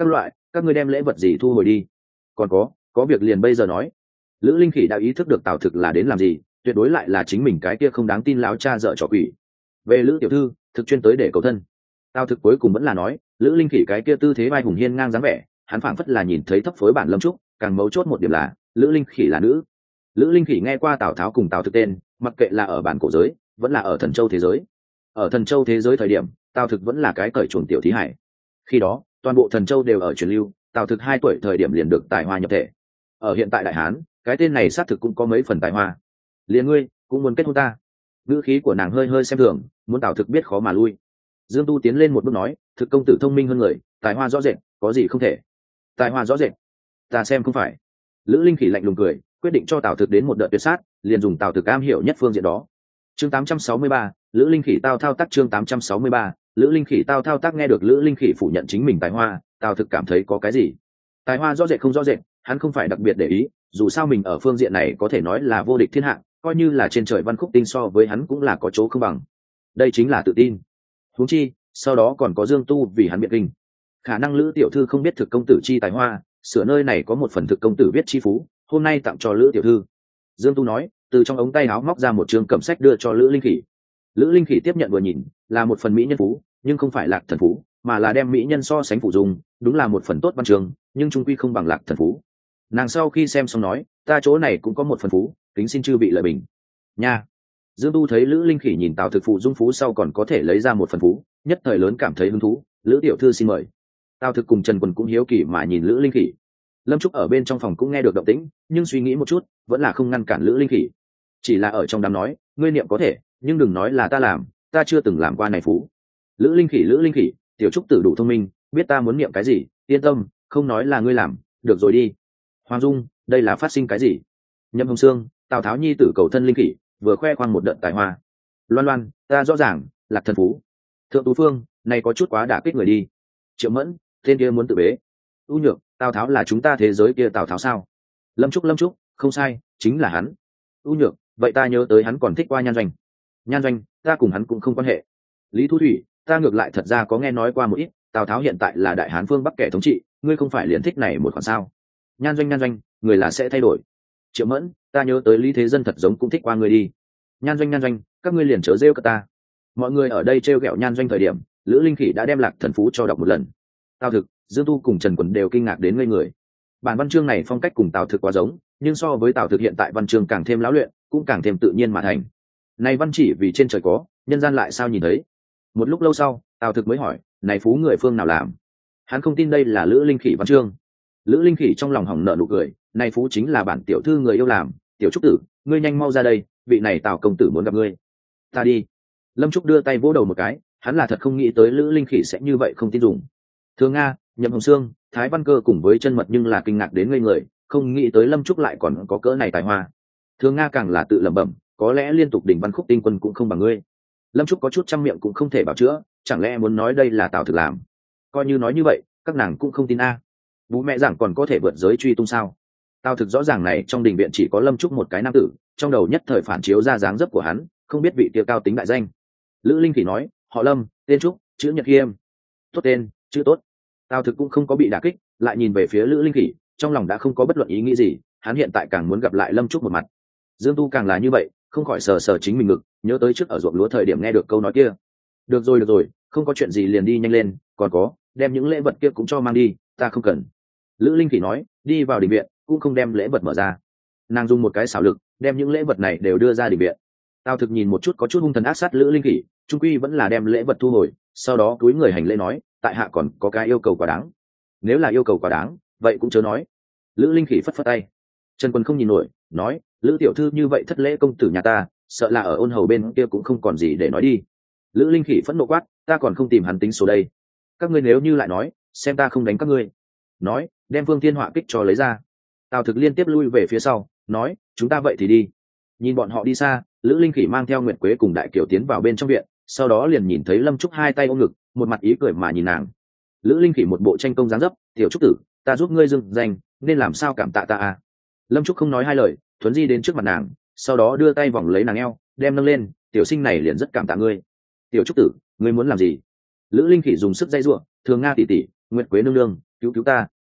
các ngươi đem lễ vật gì thu hồi đi. Còn có việc liền bây giờ nói. Lữ Linh Khỉ đã ý thức được Tào Thực là đến làm gì, tuyệt đối lại là chính mình cái kia không đáng tin láo cha dợ trò quỷ. Về Lữ tiểu thư, thực chuyên tới để cầu thân. Tào Thực cuối cùng vẫn là nói, Lữ Linh Khỉ cái kia tư thế vai hùng hiên ngang dáng vẻ, hắn phảng phất là nhìn thấy thấp phối bản Lâm Trúc, càng mấu chốt một điểm là, Lữ Linh Khỉ là nữ. Lữ Linh Khỉ nghe qua Tào Tháo cùng Tào Thực tên, mặc kệ là ở bản cổ giới, vẫn là ở Thần Châu thế giới. Ở Thần Châu thế giới thời điểm, Tào Thực vẫn là cái cởi chuồng tiểu thí hải. Khi đó, toàn bộ Thần Châu đều ở truyền lưu, Tào Thực 2 tuổi thời điểm liền được tài hoa nhập thể. Ở hiện tại Đại Hán, cái tên này xác thực cũng có mấy phần tài hoa. Liền ngươi cũng muốn kết hôn ta? Ngữ khí của nàng hơi hơi xem thường, muốn Tào Thực biết khó mà lui. Dương Tu tiến lên một bước nói, Thực công tử thông minh hơn người, tài hoa rõ rệt, có gì không thể? Tài hoa rõ rệt? Ta xem không phải. Lữ Linh Khỉ lạnh lùng cười, quyết định cho Tào Thực đến một đợt tuyệt sát, liền dùng Tào Thực am hiểu nhất phương diện đó. Chương 863, Lữ Linh Khỉ tao thao tác. Chương 863, Lữ Linh Khỉ tao thao tác. Nghe được Lữ Linh Khỉ phủ nhận chính mình tài hoa, Tào Thực cảm thấy có cái gì? Tài hoa rõ rệt không rõ rệt, hắn không phải đặc biệt để ý, dù sao mình ở phương diện này có thể nói là vô địch thiên hạ, coi như là trên trời văn khúc tinh so với hắn cũng là có chỗ không bằng. Đây chính là tự tin. Huống chi, sau đó còn có Dương Tu vì hắn biện kinh. Khả năng Lữ tiểu thư không biết Thực công tử chi tài hoa, sửa nơi này có một phần Thực công tử biết chi phú, hôm nay tặng cho Lữ tiểu thư. Dương Tu nói, từ trong ống tay áo móc ra một chương cẩm sách đưa cho Lữ Linh Khỉ. Lữ Linh Khỉ tiếp nhận vừa nhìn, là một phần mỹ nhân phú, nhưng không phải Lạc Thần phú, mà là đem mỹ nhân so sánh phụ dùng, đúng là một phần tốt văn chương, nhưng trung quy không bằng Lạc Thần phú. Nàng sau khi xem xong nói, ta chỗ này cũng có một phần phú, kính xin chư vị lợi bình. Nha. Dương Tu thấy Lữ Linh Khỉ nhìn Tào Thực phụ dung phú sau còn có thể lấy ra một phần phú, nhất thời lớn cảm thấy hứng thú. Lữ tiểu thư xin mời. Tào Thực cùng Trần Quần cũng hiếu kỳ mà nhìn Lữ Linh Khỉ. Lâm Trúc ở bên trong phòng cũng nghe được động tĩnh, nhưng suy nghĩ một chút, vẫn là không ngăn cản Lữ Linh Khỉ. Chỉ là ở trong đám nói, ngươi niệm có thể, nhưng đừng nói là ta làm, ta chưa từng làm qua này phú. Lữ Linh Khỉ, tiểu Trúc tử đủ thông minh, biết ta muốn niệm cái gì, yên tâm, không nói là ngươi làm, được rồi đi. Hoàng Dung, đây là phát sinh cái gì? Nhậm Hồng Sương, Tào Tháo nhi tử cầu thân Linh Khỉ, vừa khoe khoang một đợt tài hoa. Loan Loan, ta rõ ràng, Lạc Thần phú. Thượng Tú Phương, này có chút quá đả kích người đi. Triệu Mẫn, tên kia muốn tự bế. U Nhược, Tào Tháo là chúng ta thế giới kia Tào Tháo sao? Lâm Trúc, không sai, chính là hắn. U Nhược, vậy ta nhớ tới hắn còn thích qua Nhan Doanh. Nhan Doanh, ta cùng hắn cũng không quan hệ. Lý Thu Thủy, ta ngược lại thật ra có nghe nói qua một ít, Tào Tháo hiện tại là đại hán phương Bắc kẻ thống trị, ngươi không phải liền thích này một khoản sao? Nhan Doanh, người là sẽ thay đổi. Triệu Mẫn, ta nhớ tới Lý Thế Dân thật giống cũng thích qua ngươi đi. Nhan Doanh, các ngươi liền chớ rêu cả ta. Mọi người ở đây trêu ghẹo Nhan Doanh thời điểm, Lữ Linh Khỉ đã đem Lạc Thần phú cho đọc một lần. Tào Thực, Dương Tu cùng Trần Quần đều kinh ngạc đến ngây người. Bản văn chương này phong cách cùng Tào Thực quá giống, nhưng so với Tào Thực hiện tại văn chương càng thêm lão luyện, cũng càng thêm tự nhiên mà thành. Này văn chỉ vì trên trời có, nhân gian lại sao nhìn thấy? Một lúc lâu sau, Tào Thực mới hỏi, này phú người phương nào làm? Hắn không tin đây là Lữ Linh Khỉ văn chương. Lữ Linh Khỉ trong lòng hỏng nợ nụ cười, này phú chính là bản tiểu thư người yêu làm, tiểu Trúc tử, ngươi nhanh mau ra đây, vị này Tào công tử muốn gặp ngươi. Ta đi. Lâm Trúc đưa tay vỗ đầu một cái, hắn là thật không nghĩ tới Lữ Linh Khỉ sẽ như vậy không tin dùng. Thường Nga, Nhậm Hồng Sương, Thái Văn Cơ cùng với Chân Mật nhưng là kinh ngạc đến ngây người, không nghĩ tới Lâm Trúc lại còn có cỡ này tài hoa. Thường Nga càng là tự lẩm bẩm, có lẽ liên tục đỉnh văn khúc tinh quân cũng không bằng ngươi. Lâm Trúc có chút trăm miệng cũng không thể bảo chữa, chẳng lẽ muốn nói đây là Tào Thực làm? Coi như nói như vậy, các nàng cũng không tin a. Bố mẹ giảng còn có thể vượt giới truy tung sao? Tào Thực rõ ràng này trong đình viện chỉ có Lâm Trúc một cái nam tử, trong đầu nhất thời phản chiếu ra dáng dấp của hắn, không biết vị kia cao tính đại danh. Lữ Linh Khỉ nói, họ Lâm, tên Trúc, chữ Nhật Khiêm. Tốt tên, chữ tốt. Tào Thực cũng không có bị đả kích, lại nhìn về phía Lữ Linh Khỉ, trong lòng đã không có bất luận ý nghĩ gì, hắn hiện tại càng muốn gặp lại Lâm Trúc một mặt. Dương Tu càng là như vậy, không khỏi sờ sờ chính mình ngực, nhớ tới trước ở ruộng lúa thời điểm nghe được câu nói kia. Được rồi, không có chuyện gì liền đi nhanh lên, còn có, đem những lễ vật kia cũng cho mang đi, ta không cần. Lữ Linh Khỉ nói, đi vào đình viện, cũng không đem lễ vật mở ra. Nàng dùng một cái xảo lực, đem những lễ vật này đều đưa ra đình viện. Tào Thực nhìn một chút có chút hung thần ác sát Lữ Linh Khỉ, trung quy vẫn là đem lễ vật thu hồi, sau đó cúi người hành lễ nói, tại hạ còn có cái yêu cầu quá đáng. Nếu là yêu cầu quá đáng, vậy cũng chớ nói. Lữ Linh Khỉ phất phất tay. Trần Quân không nhìn nổi, nói, Lữ tiểu thư như vậy thất lễ công tử nhà ta, sợ là ở Ôn Hầu bên kia cũng không còn gì để nói đi. Lữ Linh Khỉ phẫn nộ quát, ta còn không tìm hắn tính số đây. Các ngươi nếu như lại nói, xem ta không đánh các ngươi. Nói, đem Phương Thiên Họa kích cho lấy ra. Tào Thực liên tiếp lui về phía sau, nói, chúng ta vậy thì đi. Nhìn bọn họ đi xa, Lữ Linh Khỉ mang theo Nguyệt Quế cùng Đại Kiều tiến vào bên trong viện, sau đó liền nhìn thấy Lâm Trúc hai tay ôm ngực, một mặt ý cười mà nhìn nàng. Lữ Linh Khỉ một bộ tranh công dáng dấp, tiểu Trúc tử, ta giúp ngươi dưng danh, nên làm sao cảm tạ ta à? Lâm Trúc không nói hai lời, thuấn di đến trước mặt nàng, sau đó đưa tay vòng lấy nàng eo, đem nâng lên, tiểu sinh này liền rất cảm tạ ngươi. Tiểu Trúc tử, ngươi muốn làm gì? Lữ Linh Khỉ dùng sức dây giụa, Thường Nga tỷ tỷ, Nguyệt Quế nương nương, cứu cứu ta,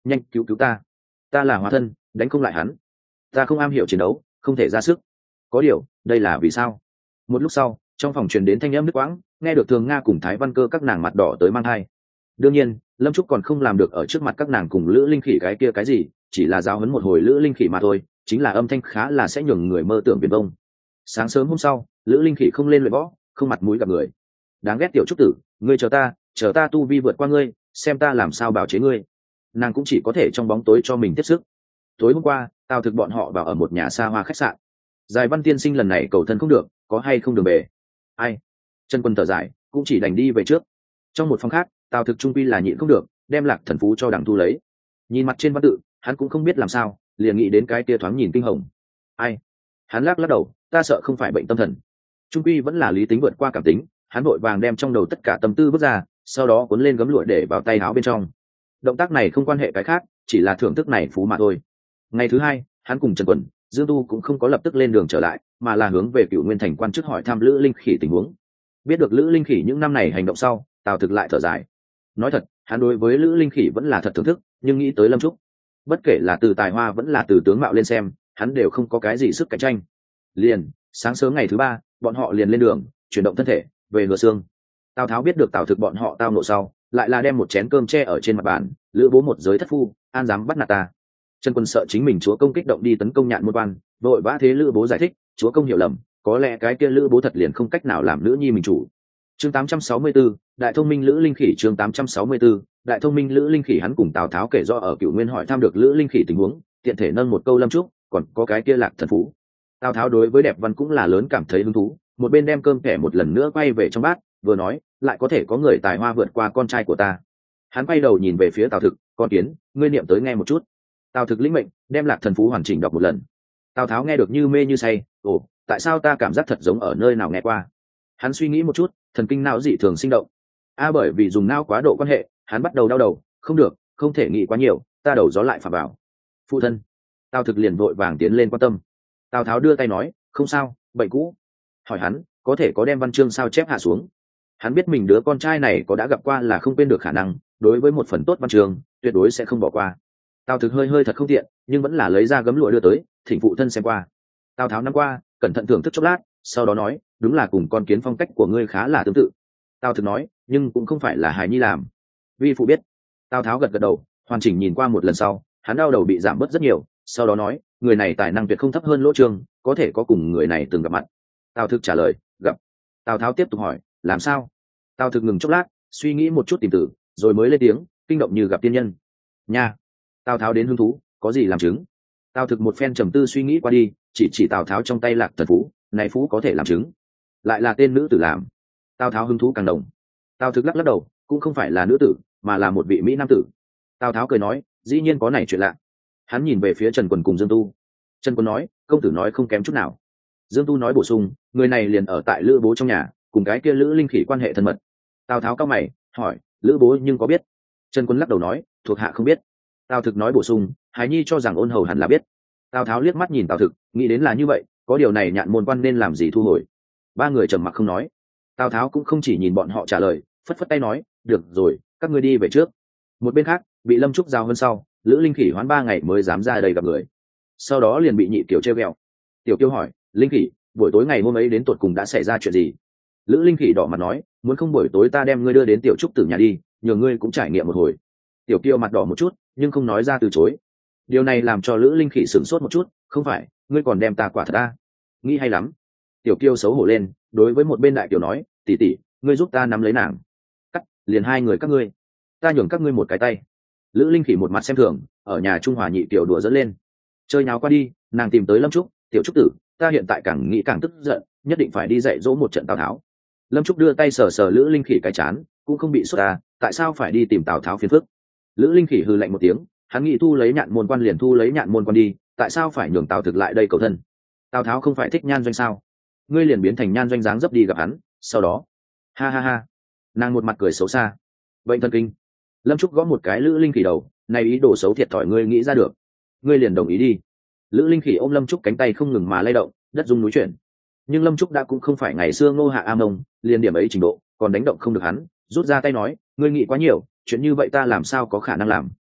nhanh cứu cứu ta là hóa thân, đánh không lại hắn, ta không am hiểu chiến đấu, không thể ra sức. Có điều đây là vì sao? Một lúc sau trong phòng truyền đến thanh âm nước quãng, nghe được Thường Nga cùng Thái Văn Cơ các nàng mặt đỏ tới mang hai. Đương nhiên Lâm Trúc còn không làm được ở trước mặt các nàng cùng Lữ Linh Khỉ cái kia cái gì, chỉ là giáo huấn một hồi Lữ Linh Khỉ mà thôi, chính là âm thanh khá là sẽ nhường người mơ tưởng viển vông. Sáng sớm hôm sau Lữ Linh Khỉ không lên luyện võ, không mặt mũi gặp người. Đáng ghét tiểu trúc tử, ngươi chờ ta tu vi vượt qua ngươi, xem ta làm sao bảo chế ngươi. Nàng cũng chỉ có thể trong bóng tối cho mình tiếp sức. Tối hôm qua Tào Thực bọn họ vào ở một nhà xa hoa khách sạn. Giải Văn tiên sinh lần này cầu thân không được, có hay không đường về? Ai? Trần Quân thở dài, cũng chỉ đành đi về trước. Trong một phòng khác Tào Thực trung quy là nhịn không được, đem Lạc Thần Phú cho Đằng Thu lấy. Nhìn mặt trên văn tự hắn cũng không biết làm sao, liền nghĩ đến cái tia thoáng nhìn kinh hồng. Ai? Hắn lắc đầu, ta sợ không phải bệnh tâm thần. Trung quy vẫn là lý tính vượt qua cảm tính, hắn vội vàng đem trong đầu tất cả tâm tư vứt ra, sau đó cuốn lên gấm lụa để vào tay áo bên trong. Động tác này không quan hệ cái khác, chỉ là thưởng thức này phú mà thôi. Ngày thứ hai hắn cùng Trần Quần, Dương Tu cũng không có lập tức lên đường trở lại, mà là hướng về Cửu Nguyên thành quan chức hỏi thăm Lữ Linh Khỉ tình huống. Biết được Lữ Linh Khỉ những năm này hành động sau, Tào Thực lại thở dài. Nói thật hắn đối với Lữ Linh Khỉ vẫn là thật thưởng thức, nhưng nghĩ tới Lâm Trúc, bất kể là từ tài hoa vẫn là từ tướng mạo lên xem, hắn đều không có cái gì sức cạnh tranh. Liền sáng sớm ngày thứ ba bọn họ liền lên đường chuyển động thân thể về Hứa Xương. Tào Tháo biết được Tào Thực bọn họ tao nộ sau, lại là đem một chén cơm tre ở trên mặt bàn. Lữ bố một giới thất phu, an dám bắt nạt ta? Trần Quân sợ chính mình chúa công kích động đi tấn công Nhạn Môn Quan, vội vã thế Lữ bố giải thích, chúa công hiểu lầm, có lẽ cái kia Lữ bố thật liền không cách nào làm nữ nhi mình chủ. Chương 864, đại thông minh Lữ Linh Khỉ. Chương 864, đại thông minh Lữ Linh Khỉ. Hắn cùng Tào Tháo kể do ở Cửu Nguyên hỏi thăm được Lữ Linh Khỉ tình huống, tiện thể nâng một câu Lâm Trúc, còn có cái kia Lạc Thần Phú. Tào Tháo đối với đẹp văn cũng là lớn cảm thấy hứng thú, một bên đem cơm kẻ một lần nữa quay về trong bát, vừa nói, lại có thể có người tài hoa vượt qua con trai của ta. Hắn quay đầu nhìn về phía Tào Thực, con kiến, ngươi niệm tới nghe một chút. Tào Thực lĩnh mệnh, đem Lạc Thần Phú hoàn chỉnh đọc một lần. Tào Tháo nghe được như mê như say, ồ, tại sao ta cảm giác thật giống ở nơi nào nghe qua? Hắn suy nghĩ một chút, thần kinh não dị thường sinh động. Bởi vì dùng não quá độ quan hệ, hắn bắt đầu đau đầu, không được, không thể nghĩ quá nhiều, ta đầu gió lại phà vào. Phụ thân. Tào Thực liền vội vàng tiến lên quan tâm. Tào Tháo đưa tay nói, không sao, bệnh cũ. Hỏi hắn có thể có đem văn chương sao chép hạ xuống. Hắn biết mình đứa con trai này có đã gặp qua là không quên được khả năng, đối với một phần tốt văn chương tuyệt đối sẽ không bỏ qua. Tào Thực hơi thật không tiện, nhưng vẫn là lấy ra gấm lụa đưa tới, thỉnh phụ thân xem qua. Tào Tháo nắm qua, cẩn thận thưởng thức chốc lát, sau đó nói, đúng là cùng con kiến phong cách của ngươi khá là tương tự. Tào Thực nói, nhưng cũng không phải là hài nhi làm. Vi phụ biết. Tào Tháo gật đầu, hoàn chỉnh nhìn qua một lần sau, hắn đau đầu bị giảm bớt rất nhiều, sau đó nói, người này tài năng tuyệt không thấp hơn Lỗ Trương, có thể có cùng người này từng gặp mặt. Tào Thực trả lời, gặp. Tào Tháo tiếp tục hỏi, làm sao? Tào Thực ngừng chốc lát, suy nghĩ một chút tìm từ, rồi mới lên tiếng, kinh động như gặp tiên nhân. Nha. Tào Tháo đến hứng thú, có gì làm chứng? Tào Thực một phen trầm tư suy nghĩ qua đi, chỉ Tào Tháo trong tay Lạc Thần Phú, này phú có thể làm chứng, lại là tên nữ tử làm. Tào Tháo hứng thú càng đồng. Tào Thực lắc đầu, cũng không phải là nữ tử, mà là một vị mỹ nam tử. Tào Tháo cười nói, dĩ nhiên có này chuyện lạ. Hắn nhìn về phía Trần Quần cùng Dương Tu. Trần Quần nói, công tử nói không kém chút nào. Dương Tu nói bổ sung, người này liền ở tại Lữ bố trong nhà, cùng cái kia Lữ Linh Khỉ quan hệ thân mật. Tào Tháo cao mày hỏi, Lữ bố nhưng có biết? Trần Quân lắc đầu nói, thuộc hạ không biết. Tào Thực nói bổ sung, Hải Nhi cho rằng Ôn Hầu hẳn là biết. Tào Tháo liếc mắt nhìn Tào Thực, nghĩ đến là như vậy, có điều này Nhạn Môn Quan nên làm gì thu hồi. Ba người trầm mặc không nói. Tào Tháo cũng không chỉ nhìn bọn họ trả lời, phất phất tay nói, được rồi, các ngươi đi về trước. Một bên khác bị Lâm Trúc giao hơn sau, Lữ Linh Khỉ hoán 3 ngày mới dám ra đây gặp người, sau đó liền bị Nhị Kiều trêu ghẹo. Tiểu Kiều hỏi, Linh Khỉ, buổi tối ngày hôm ấy đến tột cùng đã xảy ra chuyện gì? Lữ Linh Khỉ đỏ mặt nói, muốn không buổi tối ta đem ngươi đưa đến Tiểu Trúc Tử nhà đi, nhờ ngươi cũng trải nghiệm một hồi. Tiểu Kiều mặt đỏ một chút, nhưng không nói ra từ chối. Điều này làm cho Lữ Linh Khỉ sửng sốt một chút, không phải, ngươi còn đem ta quả thật ta? Nghĩ hay lắm. Tiểu Kiều xấu hổ lên, đối với một bên Đại Kiều nói, tỷ tỷ, ngươi giúp ta nắm lấy nàng. Cắt, liền hai người các ngươi, ta nhường các ngươi một cái tay. Lữ Linh Khỉ một mặt xem thường, ở nhà Trung Hòa Nhị Kiều đùa dẫn lên. Chơi nháo qua đi, nàng tìm tới Lâm Trúc, Tiểu Trúc Tử, ta hiện tại càng nghĩ càng tức giận, nhất định phải đi dạy dỗ một trận Tào Tháo. Lâm Trúc đưa tay sờ sờ Lữ Linh Khỉ cái chán, cũng không bị sốt ta, tại sao phải đi tìm Tào Tháo phiền phức? Lữ Linh Khỉ hừ lạnh một tiếng, hắn nghĩ thu lấy Nhạn Môn Quan liền thu lấy Nhạn Môn Quan đi, tại sao phải nhường Tào Thực lại đây cầu thân? Tào Tháo không phải thích Nhan Doanh sao? Ngươi liền biến thành Nhan Doanh dáng dấp đi gặp hắn, sau đó, ha ha ha, nàng một mặt cười xấu xa. Bệnh thần kinh. Lâm Trúc gõ một cái Lữ Linh Khỉ đầu, này ý đồ xấu thiệt thòi ngươi nghĩ ra được, ngươi liền đồng ý đi. Lữ Linh Khỉ ôm Lâm Trúc cánh tay không ngừng mà lay động, đất rung núi chuyển. Nhưng Lâm Trúc đã cũng không phải ngày xưa Ngô Hạ A Mông, liền điểm ấy trình độ, còn đánh động không được hắn, rút ra tay nói, ngươi nghĩ quá nhiều, chuyện như vậy ta làm sao có khả năng làm.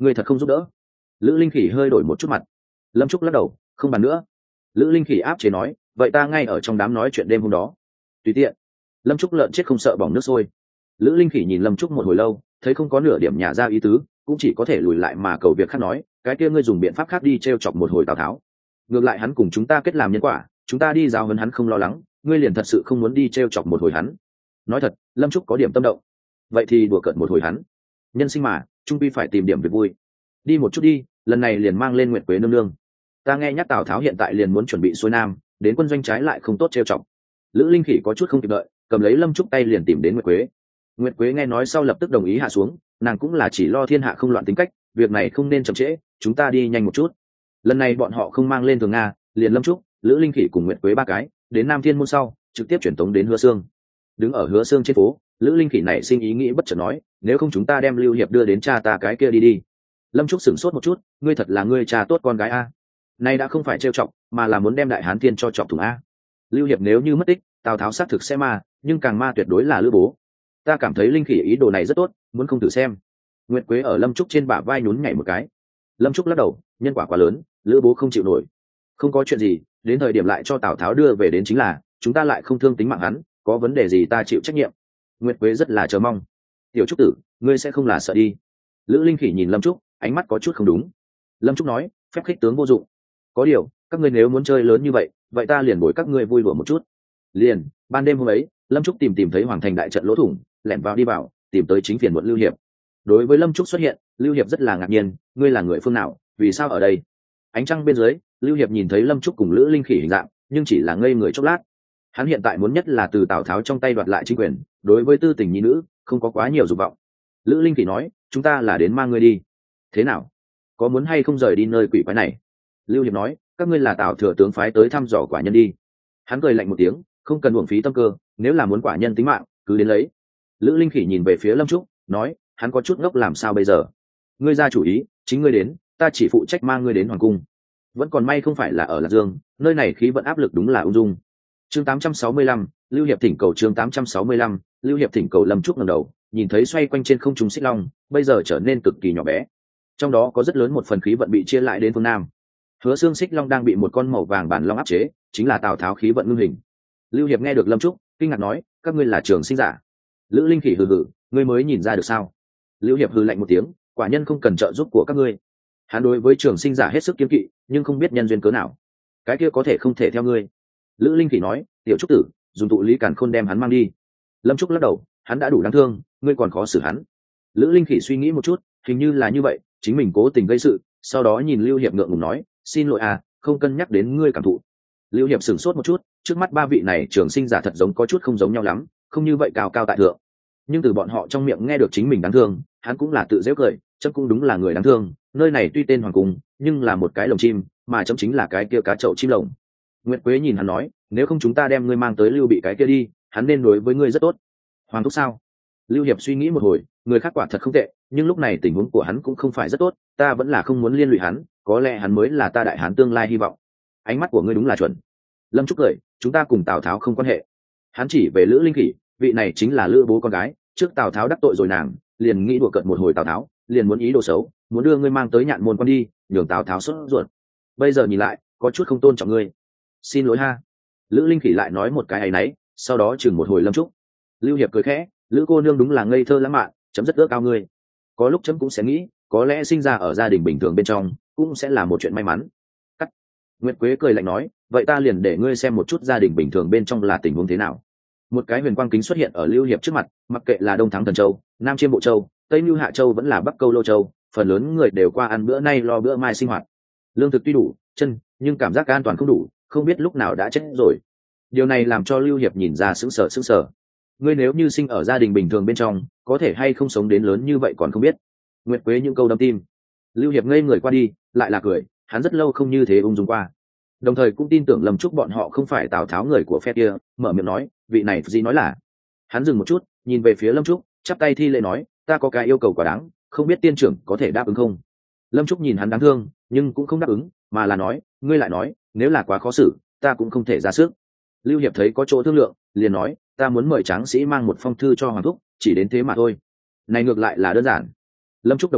ngươi thật không giúp đỡ. Lữ Linh Khỉ hơi đổi một chút mặt. Lâm Trúc lắc đầu, không bàn nữa. Lữ Linh Khỉ áp chế nói, vậy ta ngay ở trong đám nói chuyện đêm hôm đó. Tùy tiện. Lâm Trúc lợn chết không sợ bỏng nước sôi. Lữ Linh Khỉ nhìn Lâm Trúc một hồi lâu, thấy không có nửa điểm nhả ra ý tứ, cũng chỉ có thể lùi lại mà cầu việc khác nói, cái kia ngươi dùng biện pháp khác đi trêu chọc một hồi Tào Tháo. Ngược lại hắn cùng chúng ta kết làm nhân quả, chúng ta đi giao hấn hắn không lo lắng, ngươi liền thật sự không muốn đi trêu chọc một hồi hắn. Nói thật, Lâm Trúc có điểm tâm động. Vậy thì đùa cợt một hồi hắn. Nhân sinh mà, trung quy phải tìm điểm việc vui. Đi một chút đi, lần này liền mang lên Nguyệt Quế nương nương. Ta nghe nhắc Tào Tháo hiện tại liền muốn chuẩn bị xuôi nam, đến quân doanh trái lại không tốt trêu chọc. Lữ Linh Khỉ có chút không kịp đợi, cầm lấy Lâm Trúc tay liền tìm đến Nguyệt Quế. Nguyệt Quế nghe nói sau lập tức đồng ý hạ xuống, nàng cũng là chỉ lo thiên hạ không loạn tính cách, việc này không nên chậm trễ, chúng ta đi nhanh một chút. Lần này bọn họ không mang lên thường Nga, liền Lâm Trúc, Lữ Linh Khỉ cùng Nguyệt Quế ba cái, đến Nam Thiên môn sau, trực tiếp chuyển tống đến Hứa Xương. Đứng ở Hứa Xương trên phố, Lữ Linh Khỉ này sinh ý nghĩ bất chợt nói, nếu không chúng ta đem Lưu Hiệp đưa đến cha ta cái kia đi đi. Lâm Trúc sửng sốt một chút, ngươi thật là ngươi cha tốt con gái a. Nay đã không phải trêu chọc, mà là muốn đem Đại Hán Thiên cho chọc thủng a. Lưu Hiệp nếu như mất tích, Tào Tháo xác thực sẽ ma, nhưng càng ma tuyệt đối là Lữ Bố. Ta cảm thấy Linh Khỉ ý đồ này rất tốt, muốn không thử xem. Nguyệt Quế ở Lâm Trúc trên bả vai nhún nhảy một cái. Lâm Trúc lắc đầu, nhân quả quá lớn, Lữ Bố không chịu nổi. Không có chuyện gì, đến thời điểm lại cho Tào Tháo đưa về đến chính là, chúng ta lại không thương tính mạng hắn, có vấn đề gì ta chịu trách nhiệm. Nguyệt Quế rất là chờ mong. Tiểu Trúc tử, ngươi sẽ không là sợ đi. Lữ Linh Khỉ nhìn Lâm Trúc, ánh mắt có chút không đúng. Lâm Trúc nói, phép khích tướng vô dụng. Có điều, các ngươi nếu muốn chơi lớn như vậy, vậy ta liền bồi các ngươi vui đùa một chút. Liền, ban đêm hôm ấy, Lâm Trúc tìm thấy Hoàng Thành đại trận lỗ thủng, lẻn vào đi vào, tìm tới chính phiền muộn Lưu Hiệp. Đối với Lâm Trúc xuất hiện, Lưu Hiệp rất là ngạc nhiên, ngươi là người phương nào, vì sao ở đây? Ánh trăng bên dưới, Lưu Hiệp nhìn thấy Lâm Trúc cùng Lữ Linh Khỉ hình dạng, nhưng chỉ là ngây người chốc lát. Hắn hiện tại muốn nhất là từ Tào Tháo trong tay đoạt lại chính quyền, đối với tư tình nhi nữ, không có quá nhiều dục vọng. Lữ Linh Khỉ nói, chúng ta là đến mang ngươi đi. Thế nào? Có muốn hay không rời đi nơi quỷ quái này? Lưu Hiệp nói, các ngươi là Tào thừa tướng phái tới thăm dò quả nhân đi. Hắn cười lạnh một tiếng, không cần uổng phí tâm cơ, nếu là muốn quả nhân tính mạng, cứ đến lấy. Lữ Linh Khỉ nhìn về phía Lâm Trúc, nói, hắn có chút ngốc làm sao bây giờ? Ngươi ra chủ ý, chính ngươi đến, ta chỉ phụ trách mang ngươi đến hoàng cung. Vẫn còn may không phải là ở Lạc Dương, nơi này khí vận áp lực đúng là ung dung. Chương 865, Lưu Hiệp thỉnh cầu chương 865, Lưu Hiệp thỉnh cầu. Lâm Trúc ngẩng đầu, nhìn thấy xoay quanh trên không trung xích long, bây giờ trở nên cực kỳ nhỏ bé. Trong đó có rất lớn một phần khí vận bị chia lại đến phương Nam. Hứa Xương xích long đang bị một con màu vàng bản long áp chế, chính là Tào Tháo khí vận ngưng hình. Lưu Hiệp nghe được Lâm Trúc, kinh ngạc nói, các ngươi là trường sinh giả. Lữ Linh Khỉ hừ hừ, ngươi mới nhìn ra được sao? Lưu Hiệp hừ lạnh một tiếng, quả nhân không cần trợ giúp của các ngươi. Hắn đối với trường sinh giả hết sức kiêng kỵ, nhưng không biết nhân duyên cớ nào, cái kia có thể không thể theo ngươi. Lữ Linh Khỉ nói, tiểu Trúc tử, dùng tụ lý càn khôn đem hắn mang đi. Lâm Trúc lắc đầu, hắn đã đủ đáng thương, ngươi còn khó xử hắn. Lữ Linh Khỉ suy nghĩ một chút, hình như là như vậy, chính mình cố tình gây sự, sau đó nhìn Lưu Hiệp ngượng ngùng nói, xin lỗi à, không cân nhắc đến ngươi cảm thụ. Lưu Hiệp sửng sốt một chút, trước mắt ba vị này trường sinh giả thật giống có chút không giống nhau lắm, không như vậy cao cao tại thượng. Nhưng từ bọn họ trong miệng nghe được chính mình đáng thương, hắn cũng là tự giễu cười, chấm cũng đúng là người đáng thương, nơi này tuy tên hoàng cung, nhưng là một cái lồng chim, mà chấm chính là cái kia cá chậu chim lồng. Nguyệt Quế nhìn hắn nói, nếu không chúng ta đem ngươi mang tới Lưu Bị cái kia đi, hắn nên đối với ngươi rất tốt. Hoàng thúc sao? Lưu Hiệp suy nghĩ một hồi, người khác quả thật không tệ, nhưng lúc này tình huống của hắn cũng không phải rất tốt, ta vẫn là không muốn liên lụy hắn, có lẽ hắn mới là ta đại hán tương lai hy vọng. Ánh mắt của ngươi đúng là chuẩn. Lâm Trúc cười, chúng ta cùng Tào Tháo không quan hệ. Hắn chỉ về Lữ Linh Khỉ, vị này chính là Lữ Bố con gái, trước Tào Tháo đắc tội rồi nàng, liền nghĩ đùa cợt một hồi Tào Tháo, liền muốn ý đồ xấu, muốn đưa ngươi mang tới Nhạn Môn quan đi, nhường Tào Tháo sốt ruột. Bây giờ nhìn lại, có chút không tôn trọng ngươi. Xin lỗi ha. Lữ Linh Khỉ lại nói một cái áy náy, sau đó chừng một hồi Lâm Trúc. Lưu Hiệp cười khẽ, Lữ cô nương đúng là ngây thơ lãng mạn, chấm rất ước ao ngươi. Có lúc chấm cũng sẽ nghĩ, có lẽ sinh ra ở gia đình bình thường bên trong, cũng sẽ là một chuyện may mắn. Cắt. Nguyệt Quế cười lạnh nói, vậy ta liền để ngươi xem một chút gia đình bình thường bên trong là tình huống thế nào. Một cái huyền quang kính xuất hiện ở Lưu Hiệp trước mặt, mặc kệ là Đông Thắng Thần Châu, Nam Chiêm Bộ Châu, Tây Nưu Hạ Châu vẫn là Bắc Câu Lô Châu, phần lớn người đều qua ăn bữa nay lo bữa mai sinh hoạt. Lương thực tuy đủ, chân, nhưng cảm giác an toàn không đủ, không biết lúc nào đã chết rồi. Điều này làm cho Lưu Hiệp nhìn ra sững sờ. Ngươi nếu như sinh ở gia đình bình thường bên trong, có thể hay không sống đến lớn như vậy còn không biết. Nguyệt Quế những câu đâm tim. Lưu Hiệp ngây người qua đi, lại là cười, hắn rất lâu không như thế ung dung qua. Đồng thời cũng tin tưởng Lâm Trúc bọn họ không phải Tào Tháo người của phe kia, mở miệng nói, vị này gì nói là. Hắn dừng một chút, nhìn về phía Lâm Trúc, chắp tay thi lễ nói, ta có cái yêu cầu quá đáng, không biết tiên trưởng có thể đáp ứng không. Lâm Trúc nhìn hắn đáng thương, nhưng cũng không đáp ứng, mà là nói, ngươi lại nói, nếu là quá khó xử, ta cũng không thể ra sức. Lưu Hiệp thấy có chỗ thương lượng, liền nói, ta muốn mời tráng sĩ mang một phong thư cho hoàng thúc, chỉ đến thế mà thôi. Này ngược lại là đơn giản. Lâm Trúc đồng ý,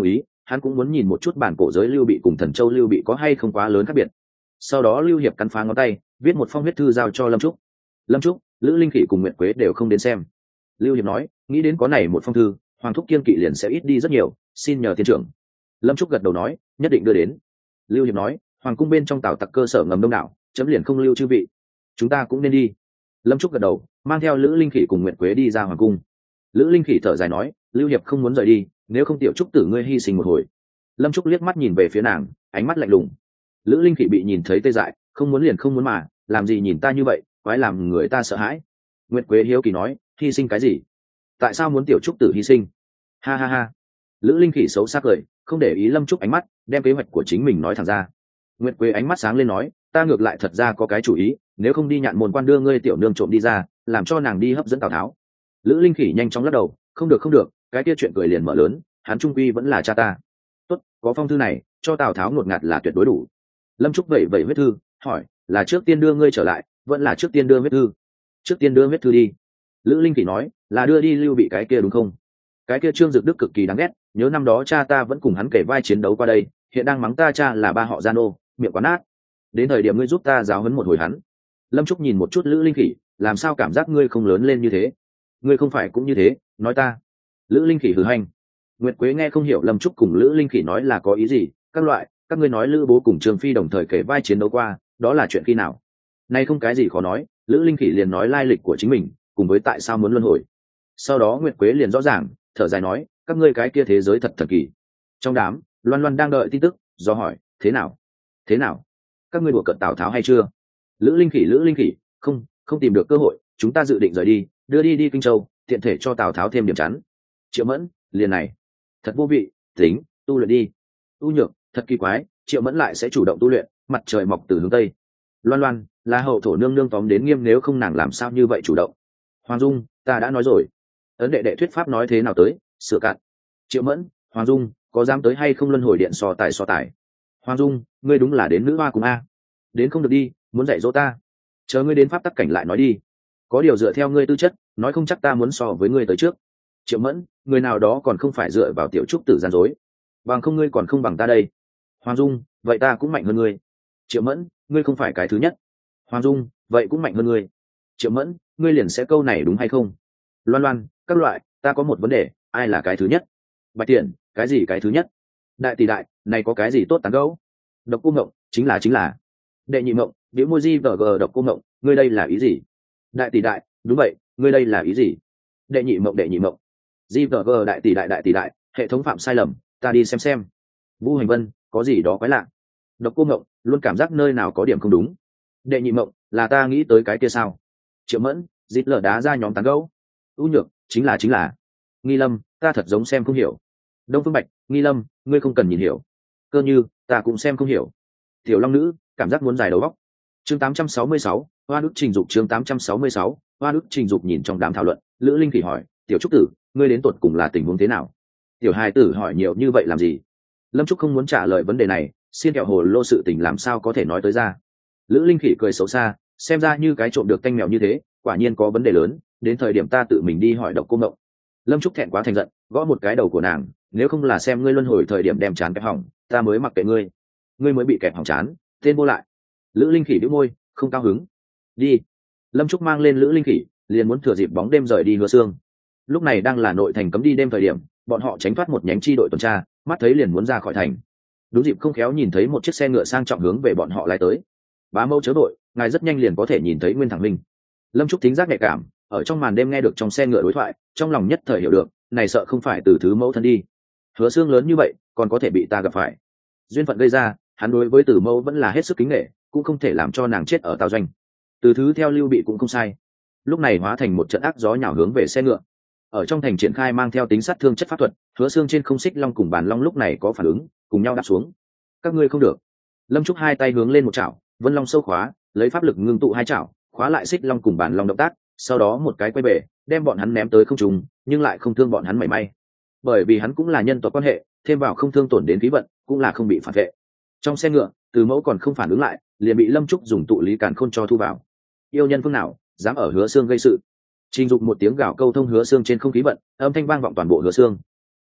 hắn cũng muốn nhìn một chút bản cổ giới Lưu Bị cùng Thần Châu Lưu Bị có hay không quá lớn khác biệt. Sau đó Lưu Hiệp cắn phá ngón tay, viết một phong huyết thư giao cho Lâm Trúc. Lâm Trúc, Lữ Linh Khỉ cùng Nguyệt Quế đều không đến xem. Lưu Hiệp nói, nghĩ đến có này một phong thư, Hoàng thúc kiên kỵ liền sẽ ít đi rất nhiều, xin nhờ thiên trưởng. Lâm Trúc gật đầu nói, nhất định đưa đến. Lưu Hiệp nói, hoàng cung bên trong Tào tặc cơ sở ngầm đông đảo, chấm liền không lưu chư vị, chúng ta cũng nên đi. Lâm Trúc gật đầu, mang theo Lữ Linh Khỉ cùng Nguyệt Quế đi ra hoàng cung. Lữ Linh Khỉ thở dài nói, Lưu Hiệp không muốn rời đi, nếu không tiểu Trúc tử ngươi hy sinh một hồi. Lâm Trúc liếc mắt nhìn về phía nàng, ánh mắt lạnh lùng. Lữ Linh Khỉ bị nhìn thấy tê dại, không muốn liền không muốn mà, làm gì nhìn ta như vậy, quái làm người ta sợ hãi. Nguyệt Quế hiếu kỳ nói, hy sinh cái gì? Tại sao muốn tiểu Trúc tử hy sinh? Ha ha ha. Lữ Linh Khỉ xấu xa cười, không để ý Lâm Trúc ánh mắt, đem kế hoạch của chính mình nói thẳng ra. Nguyệt Quế ánh mắt sáng lên nói, ta ngược lại thật ra có cái chủ ý, nếu không đi Nhạn Môn quan đưa ngươi tiểu nương trộm đi ra, làm cho nàng đi hấp dẫn Tào Tháo. Lữ Linh Khỉ nhanh chóng lắc đầu, không được không được, cái kia chuyện cười liền mở lớn, hắn trung quy vẫn là cha ta. Tốt, có phong thư này, cho Tào Tháo ngột ngạt là tuyệt đối đủ. Lâm Trúc vẩy vẩy huyết thư, hỏi, là trước tiên đưa ngươi trở lại, vẫn là trước tiên đưa huyết thư? Trước tiên đưa huyết thư đi. Lữ Linh Khỉ nói, là đưa đi Lưu Bị cái kia đúng không? Cái kia Trương Dực Đức cực kỳ đáng ghét, nhớ năm đó cha ta vẫn cùng hắn kể vai chiến đấu qua đây, hiện đang mắng ta cha là ba họ gian ô, miệng quá nát. Đến thời điểm ngươi giúp ta giáo huấn một hồi hắn. Lâm Trúc nhìn một chút Lữ Linh Khỉ, làm sao cảm giác ngươi không lớn lên như thế? Ngươi không phải cũng như thế, nói ta. Lữ Linh Khỉ hừ hành. Nguyệt Quế nghe không hiểu Lâm Trúc cùng Lữ Linh Khỉ nói là có ý gì, các ngươi nói Lữ bố cùng Trương Phi đồng thời kể vai chiến đấu qua, đó là chuyện khi nào? Nay không cái gì khó nói, Lữ Linh Khỉ liền nói lai lịch của chính mình, cùng với tại sao muốn luân hồi. Sau đó Nguyệt Quế liền rõ ràng, thở dài nói, các ngươi cái kia thế giới thật thần kỳ. Trong đám, Loan Loan đang đợi tin tức, do hỏi, thế nào? Thế nào? Các ngươi đùa cợt Tào Tháo hay chưa? Lữ Linh Khỉ, không tìm được cơ hội, chúng ta dự định rời đi, đưa đi Kinh Châu, tiện thể cho Tào Tháo thêm điểm chắn. Triệu Mẫn, liền này, thật vô vị, tính, tu luyện đi. Tu Nhược, thật kỳ quái, Triệu Mẫn lại sẽ chủ động tu luyện, mặt trời mọc từ hướng tây. Loan Loan, là hậu thổ nương nương tóm đến nghiêm, nếu không nàng làm sao như vậy chủ động. Hoàng Dung, ta đã nói rồi. Ấn đệ đệ thuyết pháp nói thế nào tới, sửa cạn. Triệu Mẫn, Hoàng Dung, có dám tới hay không luân hồi điện so tài. Hoàng Dung, ngươi đúng là đến nữ hoa cùng a. Đến không được đi, muốn dạy dỗ ta. Chờ ngươi đến pháp tắc cảnh lại nói đi. Có điều dựa theo ngươi tư chất, nói không chắc ta muốn so với ngươi tới trước. Triệu Mẫn, người nào đó còn không phải dựa vào tiểu trúc tử gian dối, bằng không ngươi còn không bằng ta đây. Hoàng Dung, vậy ta cũng mạnh hơn ngươi. Triệu Mẫn, ngươi không phải cái thứ nhất. Hoàng Dung, vậy cũng mạnh hơn ngươi. Triệu Mẫn, ngươi liền sẽ câu này đúng hay không? Loan Loan, các loại, ta có một vấn đề, ai là cái thứ nhất? Bạch Tiện, cái gì cái thứ nhất? Đại tỷ đại, này có cái gì tốt tán gẫu? Độc Cô Ngộng, chính là. Đệ Nhị Ngộng, biểu môi di vờ gờ. Độc Cô Ngộng, ngươi đây là ý gì? Đại tỷ đại, đúng vậy, ngươi đây là ý gì? Đệ Nhị Ngộng, di vờ gờ. Đại tỷ đại, hệ thống phạm sai lầm, ta đi xem. Vu Hành Vân, có gì đó quái lạ. Độc Cô Ngộng, luôn cảm giác nơi nào có điểm không đúng. Đệ Nhị Ngộng, là ta nghĩ tới cái kia sao? Triệu Mẫn, dít lở đá ra nhóm tán gẫu. U Nhược, chính là. Nghi Lâm, ta thật giống xem không hiểu. Đông Phương Bạch, Nghi Lâm, ngươi không cần nhìn hiểu. Cơ Như, ta cũng xem không hiểu. Tiểu Long Nữ, cảm giác muốn dài đầu óc. Chương 866, Hoa Đức Trình Dục. Chương 866, Hoa Đức Trình Dục. Nhìn trong đám thảo luận, Lữ Linh Khỉ hỏi, tiểu Trúc tử, ngươi đến tột cùng là tình huống thế nào? Tiểu hài tử hỏi nhiều như vậy làm gì? Lâm Trúc không muốn trả lời vấn đề này, xiên kẹo hồ lô sự tình làm sao có thể nói tới ra. Lữ Linh Khỉ cười xấu xa, xem ra như cái trộm được canh mèo như thế, quả nhiên có vấn đề lớn, đến thời điểm ta tự mình đi hỏi Độc Cô Ngộng. Lâm Trúc thẹn quá thành giận, gõ một cái đầu của nàng, nếu không là xem ngươi luân hồi thời điểm đem chán kẹp hỏng, ta mới mặc kệ ngươi. Ngươi mới bị kẹp hỏng chán, tên vô lại. Lữ Linh Khỉ bĩu môi, không cao hứng. Đi. Lâm Trúc mang lên Lữ Linh Khỉ, liền muốn thừa dịp bóng đêm rời đi Hứa Xương. Lúc này đang là nội thành cấm đi đêm thời điểm, bọn họ tránh thoát một nhánh chi đội tuần tra, mắt thấy liền muốn ra khỏi thành. Đúng dịp không khéo nhìn thấy một chiếc xe ngựa sang trọng hướng về bọn họ lái tới. Bá mẫu chớ đội, ngài rất nhanh liền có thể nhìn thấy Nguyên Thẳng Minh. Lâm Trúc thính giác nhạy cảm, ở trong màn đêm nghe được trong xe ngựa đối thoại, trong lòng nhất thời hiểu được, này sợ không phải từ thứ mẫu thân đi. Hứa Xương lớn như vậy, còn có thể bị ta gặp phải. Duyên phận gây ra, hắn đối với Từ mẫu vẫn là hết sức kính nể, cũng không thể làm cho nàng chết ở Tào Doanh. Từ thứ theo Lưu Bị cũng không sai. Lúc này hóa thành một trận ác gió nhào hướng về xe ngựa. Ở trong thành triển khai mang theo tính sát thương chất pháp thuật, Hứa Xương trên không xích long cùng bàn long lúc này có phản ứng, cùng nhau đạp xuống. Các ngươi không được. Lâm Trúc hai tay hướng lên một chảo, Vân Long sâu khóa, lấy pháp lực ngưng tụ hai chảo, khóa lại xích long cùng bàn long động tác, sau đó một cái quay bể, đem bọn hắn ném tới không trung, nhưng lại không thương bọn hắn mảy may. Bởi vì hắn cũng là nhân tộc quan hệ, thêm vào không thương tổn đến khí vận, cũng là không bị phản vệ. Trong xe ngựa, Từ mẫu còn không phản ứng lại, liền bị Lâm Trúc dùng tụ lý càn khôn cho thu vào. Yêu nhân phương nào dám ở Hứa Xương gây sự? Trình Dục một tiếng gào câu thông Hứa Xương trên không khí vận, âm thanh vang vọng toàn bộ Hứa Xương.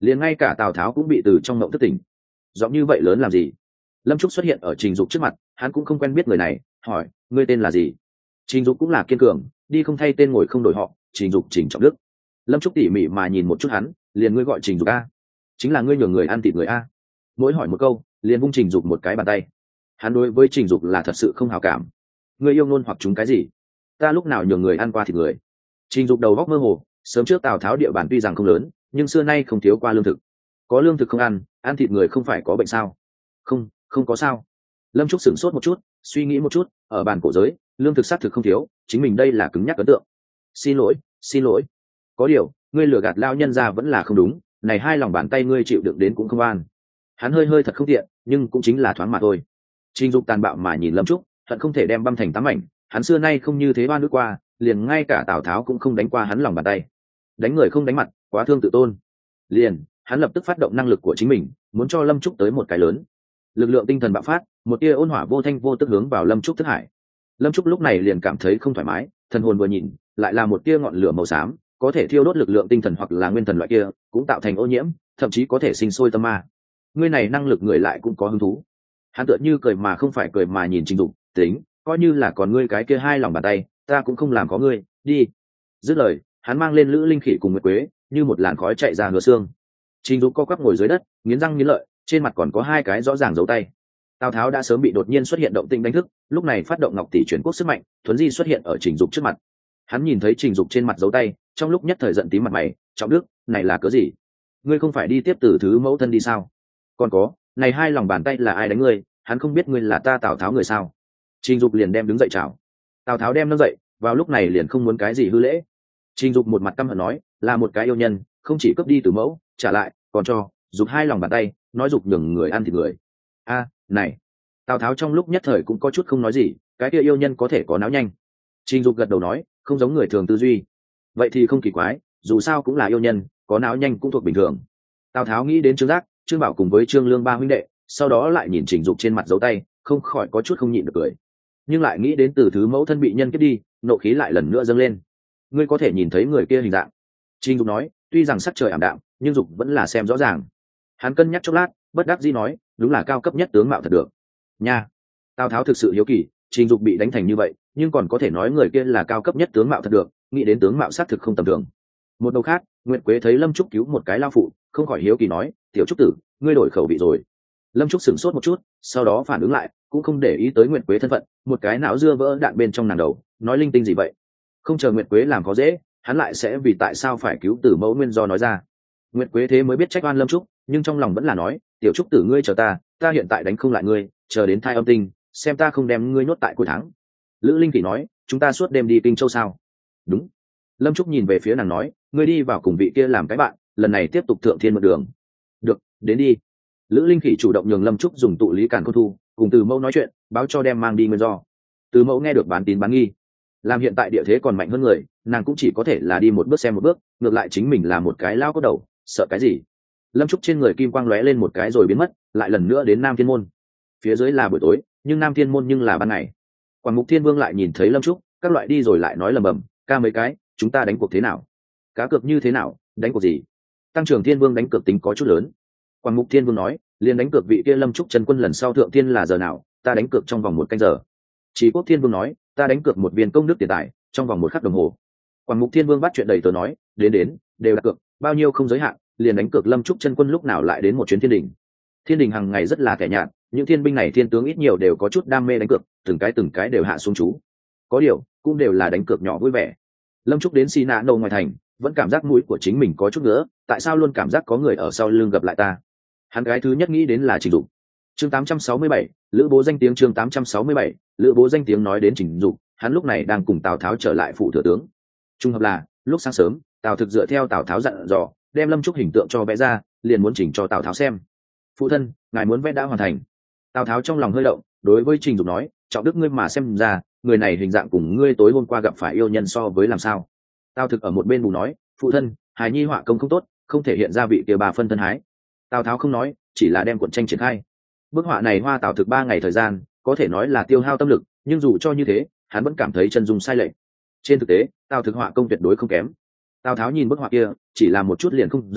liền ngay cả Tào Tháo cũng bị từ trong mộng thất tỉnh. Giọng như vậy lớn làm gì? Lâm Trúc xuất hiện ở Trình Dục trước mặt, hắn cũng không quen biết người này, hỏi: ngươi tên là gì? Trình Dục cũng là kiên cường, đi không thay tên ngồi không đổi họ, Trình Dục Trình Trọng Đức. Lâm Trúc tỉ mỉ mà nhìn một chút hắn, liền: ngươi gọi Trình Dục a? Chính là ngươi nhường người ăn thịt người a? Mỗi hỏi một câu, liền vung Trình Dục một cái bàn tay. Hắn đối với Trình Dục là thật sự không hảo cảm. Ngươi yêu ngôn hoặc chúng cái gì? Ta lúc nào nhường người ăn qua thịt người? Trình Dục đầu góc mơ hồ, sớm trước Tào Tháo địa bàn tuy rằng không lớn, nhưng xưa nay không thiếu qua lương thực. Có lương thực không ăn thịt người không phải có bệnh sao? Không có sao. Lâm Trúc sửng sốt một chút, suy nghĩ một chút, ở bản cổ giới lương thực xác thực không thiếu, chính mình đây là cứng nhắc ấn tượng. Xin lỗi. Có điều ngươi lừa gạt lao nhân ra vẫn là không đúng, này hai lòng bàn tay ngươi chịu đựng đến cũng không an. Hắn hơi thật không tiện, nhưng cũng chính là thoáng mà thôi. Trình Dục tàn bạo mà nhìn Lâm Trúc, hận không thể đem băm thành tám mảnh. Hắn xưa nay không như thế oan ức qua, liền ngay cả Tào Tháo cũng không đánh qua hắn lòng bàn tay. Đánh người không đánh mặt, quá thương tự tôn. Liền hắn lập tức phát động năng lực của chính mình, muốn cho Lâm Trúc tới một cái lớn. Lực lượng tinh thần bạo phát, một tia ôn hỏa vô thanh vô tức hướng vào Lâm Trúc thức hải. Lâm Trúc lúc này liền cảm thấy không thoải mái, thần hồn vừa nhìn lại là một tia ngọn lửa màu xám, có thể thiêu đốt lực lượng tinh thần hoặc là nguyên thần loại kia, cũng tạo thành ô nhiễm, thậm chí có thể sinh sôi tâm ma. Ngươi này năng lực người lại cũng có hứng thú. Hắn tựa như cười mà không phải cười mà nhìn Trình Dục, tính, coi như là còn ngươi cái kia hai lòng bàn tay, ta cũng không làm có ngươi, đi. Dứt lời, hắn mang lên Lữ Linh Khỉ cùng Nguyệt Quế, như một làn khói chạy ra Hứa Xương. Trình Dục co quắp ngồi dưới đất, nghiến răng nghiến lợi, trên mặt còn có hai cái rõ ràng dấu tay. Tào Tháo đã sớm bị đột nhiên xuất hiện động tĩnh đánh thức, lúc này phát động Ngọc Tỷ chuyển quốc sức mạnh, thuấn di xuất hiện ở Trình Dục trước mặt. Hắn nhìn thấy Trình Dục trên mặt dấu tay, trong lúc nhất thời giận tím mặt mày, Trọng Đức, này là cớ gì? Ngươi không phải đi tiếp tử thứ mẫu thân đi sao? Còn có, này hai lòng bàn tay là ai đánh ngươi? Hắn không biết ngươi là ta Tào Tháo người sao? Trình Dục liền đem đứng dậy chào. Tào Tháo đem nâng dậy, vào lúc này liền không muốn cái gì hư lễ. Trình Dục một mặt căm hận nói, là một cái yêu nhân, không chỉ cướp đi tử mẫu, trả lại, còn cho Dục hai lòng bàn tay, nói Dục nhường người ăn thịt người. A, này. Tào Tháo trong lúc nhất thời cũng có chút không nói gì, cái kia yêu nhân có thể có não nhanh. Trình Dục gật đầu nói, không giống người thường tư duy. Vậy thì không kỳ quái, dù sao cũng là yêu nhân, có não nhanh cũng thuộc bình thường. Tào Tháo nghĩ đến Trương Giác, Trương Bảo cùng với Trương Lương ba huynh đệ, sau đó lại nhìn Trình Dục trên mặt dấu tay, không khỏi có chút không nhịn được cười. Nhưng lại nghĩ đến từ thứ mẫu thân bị nhân kiếp đi, nộ khí lại lần nữa dâng lên. Ngươi có thể nhìn thấy người kia hình dạng. Trình Dục nói, tuy rằng sắc trời ảm đạm, nhưng Dục vẫn là xem rõ ràng. Hắn cân nhắc chốc lát, bất đắc dĩ nói, đúng là cao cấp nhất tướng mạo thật được. Nha. Tào Tháo thực sự hiếu kỳ, Trình Dục bị đánh thành như vậy, nhưng còn có thể nói người kia là cao cấp nhất tướng mạo thật được, nghĩ đến tướng mạo xác thực không tầm thường. Một đầu khác, Nguyệt Quế thấy Lâm Trúc cứu một cái lao phụ, không khỏi hiếu kỳ nói, tiểu Trúc tử, ngươi đổi khẩu vị rồi. Lâm Trúc sửng sốt một chút, sau đó phản ứng lại, cũng không để ý tới Nguyệt Quế thân phận, một cái não dưa vỡ đạn bên trong nàng đầu, nói linh tinh gì vậy? Không chờ Nguyệt Quế làm có dễ, hắn lại sẽ vì tại sao phải cứu tử mẫu nguyên do nói ra. Nguyệt Quế thế mới biết trách oan Lâm Trúc, nhưng trong lòng vẫn là nói, tiểu Trúc tử ngươi chờ ta hiện tại đánh không lại ngươi, chờ đến thai âm tinh, xem ta không đem ngươi nhốt tại cuối tháng. Lữ Linh Kỷ nói, chúng ta suốt đêm đi Kinh Châu sao? Đúng. Lâm Trúc nhìn về phía nàng nói, ngươi đi vào cùng vị kia làm cái bạn, lần này tiếp tục thượng thiên mượn đường. Được, đến đi. Lữ Linh Kỷ chủ động nhường Lâm Trúc dùng tụ lý càn khôn thu, cùng Từ Mẫu nói chuyện, báo cho đem mang đi nguyên do. Từ Mẫu nghe được bán tín bán nghi, làm hiện tại địa thế còn mạnh hơn người, nàng cũng chỉ có thể là đi một bước xem một bước, ngược lại chính mình là một cái lao cốt đầu, sợ cái gì? Lâm Trúc trên người kim quang lóe lên một cái rồi biến mất, lại lần nữa đến Nam Thiên môn. Phía dưới là buổi tối, nhưng Nam Thiên môn nhưng là ban ngày. Quảng Mục Thiên Vương lại nhìn thấy Lâm Trúc, các loại đi rồi lại nói lầm bầm, ca mấy cái, chúng ta đánh cuộc thế nào? Cá cược như thế nào, đánh cuộc gì? Tăng trưởng Thiên Vương đánh cược tính có chút lớn. Quảng Mục Thiên Vương nói, liền đánh cược vị kia Lâm Trúc chân quân lần sau thượng thiên là giờ nào, ta đánh cược trong vòng 1 canh giờ. Chỉ Quốc Thiên Vương nói, ta đánh cược 1 viên công đức tiền tài, trong vòng 1 khắc đồng hồ. Quảng Mục Thiên Vương bắt chuyện đầy tớ nói, đến, đều đặt cược, bao nhiêu không giới hạn, liền đánh cược Lâm Trúc chân quân lúc nào lại đến một chuyến thiên đình. Thiên đình hàng ngày rất là kẻ nhạt, những thiên binh này thiên tướng ít nhiều đều có chút đam mê đánh cược, từng cái đều hạ xuống chú. Có điều, cũng đều là đánh cược nhỏ vui vẻ. Lâm Trúc đến Xi Nạ Nô ngoài thành, vẫn cảm giác mũi của chính mình có chút nữa, tại sao luôn cảm giác có người ở sau lưng gặp lại ta? Hắn cái thứ nhất nghĩ đến là Trình Dục. Chương 867, Lữ Bố danh tiếng chương 867, Lữ Bố danh tiếng nói đến Trình Dục, hắn lúc này đang cùng Tào Tháo trở lại phủ thừa tướng. Trung hợp là, lúc sáng sớm, Tào Thực dựa theo Tào Tháo dặn dò, đem Lâm Trúc hình tượng cho vẽ ra, liền muốn chỉnh cho Tào Tháo xem. Phụ thân, ngài muốn vẽ đã hoàn thành. Tào Tháo trong lòng hơi động, đối với Trình Dục nói, Trọng Đức ngươi mà xem ra, người này hình dạng cùng ngươi tối hôm qua gặp phải yêu nhân so với làm sao? Tào Thực ở một bên bù nói, phụ thân, hài nhi họa công không tốt, không thể hiện ra vị kia bà phân thân hái. Tào Tháo không nói, chỉ là đem cuộn tranh triển khai. Bức họa này hoa Tào Thực 3 ngày thời gian, có thể nói là tiêu hao tâm lực, nhưng dù cho như thế, hắn vẫn cảm thấy chân dung sai lệch. Trên thực tế, Tào Thực họa công tuyệt đối không kém. Tào Tháo nhìn bức họa kia, chỉ là một chút liền không rời,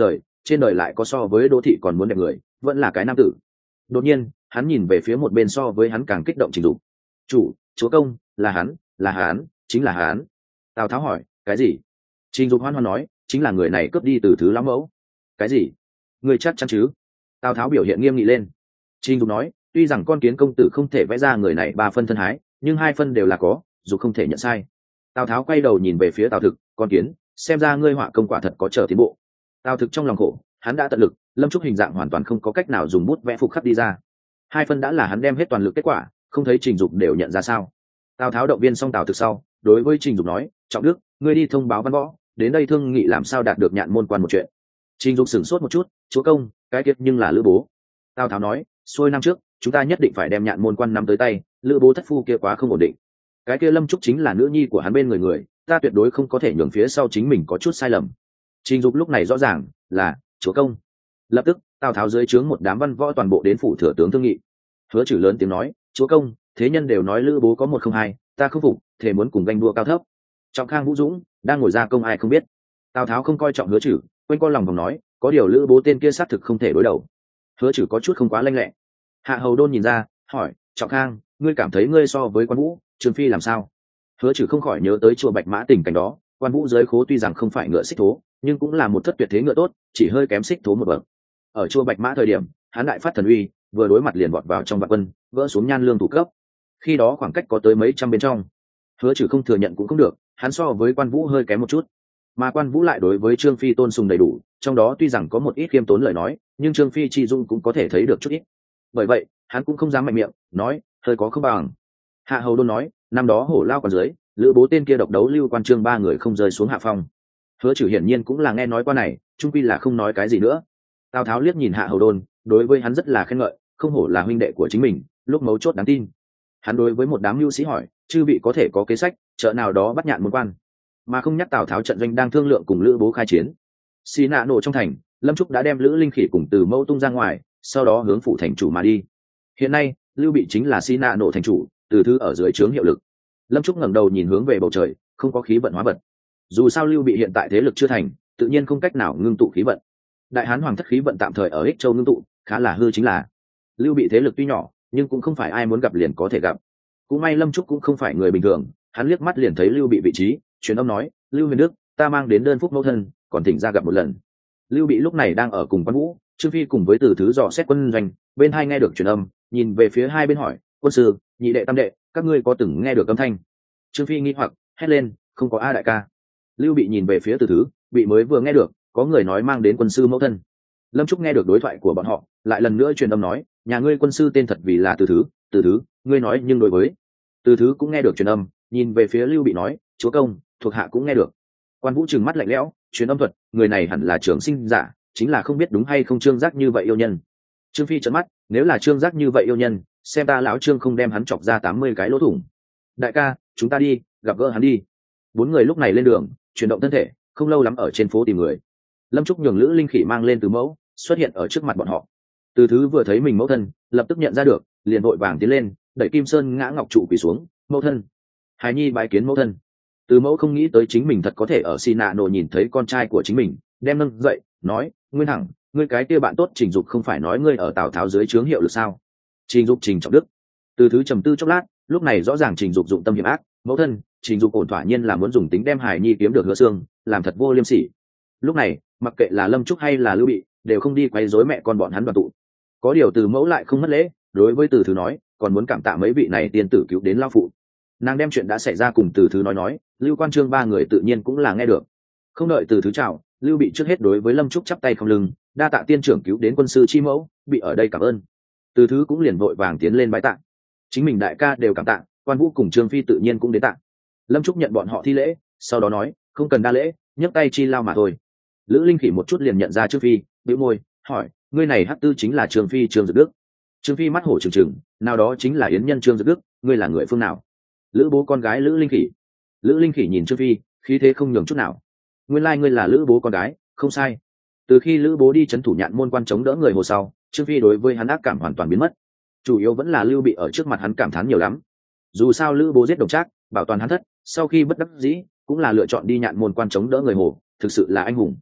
trên đời lại có so với đỗ thị còn muốn đẹp người, vẫn là cái nam tử. Đột nhiên hắn nhìn về phía một bên so với hắn càng kích động Trình Dục. Chủ, chúa công, là hắn, chính là hắn. Tào Tháo hỏi, cái gì? Trình Dục hoan hoan nói, chính là người này cướp đi từ thứ lão mẫu. Cái gì? Người chắc chắn chứ? Tào Tháo biểu hiện nghiêm nghị lên. Trình Dục nói, tuy rằng con kiến công tử không thể vẽ ra người này 3 phân thân hái, nhưng 2 phân đều là có, dù không thể nhận sai. Tào Tháo quay đầu nhìn về phía Tào Thực, con kiến, xem ra ngươi họa công quả thật có chờ tiến bộ. Tào Thực trong lòng khổ, hắn đã tận lực, Lâm Trúc hình dạng hoàn toàn không có cách nào dùng bút vẽ phục khắc đi ra. 2 phân đã là hắn đem hết toàn lực kết quả, không thấy Trình Dục đều nhận ra sao? Tào Tháo động viên xong Tào Thực sau, đối với Trình Dục nói, Trọng Đức, ngươi đi thông báo văn võ, đến đây thương nghị làm sao đạt được nhạn môn quan một chuyện. Trình Dục sửng sốt một chút, chúa công, cái kiệt nhưng là Lữ Bố. Tào Tháo nói, xuôi năm trước, chúng ta nhất định phải đem nhạn môn quan nắm tới tay, Lữ Bố thất phu kia quá không ổn định. Cái kia Lâm Trúc chính là nữ nhi của hắn bên người, ta tuyệt đối không có thể nhường phía sau chính mình có chút sai lầm. Trình Dục lúc này rõ ràng là chúa công. Lập tức Tào Tháo dưới trướng một đám văn võ toàn bộ đến phủ thừa tướng thương nghị. Hứa Trừ lớn tiếng nói, chúa công, thế nhân đều nói Lữ Bố có 1-0-2, ta không phục, thể muốn cùng ganh đua cao thấp. Trọng Khang Vũ Dũng đang ngồi ra công ai không biết. Tào Tháo không coi trọng Hứa Trừ, quanh co lòng vòng nói, có điều Lữ Bố tên kia xác thực không thể đối đầu. Hứa Trừ có chút không quá lanh lẹ. Hạ Hầu Đôn nhìn ra, hỏi, Trọng Khang, ngươi cảm thấy ngươi so với Quan Vũ, Trương Phi làm sao? Hứa Trừ không khỏi nhớ tới chùa Bạch Mã tình cảnh đó, Quan Vũ dưới khố tuy rằng không phải ngựa xích thố, nhưng cũng là một thất tuyệt thế ngựa tốt, chỉ hơi kém xích thố một bậc. Ở chùa Bạch Mã thời điểm, hắn đại phát thần uy, vừa đối mặt liền vọt vào trong vạn quân, vỡ xuống nhan lương thủ cấp. Khi đó khoảng cách có tới mấy trăm bên trong. Hứa Trừ không thừa nhận cũng không được, hắn so với Quan Vũ hơi kém một chút, mà Quan Vũ lại đối với Trương Phi tôn sùng đầy đủ, trong đó tuy rằng có một ít khiêm tốn lời nói, nhưng Trương Phi chi dung cũng có thể thấy được chút ít. Bởi vậy hắn cũng không dám mạnh miệng nói hơi có không bằng. Hạ Hầu Đôn nói, năm đó hổ lao còn dưới, Lữ Bố tên kia độc đấu Lưu Quan Trương 3 người không rơi xuống hạ phong. Hứa Trừ hiển nhiên cũng là nghe nói qua này, trung quy là không nói cái gì nữa. Tào Tháo liếc nhìn Hạ Hầu Đôn, đối với hắn rất là khen ngợi, không hổ là huynh đệ của chính mình, lúc mấu chốt đáng tin. Hắn đối với một đám mưu sĩ hỏi, chư vị có thể có kế sách chợ nào đó bắt nhạn môn quan, mà không nhắc Tào Tháo trận doanh đang thương lượng cùng Lữ Bố khai chiến. Xì nạ nổ trong thành, Lâm Trúc đã đem Lữ Linh Khỉ cùng Từ Mâu tung ra ngoài, sau đó hướng phủ thành chủ mà đi. Hiện nay Lưu Bị chính là xì nạ nổ thành chủ, Từ Thứ ở dưới trướng hiệu lực. Lâm Trúc ngẩng đầu nhìn hướng về bầu trời, không có khí vận hóa vật. Dù sao Lưu Bị hiện tại thế lực chưa thành, tự nhiên không cách nào ngưng tụ khí vận. Đại Hán hoàng thất khí vận tạm thời ở Ích Châu ngưng tụ, khá là hư chính là. Lưu Bị thế lực tuy nhỏ, nhưng cũng không phải ai muốn gặp liền có thể gặp. Cũng may Lâm Trúc cũng không phải người bình thường, hắn liếc mắt liền thấy Lưu Bị vị trí, truyền âm nói, Lưu Huyền Đức, ta mang đến đơn phúc mẫu thân, còn thỉnh ra gặp một lần. Lưu Bị lúc này đang ở cùng Quan Vũ, Trương Phi cùng với Từ Thứ dò xét quân doanh, bên hai nghe được truyền âm, nhìn về phía hai bên hỏi, quân sư, nhị đệ tam đệ, các ngươi có từng nghe được âm thanh? Trương Phi nghi hoặc hét lên, không có a đại ca. Lưu Bị nhìn về phía Từ Thứ, bị mới vừa nghe được, có người nói mang đến quân sư mẫu thân. Lâm Trúc nghe được đối thoại của bọn họ, lại lần nữa truyền âm nói, nhà ngươi quân sư tên thật vì là Từ Thứ, Từ Thứ, ngươi nói nhưng đối với. Từ Thứ cũng nghe được truyền âm, nhìn về phía Lưu Bị nói, chúa công, thuộc hạ cũng nghe được. Quan Vũ trừng mắt lạnh lẽo, truyền âm thuật, người này hẳn là trường sinh giả, chính là không biết đúng hay không Trương Giác như vậy yêu nhân. Trương Phi trợn mắt, nếu là Trương Giác như vậy yêu nhân, xem ta lão Trương không đem hắn chọc ra 80 cái lỗ thủng. Đại ca, chúng ta đi, gặp gỡ hắn đi. 4 người lúc này lên đường, chuyển động thân thể, không lâu lắm ở trên phố tìm người. Lâm Trúc nhường Lữ Linh Khỉ mang lên Từ Mẫu, xuất hiện ở trước mặt bọn họ. Từ Thứ vừa thấy mình mẫu thân, lập tức nhận ra được, liền vội vàng tiến lên, đẩy Kim Sơn ngã ngọc trụ quỳ xuống, mẫu thân. Hài nhi bái kiến mẫu thân. Từ Mẫu không nghĩ tới chính mình thật có thể ở Xi Nạ Nổ nhìn thấy con trai của chính mình, đem nâng dậy, nói, Nguyên Hằng, ngươi cái kia bạn tốt Trình Dục không phải nói ngươi ở Tào Tháo dưới trướng hiệu lực sao? Trình Dục Trình Trọng Đức. Từ Thứ trầm tư chốc lát, lúc này rõ ràng Trình Dục dụng tâm hiểm ác, mẫu thân, Trình Dục ổn thỏa nhiên là muốn dùng tính đem Hải nhi kiếm được Hứa Xương, làm thật vô liêm sỉ. Lúc này, mặc kệ là Lâm Trúc hay là Lưu Bị, đều không đi quấy rối mẹ con bọn hắn đoàn tụ. Có điều Từ Mẫu lại không mất lễ, đối với Từ Thứ nói, còn muốn cảm tạ mấy vị này tiên tử cứu đến lao phụ. Nàng đem chuyện đã xảy ra cùng Từ Thứ nói, Lưu Quan Trương 3 người tự nhiên cũng là nghe được. Không đợi Từ Thứ chào, Lưu Bị trước hết đối với Lâm Trúc chắp tay không lưng, đa tạ tiên trưởng cứu đến quân sư chi mẫu, bị ở đây cảm ơn. Từ Thứ cũng liền vội vàng tiến lên bái tạ. Chính mình đại ca đều cảm tạ, Quan Vũ cùng Trương Phi tự nhiên cũng đến tạ. Lâm Trúc nhận bọn họ thi lễ, sau đó nói, không cần đa lễ, nhấc tay chi lao mà thôi. Lữ Linh Khỉ một chút liền nhận ra Trương Phi, bĩu môi, hỏi, ngươi này hắc tư chính là Trương Phi Trương Dực Đức. Trương Phi mắt hổ trừng trừng, nào đó chính là yến nhân Trương Dực Đức, ngươi là người phương nào? Lữ Bố con gái Lữ Linh Khỉ. Lữ Linh Khỉ nhìn Trương Phi, khí thế không nhường chút nào. Nguyên lai ngươi là Lữ Bố con gái, không sai. Từ khi Lữ Bố đi trấn thủ nhạn môn quan chống đỡ người hồ sau, Trương Phi đối với hắn ác cảm hoàn toàn biến mất. Chủ yếu vẫn là Lưu Bị ở trước mặt hắn cảm thán nhiều lắm. Dù sao Lữ Bố giết Đồng Trác, bảo toàn hắn thất, sau khi bất đắc dĩ, cũng là lựa chọn đi nhạn môn quan chống đỡ người hồ, thực sự là anh hùng.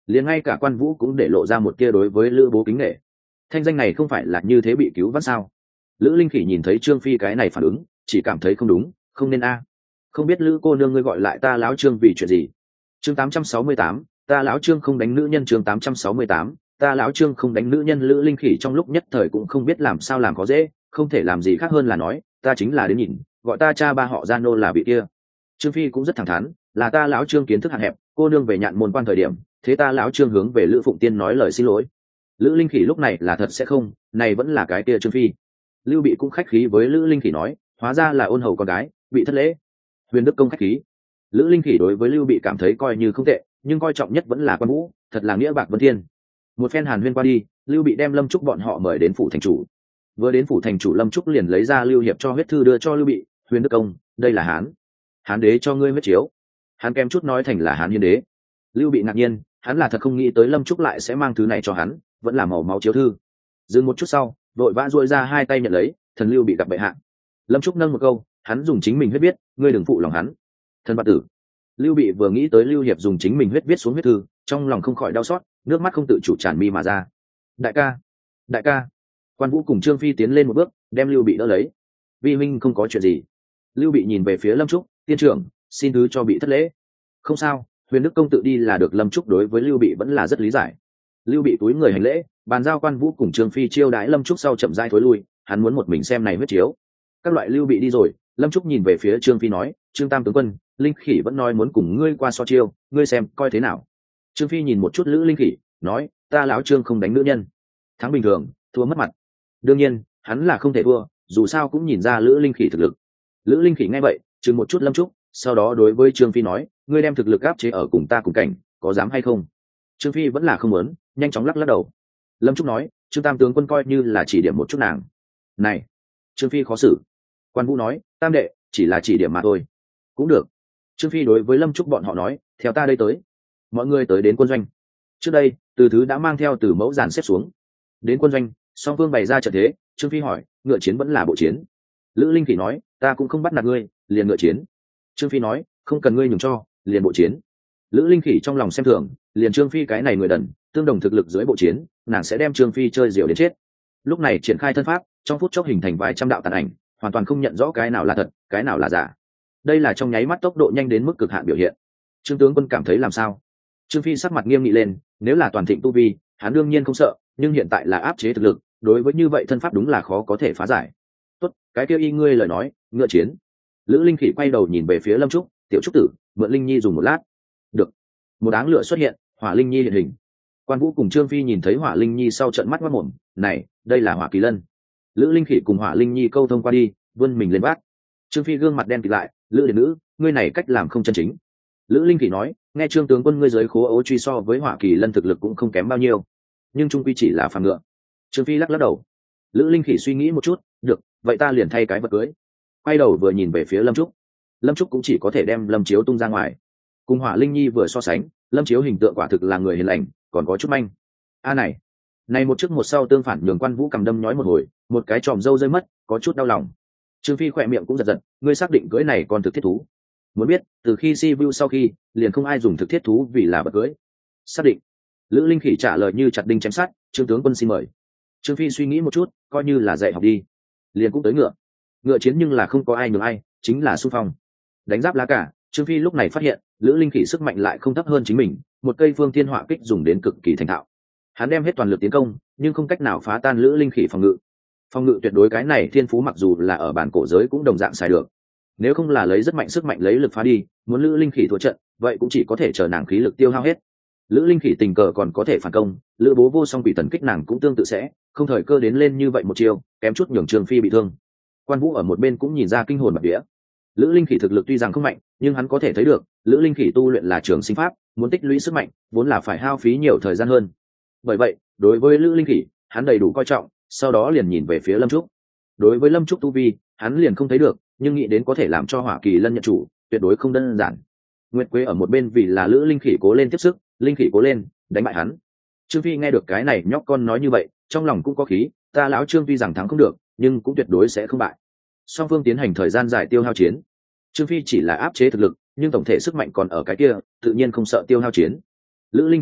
liền ngay cả Quan Vũ cũng để lộ ra một tia đối với Lữ Bố kính nể. Thanh danh này không phải là như thế bị cứu vãn sao? Lữ Linh Khỉ nhìn thấy Trương Phi cái này phản ứng, chỉ cảm thấy không đúng, không nên a. Không biết Lữ cô nương ngươi gọi lại ta lão Trương vì chuyện gì? Chương 868, ta lão Trương không đánh nữ nhân. Chương 868, ta lão Trương không đánh nữ nhân. Lữ Linh Khỉ trong lúc nhất thời cũng không biết làm sao làm có dễ, không thể làm gì khác hơn là nói, ta chính là đến nhìn, gọi ta cha ba họ Gia Nô là vị kia. Trương Phi cũng rất thẳng thắn, là ta lão Trương kiến thức hạn hẹp, cô nương về Nhạn Môn quan thời điểm, thế ta lão Trương hướng về Lữ Phụng Tiên nói lời xin lỗi. Lữ Linh Khỉ lúc này là thật sẽ không, này vẫn là cái kia Trương Phi. Lưu Bị cũng khách khí với Lữ Linh Khỉ nói, hóa ra là ôn hầu con gái, bị thất lễ. Huyền Đức công khách khí. Lữ Linh Khỉ đối với Lưu Bị cảm thấy coi như không tệ, nhưng coi trọng nhất vẫn là Quan Vũ, thật là nghĩa bạc vân thiên. Một phen hàn huyên qua đi, Lưu Bị đem Lâm Trúc bọn họ mời đến phủ thành chủ. Vừa đến phủ thành chủ, Lâm Trúc liền lấy ra Lưu Hiệp cho huyết thư đưa cho Lưu Bị, Huyền Đức công, đây là Hán đế cho ngươi huyết chiếu. Hắn kém chút nói thành là Hán Hiến đế. Lưu Bị ngạc nhiên, hắn là thật không nghĩ tới Lâm Trúc lại sẽ mang thứ này cho hắn, vẫn là màu máu chiếu thư. Dừng một chút sau, vội vã duỗi ra hai tay nhận lấy, thần Lưu Bị gặp bệ hạ. Lâm Trúc nâng một câu, hắn dùng chính mình huyết viết, ngươi đừng phụ lòng hắn. Thần bạt tử. Lưu Bị vừa nghĩ tới Lưu Hiệp dùng chính mình huyết viết xuống huyết thư, trong lòng không khỏi đau xót, nước mắt không tự chủ tràn mi mà ra. Đại ca, đại ca. Quan Vũ cùng Trương Phi tiến lên một bước, đem Lưu Bị đỡ lấy. Vi huynh không có chuyện gì. Lưu Bị nhìn về phía Lâm Trúc, tiên trưởng, xin thứ cho bị thất lễ. Không sao, Huyền Đức công tự đi là được. Lâm Trúc đối với Lưu Bị vẫn là rất lý giải. Lưu Bị túi người hành lễ, bàn giao Quan Vũ cùng Trương Phi chiêu đãi Lâm Trúc sau chậm rãi thối lui, hắn muốn một mình xem này huyết chiếu. Các loại Lưu Bị đi rồi, Lâm Trúc nhìn về phía Trương Phi nói, Trương Tam tướng quân, Linh Khỉ vẫn nói muốn cùng ngươi qua so chiêu, ngươi xem coi thế nào. Trương Phi nhìn một chút Lữ Linh Khỉ, nói, ta lão Trương không đánh nữ nhân, thắng bình thường, thua mất mặt. Đương nhiên hắn là không thể thua, dù sao cũng nhìn ra Lữ Linh Khỉ thực lực. Lữ Linh Khỉ nghe vậy chừng một chút Lâm Trúc, sau đó đối với Trương Phi nói, ngươi đem thực lực áp chế ở cùng ta cùng cảnh, có dám hay không? Trương Phi vẫn là không muốn, nhanh chóng lắc lắc đầu. Lâm Trúc nói, Trương Tam tướng quân coi như là chỉ điểm một chút nàng. Này, Trương Phi khó xử. Quan Vũ nói, Tam đệ, chỉ là chỉ điểm mà thôi. Cũng được. Trương Phi đối với Lâm Trúc bọn họ nói, theo ta đây tới. Mọi người tới đến quân doanh. Trước đây Từ Thứ đã mang theo Từ Mẫu dàn xếp xuống. Đến quân doanh, song phương bày ra trận thế. Trương Phi hỏi, ngựa chiến vẫn là bộ chiến? Lữ Linh Khỉ nói, ta cũng không bắt nạt ngươi, liền ngựa chiến. Trương Phi nói, không cần ngươi nhường cho, liền bộ chiến. Lữ Linh Khỉ trong lòng xem thường, liền Trương Phi cái này người đần, tương đồng thực lực dưới bộ chiến, nàng sẽ đem Trương Phi chơi diều đến chết. Lúc này triển khai thân pháp, trong phút chốc hình thành vài trăm đạo tàn ảnh, hoàn toàn không nhận rõ cái nào là thật, cái nào là giả. Đây là trong nháy mắt tốc độ nhanh đến mức cực hạn biểu hiện. Trương tướng quân cảm thấy làm sao? Trương Phi sắc mặt nghiêm nghị lên, nếu là toàn thịnh tu vi, hắn đương nhiên không sợ, nhưng hiện tại là áp chế thực lực, đối với như vậy thân pháp đúng là khó có thể phá giải. Tốt, cái kia y ngươi lời nói, ngựa chiến. Lữ Linh Khỉ quay đầu nhìn về phía Lâm Trúc, tiểu trúc tử, mượn Linh Nhi dùng một lát. Được. Một áng lửa xuất hiện, Hỏa Linh Nhi hiện hình. Quan Vũ cùng Trương Phi nhìn thấy Hỏa Linh Nhi sau trận mắt ngoác mồm, này, đây là Hỏa Kỳ Lân. Lữ Linh Khỉ cùng Hỏa Linh Nhi câu thông qua đi, vươn mình lên bát. Trương Phi gương mặt đen kịt lại, Lữ điện nữ, ngươi này cách làm không chân chính. Lữ Linh Khỉ nói, nghe Trương tướng quân ngươi giới khố ấu truy so với Hỏa Kỳ Lân thực lực cũng không kém bao nhiêu, nhưng trung quy chỉ là phàm ngựa. Trương Phi lắc lắc đầu. Lữ Linh Khỉ suy nghĩ một chút, được, vậy ta liền thay cái vật cưới. Quay đầu vừa nhìn về phía Lâm Trúc. Lâm Trúc cũng chỉ có thể đem Lâm Chiếu tung ra ngoài. Cùng Hỏa Linh Nhi vừa so sánh, Lâm Chiếu hình tượng quả thực là người hiền lành, còn có chút manh. A này một trước một sau tương phản, nhường Quan Vũ cầm đâm nhói một hồi, một cái tròm râu rơi mất, có chút đau lòng. Trương Phi khỏe miệng cũng giật giật, ngươi xác định cưới này còn thực thiết thú? Muốn biết, từ khi si vu sau khi, liền không ai dùng thực thiết thú vì là vật cưới. Xác định. Lữ Linh Khỉ trả lời như chặt đinh chém sát, Trương tướng quân xin mời. Trương Phi suy nghĩ một chút, coi như là dạy học đi, liền cũng tới ngựa chiến, nhưng là không có ai nhường ai, chính là xung phong đánh giáp lá cả. Trương Phi lúc này phát hiện Lữ Linh Khỉ sức mạnh lại không thấp hơn chính mình, một cây phương thiên hỏa kích dùng đến cực kỳ thành thạo. Hắn đem hết toàn lực tiến công, nhưng không cách nào phá tan Lữ Linh Khỉ phòng ngự tuyệt đối. Cái này thiên phú mặc dù là ở bản cổ giới cũng đồng dạng xài được, nếu không là lấy rất mạnh sức mạnh lấy lực phá đi, muốn Lữ Linh Khỉ thua trận vậy cũng chỉ có thể chờ nàng khí lực tiêu hao hết. Lữ Linh Khỉ tình cờ còn có thể phản công, Lữ Bố vô song quỷ thần kích nàng cũng tương tự sẽ không thời cơ đến lên như vậy một chiêu, kém chút nhường Trương Phi bị thương. Quan Vũ ở một bên cũng nhìn ra kinh hồn bạt vía. Lữ Linh Khỉ thực lực tuy rằng không mạnh, nhưng hắn có thể thấy được Lữ Linh Khỉ tu luyện là trường sinh pháp, muốn tích lũy sức mạnh vốn là phải hao phí nhiều thời gian hơn. Bởi vậy đối với Lữ Linh Khỉ hắn đầy đủ coi trọng, sau đó liền nhìn về phía Lâm Trúc. Đối với Lâm Trúc tu vi hắn liền không thấy được, nhưng nghĩ đến có thể làm cho Hỏa Kỳ Lân nhận chủ tuyệt đối không đơn giản. Nguyệt Quế ở một bên vì là Lữ Linh Khỉ cố lên tiếp sức, Linh Khỉ cố lên đánh bại hắn. Trương Phi nghe được cái này nhóc con nói như vậy, trong lòng cũng có khí, ta lão Trương tuy rằng thắng không được, nhưng cũng tuyệt đối sẽ không bại. Song phương tiến hành thời gian dài tiêu hao chiến. Trương Phi chỉ là áp chế thực lực, nhưng tổng thể sức mạnh còn ở cái kia, tự nhiên không sợ tiêu hao chiến. Lữ Linh Khỉ đây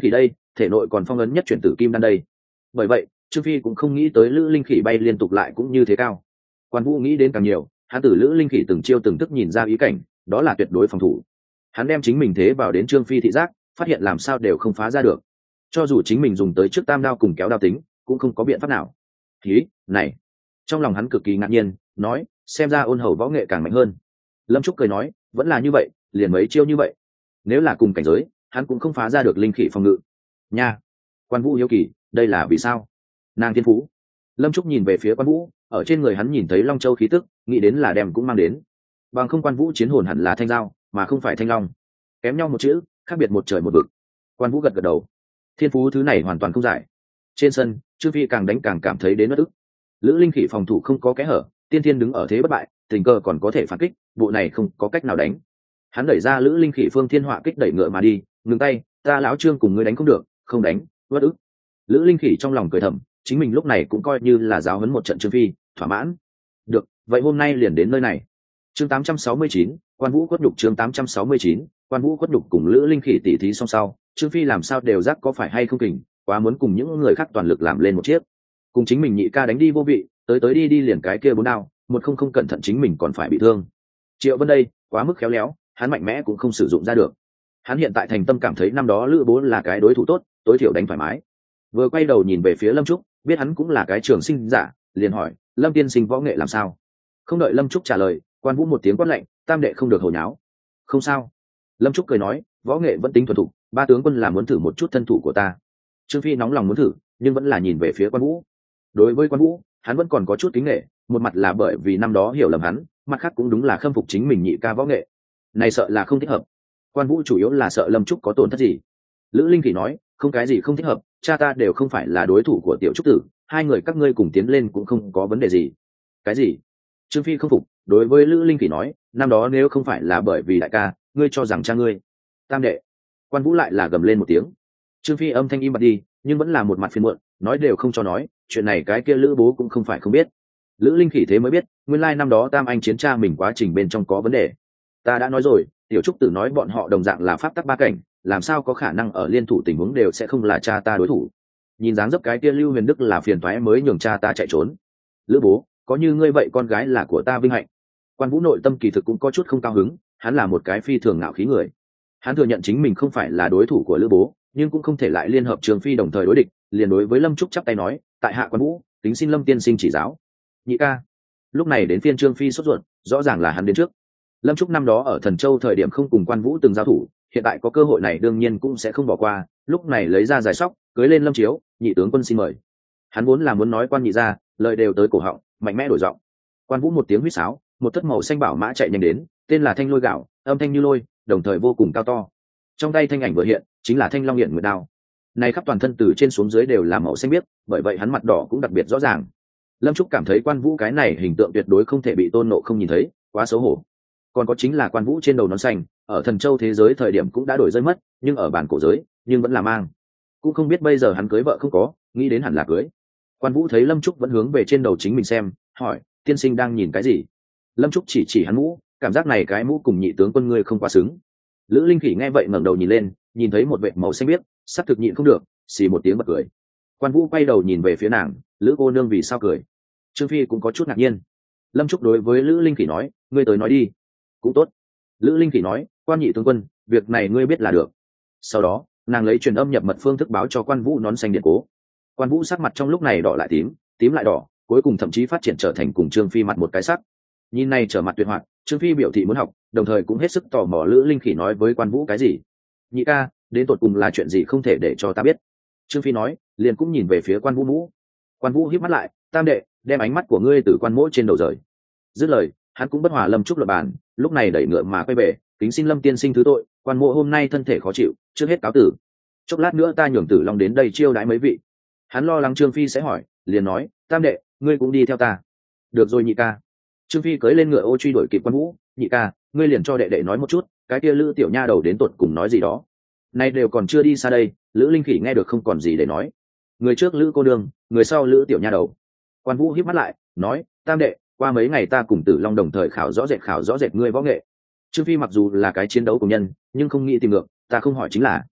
thể nội còn phong ấn nhất chuyển tử kim đan đây. Bởi vậy Trương Phi cũng không nghĩ tới Lữ Linh Khỉ bay liên tục lại cũng như thế cao. Quan Vũ nghĩ đến càng nhiều, hắn từ Lữ Linh Khỉ từng chiêu từng thức nhìn ra ý cảnh, đó là tuyệt đối phòng thủ. Hắn đem chính mình thế vào đến Trương Phi thị giác, phát hiện làm sao đều không phá ra được. Cho dù chính mình dùng tới trước tam đao cùng kéo đao tính, cũng không có biện pháp nào. Ý, này, trong lòng hắn cực kỳ ngạc nhiên, nói, xem ra Ôn Hầu võ nghệ càng mạnh hơn. Lâm Trúc cười nói, vẫn là như vậy, liền mấy chiêu như vậy. Nếu là cùng cảnh giới, hắn cũng không phá ra được linh khỉ phòng ngự. Nha. Quan Vũ hiếu kỳ, đây là vì sao? Nàng thiên phú. Lâm Trúc nhìn về phía Quan Vũ, ở trên người hắn nhìn thấy Long Châu khí tức, nghĩ đến là đem cũng mang đến. Bằng không Quan Vũ chiến hồn hẳn là thanh dao, mà không phải thanh long. Kém nhau một chữ, khác biệt một trời một vực. Quan Vũ gật gật đầu. Thiên phú thứ này hoàn toàn không giải. Trên sân, Trương Phi càng đánh càng cảm thấy đến bất ức. Lữ Linh Khỉ phòng thủ không có kẽ hở, Tiên Thiên đứng ở thế bất bại, tình cờ còn có thể phản kích, bộ này không có cách nào đánh. Hắn đẩy ra Lữ Linh Khỉ Phương Thiên Họa kích đẩy ngựa mà đi, ngừng tay, ta lão Trương cùng ngươi đánh không được, không đánh, bất ức. Lữ Linh Khỉ trong lòng cười thầm, chính mình lúc này cũng coi như là giáo huấn một trận Trương Phi, thỏa mãn. Được, vậy hôm nay liền đến nơi này. Chương 869, Quan Vũ quất nhục. Chương 869, Quan Vũ quất nhục cùng Lữ Linh Khỉ tỉ thí song sau, Trương Phi làm sao đều giác có phải hay không kình, quá muốn cùng những người khác toàn lực làm lên một chiếc. Cùng chính mình nhị ca đánh đi vô vị, tới đi đi liền cái kia bốn đao, một không cẩn thận chính mình còn phải bị thương. Triệu Vân đây, quá mức khéo léo, hắn mạnh mẽ cũng không sử dụng ra được. Hắn hiện tại thành tâm cảm thấy năm đó Lữ Bố là cái đối thủ tốt, tối thiểu đánh thoải mái. Vừa quay đầu nhìn về phía Lâm Trúc, biết hắn cũng là cái trường sinh giả, liền hỏi, Lâm tiên sinh võ nghệ làm sao? Không đợi Lâm Trúc trả lời, Quan Vũ một tiếng quát lạnh, tam đệ không được hồ nháo. Không sao. Lâm Trúc cười nói, võ nghệ vẫn tính thuần thục, ba tướng quân là muốn thử một chút thân thủ của ta. Trương Phi nóng lòng muốn thử, nhưng vẫn là nhìn về phía Quan Vũ. Đối với Quan Vũ, hắn vẫn còn có chút kính nể, một mặt là bởi vì năm đó hiểu lầm hắn, mặt khác cũng đúng là khâm phục chính mình nhị ca võ nghệ. Này sợ là không thích hợp. Quan Vũ chủ yếu là sợ Lâm Trúc có tổn thất gì. Lữ Linh Khỉ nói, không cái gì không thích hợp, cha ta đều không phải là đối thủ của tiểu trúc tử, hai người các ngươi cùng tiến lên cũng không có vấn đề gì. Cái gì? Trương Phi không phục, đối với Lữ Linh Khỉ nói, năm đó nếu không phải là bởi vì đại ca, ngươi cho rằng cha ngươi. Tam đệ. Quan Vũ lại là gầm lên một tiếng. Trương Phi âm thanh im bặt đi, nhưng vẫn là một mặt phiền muộn, nói đều không cho nói, chuyện này cái kia Lữ Bố cũng không phải không biết. Lữ Linh Khỉ thế mới biết, nguyên lai năm đó Tam Anh chiến cha mình quá trình bên trong có vấn đề. Ta đã nói rồi, tiểu trúc tử nói bọn họ đồng dạng là pháp tắc ba cảnh, làm sao có khả năng ở liên thủ tình huống đều sẽ không là cha ta đối thủ. Nhìn dáng dấp cái kia Lưu Huyền Đức là phiền toái mới nhường cha ta chạy trốn. Lữ Bố, có như ngươi vậy con gái là của ta vinh hạnh. Quan Vũ nội tâm kỳ thực cũng có chút không cao hứng, hắn là một cái phi thường ngạo khí người. Hắn thừa nhận chính mình không phải là đối thủ của Lữ Bố, nhưng cũng không thể lại liên hợp Trương Phi đồng thời đối địch, liền đối với Lâm Trúc chắp tay nói, tại hạ Quan Vũ, kính xin Lâm tiên sinh chỉ giáo. Nhị ca. Lúc này đến phiên Trương Phi sốt ruột, rõ ràng là hắn đến trước. Lâm Trúc năm đó ở Thần Châu thời điểm không cùng Quan Vũ từng giao thủ, hiện tại có cơ hội này đương nhiên cũng sẽ không bỏ qua, lúc này lấy ra giải sóc, cưới lên Lâm Chiếu, nhị tướng quân xin mời. Hắn vốn là muốn nói Quan nhị ra, lời đều tới cổ họng, mạnh mẽ đổi giọng. Quan Vũ một tiếng huýt sáo, một thất màu xanh bảo mã chạy nhanh đến, tên là Thanh Lôi Gạo, âm thanh như lôi, đồng thời vô cùng cao to. Trong tay thanh ảnh vừa hiện, chính là Thanh Long Hiển Nguyệt Đao. Này khắp toàn thân từ trên xuống dưới đều là màu xanh biếc, bởi vậy hắn mặt đỏ cũng đặc biệt rõ ràng. Lâm Trúc cảm thấy Quan Vũ cái này hình tượng tuyệt đối không thể bị Tôn Nộ không nhìn thấy, quá xấu hổ. Còn có chính là Quan Vũ trên đầu nón xanh, ở Thần Châu thế giới thời điểm cũng đã đổi rơi mất, nhưng ở bản cổ giới, nhưng vẫn là mang. Cũng không biết bây giờ hắn cưới vợ không có, nghĩ đến hẳn là cưới. Quan Vũ thấy Lâm Trúc vẫn hướng về trên đầu chính mình xem, hỏi, tiên sinh đang nhìn cái gì? Lâm Trúc chỉ hắn mũ, cảm giác này cái mũ cùng nhị tướng quân ngươi không quá xứng. Lữ Linh Khỉ nghe vậy ngẩng đầu nhìn lên, nhìn thấy một vệt màu xanh biếc, sắp thực nhịn không được, xì một tiếng bật cười. Quan Vũ quay đầu nhìn về phía nàng, Lữ cô nương vì sao cười? Trương Phi cũng có chút ngạc nhiên. Lâm Trúc đối với Lữ Linh Khỉ nói, ngươi tới nói đi. Cũng tốt. Lữ Linh Khỉ nói, quan nhị tướng quân, việc này ngươi biết là được. Sau đó, nàng lấy truyền âm nhập mật phương thức báo cho Quan Vũ nón xanh điện cố. Quan Vũ sắc mặt trong lúc này đỏ lại tím, tím lại đỏ, cuối cùng thậm chí phát triển trở thành cùng Trương Phi mặt một cái sắc. Nhìn này trở mặt tuyệt hoạt, Trương Phi biểu thị muốn học, đồng thời cũng hết sức tò mò Lữ Linh Khỉ nói với Quan Vũ cái gì. Nhị ca, đến tột cùng là chuyện gì không thể để cho ta biết. Trương Phi nói, liền cũng nhìn về phía Quan Vũ mũ. Quan Vũ híp mắt lại, tam đệ, đem ánh mắt của ngươi từ quan mỗ trên đầu rời. Dứt lời, hắn cũng bất hòa Lâm Trúc luật bàn, lúc này đẩy ngựa mà quay về, kính xin Lâm tiên sinh thứ tội, quan mỗ hôm nay thân thể khó chịu, trước hết cáo tử. Chốc lát nữa ta nhường Tử Long đến đây chiêu đãi mấy vị. Hắn lo lắng Trương Phi sẽ hỏi, liền nói, tam đệ, ngươi cũng đi theo ta. Được rồi nhị ca. Trương Phi cưỡi lên ngựa ô truy đuổi kịp Quan Vũ, nhị ca, ngươi liền cho đệ đệ nói một chút, cái kia Lữ tiểu nha đầu đến tột cùng nói gì đó. Nay đều còn chưa đi xa đây, Lữ Linh Khỉ nghe được không còn gì để nói. Người trước Lữ cô nương, người sau Lữ tiểu nha đầu. Quan Vũ híp mắt lại, nói, tam đệ, qua mấy ngày ta cùng Tử Long đồng thời khảo rõ rệt ngươi võ nghệ. Trương Phi mặc dù là cái chiến đấu của nhân, nhưng không nghĩ tìm ngược, ta không hỏi chính là.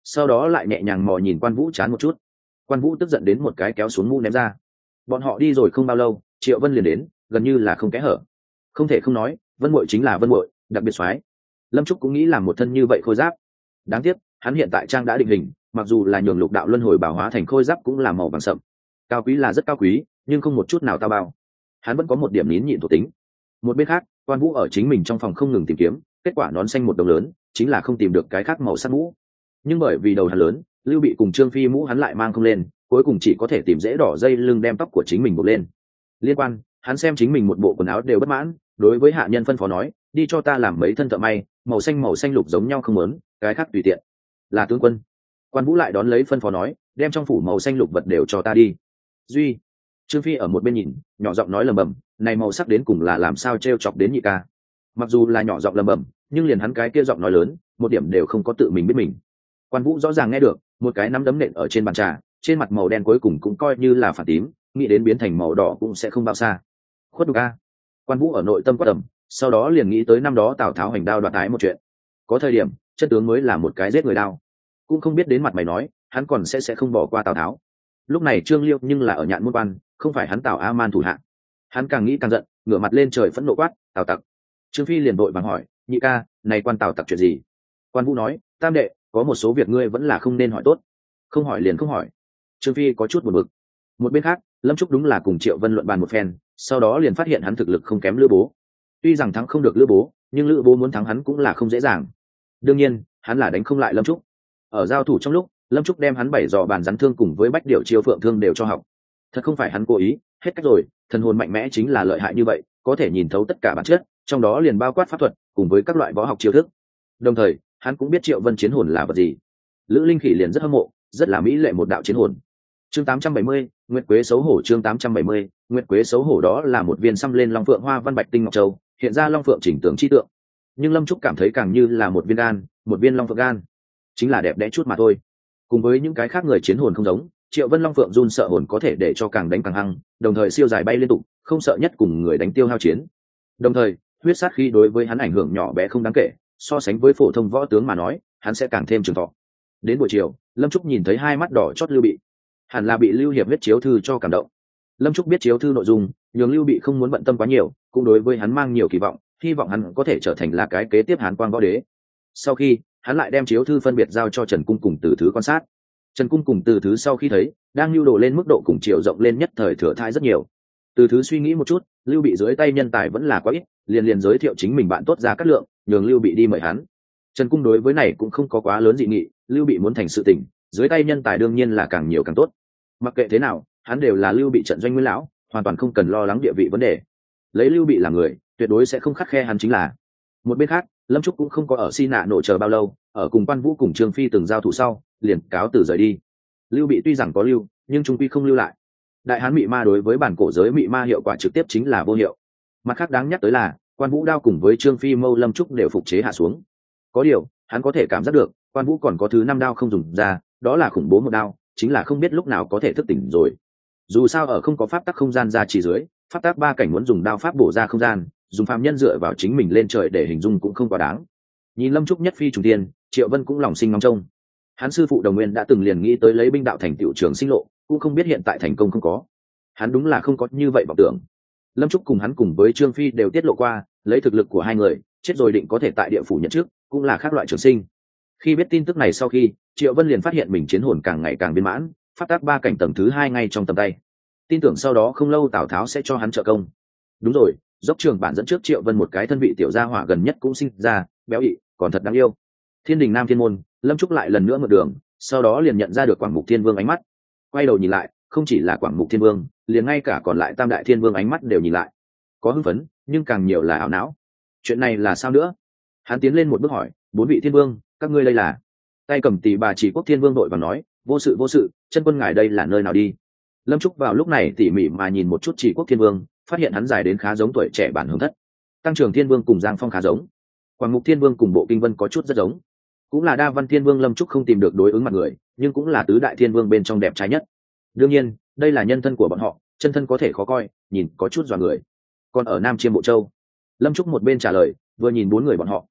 sau đó lại nhẹ nhàng mò nhìn Quan Vũ chán một chút. Quan Vũ tức giận đến một cái kéo xuống mũ ném ra. Bọn họ đi rồi không bao lâu, Triệu Vân liền đến, gần như là không kẽ hở. Không thể không nói, Vân Muội chính là Vân Muội, đặc biệt xoái. Lâm Trúc cũng nghĩ làm một thân như vậy khôi giáp. Đáng tiếc, hắn hiện tại trang đã định hình, mặc dù là nhường lục đạo luân hồi bảo hóa thành khôi giáp cũng là màu vàng sậm. Cao quý là rất cao quý, nhưng không một chút nào tao bao. Hắn vẫn có một điểm nín nhịn thuộc tính. Một bên khác, Quan Vũ ở chính mình trong phòng không ngừng tìm kiếm, kết quả nón xanh một đồng lớn, chính là không tìm được cái khác màu sắc mũ. Nhưng bởi vì đầu hắn lớn, Lưu Bị cùng Trương Phi mũ hắn lại mang không lên, cuối cùng chỉ có thể tìm rễ đỏ dây lưng đem tóc của chính mình buộc lên. Liên Quan, hắn xem chính mình một bộ quần áo đều bất mãn, đối với hạ nhân phân phó nói, đi cho ta làm mấy thân thợ may, màu xanh lục giống nhau không muốn, cái khác tùy tiện. Là tướng quân. Quan Vũ lại đón lấy phân phó nói, đem trong phủ màu xanh lục vật đều cho ta đi. Duy. Trương Phi ở một bên nhìn, nhỏ giọng nói lầm bầm, này màu sắc đến cùng là làm sao trêu chọc đến nhị ca. Mặc dù là nhỏ giọng lầm bầm, nhưng liền hắn cái kia giọng nói lớn, một điểm đều không có tự mình biết mình. Quan Vũ rõ ràng nghe được, một cái nắm đấm nện ở trên bàn trà, trên mặt màu đen cuối cùng cũng coi như là phản tím, nghĩ đến biến thành màu đỏ cũng sẽ không bao xa. Khuất đục a. Quan Vũ ở nội tâm quát tầm, sau đó liền nghĩ tới năm đó Tào Tháo hành đao đoạt tái một chuyện. Có thời điểm, chân tướng mới là một cái giết người đao. Cũng không biết đến mặt mày nói, hắn còn sẽ không bỏ qua Tào Tháo. Lúc này Trương Liêu nhưng là ở Nhạn Môn Quan, không phải hắn Tào A Man thủ hạ. Hắn càng nghĩ càng giận, ngửa mặt lên trời phẫn nộ quát, Tào Tặc. Trương Phi liền vội vàng hỏi, nhị ca, này quan Tào Tặc chuyện gì? Quan Vũ nói, tam đệ, có một số việc ngươi vẫn là không nên hỏi tốt. Không hỏi liền không hỏi. Trương Phi có chút buồn bực. Một bên khác, Lâm Trúc đúng là cùng Triệu Vân luận bàn một phen, sau đó liền phát hiện hắn thực lực không kém Lữ Bố. Tuy rằng thắng không được Lữ Bố, nhưng Lữ Bố muốn thắng hắn cũng là không dễ dàng. Đương nhiên, hắn là đánh không lại Lâm Trúc. Ở giao thủ trong lúc, Lâm Trúc đem hắn 7 giò bàn rắn thương cùng với bách điểu chiêu phượng thương đều cho học. Thật không phải hắn cố ý, hết cách rồi, thần hồn mạnh mẽ chính là lợi hại như vậy, có thể nhìn thấu tất cả bản chất, trong đó liền bao quát pháp thuật cùng với các loại võ học chiêu thức. Đồng thời, hắn cũng biết Triệu Vân chiến hồn là vật gì. Lữ Linh Khỉ liền rất hâm mộ, rất là mỹ lệ một đạo chiến hồn. Chương 870, Nguyệt Quế xấu hổ. Chương 870, Nguyệt Quế xấu hổ đó là một viên xăm lên long phượng hoa văn bạch tinh ngọc châu, hiện ra long phượng chỉnh tướng chi tượng. Nhưng Lâm Trúc cảm thấy càng như là một viên gan, một viên long phượng gan, chính là đẹp đẽ chút mà thôi. Cùng với những cái khác người chiến hồn không giống, Triệu Vân long phượng run sợ hồn có thể để cho càng đánh càng hăng, đồng thời siêu dài bay liên tục, không sợ nhất cùng người đánh tiêu hao chiến. Đồng thời, huyết sát khí đối với hắn ảnh hưởng nhỏ bé không đáng kể, so sánh với phổ thông võ tướng mà nói, hắn sẽ càng thêm trường thọ. Đến buổi chiều, Lâm Trúc nhìn thấy hai mắt đỏ chót Lưu Bị, hẳn là bị Lưu Hiệp viết chiếu thư cho cảm động. Lâm Trúc biết chiếu thư nội dung, nhường Lưu Bị không muốn bận tâm quá nhiều, cũng đối với hắn mang nhiều kỳ vọng, hy vọng hắn có thể trở thành là cái kế tiếp Hán Quang võ đế. Sau khi, hắn lại đem chiếu thư phân biệt giao cho Trần Cung cùng Từ Thứ quan sát. Trần Cung cùng Từ Thứ sau khi thấy, đang lưu đồ lên mức độ cùng chiều rộng lên nhất thời thừa thãi rất nhiều. Từ Thứ suy nghĩ một chút, Lưu Bị dưới tay nhân tài vẫn là quá ít, liền giới thiệu chính mình bạn tốt Ra Cát Lượng, nhường Lưu Bị đi mời hắn. Trần Cung đối với này cũng không có quá lớn dị nghị, Lưu Bị muốn thành sự tình, dưới tay nhân tài đương nhiên là càng nhiều càng tốt. Mặc kệ thế nào, hắn đều là Lưu Bị trận doanh nguyên lão, hoàn toàn không cần lo lắng địa vị vấn đề. Lấy Lưu Bị làm người, tuyệt đối sẽ không khắt khe hắn chính là. Một bên khác, Lâm Trúc cũng không có ở Si Nạ nổ chờ bao lâu, ở cùng Quan Vũ cùng Trương Phi từng giao thủ sau, liền cáo từ rời đi. Lưu Bị tuy rằng có lưu, nhưng trung quy không lưu lại. Đại Hán mị ma đối với bản cổ giới mị ma hiệu quả trực tiếp chính là vô hiệu. Mặt khác đáng nhắc tới là, Quan Vũ đao cùng với Trương Phi mâu Lâm Trúc đều phục chế hạ xuống. Có điều, hắn có thể cảm giác được, Quan Vũ còn có thứ 5 đao không dùng ra, đó là khủng bố một đao, chính là không biết lúc nào có thể thức tỉnh rồi. Dù sao ở không có pháp tắc không gian ra chỉ dưới, pháp tắc 3 cảnh muốn dùng đao pháp bổ ra không gian, dùng phàm nhân dựa vào chính mình lên trời để hình dung cũng không quá đáng. Nhìn Lâm Trúc nhất phi trùng tiên, Triệu Vân cũng lòng sinh ngóng trông. Hắn sư phụ Đồng Nguyên đã từng liền nghĩ tới lấy binh đạo thành tựu trường sinh lộ, cũng không biết hiện tại thành công không có. Hắn đúng là không có như vậy vọng tưởng. Lâm Trúc cùng hắn cùng với Trương Phi đều tiết lộ qua, lấy thực lực của hai người, chết rồi định có thể tại địa phủ nhận trước, cũng là khác loại trường sinh. Khi biết tin tức này sau khi, Triệu Vân liền phát hiện mình chiến hồn càng ngày càng viên mãn, phát tác 3 cảnh tầng thứ 2 ngay trong tầm tay. Tin tưởng sau đó không lâu Tào Tháo sẽ cho hắn trợ công. Đúng rồi, dốc trường bản dẫn trước Triệu Vân một cái thân vị tiểu gia hỏa gần nhất cũng sinh ra, béo ị, còn thật đáng yêu. Thiên Đình Nam Thiên Môn, Lâm Trúc lại lần nữa ngược đường, sau đó liền nhận ra được Quảng Mục Thiên Vương ánh mắt. Quay đầu nhìn lại, không chỉ là Quảng Mục Thiên Vương, liền ngay cả còn lại Tam Đại Thiên Vương ánh mắt đều nhìn lại. Có hưng phấn, nhưng càng nhiều là ảo não. Chuyện này là sao nữa? Hắn tiến lên một bước hỏi, 4 vị Thiên Vương, các ngươi đây là? Tay cầm Tỳ Bà Chỉ Quốc Thiên Vương đội và nói, vô sự, chân quân ngài đây là nơi nào đi? Lâm Trúc vào lúc này tỉ mỉ mà nhìn một chút Chỉ Quốc Thiên Vương, phát hiện hắn dài đến khá giống tuổi trẻ bản Hướng Thất. Tăng Trưởng Thiên Vương cùng Giang Phong khá giống. Quảng Mục Thiên Vương cùng Bộ Kinh Vân có chút rất giống. Cũng là Đa Văn Thiên Vương. Lâm Trúc không tìm được đối ứng mặt người, nhưng cũng là tứ đại thiên vương bên trong đẹp trai nhất. Đương nhiên, đây là nhân thân của bọn họ, chân thân có thể khó coi, nhìn có chút dọa người. Còn ở Nam Chiêm Bộ Châu, Lâm Trúc một bên trả lời, vừa nhìn 4 người bọn họ.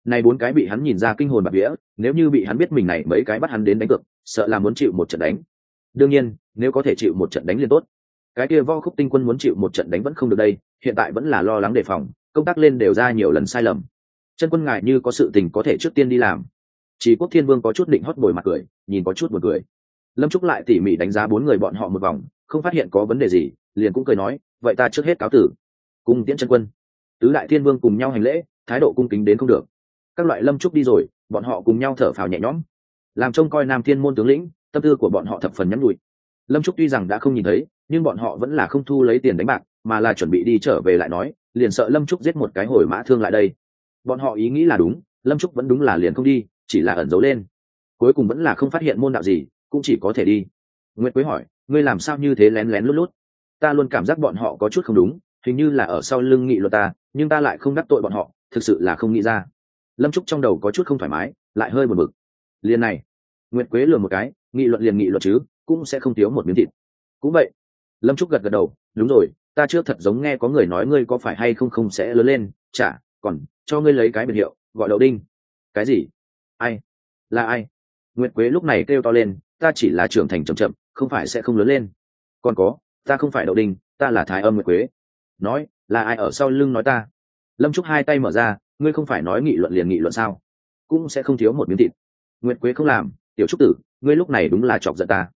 Này 4 cái bị hắn nhìn ra kinh hồn bạt vía, nếu như bị hắn biết mình này mấy cái bắt hắn đến đánh cược, sợ là muốn chịu một trận đánh. Đương nhiên, nếu có thể chịu một trận đánh liền tốt. Cái kia Võ Khúc Tinh Quân muốn chịu một trận đánh vẫn không được đây, hiện tại vẫn là lo lắng đề phòng, công tác lên đều ra nhiều lần sai lầm. Chân quân ngài như có sự tình có thể trước tiên đi làm. Chỉ Quốc Thiên Vương có chút định hót bồi mặt cười, nhìn có chút buồn cười. Lâm Trúc lại tỉ mỉ đánh giá 4 người bọn họ một vòng, không phát hiện có vấn đề gì, liền cũng cười nói, vậy ta trước hết cáo tử. Cung tiễn chân quân. Tứ đại thiên vương cùng nhau hành lễ, thái độ cung kính đến không được. Các loại Lâm Trúc đi rồi, bọn họ cùng nhau thở phào nhẹ nhõm. Làm trông coi Nam Thiên môn tướng lĩnh, tâm tư của bọn họ thập phần nhắn nhủi. Lâm Trúc tuy rằng đã không nhìn thấy, nhưng bọn họ vẫn là không thu lấy tiền đánh bạc, mà là chuẩn bị đi trở về lại nói, liền sợ Lâm Trúc giết một cái hồi mã thương lại đây. Bọn họ ý nghĩ là đúng, Lâm Trúc vẫn đúng là liền không đi, chỉ là ẩn giấu lên. Cuối cùng vẫn là không phát hiện môn đạo gì, cũng chỉ có thể đi. Nguyệt Quế hỏi, ngươi làm sao như thế lén lén lút lút? Ta luôn cảm giác bọn họ có chút không đúng, hình như là ở sau lưng nghị luận ta, nhưng ta lại không đắc tội bọn họ, thực sự là không nghĩ ra. Lâm Trúc trong đầu có chút không thoải mái, lại hơi buồn bực. Liền này, Nguyệt Quế lườm một cái, nghị luận liền nghị luận chứ, cũng sẽ không thiếu một miếng thịt. Cũng vậy. Lâm Trúc gật gật đầu, đúng rồi, ta chưa thật giống nghe có người nói ngươi có phải hay không không sẽ lớn lên, chả, còn cho ngươi lấy cái biệt hiệu, gọi Đậu Đinh. Cái gì? Ai? Là ai? Nguyệt Quế lúc này kêu to lên, ta chỉ là trưởng thành chậm chậm, không phải sẽ không lớn lên. Còn có, ta không phải Đậu Đinh, ta là Thái Âm Nguyệt Quế. Nói, là ai ở sau lưng nói ta? Lâm Trúc hai tay mở ra, ngươi không phải nói nghị luận liền nghị luận sao? Cũng sẽ không thiếu một miếng thịt. Nguyệt Quế không làm, tiểu Trúc tử, ngươi lúc này đúng là chọc giận ta.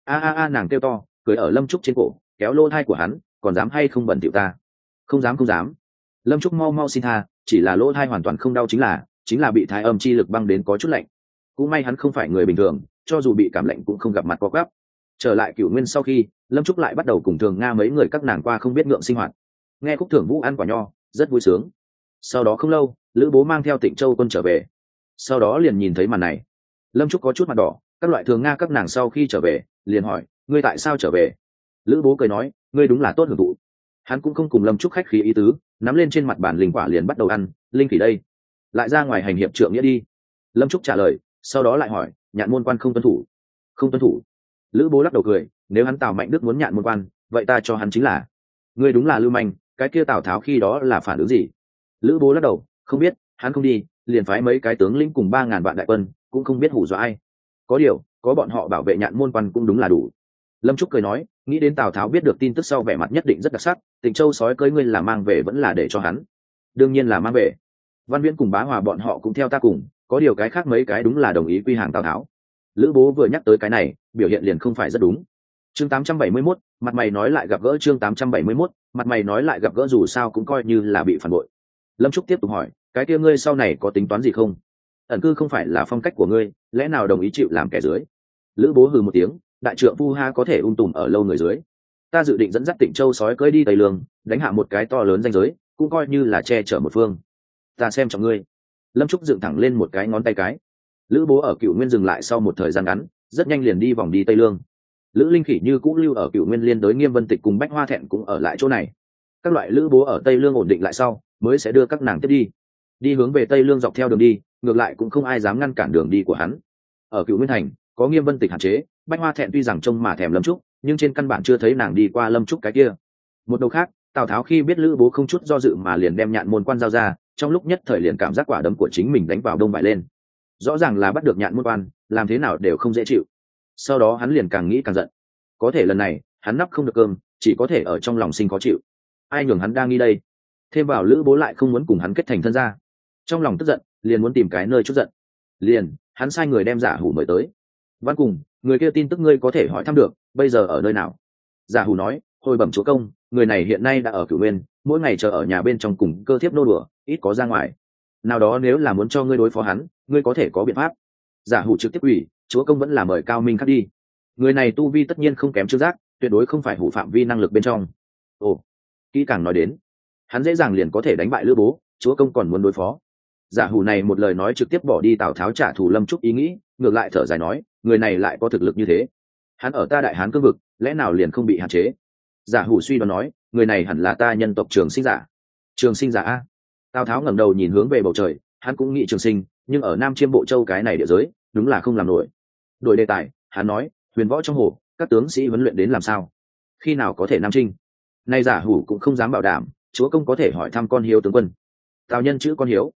A nàng kêu to, cười ở Lâm Trúc trên cổ, kéo lô thai của hắn, còn dám hay không bẩn thỉu ta? Không dám không dám. Lâm Trúc mau mau xin tha, chỉ là lỗ thai hoàn toàn không đau chính là bị Thái Âm chi lực băng đến có chút lạnh. Cũng may hắn không phải người bình thường, cho dù bị cảm lạnh cũng không gặp mặt co quắp. Trở lại Cửu Nguyên sau khi, Lâm Trúc lại bắt đầu cùng Thường Nga mấy người các nàng qua không biết ngượng sinh hoạt. Nghe Khúc Thưởng Vũ ăn quả nho, rất vui sướng. Sau đó không lâu, Lữ Bố mang theo Tịnh Châu quân trở về. Sau đó liền nhìn thấy màn này. Lâm Trúc có chút mặt đỏ, các loại Thường Nga các nàng sau khi trở về, liền hỏi, ngươi tại sao trở về? Lữ Bố cười nói, ngươi đúng là tốt hưởng thụ. Hắn cũng không cùng Lâm Trúc khách khí ý tứ, nắm lên trên mặt bàn linh quả liền bắt đầu ăn, linh khỉ đây, lại ra ngoài hành hiệp trượng nghĩa đi. Lâm Trúc trả lời, sau đó lại hỏi, Nhạn môn quan không tuân thủ? Không tuân thủ. Lữ Bố lắc đầu cười, nếu hắn Tào Mạnh Đức muốn Nhạn môn quan, vậy ta cho hắn chính là. Ngươi đúng là lưu manh, cái kia Tào Tháo khi đó là phản ứng gì? Lữ Bố lắc đầu, không biết, hắn không đi, liền phái mấy cái tướng lĩnh cùng 3.000 vạn đại quân, cũng không biết hù dọa ai. Có điều, có bọn họ bảo vệ Nhạn môn quan cũng đúng là đủ. Lâm Trúc cười nói, nghĩ đến Tào Tháo biết được tin tức sau vẻ mặt nhất định rất đặc sắc, Tịnh Châu sói cưới ngươi là mang về vẫn là để cho hắn? Đương nhiên là mang về. Văn Viễn cùng Bá Hòa bọn họ cũng theo ta cùng, có điều cái khác mấy cái đúng là đồng ý quy hàng Tào Tháo. Lữ Bố vừa nhắc tới cái này, biểu hiện liền không phải rất đúng. Chương 871, mặt mày nói lại gặp gỡ. Chương 871, mặt mày nói lại gặp gỡ, dù sao cũng coi như là bị phản bội. Lâm Trúc tiếp tục hỏi, cái kia ngươi sau này có tính toán gì không? Ẩn cư không phải là phong cách của ngươi, lẽ nào đồng ý chịu làm kẻ dưới? Lữ Bố hừ một tiếng, đại trượng phu ha có thể tùm ở lâu người dưới. Ta dự định dẫn dắt Tịnh Châu sói cưỡi đi Tây Lương, đánh hạ một cái to lớn danh giới, cũng coi như là che chở một phương. Ta xem trọng ngươi. Lâm Trúc dựng thẳng lên một cái ngón tay cái. Lữ Bố ở Cửu Nguyên dừng lại sau một thời gian ngắn, rất nhanh liền đi vòng đi Tây Lương. Lữ Linh Khỉ như cũ lưu ở Cửu Nguyên liên đối Nghiêm Vân Tịch cùng Bách Hoa Thẹn cũng ở lại chỗ này. Các loại Lữ Bố ở Tây Lương ổn định lại sau, mới sẽ đưa các nàng tiếp đi. Đi hướng về Tây Lương dọc theo đường đi, ngược lại cũng không ai dám ngăn cản đường đi của hắn. Ở Cửu Nguyên thành, có Nghiêm Vân Tịch hạn chế, Bách Hoa Thẹn tuy rằng trông mà thèm Lâm Trúc, nhưng trên căn bản chưa thấy nàng đi qua Lâm Trúc cái kia. Một đầu khác, Tào Tháo khi biết Lữ Bố không chút do dự mà liền đem Nhạn môn quan giao ra, trong lúc nhất thời liền cảm giác quả đấm của chính mình đánh vào đông bại lên. Rõ ràng là bắt được Nhạn môn quan, làm thế nào đều không dễ chịu. Sau đó hắn liền càng nghĩ càng giận. Có thể lần này, hắn nắp không được cơm, chỉ có thể ở trong lòng sinh khó chịu. Ai nhường hắn đang nghi đây? Thêm vào Lữ Bố lại không muốn cùng hắn kết thành thân gia. Trong lòng tức giận, liền muốn tìm cái nơi chút giận. Liền, hắn sai người đem Giả Hủ mời tới. Văn cùng, người kia tin tức ngươi có thể hỏi thăm được, bây giờ ở nơi nào? Giả Hủ nói, hồi bẩm chúa công, người này hiện nay đã ở Cửu Nguyên, mỗi ngày chờ ở nhà bên trong cùng Cơ Thiếp nô đùa, ít có ra ngoài. Nào đó nếu là muốn cho ngươi đối phó hắn, ngươi có thể có biện pháp. Giả Hủ trực tiếp ủy, chúa công vẫn là mời Cao Minh Khắc đi. Người này tu vi tất nhiên không kém Trương Giác, tuyệt đối không phải hủ phạm vi năng lực bên trong. Ồ, kỹ càng nói đến, hắn dễ dàng liền có thể đánh bại Lữ Bố, chúa công còn muốn đối phó. Giả Hủ này một lời nói trực tiếp bỏ đi Tào Tháo trả thù Lâm Trúc ý nghĩ, ngược lại thở dài nói, người này lại có thực lực như thế, hắn ở ta Đại Hán cương vực, lẽ nào liền không bị hạn chế? Giả Hủ suy đoán nói, người này hẳn là ta nhân tộc Trường Sinh giả. Trường Sinh giả a? Tào Tháo ngẩng đầu nhìn hướng về bầu trời, hắn cũng nghĩ Trường Sinh, nhưng ở Nam Chiêm Bộ Châu cái này địa giới, đúng là không làm nổi. Đổi đề tài, hắn nói, huyền võ trong hồ, các tướng sĩ huấn luyện đến làm sao? Khi nào có thể nam chinh? Nay Giả Hủ cũng không dám bảo đảm, chúa công có thể hỏi thăm con hiếu tướng quân. Tào nhân chữ con hiếu.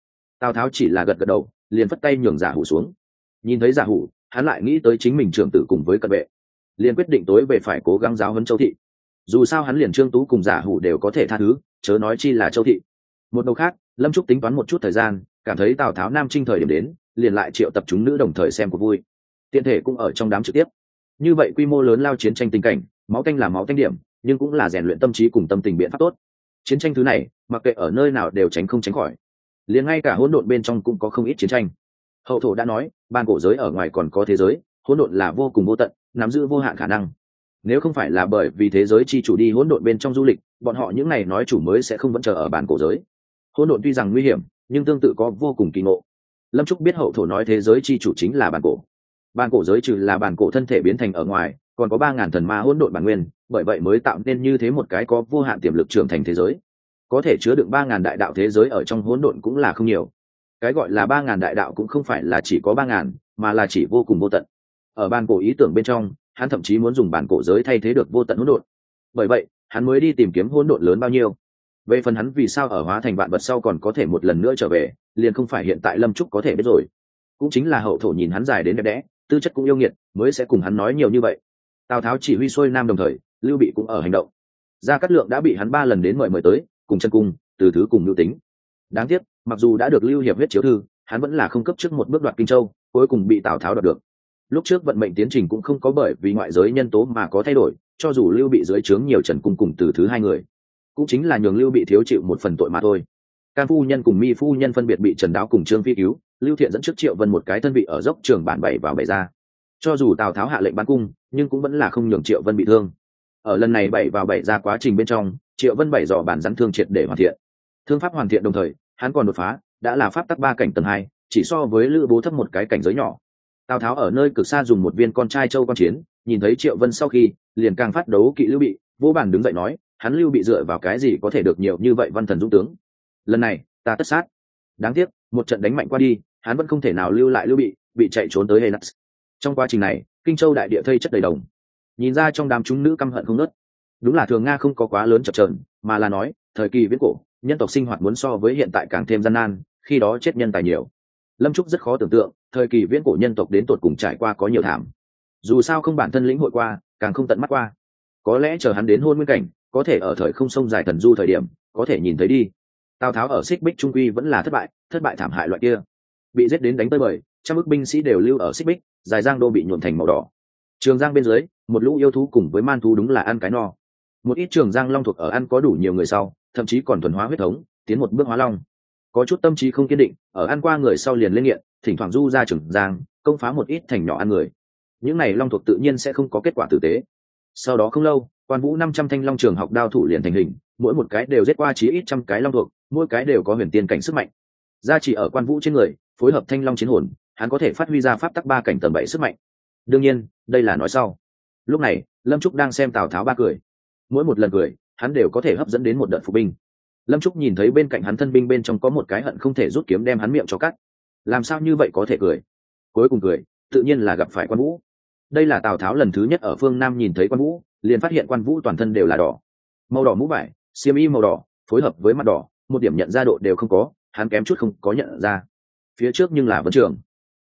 Tào tháo chỉ là gật gật đầu, liền phất tay nhường giả hủ xuống. Nhìn thấy giả hủ, hắn lại nghĩ tới chính mình trưởng tử cùng với cận vệ, liền quyết định tối về phải cố gắng giáo huấn Châu Thị. Dù sao hắn liền Trương Tú cùng giả hủ đều có thể tha thứ, chớ nói chi là Châu Thị. Một đầu khác, Lâm Trúc tính toán một chút thời gian, cảm thấy Tào Tháo Nam Chinh thời điểm đến, liền lại triệu tập chúng nữ đồng thời xem cuộc vui. Tiện thể cũng ở trong đám trực tiếp. Như vậy quy mô lớn lao chiến tranh tình cảnh, máu tanh là máu tanh điểm, nhưng cũng là rèn luyện tâm trí cùng tâm tình biện pháp tốt. Chiến tranh thứ này, mặc kệ ở nơi nào đều tránh không tránh khỏi. Liền ngay cả hỗn độn bên trong cũng có không ít chiến tranh. Hậu thổ đã nói, ban cổ giới ở ngoài còn có thế giới, hỗn độn là vô cùng vô tận, nắm giữ vô hạn khả năng. Nếu không phải là bởi vì thế giới chi chủ đi hỗn độn bên trong du lịch, bọn họ những này nói chủ mới sẽ không vẫn chờ ở bản cổ giới. Hỗn độn tuy rằng nguy hiểm, nhưng tương tự có vô cùng kỳ ngộ. Lâm Trúc biết hậu thổ nói thế giới chi chủ chính là bản cổ. Bản cổ giới trừ là bản cổ thân thể biến thành ở ngoài, còn có 3000 thần ma hỗn độn bản nguyên, bởi vậy mới tạo nên như thế một cái có vô hạn tiềm lực trưởng thành thế giới. Có thể chứa đựng 3000 đại đạo thế giới ở trong hỗn độn cũng là không nhiều. Cái gọi là 3000 đại đạo cũng không phải là chỉ có 3000, mà là chỉ vô cùng vô tận. Ở bản cổ ý tưởng bên trong, hắn thậm chí muốn dùng bản cổ giới thay thế được vô tận hỗn độn. Bởi vậy, hắn mới đi tìm kiếm hỗn độn lớn bao nhiêu. Về phần hắn vì sao ở hóa thành vạn vật sau còn có thể một lần nữa trở về, liền không phải hiện tại Lâm Trúc có thể biết rồi. Cũng chính là hậu thổ nhìn hắn dài đến đẹp đẽ, tư chất cũng yêu nghiệt, mới sẽ cùng hắn nói nhiều như vậy. Tào Tháo chỉ huy xuôi nam đồng thời, Lưu Bị cũng ở hành động. Gia Cát Lượng đã bị hắn 3 lần đến mời tới, cùng Trần Cung, Từ Thứ cùng Nưu Tính. Đáng tiếc, mặc dù đã được Lưu Hiệp huyết chiếu thư, hắn vẫn là không cấp trước một bước đoạt Kinh Châu, cuối cùng bị Tào Tháo đoạt được. Lúc trước vận mệnh tiến trình cũng không có bởi vì ngoại giới nhân tố mà có thay đổi, cho dù Lưu Bị dưới trướng nhiều Trần Cung cùng Từ Thứ hai người, cũng chính là nhường Lưu Bị thiếu chịu một phần tội mà thôi. Cam phu nhân cùng Mi phu nhân phân biệt bị Trần Đáo cùng Trương Phi cứu, Lưu Thiện dẫn trước Triệu Vân một cái thân vị ở dốc trường bản bảy vào bảy ra. Cho dù Tào Tháo hạ lệnh bắn cung, nhưng cũng vẫn là không nhường Triệu Vân bị thương. Ở lần này bảy vào bảy ra quá trình bên trong, Triệu Vân bảy dò bản rắn thương triệt để hoàn thiện. Thương pháp hoàn thiện đồng thời, hắn còn đột phá, đã là pháp tắc 3 cảnh tầng 2, chỉ so với Lữ Bố thấp một cái cảnh giới nhỏ. Tào Tháo ở nơi cực xa dùng một viên con trai châu quan chiến, nhìn thấy Triệu Vân sau khi, liền càng phát đấu kỵ Lưu Bị, vô bản đứng dậy nói, hắn Lưu Bị dựa vào cái gì có thể được nhiều như vậy văn thần dũng tướng? Lần này, ta tất sát. Đáng tiếc, một trận đánh mạnh qua đi, hắn vẫn không thể nào lưu lại Lưu Bị chạy trốn tới Hellas. Trong quá trình này, Kinh Châu đại địa thây chất đầy đồng. Nhìn ra trong đám chúng nữ căm hận không ngớt. Đúng là thường Nga không có quá lớn chập chờn, mà là nói, thời kỳ viễn cổ, nhân tộc sinh hoạt muốn so với hiện tại càng thêm gian nan, khi đó chết nhân tài nhiều. Lâm Trúc rất khó tưởng tượng, thời kỳ viễn cổ nhân tộc đến tột cùng trải qua có nhiều thảm. Dù sao không bản thân lĩnh hội qua, càng không tận mắt qua. Có lẽ chờ hắn đến hôn nguyên cảnh, có thể ở thời không sông dài thần du thời điểm, có thể nhìn thấy đi. Tào Tháo ở Xích Bích trung quy vẫn là thất bại thảm hại loại kia. Bị giết đến đánh tơi bời, trăm ức binh sĩ đều lưu ở Xích Bích, dài giang đô bị nhuộm thành màu đỏ. Trường giang bên dưới, một lũ yêu thú cùng với man thú đúng là ăn cái no. Một ít trường giang long thuộc ở ăn có đủ nhiều người sau, thậm chí còn thuần hóa huyết thống, tiến một bước hóa long. Có chút tâm trí không kiên định, ở ăn qua người sau liền lên nghiện, thỉnh thoảng du ra trường giang, công phá một ít thành nhỏ ăn người. Những này long thuộc tự nhiên sẽ không có kết quả tử tế. Sau đó không lâu, Quan Vũ 500 thanh long trường học đao thủ liền thành hình, mỗi một cái đều giết qua chí ít trăm cái long thuộc, mỗi cái đều có huyền tiên cảnh sức mạnh. Gia chỉ ở Quan Vũ trên người, phối hợp thanh long chiến hồn, hắn có thể phát huy ra pháp tắc 3 cảnh tầng 7 sức mạnh. Đương nhiên, đây là nói sau. Lúc này, Lâm Trúc đang xem Tào Tháo ba cười. Mỗi một lần cười, hắn đều có thể hấp dẫn đến một đợt phục binh. Lâm Trúc nhìn thấy bên cạnh hắn thân binh bên trong có một cái hận không thể rút kiếm đem hắn miệng cho cắt. Làm sao như vậy có thể cười? Cuối cùng cười, tự nhiên là gặp phải Quan Vũ. Đây là Tào Tháo lần thứ nhất ở phương Nam nhìn thấy Quan Vũ, liền phát hiện Quan Vũ toàn thân đều là đỏ. Màu đỏ mũ vải, xiêm y màu đỏ, phối hợp với mặt đỏ, một điểm nhận ra độ đều không có, hắn kém chút không có nhận ra. Phía trước nhưng là Vân Trường.